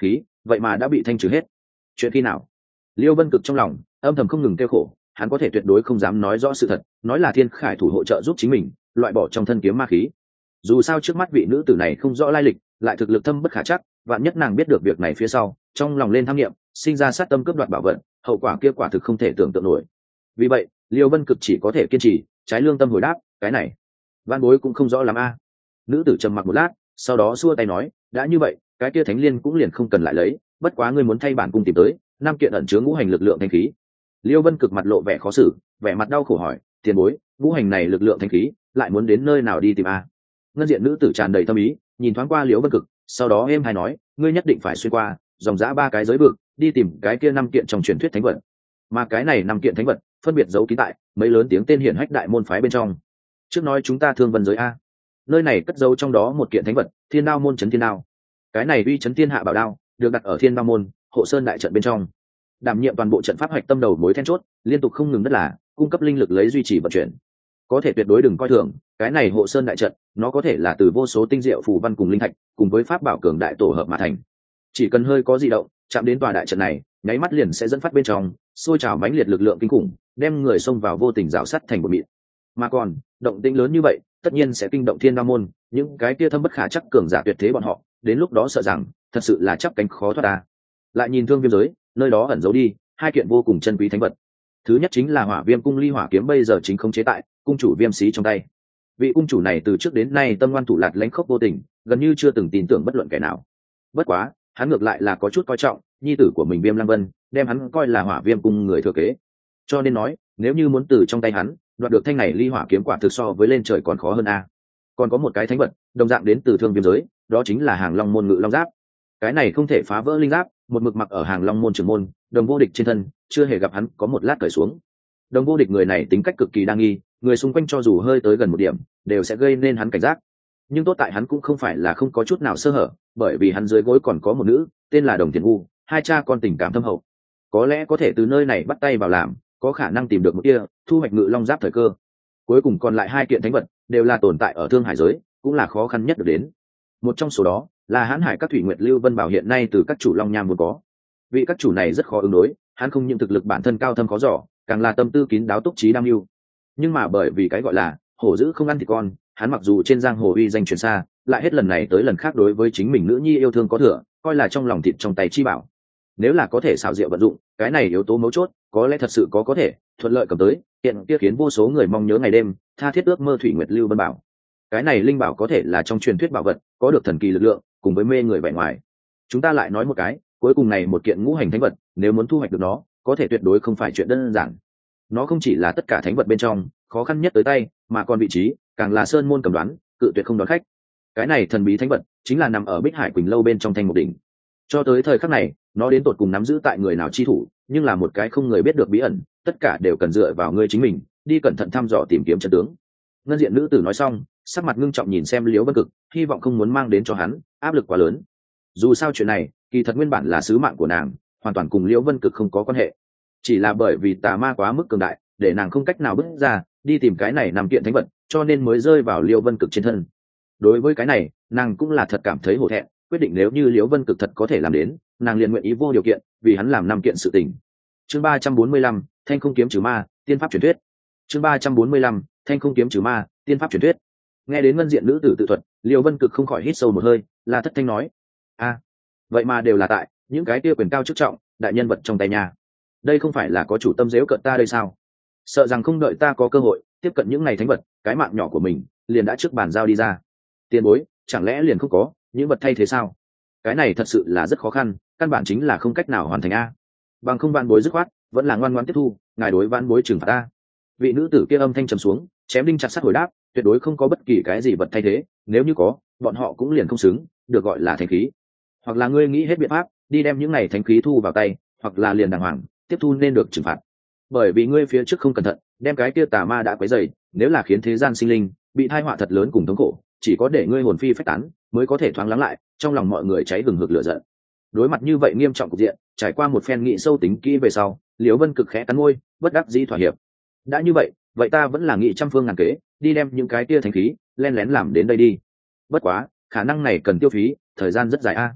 vậy mà đã bị thanh trừ hết. Chuyện khi nào? Liêu Vân Cực trong lòng âm thầm không ngừng kêu khổ, hắn có thể tuyệt đối không dám nói rõ sự thật, nói là Thiên Khải thủ hộ trợ giúp chính mình loại bỏ trong thân kiếm ma khí. Dù sao trước mắt vị nữ tử này không rõ lai lịch, lại thực lực thâm bất khả chắc, vạn nhất nàng biết được việc này phía sau, trong lòng lên tham nghiệm, sinh ra sát tâm cướp đoạt bảo vật, hậu quả kia quả thực không thể tưởng tượng nổi. Vì vậy Liêu Vân Cực chỉ có thể kiên trì, trái lương tâm hồi đáp, cái này văn bối cũng không rõ lắm a. Nữ tử trầm mặc một lát, sau đó xua tay nói, đã như vậy cái kia thánh liên cũng liền không cần lại lấy, bất quá ngươi muốn thay bản cung tìm tới năm kiện ẩn chứa ngũ hành lực lượng thanh khí. Liêu Vân Cực mặt lộ vẻ khó xử, vẻ mặt đau khổ hỏi, tiền bối, ngũ hành này lực lượng thanh khí lại muốn đến nơi nào đi tìm a? Ngân diện nữ tử tràn đầy tâm ý, nhìn thoáng qua Liêu Vân Cực, sau đó êm hay nói, ngươi nhất định phải xuyên qua dòng dã ba cái giới vực, đi tìm cái kia năm kiện trong truyền thuyết thánh vật. Mà cái này năm kiện thánh vật phân biệt giấu kín tại mấy lớn tiếng tên hiển hách đại môn phái bên trong. Trước nói chúng ta Thương Vân giới a, nơi này cất giấu trong đó một kiện thánh vật, Thiên Đao môn chấn thiên đao. Cái này uy chấn thiên hạ bảo đao được đặt ở Thiên Đao môn hộ sơn đại trận bên trong, đảm nhiệm toàn bộ trận pháp hoạch tâm đầu mối then chốt, liên tục không ngừng đất là cung cấp linh lực lấy duy trì vận chuyển. Có thể tuyệt đối đừng coi thường cái này hộ sơn đại trận, nó có thể là từ vô số tinh diệu phù văn cùng linh thạch cùng với pháp bảo cường đại tổ hợp mà thành. Chỉ cần hơi có di động chạm đến tòa đại trận này, nháy mắt liền sẽ dẫn phát bên trong sôi trào mãnh liệt lực lượng kinh khủng, đem người xông vào vô tình rào sắt thành một mịn. Mà còn động tĩnh lớn như vậy tất nhiên sẽ kinh động Thiên Đao môn những cái kia thâm bất khả chắc cường giả tuyệt thế bọn họ, đến lúc đó sợ rằng thật sự là chắp cánh khó thoát ta. Lại nhìn Thương Viêm giới, nơi đó ẩn giấu đi hai kiện vô cùng chân quý thánh vật. Thứ nhất chính là Hỏa Viêm cung ly hỏa kiếm, bây giờ chính không chế tại cung chủ Viêm Xí trong tay. Vị cung chủ này từ trước đến nay tâm ngoan thủ lạt, lãnh khốc vô tình, gần như chưa từng tin tưởng bất luận kẻ nào. Bất quá hắn ngược lại là có chút coi trọng nhi tử của mình Viêm Lăng Vân, đem hắn coi là Hỏa Viêm cung người thừa kế. Cho nên nói nếu như muốn từ trong tay hắn đoạt được thanh này ly hỏa kiếm, quả thực so với lên trời còn khó hơn a. Còn có một cái thánh vật đồng dạng đến từ Thương Viêm giới, đó chính là Hàng Long môn Ngự Long giáp. Cái này không thể phá vỡ linh giáp, một mực mặc ở Hàng Long môn trưởng môn Đồng Vô Địch trên thân, chưa hề gặp hắn có một lát cởi xuống. Đồng Vô Địch người này tính cách cực kỳ đa nghi, người xung quanh cho dù hơi tới gần một điểm đều sẽ gây nên hắn cảnh giác. Nhưng tốt tại hắn cũng không phải là không có chút nào sơ hở, bởi vì hắn dưới gối còn có một nữ tên là Đồng Thiền U, hai cha con tình cảm thâm hậu, có lẽ có thể từ nơi này bắt tay vào làm, có khả năng tìm được một kia thu hoạch Ngự Long giáp thời cơ. Cuối cùng còn lại hai kiện thánh vật đều là tồn tại ở Thương Hải giới, cũng là khó khăn nhất được đến. Một trong số đó là Hãn Hải các thủy nguyệt lưu vân bảo, hiện nay từ các chủ Long Nham muốn có. Vị các chủ này rất khó ứng đối, hắn không những thực lực bản thân cao thâm khó dò, càng là tâm tư kín đáo, túc trí đam mưu. Nhưng mà bởi vì cái gọi là hổ dữ không ăn thịt con, hắn mặc dù trên giang hồ uy danh truyền xa, lại hết lần này tới lần khác đối với chính mình nữ nhi yêu thương có thừa, coi là trong lòng thịt trong tay chi bảo. Nếu là có thể xảo diệu vận dụng cái này yếu tố mấu chốt, có lẽ thật sự có có thể thuận lợi cầm tới hiện kia khiến vô số người mong nhớ ngày đêm, tha thiết ước mơ thủy nguyệt lưu vân bảo. Cái này linh bảo có thể là trong truyền thuyết bảo vật, có được thần kỳ lực lượng cùng với mê người vẻ ngoài. Chúng ta lại nói một cái cuối cùng này một kiện ngũ hành thánh vật, nếu muốn thu hoạch được nó có thể tuyệt đối không phải chuyện đơn giản. Nó không chỉ là tất cả thánh vật bên trong khó khăn nhất tới tay, mà còn vị trí càng là sơn môn cầm đoán, cự tuyệt không đón khách. Cái này thần bí thánh vật chính là nằm ở Bích Hải Quỳnh lâu bên trong Thanh Mục đỉnh. Cho tới thời khắc này nó đến tột cùng nắm giữ tại người nào chi thủ, nhưng là một cái không người biết được bí ẩn, tất cả đều cần dựa vào ngươi chính mình đi cẩn thận thăm dò tìm kiếm chân tướng. Ngân diện nữ tử nói xong, sắc mặt ngưng trọng nhìn xem Liễu Vân Cực, hy vọng không muốn mang đến cho hắn áp lực quá lớn. Dù sao chuyện này kỳ thật nguyên bản là sứ mạng của nàng, hoàn toàn cùng Liễu Vân Cực không có quan hệ, chỉ là bởi vì tà ma quá mức cường đại, để nàng không cách nào bước ra đi tìm cái này nằm kiện thánh vật, cho nên mới rơi vào Liễu Vân Cực trên thân. Đối với cái này nàng cũng là thật cảm thấy hổ thẹn, quyết định nếu như Liễu Vân Cực thật có thể làm đến, nàng liền nguyện ý vô điều kiện vì hắn làm năm kiện sự tình. Chương ba trăm bốn mươi lăm, Thanh Không kiếm trừ ma, tiên pháp truyền thuyết. Chương ba trăm bốn mươi lăm, Thanh Không kiếm trừ ma, tiên pháp truyền thuyết. Nghe đến ngân diện nữ tử tự thuật, Liễu Vân Cực không khỏi hít sâu một hơi, là thất thanh nói: "A, vậy mà đều là tại những cái kia quyền cao chức trọng, đại nhân vật trong tay nhà. Đây không phải là có chủ tâm giễu cợt ta đây sao? Sợ rằng không đợi ta có cơ hội tiếp cận những này thánh vật, cái mạng nhỏ của mình liền đã trước bàn giao đi ra. Tiền bối, chẳng lẽ liền không có những vật thay thế sao? Cái này thật sự là rất khó khăn, căn bản chính là không cách nào hoàn thành a. Bằng không vạn bối dứt khoát vẫn là ngoan ngoãn tiếp thu ngài đối vạn bối trừng phạt ta." Vị nữ tử kia âm thanh trầm xuống, chém đinh chặt sắt hồi đáp: "Tuyệt đối không có bất kỳ cái gì vật thay thế, nếu như có, bọn họ cũng liền không xứng được gọi là thánh khí. Hoặc là ngươi nghĩ hết biện pháp đi đem những này thánh khí thu vào tay, hoặc là liền đàng hoàng tiếp thu nên được trừng phạt. Bởi vì ngươi phía trước không cẩn thận đem cái kia tà ma đã quấy rầy, nếu là khiến thế gian sinh linh bị tai họa thật lớn cùng thống khổ, chỉ có để ngươi hồn phi phách tán mới có thể thoáng lắng lại trong lòng mọi người cháy hừng hực lửa giận." Đối mặt như vậy nghiêm trọng cục diện, trải qua một phen nghị sâu tính kỹ về sau, Liễu Vân Cực khẽ cắn môi, bất đắc dĩ thỏa hiệp. "Đã như vậy, vậy ta vẫn là nghị trăm phương ngàn kế đi đem những cái kia thánh khí len lén làm đến đây đi. Bất quá khả năng này cần tiêu phí thời gian rất dài a."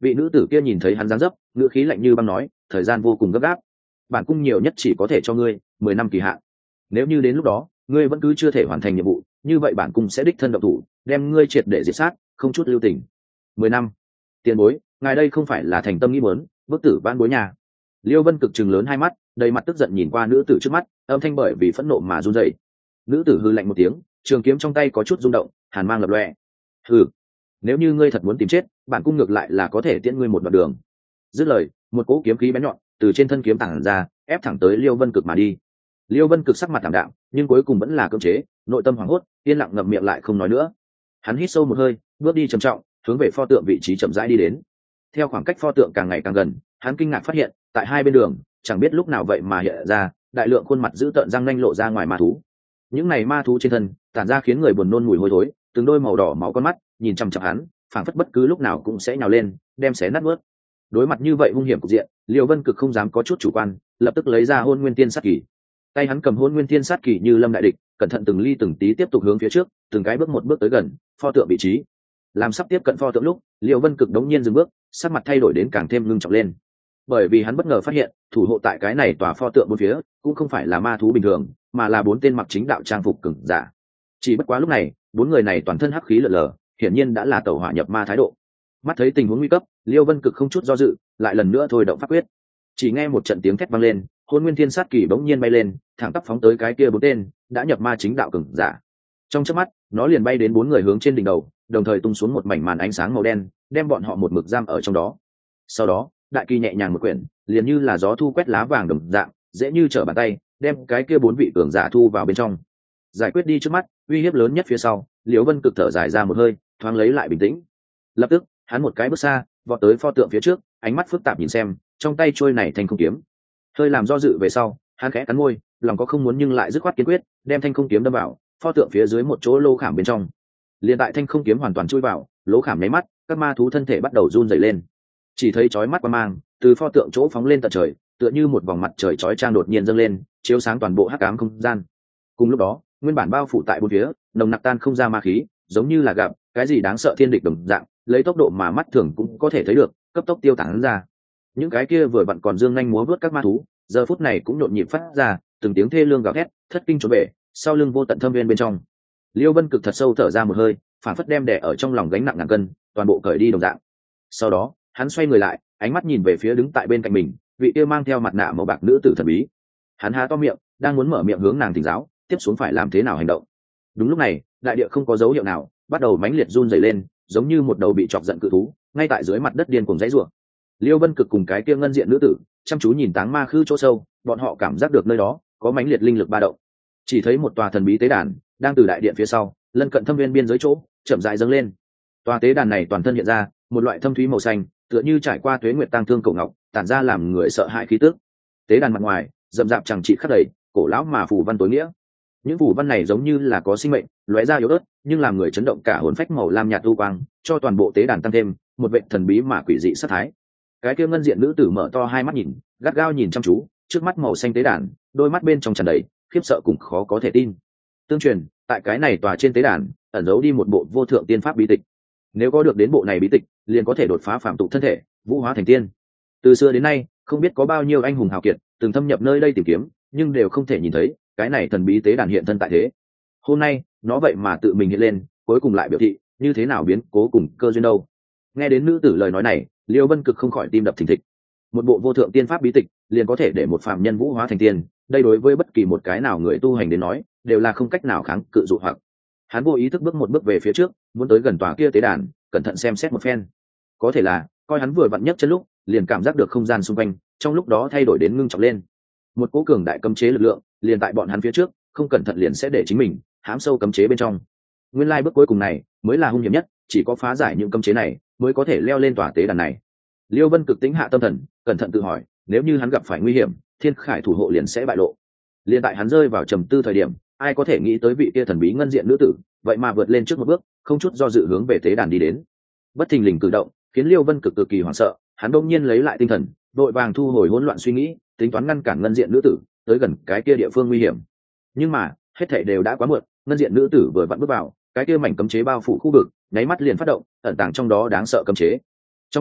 vị nữ tử kia nhìn thấy hắn dáng dấp, ngữ khí lạnh như băng nói, thời gian vô cùng gấp gáp, bản cung nhiều nhất chỉ có thể cho ngươi mười năm kỳ hạn. Nếu như đến lúc đó ngươi vẫn cứ chưa thể hoàn thành nhiệm vụ, như vậy bản cung sẽ đích thân động thủ, đem ngươi triệt để diệt sát, không chút lưu tình. Mười năm? Tiền bối, ngài đây không phải là thành tâm nghĩ muốn bức tử van bối nhà? Liêu Vân Cực trừng lớn hai mắt, đầy mặt tức giận nhìn qua nữ tử trước mắt, âm thanh bởi vì phẫn nộ mà run rẩy. Nữ tử hư lạnh một tiếng, trường kiếm trong tay có chút rung động, hàn mang lập lòe. Hừ, nếu như ngươi thật muốn tìm chết, bản cung ngược lại là có thể tiễn ngươi một đoạn đường. Dứt lời, một cỗ kiếm khí bén nhọn từ trên thân kiếm tản ra, ép thẳng tới Liêu Vân Cực mà đi. Liêu Vân Cực sắc mặt thảm đạm, nhưng cuối cùng vẫn là cưỡng chế, nội tâm hoảng hốt, yên lặng ngậm miệng lại không nói nữa. Hắn hít sâu một hơi, bước đi trầm trọng, hướng về pho tượng vị trí chậm rãi đi đến. Theo khoảng cách pho tượng càng ngày càng gần, hắn kinh ngạc phát hiện, tại hai bên đường, chẳng biết lúc nào vậy mà hiện ra đại lượng khuôn mặt dữ tợn răng nanh lộ ra ngoài ma thú. Những này ma thú trên thân tản ra khiến người buồn nôn mùi hôi thối, từng đôi màu đỏ máu con mắt nhìn chằm chằm hắn, phảng phất bất cứ lúc nào cũng sẽ nhào lên, đem xé nát nuốt. Đối mặt như vậy hung hiểm cục diện, Liêu Vân Cực không dám có chút chủ quan, lập tức lấy ra Hôn Nguyên Tiên Sát Kỳ. Tay hắn cầm Hôn Nguyên Tiên Sát Kỳ như lâm đại địch, cẩn thận từng ly từng tí tiếp tục hướng phía trước, từng cái bước một bước tới gần pho tượng vị trí. Làm sắp tiếp cận pho tượng lúc, Liêu Vân Cực đống nhiên dừng bước, sắc mặt thay đổi đến càng thêm ngưng trọng lên. Bởi vì hắn bất ngờ phát hiện, thủ hộ tại cái này tòa pho tượng bốn phía cũng không phải là ma thú bình thường, mà là bốn tên mặc chính đạo trang phục cường giả. Chỉ bất quá lúc này, bốn người này toàn thân hắc khí lờ lờ, hiển nhiên đã là tẩu hỏa nhập ma thái độ. Mắt thấy tình huống nguy cấp, Liêu Vân Cực không chút do dự, lại lần nữa thôi động pháp quyết. Chỉ nghe một trận tiếng thét vang lên, Hôn Nguyên Thiên Sát Kỳ bỗng nhiên bay lên, thẳng tắp phóng tới cái kia bốn tên đã nhập ma chính đạo cường giả. Trong chớp mắt, nó liền bay đến bốn người hướng trên đỉnh đầu, đồng thời tung xuống một mảnh màn ánh sáng màu đen, đem bọn họ một mực giam ở trong đó. Sau đó, đại kỳ nhẹ nhàng một quyển, liền như là gió thu quét lá vàng đồng dạng, dễ như trở bàn tay, đem cái kia bốn vị cường giả thu vào bên trong. Giải quyết đi trước mắt, uy hiếp lớn nhất phía sau, Liễu Vân Cực thở dài ra một hơi, thoáng lấy lại bình tĩnh. Lập tức, hắn một cái bước xa, vọt tới pho tượng phía trước, ánh mắt phức tạp nhìn xem, trong tay trôi này thành không kiếm. Hơi làm do dự về sau, hắn khẽ cắn môi, lòng có không muốn nhưng lại dứt khoát kiên quyết, đem thanh không kiếm đâm vào pho tượng phía dưới một chỗ lô khảm bên trong. Liền tại thanh không kiếm hoàn toàn chui vào lỗ khảm, nháy mắt, các ma thú thân thể bắt đầu run rẩy lên. Chỉ thấy chói mắt qua mang từ pho tượng chỗ phóng lên tận trời, tựa như một vòng mặt trời chói chang đột nhiên dâng lên, chiếu sáng toàn bộ hắc ám không gian. Cùng lúc đó, nguyên bản bao phủ tại bốn phía nồng nặc tan không ra ma khí, giống như là gặp cái gì đáng sợ thiên địch đồng dạng, lấy tốc độ mà mắt thường cũng có thể thấy được, cấp tốc tiêu tán ra. Những cái kia vừa vặn còn dương nhanh múa vớt các ma thú, giờ phút này cũng nhộn nhịp phát ra từng tiếng thê lương gào thét, thất kinh trốn bể, sau lưng vô tận thâm viên bên trong. Liêu Vân Cực thật sâu thở ra một hơi, phản phất đem đè ở trong lòng gánh nặng ngàn cân toàn bộ cởi đi đồng dạng. Sau đó, hắn xoay người lại, ánh mắt nhìn về phía đứng tại bên cạnh mình, vị kia mang theo mặt nạ màu bạc nữ tử thần bí. Hắn há to miệng, đang muốn mở miệng hướng nàng thỉnh giáo, tiếp xuống phải làm thế nào hành động. Đúng lúc này, đại địa không có dấu hiệu nào, bắt đầu mãnh liệt run rẩy lên, giống như một đầu bị chọc giận cự thú, ngay tại dưới mặt đất điên cuồng giãy giụa. Liêu Vân Cực cùng cái kia ngân diện nữ tử chăm chú nhìn táng ma khư chỗ sâu, bọn họ cảm giác được nơi đó có mãnh liệt linh lực ba động. Chỉ thấy một tòa thần bí tế đàn đang từ đại điện phía sau, lân cận thâm viên biên giới chỗ, chậm rãi dâng lên. Tòa tế đàn này toàn thân hiện ra một loại thâm thúy màu xanh, tựa như trải qua tuế nguyệt tang thương cổ ngọc, tản ra làm người sợ hãi khí tức. Tế đàn mặt ngoài rậm rạp chẳng trị khắc đầy cổ lão mà phù văn tối nghĩa. Những phù văn này giống như là có sinh mệnh, lóe ra yếu ớt, nhưng làm người chấn động cả hồn phách, màu lam nhạt u quang, cho toàn bộ tế đàn tăng thêm một vẻ thần bí mà quỷ dị sát thái. Cái kia ngân diện nữ tử mở to hai mắt nhìn, gắt gao nhìn chăm chú trước mắt màu xanh tế đàn, đôi mắt bên trong tràn đầy khiếp sợ cùng khó có thể tin. Tương truyền, tại cái này tòa trên tế đàn ẩn giấu đi một bộ vô thượng tiên pháp bí tịch. Nếu có được đến bộ này bí tịch, liền có thể đột phá phạm tục thân thể, vũ hóa thành tiên. Từ xưa đến nay, không biết có bao nhiêu anh hùng hào kiệt từng thâm nhập nơi đây tìm kiếm, nhưng đều không thể nhìn thấy cái này thần bí tế đàn hiện thân tại thế. Hôm nay, nó vậy mà tự mình hiện lên, cuối cùng lại biểu thị như thế nào biến cố cùng cơ duyên đâu. Nghe đến nữ tử lời nói này, Liêu Vân Cực không khỏi tim đập thình thịch. Một bộ vô thượng tiên pháp bí tịch liền có thể để một phàm nhân vũ hóa thành tiên, đây đối với bất kỳ một cái nào người tu hành đến nói đều là không cách nào kháng cự dụ hoặc. Hắn vô ý thức bước một bước về phía trước, muốn tới gần tòa kia tế đàn, cẩn thận xem xét một phen. Có thể là coi hắn vừa vặn nhấc chân lúc, liền cảm giác được không gian xung quanh trong lúc đó thay đổi đến ngưng trọng lên. Một cỗ cường đại cấm chế lực lượng liền tại bọn hắn phía trước, không cẩn thận liền sẽ để chính mình hãm sâu cấm chế bên trong. Nguyên lai bước cuối cùng này mới là hung hiểm nhất, chỉ có phá giải những cấm chế này mới có thể leo lên tòa tế đàn này. Liêu Vân Cực tĩnh hạ tâm thần, cẩn thận tự hỏi, nếu như hắn gặp phải nguy hiểm, Thiên Khải thủ hộ liền sẽ bại lộ. Liên tại hắn rơi vào trầm tư thời điểm, ai có thể nghĩ tới vị kia thần bí ngân diện nữ tử, vậy mà vượt lên trước một bước, không chút do dự hướng về tế đàn đi đến. Bất thình lình cử động, khiến Liêu Vân Cực cực kỳ hoảng sợ, hắn đột nhiên lấy lại tinh thần, vội vàng thu hồi hỗn loạn suy nghĩ, tính toán ngăn cản ngân diện nữ tử tới gần cái kia địa phương nguy hiểm. Nhưng mà, hết thảy đều đã quá muộn, ngân diện nữ tử vừa vặn bước vào, cái kia mảnh cấm chế bao phủ khu vực, nháy mắt liền phát động, ẩn tàng trong đó đáng sợ cấm chế. Trong chốc lát,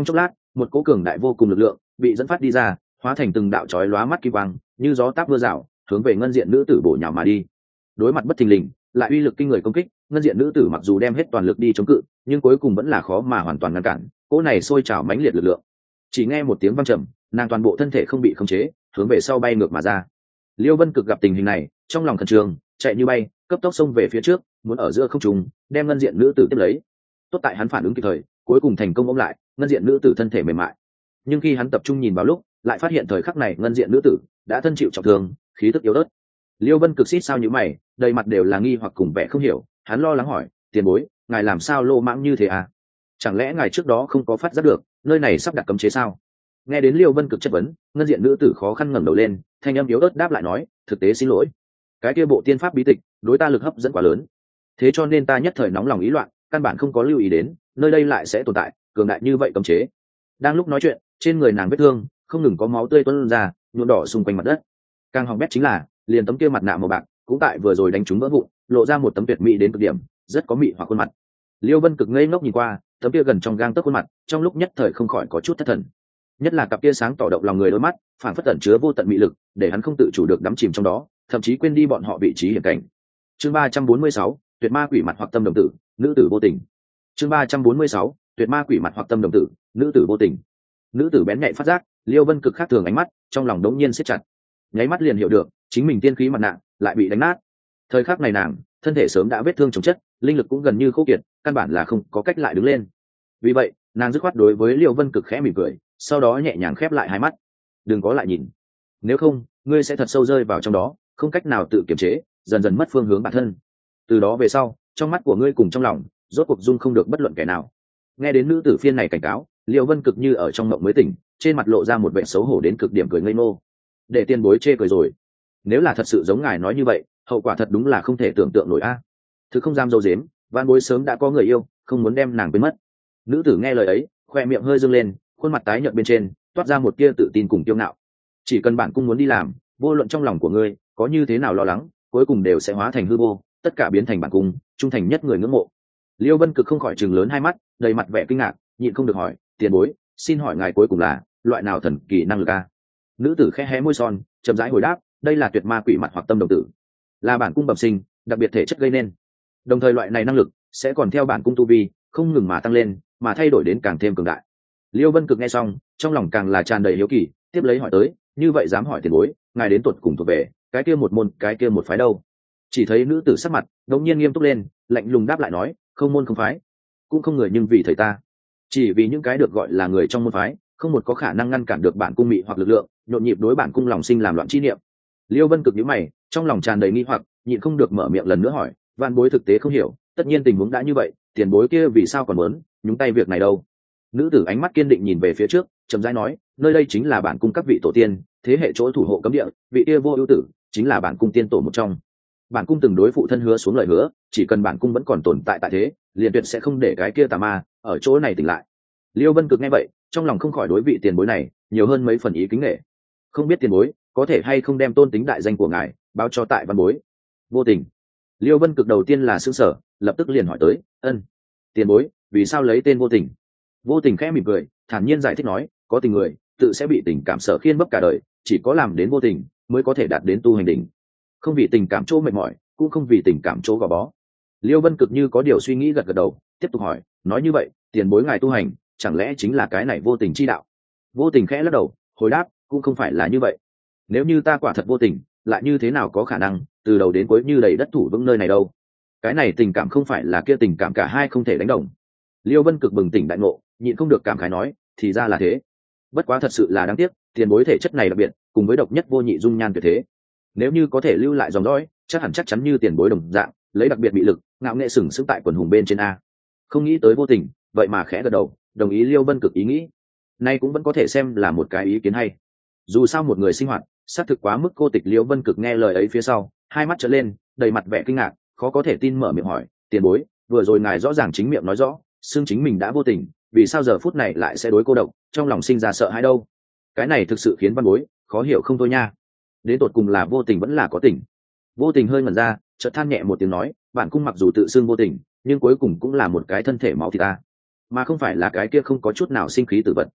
một cỗ cường đại vô cùng lực lượng bị dẫn phát đi ra, hóa thành từng đạo chói lóa mắt kim quang, như gió táp mưa rào, hướng về ngân diện nữ tử bổ nhào mà đi. Đối mặt bất thình lình lại uy lực kinh người công kích, ngân diện nữ tử mặc dù đem hết toàn lực đi chống cự, nhưng cuối cùng vẫn là khó mà hoàn toàn ngăn cản cỗ này sôi trào mãnh liệt lực lượng. Chỉ nghe một tiếng vang trầm, nàng toàn bộ thân thể không bị khống chế, hướng về sau bay ngược mà ra. Liêu Vân Cực gặp tình hình này, trong lòng khẩn trương, chạy như bay, cấp tốc xông về phía trước, muốn ở giữa không trung đem ngân diện nữ tử tiếp lấy. Tốt tại hắn phản ứng kịp thời, cuối cùng thành công ôm lại ngân diện nữ tử thân thể mềm mại. Nhưng khi hắn tập trung nhìn vào lúc, lại phát hiện thời khắc này ngân diện nữ tử đã thân chịu trọng thương, khí tức yếu ớt. Liêu Vân Cực xít sao như mày, đầy mặt đều là nghi hoặc cùng vẻ không hiểu, hắn lo lắng hỏi, tiền bối, ngài làm sao lô mãng như thế à? Chẳng lẽ ngài trước đó không có phát giác được nơi này sắp đặt cấm chế sao? Nghe đến Liêu Vân Cực chất vấn, ngân diện nữ tử khó khăn ngẩng đầu lên, thanh âm yếu ớt đáp lại nói, thực tế xin lỗi, cái kia bộ tiên pháp bí tịch đối ta lực hấp dẫn quá lớn, thế cho nên ta nhất thời nóng lòng ý loạn, căn bản không có lưu ý đến nơi đây lại sẽ tồn tại cường đại như vậy cấm chế. Đang lúc nói chuyện, trên người nàng vết thương không ngừng có máu tươi tuôn ra, nhuộm đỏ xung quanh mặt đất. Càng hỏng bét chính là liền tấm kia mặt nạ màu bạc cũng tại vừa rồi đánh trúng vỡ vụn, lộ ra một tấm tuyệt mỹ đến cực điểm, rất có mị hoặc khuôn mặt. Liêu Vân Cực ngây ngốc nhìn qua tấm kia gần trong gang tấc khuôn mặt, trong lúc nhất thời không khỏi có chút thất thần. Nhất là cặp kia sáng tỏ động lòng người đôi mắt, phản phất tẩn chứa vô tận mị lực, để hắn không tự chủ được đắm chìm trong đó, thậm chí quên đi bọn họ vị trí hiểm cảnh. Chương ba trăm bốn mươi sáu, tuyệt ma quỷ mặt hoặc tâm đồng tử, nữ tử vô tình. Chương ba trăm bốn mươi sáu, tuyệt ma quỷ mặt hoặc tâm đồng tử, nữ tử vô tình. Nữ tử bén nhạy phát giác Liêu Vân Cực khác thường ánh mắt, trong lòng đống nhiên siết chặt, nháy mắt liền hiểu được chính mình tiên khí mặt nạ lại bị đánh nát. Thời khắc này nàng thân thể sớm đã vết thương chồng chất, linh lực cũng gần như khô kiệt, căn bản là không có cách lại đứng lên. Vì vậy nàng dứt khoát đối với Liêu Vân Cực khẽ mỉm cười, sau đó nhẹ nhàng khép lại hai mắt. Đừng có lại nhìn, nếu không ngươi sẽ thật sâu rơi vào trong đó, không cách nào tự kiềm chế, dần dần mất phương hướng bản thân. Từ đó về sau, trong mắt của ngươi cùng trong lòng rốt cuộc dung không được bất luận kẻ nào. Nghe đến nữ tử phiên này cảnh cáo, Liêu Vân Cực như ở trong mộng mới tỉnh, trên mặt lộ ra một vẻ xấu hổ đến cực điểm, cười ngây ngô. Để tiền bối chê cười rồi, nếu là thật sự giống ngài nói như vậy, hậu quả thật đúng là không thể tưởng tượng nổi a. À. Thứ không dám dâu dếm, van bối sớm đã có người yêu, không muốn đem nàng quên mất. Nữ tử nghe lời ấy, khoe miệng hơi dương lên, khuôn mặt tái nhợt bên trên toát ra một tia tự tin cùng kiêu ngạo. Chỉ cần bản cung muốn đi làm, vô luận trong lòng của ngươi có như thế nào lo lắng, cuối cùng đều sẽ hóa thành hư vô, tất cả biến thành bản cung trung thành nhất người ngưỡng mộ. Liêu Vân Cực không khỏi trừng lớn hai mắt, đầy mặt vẻ kinh ngạc, nhịn không được hỏi, tiền bối, xin hỏi ngài cuối cùng là loại nào thần kỳ năng lực a? Nữ tử khẽ hé môi son, chậm rãi hồi đáp, đây là tuyệt ma quỷ mặt hoặc tâm đồng tử, là bản cung bẩm sinh đặc biệt thể chất gây nên. Đồng thời loại này năng lực sẽ còn theo bản cung tu vi không ngừng mà tăng lên, mà thay đổi đến càng thêm cường đại. Liêu Vân Cực nghe xong, trong lòng càng là tràn đầy hiếu kỳ, tiếp lấy hỏi tới, như vậy dám hỏi tiền bối, ngài đến tuột cùng thuộc về cái kia một môn cái kia một phái đâu? Chỉ thấy nữ tử sắc mặt đột nhiên nghiêm túc lên, lạnh lùng đáp lại nói, không môn không phái, cũng không người, nhưng vì thầy ta, chỉ vì những cái được gọi là người trong môn phái, không một có khả năng ngăn cản được bản cung mị hoặc lực lượng, nhộn nhịp đối bản cung lòng sinh làm loạn chi niệm. Liêu Vân Cực nhíu mày, trong lòng tràn đầy nghi hoặc, nhịn không được mở miệng lần nữa hỏi, van bối thực tế không hiểu, tất nhiên tình huống đã như vậy, tiền bối kia vì sao còn muốn nhúng tay việc này đâu? Nữ tử ánh mắt kiên định nhìn về phía trước, chậm rãi nói, nơi đây chính là bản cung các vị tổ tiên, thế hệ chỗ thủ hộ cấm địa, vị kia vô ưu tử chính là bản cung tiên tổ một trong. Bản cung từng đối phụ thân hứa xuống lời hứa, chỉ cần bản cung vẫn còn tồn tại tại thế, liền tuyệt sẽ không để cái kia tà ma ở chỗ này tỉnh lại. Liêu Vân Cực nghe vậy, trong lòng không khỏi đối vị tiền bối này nhiều hơn mấy phần ý kính nể. Không biết tiền bối có thể hay không đem tôn tính đại danh của ngài báo cho tại văn bối? Vô tình. Liêu Vân Cực đầu tiên là sững sờ, lập tức liền hỏi tới, ân, tiền bối vì sao lấy tên vô tình? Vô tình khẽ mỉm cười, thản nhiên giải thích nói, có tình người tự sẽ bị tình cảm sở khiên bấp cả đời, chỉ có làm đến vô tình mới có thể đạt đến tu hành đỉnh. Không vì tình cảm chỗ mệt mỏi, cũng không vì tình cảm chỗ gò bó. Liêu Vân Cực như có điều suy nghĩ gật gật đầu, tiếp tục hỏi, nói như vậy tiền bối ngài tu hành chẳng lẽ chính là cái này vô tình chi đạo? Vô tình khẽ lắc đầu, hồi đáp, cũng không phải là như vậy. Nếu như ta quả thật vô tình, lại như thế nào có khả năng từ đầu đến cuối như đầy đất thủ vững nơi này đâu? Cái này tình cảm không phải là kia tình cảm, cả hai không thể đánh đồng. Liêu Vân Cực bừng tỉnh đại ngộ, nhịn không được cảm khái nói, thì ra là thế. Bất quá thật sự là đáng tiếc, tiền bối thể chất này đặc biệt, cùng với độc nhất vô nhị dung nhan tuyệt thế. Nếu như có thể lưu lại dòng dõi, chắc hẳn chắc chắn như tiền bối đồng dạng, lấy đặc biệt bị lực, ngạo nghệ sừng sững tại quần hùng bên trên a. Không nghĩ tới vô tình, vậy mà khẽ gật đầu, đồng ý Liêu Vân Cực ý nghĩ. Nay cũng vẫn có thể xem là một cái ý kiến hay. Dù sao một người sinh hoạt, xác thực quá mức cô tịch. Liêu Vân Cực nghe lời ấy phía sau, hai mắt trợn lên, đầy mặt vẻ kinh ngạc, khó có thể tin mở miệng hỏi, tiền bối, vừa rồi ngài rõ ràng chính miệng nói rõ, xưng chính mình đã vô tình, vì sao giờ phút này lại sẽ đối cô độc, trong lòng sinh ra sợ hãi đâu? Cái này thực sự khiến văn bối khó hiểu không thôi nha. Đến tột cùng là vô tình vẫn là có tình? Vô tình hơi ngẩn ra, chợt than nhẹ một tiếng nói, bản cung mặc dù tự xưng vô tình, nhưng cuối cùng cũng là một cái thân thể máu thịt ta, mà không phải là cái kia không có chút nào sinh khí tử vật.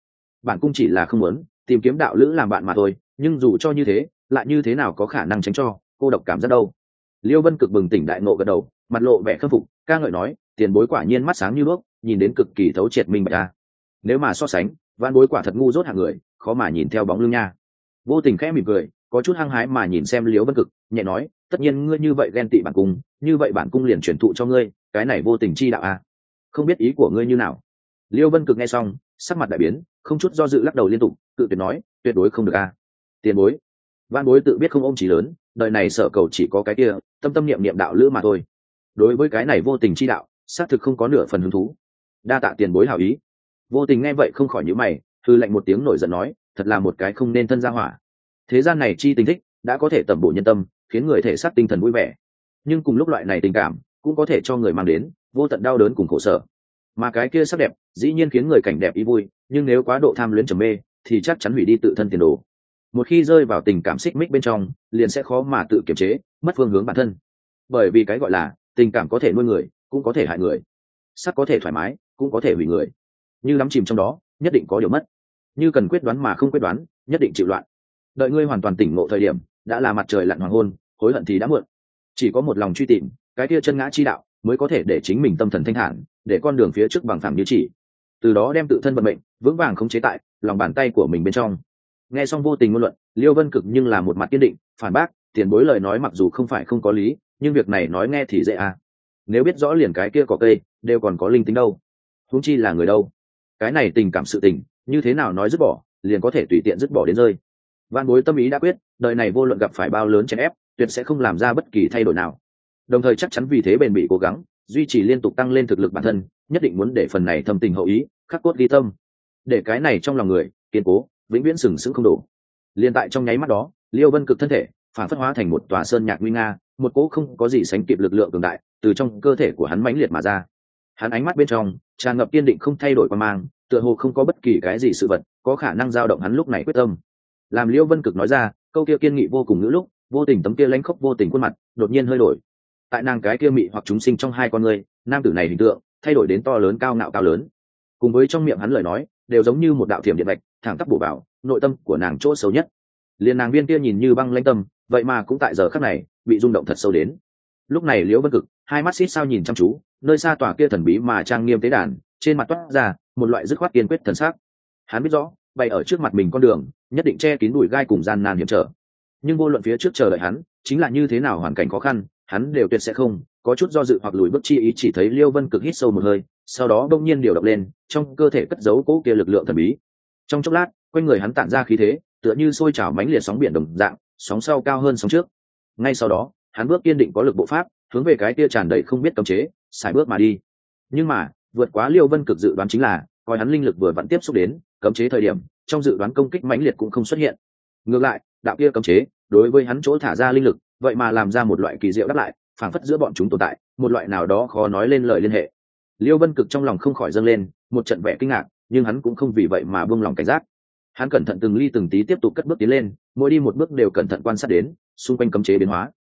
bản cung chỉ là không muốn tìm kiếm đạo lữ làm bạn mà thôi, nhưng dù cho như thế lại như thế nào có khả năng tránh cho cô độc cảm giác đâu. Liêu Vân Cực bừng tỉnh đại ngộ gật đầu, mặt lộ vẻ khâm phục, ca ngợi nói, tiền bối quả nhiên mắt sáng như đuốc, nhìn đến cực kỳ thấu triệt minh bạch a. Nếu mà so sánh, Vãn Bối quả thật ngu dốt hạng người, khó mà nhìn theo bóng lưng nha. Vô Tình khẽ mỉm cười, có chút hăng hái mà nhìn xem Liêu Vân Cực, nhẹ nói, tất nhiên ngươi như vậy ghen tị bản cung, như vậy bản cung liền truyền thụ cho ngươi, cái này vô tình chi đạo a. Không biết ý của ngươi như nào. Liêu Vân Cực nghe xong, sắc mặt đại biến, không chút do dự lắc đầu liên tục, cự tuyệt nói, tuyệt đối không được a. Tiền bối. Vãn Bối tự biết không ôm chí lớn, đời này sở cầu chỉ có cái kia, tâm tâm niệm niệm đạo lữ mà thôi. Đối với cái này vô tình chi đạo, xác thực không có nửa phần hứng thú. Đa tạ tiền bối hảo ý. Vô Tình nghe vậy không khỏi nhíu mày, hư lạnh một tiếng nổi giận nói, thật là một cái không nên thân gia hỏa. Thế gian này chi tình thích, đã có thể tẩm bổ nhân tâm, khiến người thể xác tinh thần vui vẻ. Nhưng cùng lúc loại này tình cảm, cũng có thể cho người mang đến vô tận đau đớn cùng khổ sở. Mà cái kia sắc đẹp, dĩ nhiên khiến người cảnh đẹp ý vui, nhưng nếu quá độ tham luyến trầm mê, thì chắc chắn hủy đi tự thân tiền đồ. Một khi rơi vào tình cảm xích mích bên trong, liền sẽ khó mà tự kiềm chế, mất phương hướng bản thân. Bởi vì cái gọi là tình cảm có thể nuôi người, cũng có thể hại người. Sắc có thể thoải mái, cũng có thể hủy người. Như đắm chìm trong đó, nhất định có điều mất. Như cần quyết đoán mà không quyết đoán, nhất định chịu loạn. Đợi ngươi hoàn toàn tỉnh ngộ thời điểm, đã là mặt trời lặn hoàng hôn, hối hận thì đã muộn. Chỉ có một lòng truy tìm, cái kia chân ngã chi đạo, mới có thể để chính mình tâm thần thanh thản, để con đường phía trước bằng phẳng như chỉ. Từ đó đem tự thân vận mệnh vững vàng khống chế tại lòng bàn tay của mình bên trong. Nghe xong Vô Tình ngôn luận, Liêu Vân Cực nhưng là một mặt kiên định, phản bác, tiền bối lời nói mặc dù không phải không có lý, nhưng việc này nói nghe thì dễ à. Nếu biết rõ liền cái kia có cây, đều còn có linh tính đâu. Huống chi là người đâu. Cái này tình cảm sự tình, như thế nào nói dứt bỏ, liền có thể tùy tiện dứt bỏ đến rơi. Vãn Bối tâm ý đã quyết, đời này vô luận gặp phải bao lớn chèn ép, tuyệt sẽ không làm ra bất kỳ thay đổi nào. Đồng thời chắc chắn vì thế bền bỉ cố gắng, duy trì liên tục tăng lên thực lực bản thân, nhất định muốn để phần này thâm tình hậu ý, khắc cốt ghi tâm. Để cái này trong lòng người kiên cố, vĩnh viễn sừng sững không đổ. Liên tại trong nháy mắt đó, Liêu Vân Cực thân thể phản phất hóa thành một tòa sơn nhạc nguy nga, một cỗ không có gì sánh kịp lực lượng cường đại từ trong cơ thể của hắn mãnh liệt mà ra. Hắn ánh mắt bên trong tràn ngập kiên định không thay đổi quan mang, tựa hồ không có bất kỳ cái gì sự vật có khả năng dao động hắn lúc này quyết tâm. Làm Liêu Vân Cực nói ra câu kia kiên nghị vô cùng ngữ lúc, Vô Tình tấm kia lãnh khốc vô tình khuôn mặt đột nhiên hơi đổi. Tại nàng cái kia mị hoặc chúng sinh trong hai con người, nam tử này hình tượng thay đổi đến to lớn cao ngạo cao lớn, cùng với trong miệng hắn lời nói đều giống như một đạo thiểm điện bạch thẳng tắp bổ vào nội tâm của nàng chỗ xấu nhất. Liên nàng viên kia nhìn như băng lãnh tâm, vậy mà cũng tại giờ khắc này bị rung động thật sâu đến. Lúc này Liễu Vân Cực hai mắt xít sao nhìn chăm chú nơi xa tòa kia thần bí mà trang nghiêm tế đàn, trên mặt toát ra một loại dứt khoát kiên quyết thần sắc. Hắn biết rõ bày ở trước mặt mình con đường nhất định che kín bụi gai cùng gian nan hiểm trở, nhưng vô luận phía trước chờ đợi hắn chính là như thế nào hoàn cảnh khó khăn, hắn đều tuyệt sẽ không có chút do dự hoặc lùi bước chi ý. Chỉ thấy Liêu Vân Cực hít sâu một hơi, sau đó bỗng nhiên điều động lên trong cơ thể cất giấu cố kia lực lượng thần bí. Trong chốc lát quanh người hắn tản ra khí thế tựa như sôi trào mãnh liệt sóng biển đồng dạng, sóng sau cao hơn sóng trước. Ngay sau đó hắn bước kiên định có lực bộ pháp hướng về cái kia tràn đầy không biết cấm chế xài bước mà đi. Nhưng mà vượt quá Liêu Vân Cực dự đoán chính là coi hắn linh lực vừa vặn tiếp xúc đến cấm chế thời điểm, trong dự đoán công kích mãnh liệt cũng không xuất hiện. Ngược lại đạo kia cấm chế đối với hắn chỗ thả ra linh lực vậy mà làm ra một loại kỳ diệu đáp lại, phảng phất giữa bọn chúng tồn tại một loại nào đó khó nói lên lời liên hệ. Liêu Vân Cực trong lòng không khỏi dâng lên một trận vẻ kinh ngạc, nhưng hắn cũng không vì vậy mà buông lòng cảnh giác. Hắn cẩn thận từng ly từng tí tiếp tục cất bước tiến lên, mỗi đi một bước đều cẩn thận quan sát đến xung quanh cấm chế biến hóa.